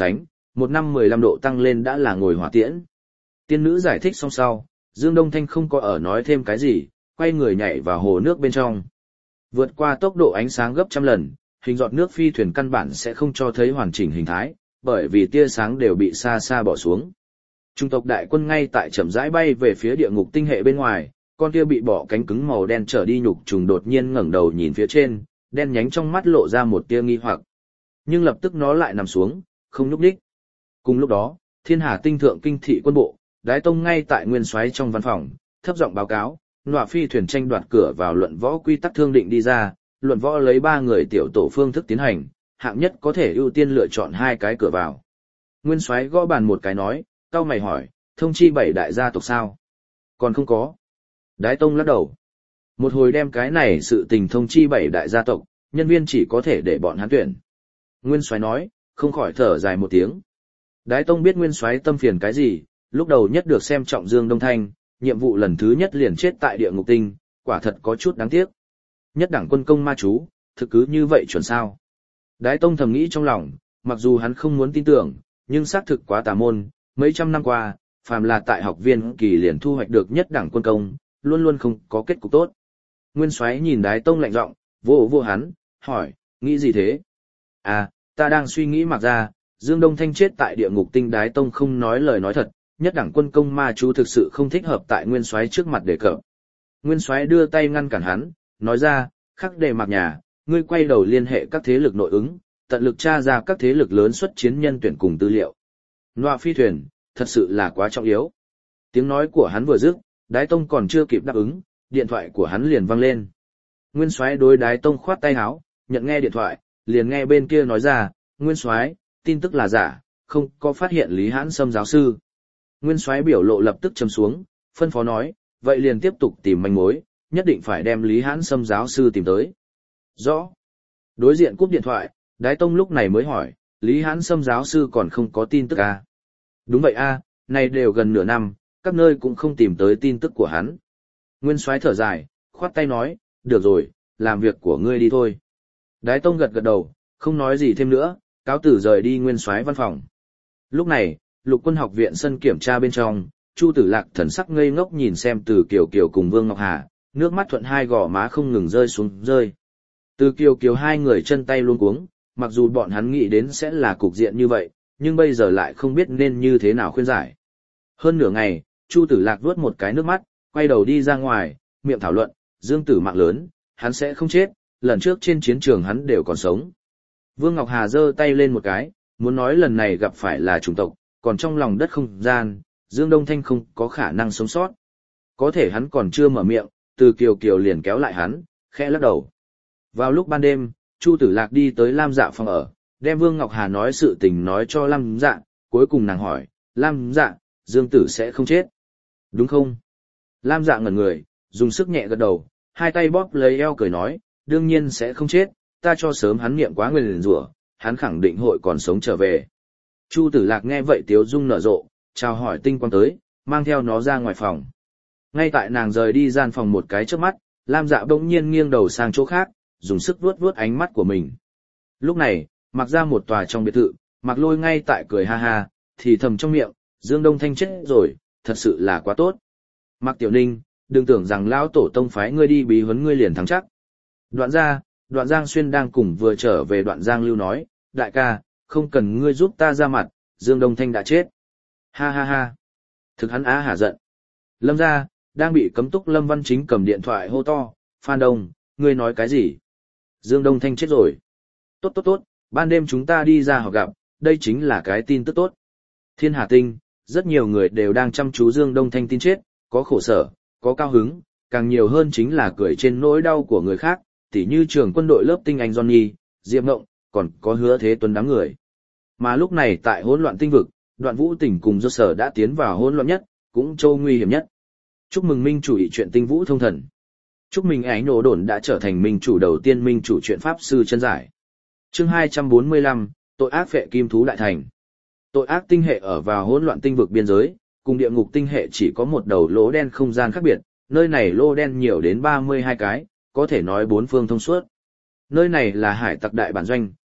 1 năm 15 độ tăng lên đã là ngồi hỏa tiễn. Tiên nữ giải thích xong sau, Dương Đông Thanh không có ở nói thêm cái gì, quay người nhảy vào hồ nước bên trong. Vượt qua tốc độ ánh sáng gấp trăm lần, hình giọt nước phi thuyền căn bản sẽ không cho thấy hoàn chỉnh hình thái, bởi vì tia sáng đều bị xa xa bỏ xuống. Trung tộc đại quân ngay tại chậm rãi bay về phía địa ngục tinh hệ bên ngoài, con kia bị bỏ cánh cứng màu đen trở đi nhục trùng đột nhiên ngẩng đầu nhìn phía trên, đen nhánh trong mắt lộ ra một tia nghi hoặc. Nhưng lập tức nó lại nằm xuống, không nhúc nhích. Cùng lúc đó, Thiên Hà tinh thượng kinh thị quân bộ, Đái Tông ngay tại nguyên soái trong văn phòng, thấp giọng báo cáo, nọa phi thuyền tranh đoạt cửa vào luận võ quy tắc thương định đi ra, luận võ lấy 3 người tiểu tổ phương thức tiến hành, hạng nhất có thể ưu tiên lựa chọn 2 cái cửa vào. Nguyên soái gõ bàn một cái nói, cau mày hỏi, thông chi 7 đại gia tộc sao? Còn không có. Đái Tông lắc đầu. Một hồi đem cái này sự tình thông chi 7 đại gia tộc, nhân viên chỉ có thể để bọn hắn tuyển. Nguyên soái nói, không khỏi thở dài một tiếng. Đái Tông biết nguyên soái tâm phiền cái gì, lúc đầu nhất được xem trọng Dương Đông Thanh, nhiệm vụ lần thứ nhất liền chết tại địa ngục tinh, quả thật có chút đáng tiếc. Nhất đẳng quân công ma chú, thực cứ như vậy chuẩn sao? Đái Tông thầm nghĩ trong lòng, mặc dù hắn không muốn tin tưởng, nhưng xác thực quá tà môn, mấy trăm năm qua, phàm là tại học viên kỳ liền thu hoạch được nhất đẳng quân công, luôn luôn không có kết cục tốt. Nguyên soái nhìn Đái Tông lạnh giọng, vô hắn, hỏi, nghĩ gì thế? À, ta đang suy nghĩ mặc ra, Dương Đông Thanh chết tại địa ngục tinh. Đái Tông không nói lời nói thật, nhất đẳng quân công ma chú thực sự không thích hợp tại nguyên soái trước mặt đề cập. Nguyên soái đưa tay ngăn cản hắn, nói ra, khắc đề mặc nhà, ngươi quay đầu liên hệ các thế lực nội ứng, tận lực tra ra các thế lực lớn xuất chiến nhân tuyển cùng tư liệu. Nọa phi thuyền, thật sự là quá trọng yếu. Tiếng nói của hắn vừa dứt, Đái Tông còn chưa kịp đáp ứng, điện thoại của hắn liền vang lên. Nguyên soái đối Đái Tông khoát tay áo, nhận nghe điện thoại, liền nghe bên kia nói ra, Nguyên soái, tin tức là giả, không có phát hiện Lý Hãn Sâm giáo sư. Nguyên soái biểu lộ lập tức trầm xuống, phân phó nói, vậy liền tiếp tục tìm manh mối, nhất định phải đem Lý Hãn Sâm giáo sư tìm tới. Rõ. Đối diện cúp điện thoại, Đái Tông lúc này mới hỏi, Lý Hãn Sâm giáo sư còn không có tin tức à? Đúng vậy a, này đều gần nửa năm, các nơi cũng không tìm tới tin tức của hắn. Nguyên soái thở dài, khoát tay nói, được rồi, làm việc của ngươi đi thôi. Đái Tông gật gật đầu, không nói gì thêm nữa, cáo tử rời đi nguyên soái văn phòng. Lúc này, Lục Quân học viện sân kiểm tra bên trong, Chu Tử Lạc thần sắc ngây ngốc nhìn xem Từ Kiều Kiều cùng Vương Ngọc Hà, nước mắt thuận hai gò má không ngừng rơi xuống rơi. Từ Kiều Kiều hai người chân tay luống cuống, mặc dù bọn hắn nghĩ đến sẽ là cục diện như vậy, nhưng bây giờ lại không biết nên như thế nào khuyên giải. Hơn nửa ngày, Chu Tử Lạc vuốt một cái nước mắt, quay đầu đi ra ngoài, miệng thảo luận, Dương Tử mạng lớn, hắn sẽ không chết, lần trước trên chiến trường hắn đều còn sống. Vương Ngọc Hà giơ tay lên một cái, muốn nói lần này gặp phải là chủng tộc, còn trong lòng đất không gian, Dương Đông Thanh không có khả năng sống sót. Có thể hắn còn chưa mở miệng, Từ Kiều Kiều liền kéo lại hắn, khẽ lắc đầu. Vào lúc ban đêm, Chu Tử Lạc đi tới Lam Dạ phòng ở, đem Vương Ngọc Hà nói sự tình nói cho Lam Dạ, cuối cùng nàng hỏi, Lam Dạ, Dương Tử sẽ không chết. Đúng không? Lam Dạ ngẩn người, dùng sức nhẹ gật đầu, hai tay bóp lấy eo cười nói, đương nhiên sẽ không chết, ta cho sớm hắn niệm quá nguyền rủa, hắn khẳng định hội còn sống trở về. Chu Tử Lạc nghe vậy tiếu dung nở rộ, chào hỏi tinh quang tới, mang theo nó ra ngoài phòng. Ngay tại nàng rời đi gian phòng một cái chớp mắt, Lam Dạ bỗng nhiên nghiêng đầu sang chỗ khác, dùng sức vuốt vuốt ánh mắt của mình. Lúc này, Mạc ra một tòa trong biệt thự, Mạc Lôi ngay tại cười ha ha, thì thầm trong miệng, Dương Đông Thanh chết rồi, thật sự là quá tốt. Mạc Tiểu Ninh, đừng tưởng rằng lão tổ tông phái ngươi đi bí huấn ngươi liền thắng chắc. Đoạn Giang Xuyên đang cùng vừa trở về Đoạn Giang Lưu nói, đại ca, không cần ngươi giúp ta ra mặt, Dương Đông Thanh đã chết. Ha ha ha. Thực hắn á hả giận. Lâm gia đang bị cấm túc Lâm Văn Chính cầm điện thoại hô to, Phan Đông, ngươi nói cái gì? Dương Đông Thanh chết rồi. Tốt, ban đêm chúng ta đi ra họ gặp, đây chính là cái tin tức tốt. Thiên Hà Tinh, rất nhiều người đều đang chăm chú Dương Đông Thanh tin chết, có khổ sở, có cao hứng, càng nhiều hơn chính là cười trên nỗi đau của người khác, tỉ như trưởng quân đội lớp tinh anh Johnny, Diệp Ngộng, còn có Hứa Thế Tuấn đám người. Mà lúc này tại hỗn loạn tinh vực, Đoạn Vũ Tỉnh cùng Do Sở đã tiến vào hỗn loạn nhất, cũng châu nguy hiểm nhất. Chúc mừng minh chủ ý chuyện tinh vũ thông thần. Chúc mừng Ái Nổ Đồn đã trở thành minh chủ đầu tiên minh chủ chuyện pháp sư chân giải. Chương 245, tội ác phệ kim thú đại thành. Tội ác tinh hệ ở vào hỗn loạn tinh vực biên giới, cùng địa ngục tinh hệ chỉ có một đầu lỗ đen không gian khác biệt, nơi này lỗ đen nhiều đến 32 cái, có thể nói bốn phương thông suốt. Nơi này là hải tặc đại bản doanh,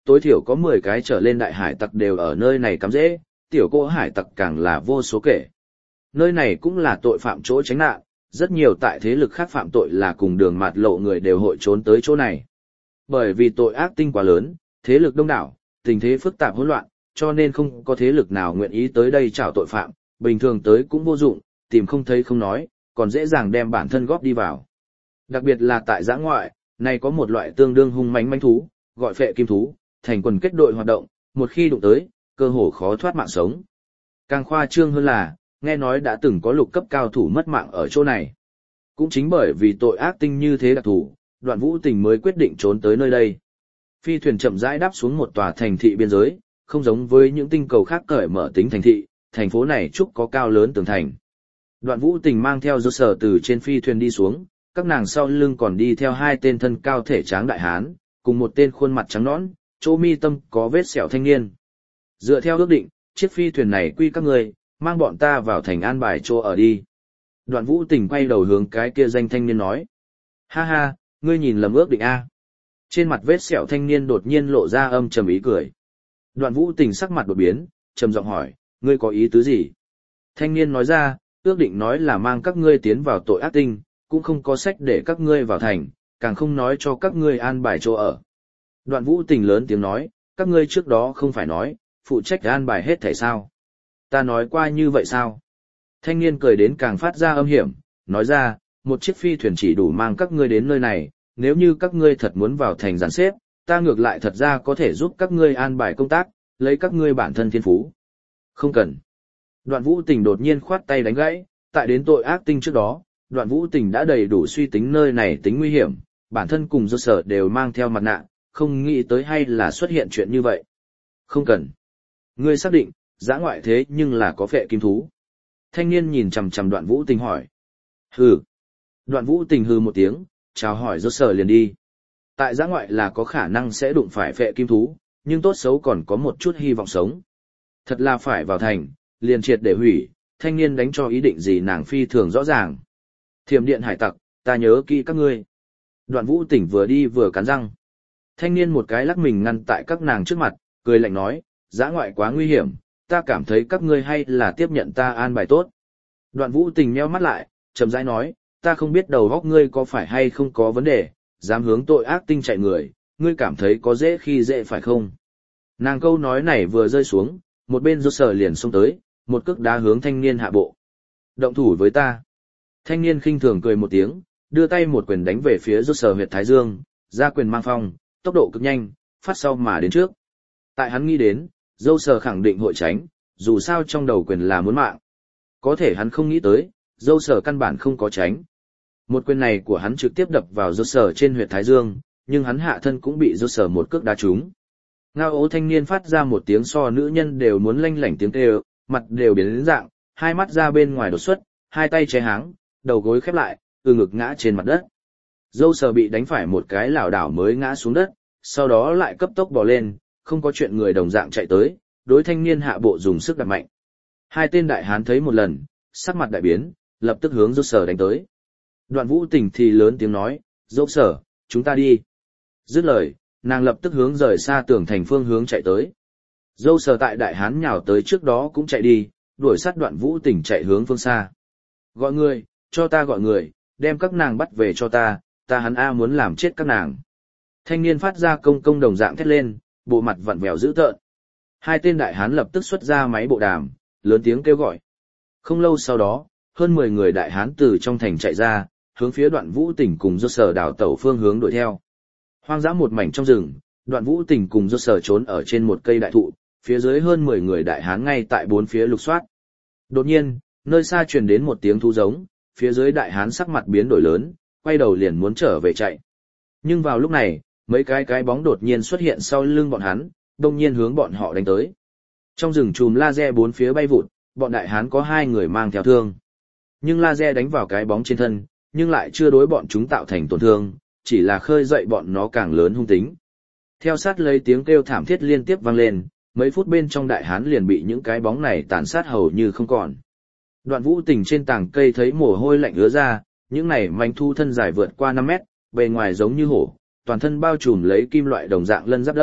tối thiểu có 10 cái trở lên đại hải tặc đều ở nơi này cắm rễ, tiểu cỗ hải tặc càng là vô số kể. Nơi này cũng là tội phạm chỗ tránh nạn, rất nhiều tại thế lực khác phạm tội là cùng đường mạt lộ người đều hội trốn tới chỗ này. Bởi vì tội ác tinh quá lớn, thế lực đông đảo, tình thế phức tạp hỗn loạn, cho nên không có thế lực nào nguyện ý tới đây trảo tội phạm, bình thường tới cũng vô dụng, tìm không thấy không nói, còn dễ dàng đem bản thân góp đi vào. Đặc biệt là tại giã ngoại, này có một loại tương đương hung mãnh manh thú, gọi phệ kim thú, thành quần kết đội hoạt động, một khi đụng tới, cơ hồ khó thoát mạng sống. Càng khoa trương hơn là, nghe nói đã từng có lục cấp cao thủ mất mạng ở chỗ này. Cũng chính bởi vì tội ác tinh như thế đặc thù, Đoạn Vũ Tình mới quyết định trốn tới nơi đây. Phi thuyền chậm rãi đáp xuống một tòa thành thị biên giới, không giống với những tinh cầu khác cởi mở tính thành thị, thành phố này trúc có cao lớn tường thành. Đoạn Vũ Tình mang theo dô sở từ trên phi thuyền đi xuống, các nàng sau lưng còn đi theo hai tên thân cao thể tráng đại hán, cùng một tên khuôn mặt trắng nõn, chỗ mi tâm có vết sẹo thanh niên. Dựa theo ước định, chiếc phi thuyền này quy các người, mang bọn ta vào thành an bài chỗ ở đi. Đoạn Vũ Tình quay đầu hướng cái kia danh thanh niên nói. Ha ha, ngươi nhìn lầm ước định a. Trên mặt vết sẹo thanh niên đột nhiên lộ ra âm trầm ý cười. Đoạn Vũ Tình sắc mặt đột biến, trầm giọng hỏi, ngươi có ý tứ gì? Thanh niên nói ra, ước định nói là mang các ngươi tiến vào tội ác tinh, cũng không có sách để các ngươi vào thành, càng không nói cho các ngươi an bài chỗ ở. Đoạn Vũ Tình lớn tiếng nói, các ngươi trước đó không phải nói, phụ trách an bài hết thảy sao? Ta nói qua như vậy sao? Thanh niên cười đến càng phát ra âm hiểm, nói ra, một chiếc phi thuyền chỉ đủ mang các ngươi đến nơi này, nếu như các ngươi thật muốn vào thành giàn xếp, ta ngược lại thật ra có thể giúp các ngươi an bài công tác, lấy các ngươi bản thân thiên phú. Không cần. Đoạn Vũ Tình đột nhiên khoát tay đánh gãy, tại đến tội ác tinh trước đó, Đoạn Vũ Tình đã đầy đủ suy tính nơi này tính nguy hiểm, bản thân cùng do sở đều mang theo mặt nạ, không nghĩ tới hay là xuất hiện chuyện như vậy. Không cần. Ngươi xác định, dã ngoại thế nhưng là có phệ kim thú. Thanh niên nhìn chằm chằm Đoạn Vũ Tình hỏi. Hừ. Đoạn Vũ Tình hừ một tiếng, chào hỏi do sở liền đi. Tại dã ngoại là có khả năng sẽ đụng phải phệ kim thú, nhưng tốt xấu còn có một chút hy vọng sống. Thật là phải vào thành, liền triệt để hủy, thanh niên đánh cho ý định gì nàng phi thường rõ ràng. Thiểm điện hải tặc, ta nhớ kỹ các ngươi. Đoạn Vũ Tình vừa đi vừa cắn răng. Thanh niên một cái lắc mình ngăn tại các nàng trước mặt, cười lạnh nói, dã ngoại quá nguy hiểm, ta cảm thấy các ngươi hay là tiếp nhận ta an bài tốt. Đoạn Vũ Tình nheo mắt lại, chậm rãi nói, ta không biết đầu óc ngươi có phải hay không có vấn đề, dám hướng tội ác tinh chạy người, ngươi cảm thấy có dễ khi dễ phải không? Nàng câu nói này vừa rơi xuống, một bên rốt sở liền xông tới, một cước đá hướng thanh niên hạ bộ. Động thủ với ta. Thanh niên khinh thường cười một tiếng, đưa tay một quyền đánh về phía rốt sở huyệt thái dương, ra quyền mang phong, tốc độ cực nhanh, phát sau mà đến trước. Tại hắn nghĩ đến, dâu sở khẳng định hội tránh, dù sao trong đầu quyền là muốn mạng. Có thể hắn không nghĩ tới, dâu sở căn bản không có tránh. Một quyền này của hắn trực tiếp đập vào dâu sở trên huyệt thái dương, nhưng hắn hạ thân cũng bị dâu sở một cước đá trúng. Ngao ố thanh niên phát ra một tiếng so nữ nhân đều muốn lanh lảnh tiếng kêu, mặt đều biến đến dạng, hai mắt ra bên ngoài đột xuất, hai tay che háng, đầu gối khép lại, ngực ngã trên mặt đất. Dâu sờ bị đánh phải một cái lảo đảo mới ngã xuống đất, sau đó lại cấp tốc bò lên, không có chuyện người đồng dạng chạy tới, đối thanh niên hạ bộ dùng sức đập mạnh. Hai tên đại hán thấy một lần, sắc mặt đại biến, lập tức hướng dâu sờ đánh tới. Đoạn Vũ Tình thì lớn tiếng nói, dâu sờ, chúng ta đi. Dứt lời, nàng lập tức hướng rời xa tường thành phương hướng chạy tới. Dâu sờ tại đại hán nhào tới trước đó cũng chạy đi, đuổi sát Đoạn Vũ Tình chạy hướng phương xa. Gọi người, cho ta gọi người, đem các nàng bắt về cho ta hắn A muốn làm chết các nàng. Thanh niên phát ra công công đồng dạng thét lên, bộ mặt vặn vẹo dữ tợn. Hai tên đại hán lập tức xuất ra máy bộ đàm, lớn tiếng kêu gọi. Không lâu sau đó, hơn 10 người đại hán từ trong thành chạy ra, hướng phía Đoạn Vũ Tình cùng do sở đảo tẩu phương hướng đuổi theo. Hoang dã một mảnh trong rừng, Đoạn Vũ Tình cùng do sở trốn ở trên một cây đại thụ, phía dưới hơn 10 người đại hán ngay tại bốn phía lục soát. Đột nhiên, nơi xa truyền đến một tiếng thú giống, phía dưới đại hán sắc mặt biến đổi lớn, quay đầu liền muốn trở về chạy. Nhưng vào lúc này, mấy cái bóng đột nhiên xuất hiện sau lưng bọn hắn, đông nhiên hướng bọn họ đánh tới. Trong rừng chùm laser bốn phía bay vụt, bọn đại hán có 2 người mang theo thương. Nhưng laser đánh vào cái bóng trên thân, nhưng lại chưa đối bọn chúng tạo thành tổn thương, chỉ là khơi dậy bọn nó càng lớn hung tính. Theo sát lấy tiếng kêu thảm thiết liên tiếp vang lên, mấy phút bên trong đại hán liền bị những cái bóng này tàn sát hầu như không còn. Đoạn Vũ Tình trên tảng cây thấy mồ hôi lạnh ứa ra, những này manh thu thân dài vượt qua 5 mét, bề ngoài giống như hổ, toàn thân bao trùm lấy kim loại đồng dạng lân giáp đâm,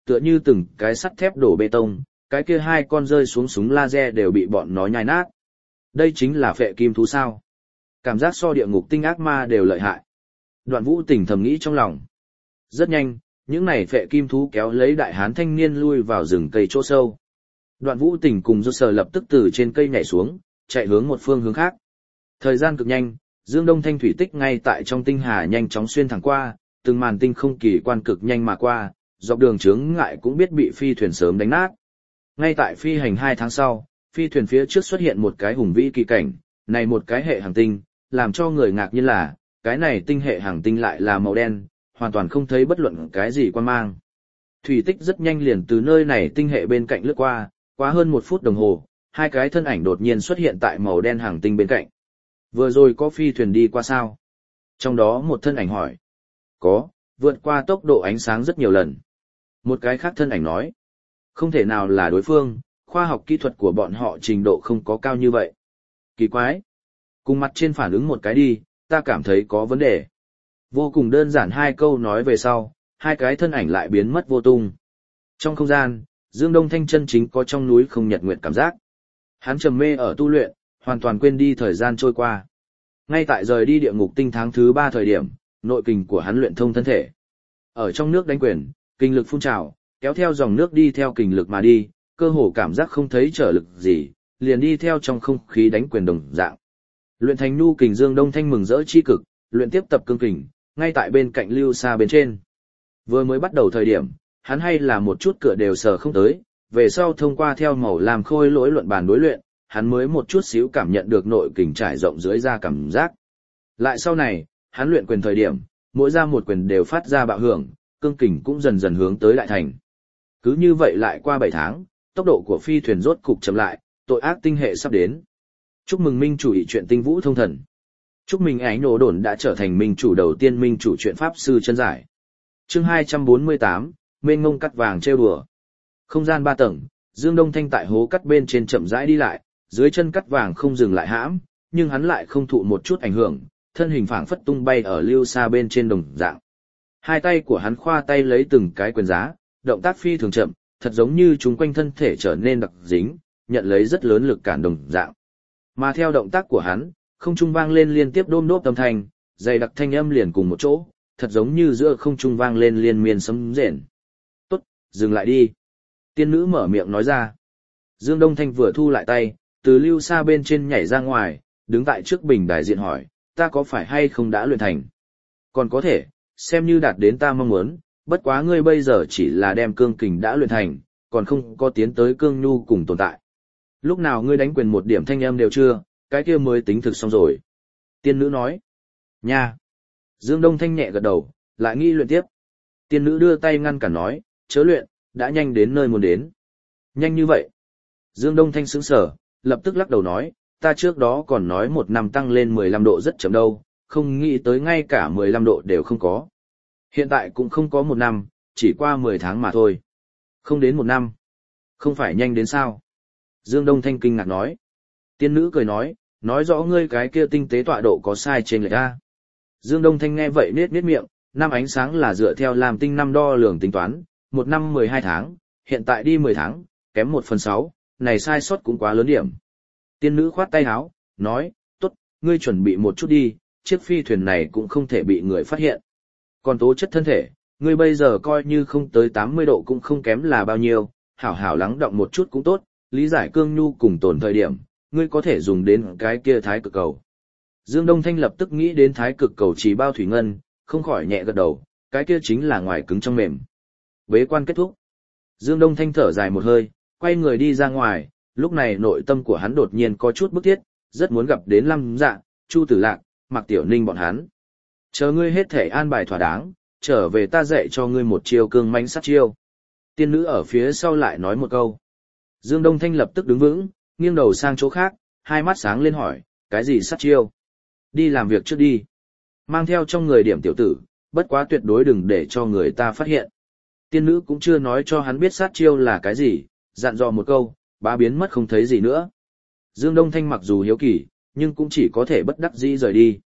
tựa như từng cái sắt thép đổ bê tông, cái kia hai con rơi xuống súng laser đều bị bọn nó nhai nát. Đây chính là phệ kim thú sao? Cảm giác so địa ngục tinh ác ma đều lợi hại. Đoạn Vũ Tình thầm nghĩ trong lòng. Rất nhanh, những này phệ kim thú kéo lấy đại hán thanh niên lui vào rừng cây chỗ sâu. Đoạn Vũ Tình cùng Dô Sở lập tức từ trên cây nhảy xuống, chạy hướng một phương hướng khác. Thời gian cực nhanh, Dương Đông Thanh thủy tích ngay tại trong tinh hà nhanh chóng xuyên thẳng qua, từng màn tinh không kỳ quan cực nhanh mà qua, dọc đường chướng ngại cũng biết bị phi thuyền sớm đánh nát. Ngay tại phi hành 2 tháng sau, phi thuyền phía trước xuất hiện một cái hùng vĩ kỳ cảnh, này một cái hệ hành tinh, làm cho người ngạc nhiên là, cái này tinh hệ hành tinh lại là màu đen, hoàn toàn không thấy bất luận cái gì quan mang. Thủy tích rất nhanh liền từ nơi này tinh hệ bên cạnh lướt qua, quá hơn 1 phút đồng hồ, hai cái thân ảnh đột nhiên xuất hiện tại màu đen hành tinh bên cạnh. Vừa rồi có phi thuyền đi qua sao? Trong đó một thân ảnh hỏi. Có, vượt qua tốc độ ánh sáng rất nhiều lần. Một cái khác thân ảnh nói. Không thể nào là đối phương, khoa học kỹ thuật của bọn họ trình độ không có cao như vậy. Kỳ quái. Cùng mặt trên phản ứng một cái đi, ta cảm thấy có vấn đề. Vô cùng đơn giản 2 câu nói về sau, hai cái thân ảnh lại biến mất vô tung. Trong không gian, Dương Đông Thanh chân chính có trong núi không nhật nguyện cảm giác. Hắn trầm mê ở tu luyện, hoàn toàn quên đi thời gian trôi qua. Ngay tại rời đi địa ngục tinh tháng thứ 3 thời điểm, nội kình của hắn luyện thông thân thể. Ở trong nước đánh quyền, kinh lực phun trào, kéo theo dòng nước đi theo kình lực mà đi, cơ hồ cảm giác không thấy trở lực gì, liền đi theo trong không khí đánh quyền đồng dạng. Luyện thành nu kình Dương Đông Thanh mừng rỡ chi cực, luyện tiếp tập cương kình, ngay tại bên cạnh lưu xa bên trên. Vừa mới bắt đầu thời điểm, hắn hay là một chút cửa đều sờ không tới, về sau thông qua theo màu làm khôi lỗi luận bàn đối luyện, hắn mới một chút xíu cảm nhận được nội kình trải rộng dưới da cảm giác. Lại sau này, hắn luyện quyền thời điểm, mỗi ra một quyền đều phát ra bạo hưởng, cương kình cũng dần dần hướng tới đại thành. Cứ như vậy lại qua 7 tháng, tốc độ của phi thuyền rốt cục chậm lại, tội ác tinh hệ sắp đến. Chúc mừng minh chủ ý chuyện tinh vũ thông thần. Chúc mừng ánh nổ đồn đã trở thành minh chủ đầu tiên minh chủ chuyện pháp sư chân giải. Chương 248, mênh ngông cắt vàng trêu đùa. Không gian 3 tầng, Dương Đông Thanh tại hố cắt bên trên chậm rãi đi lại, dưới chân cắt vàng không dừng lại hãm, nhưng hắn lại không thụ một chút ảnh hưởng, thân hình phảng phất tung bay ở lưu xa bên trên đồng dạng. Hai tay của hắn khoa tay lấy từng cái quyền giá, động tác phi thường chậm, thật giống như chúng quanh thân thể trở nên đặc dính, nhận lấy rất lớn lực cản đồng dạng. Mà theo động tác của hắn, không trung vang lên liên tiếp đôm đốp âm thanh, dày đặc thanh âm liền cùng một chỗ, thật giống như giữa không trung vang lên liên miên sấm rền. Tốt, dừng lại đi. Tiên nữ mở miệng nói ra. Dương Đông Thanh vừa thu lại tay, từ lưu xa bên trên nhảy ra ngoài, đứng tại trước bình đài diện hỏi, ta có phải hay không đã luyện thành? Còn có thể, xem như đạt đến ta mong muốn, bất quá ngươi bây giờ chỉ là đem cương kình đã luyện thành, còn không có tiến tới cương nhu cùng tồn tại. Lúc nào ngươi đánh quyền một điểm thanh âm đều chưa, cái kia mới tính thực xong rồi. Tiên nữ nói. Nha. Dương Đông Thanh nhẹ gật đầu, lại nghĩ luyện tiếp. Tiên nữ đưa tay ngăn cản nói, chớ luyện, đã nhanh đến nơi muốn đến. Nhanh như vậy. Dương Đông Thanh sững sờ, lập tức lắc đầu nói, ta trước đó còn nói 1 năm tăng lên 15 độ rất chậm đâu, không nghĩ tới ngay cả 15 độ đều không có. Hiện tại cũng không có 1 năm, chỉ qua 10 tháng mà thôi. Không đến 1 năm. Không phải nhanh đến sao? Dương Đông Thanh kinh ngạc nói. Tiên nữ cười nói rõ ngươi cái kia tinh tế tọa độ có sai trên lệch a. Dương Đông Thanh nghe vậy nết miệng, năm ánh sáng là dựa theo làm tinh năm đo lường tính toán, 1 năm 12 tháng, hiện tại đi 10 tháng, kém 1/6, này sai sót cũng quá lớn điểm. Tiên nữ khoát tay áo, nói, tốt, ngươi chuẩn bị một chút đi, chiếc phi thuyền này cũng không thể bị người phát hiện. Còn tố chất thân thể, ngươi bây giờ coi như không tới 80 độ cũng không kém là bao nhiêu, hảo hảo lắng động một chút cũng tốt, lý giải cương nhu cùng tồn thời điểm, ngươi có thể dùng đến cái kia thái cực cầu. Dương Đông Thanh lập tức nghĩ đến thái cực cầu chỉ bao thủy ngân, không khỏi nhẹ gật đầu, cái kia chính là ngoài cứng trong mềm. Bế quan kết thúc. Dương Đông Thanh thở dài một hơi, quay người đi ra ngoài, lúc này nội tâm của hắn đột nhiên có chút bức thiết, rất muốn gặp đến Lâm Dạ, Chu Tử Lạc, Mạc Tiểu Ninh bọn hắn. Chờ ngươi hết thể an bài thỏa đáng, trở về ta dạy cho ngươi một chiêu cương mãnh sát chiêu. Tiên nữ ở phía sau lại nói một câu. Dương Đông Thanh lập tức đứng vững, nghiêng đầu sang chỗ khác, hai mắt sáng lên hỏi, cái gì sát chiêu? Đi làm việc trước đi. Mang theo trong người điểm tiểu tử, bất quá tuyệt đối đừng để cho người ta phát hiện. Tiên nữ cũng chưa nói cho hắn biết sát chiêu là cái gì, dặn dò một câu, bá biến mất không thấy gì nữa. Dương Đông Thanh mặc dù hiếu kỳ, nhưng cũng chỉ có thể bất đắc dĩ rời đi.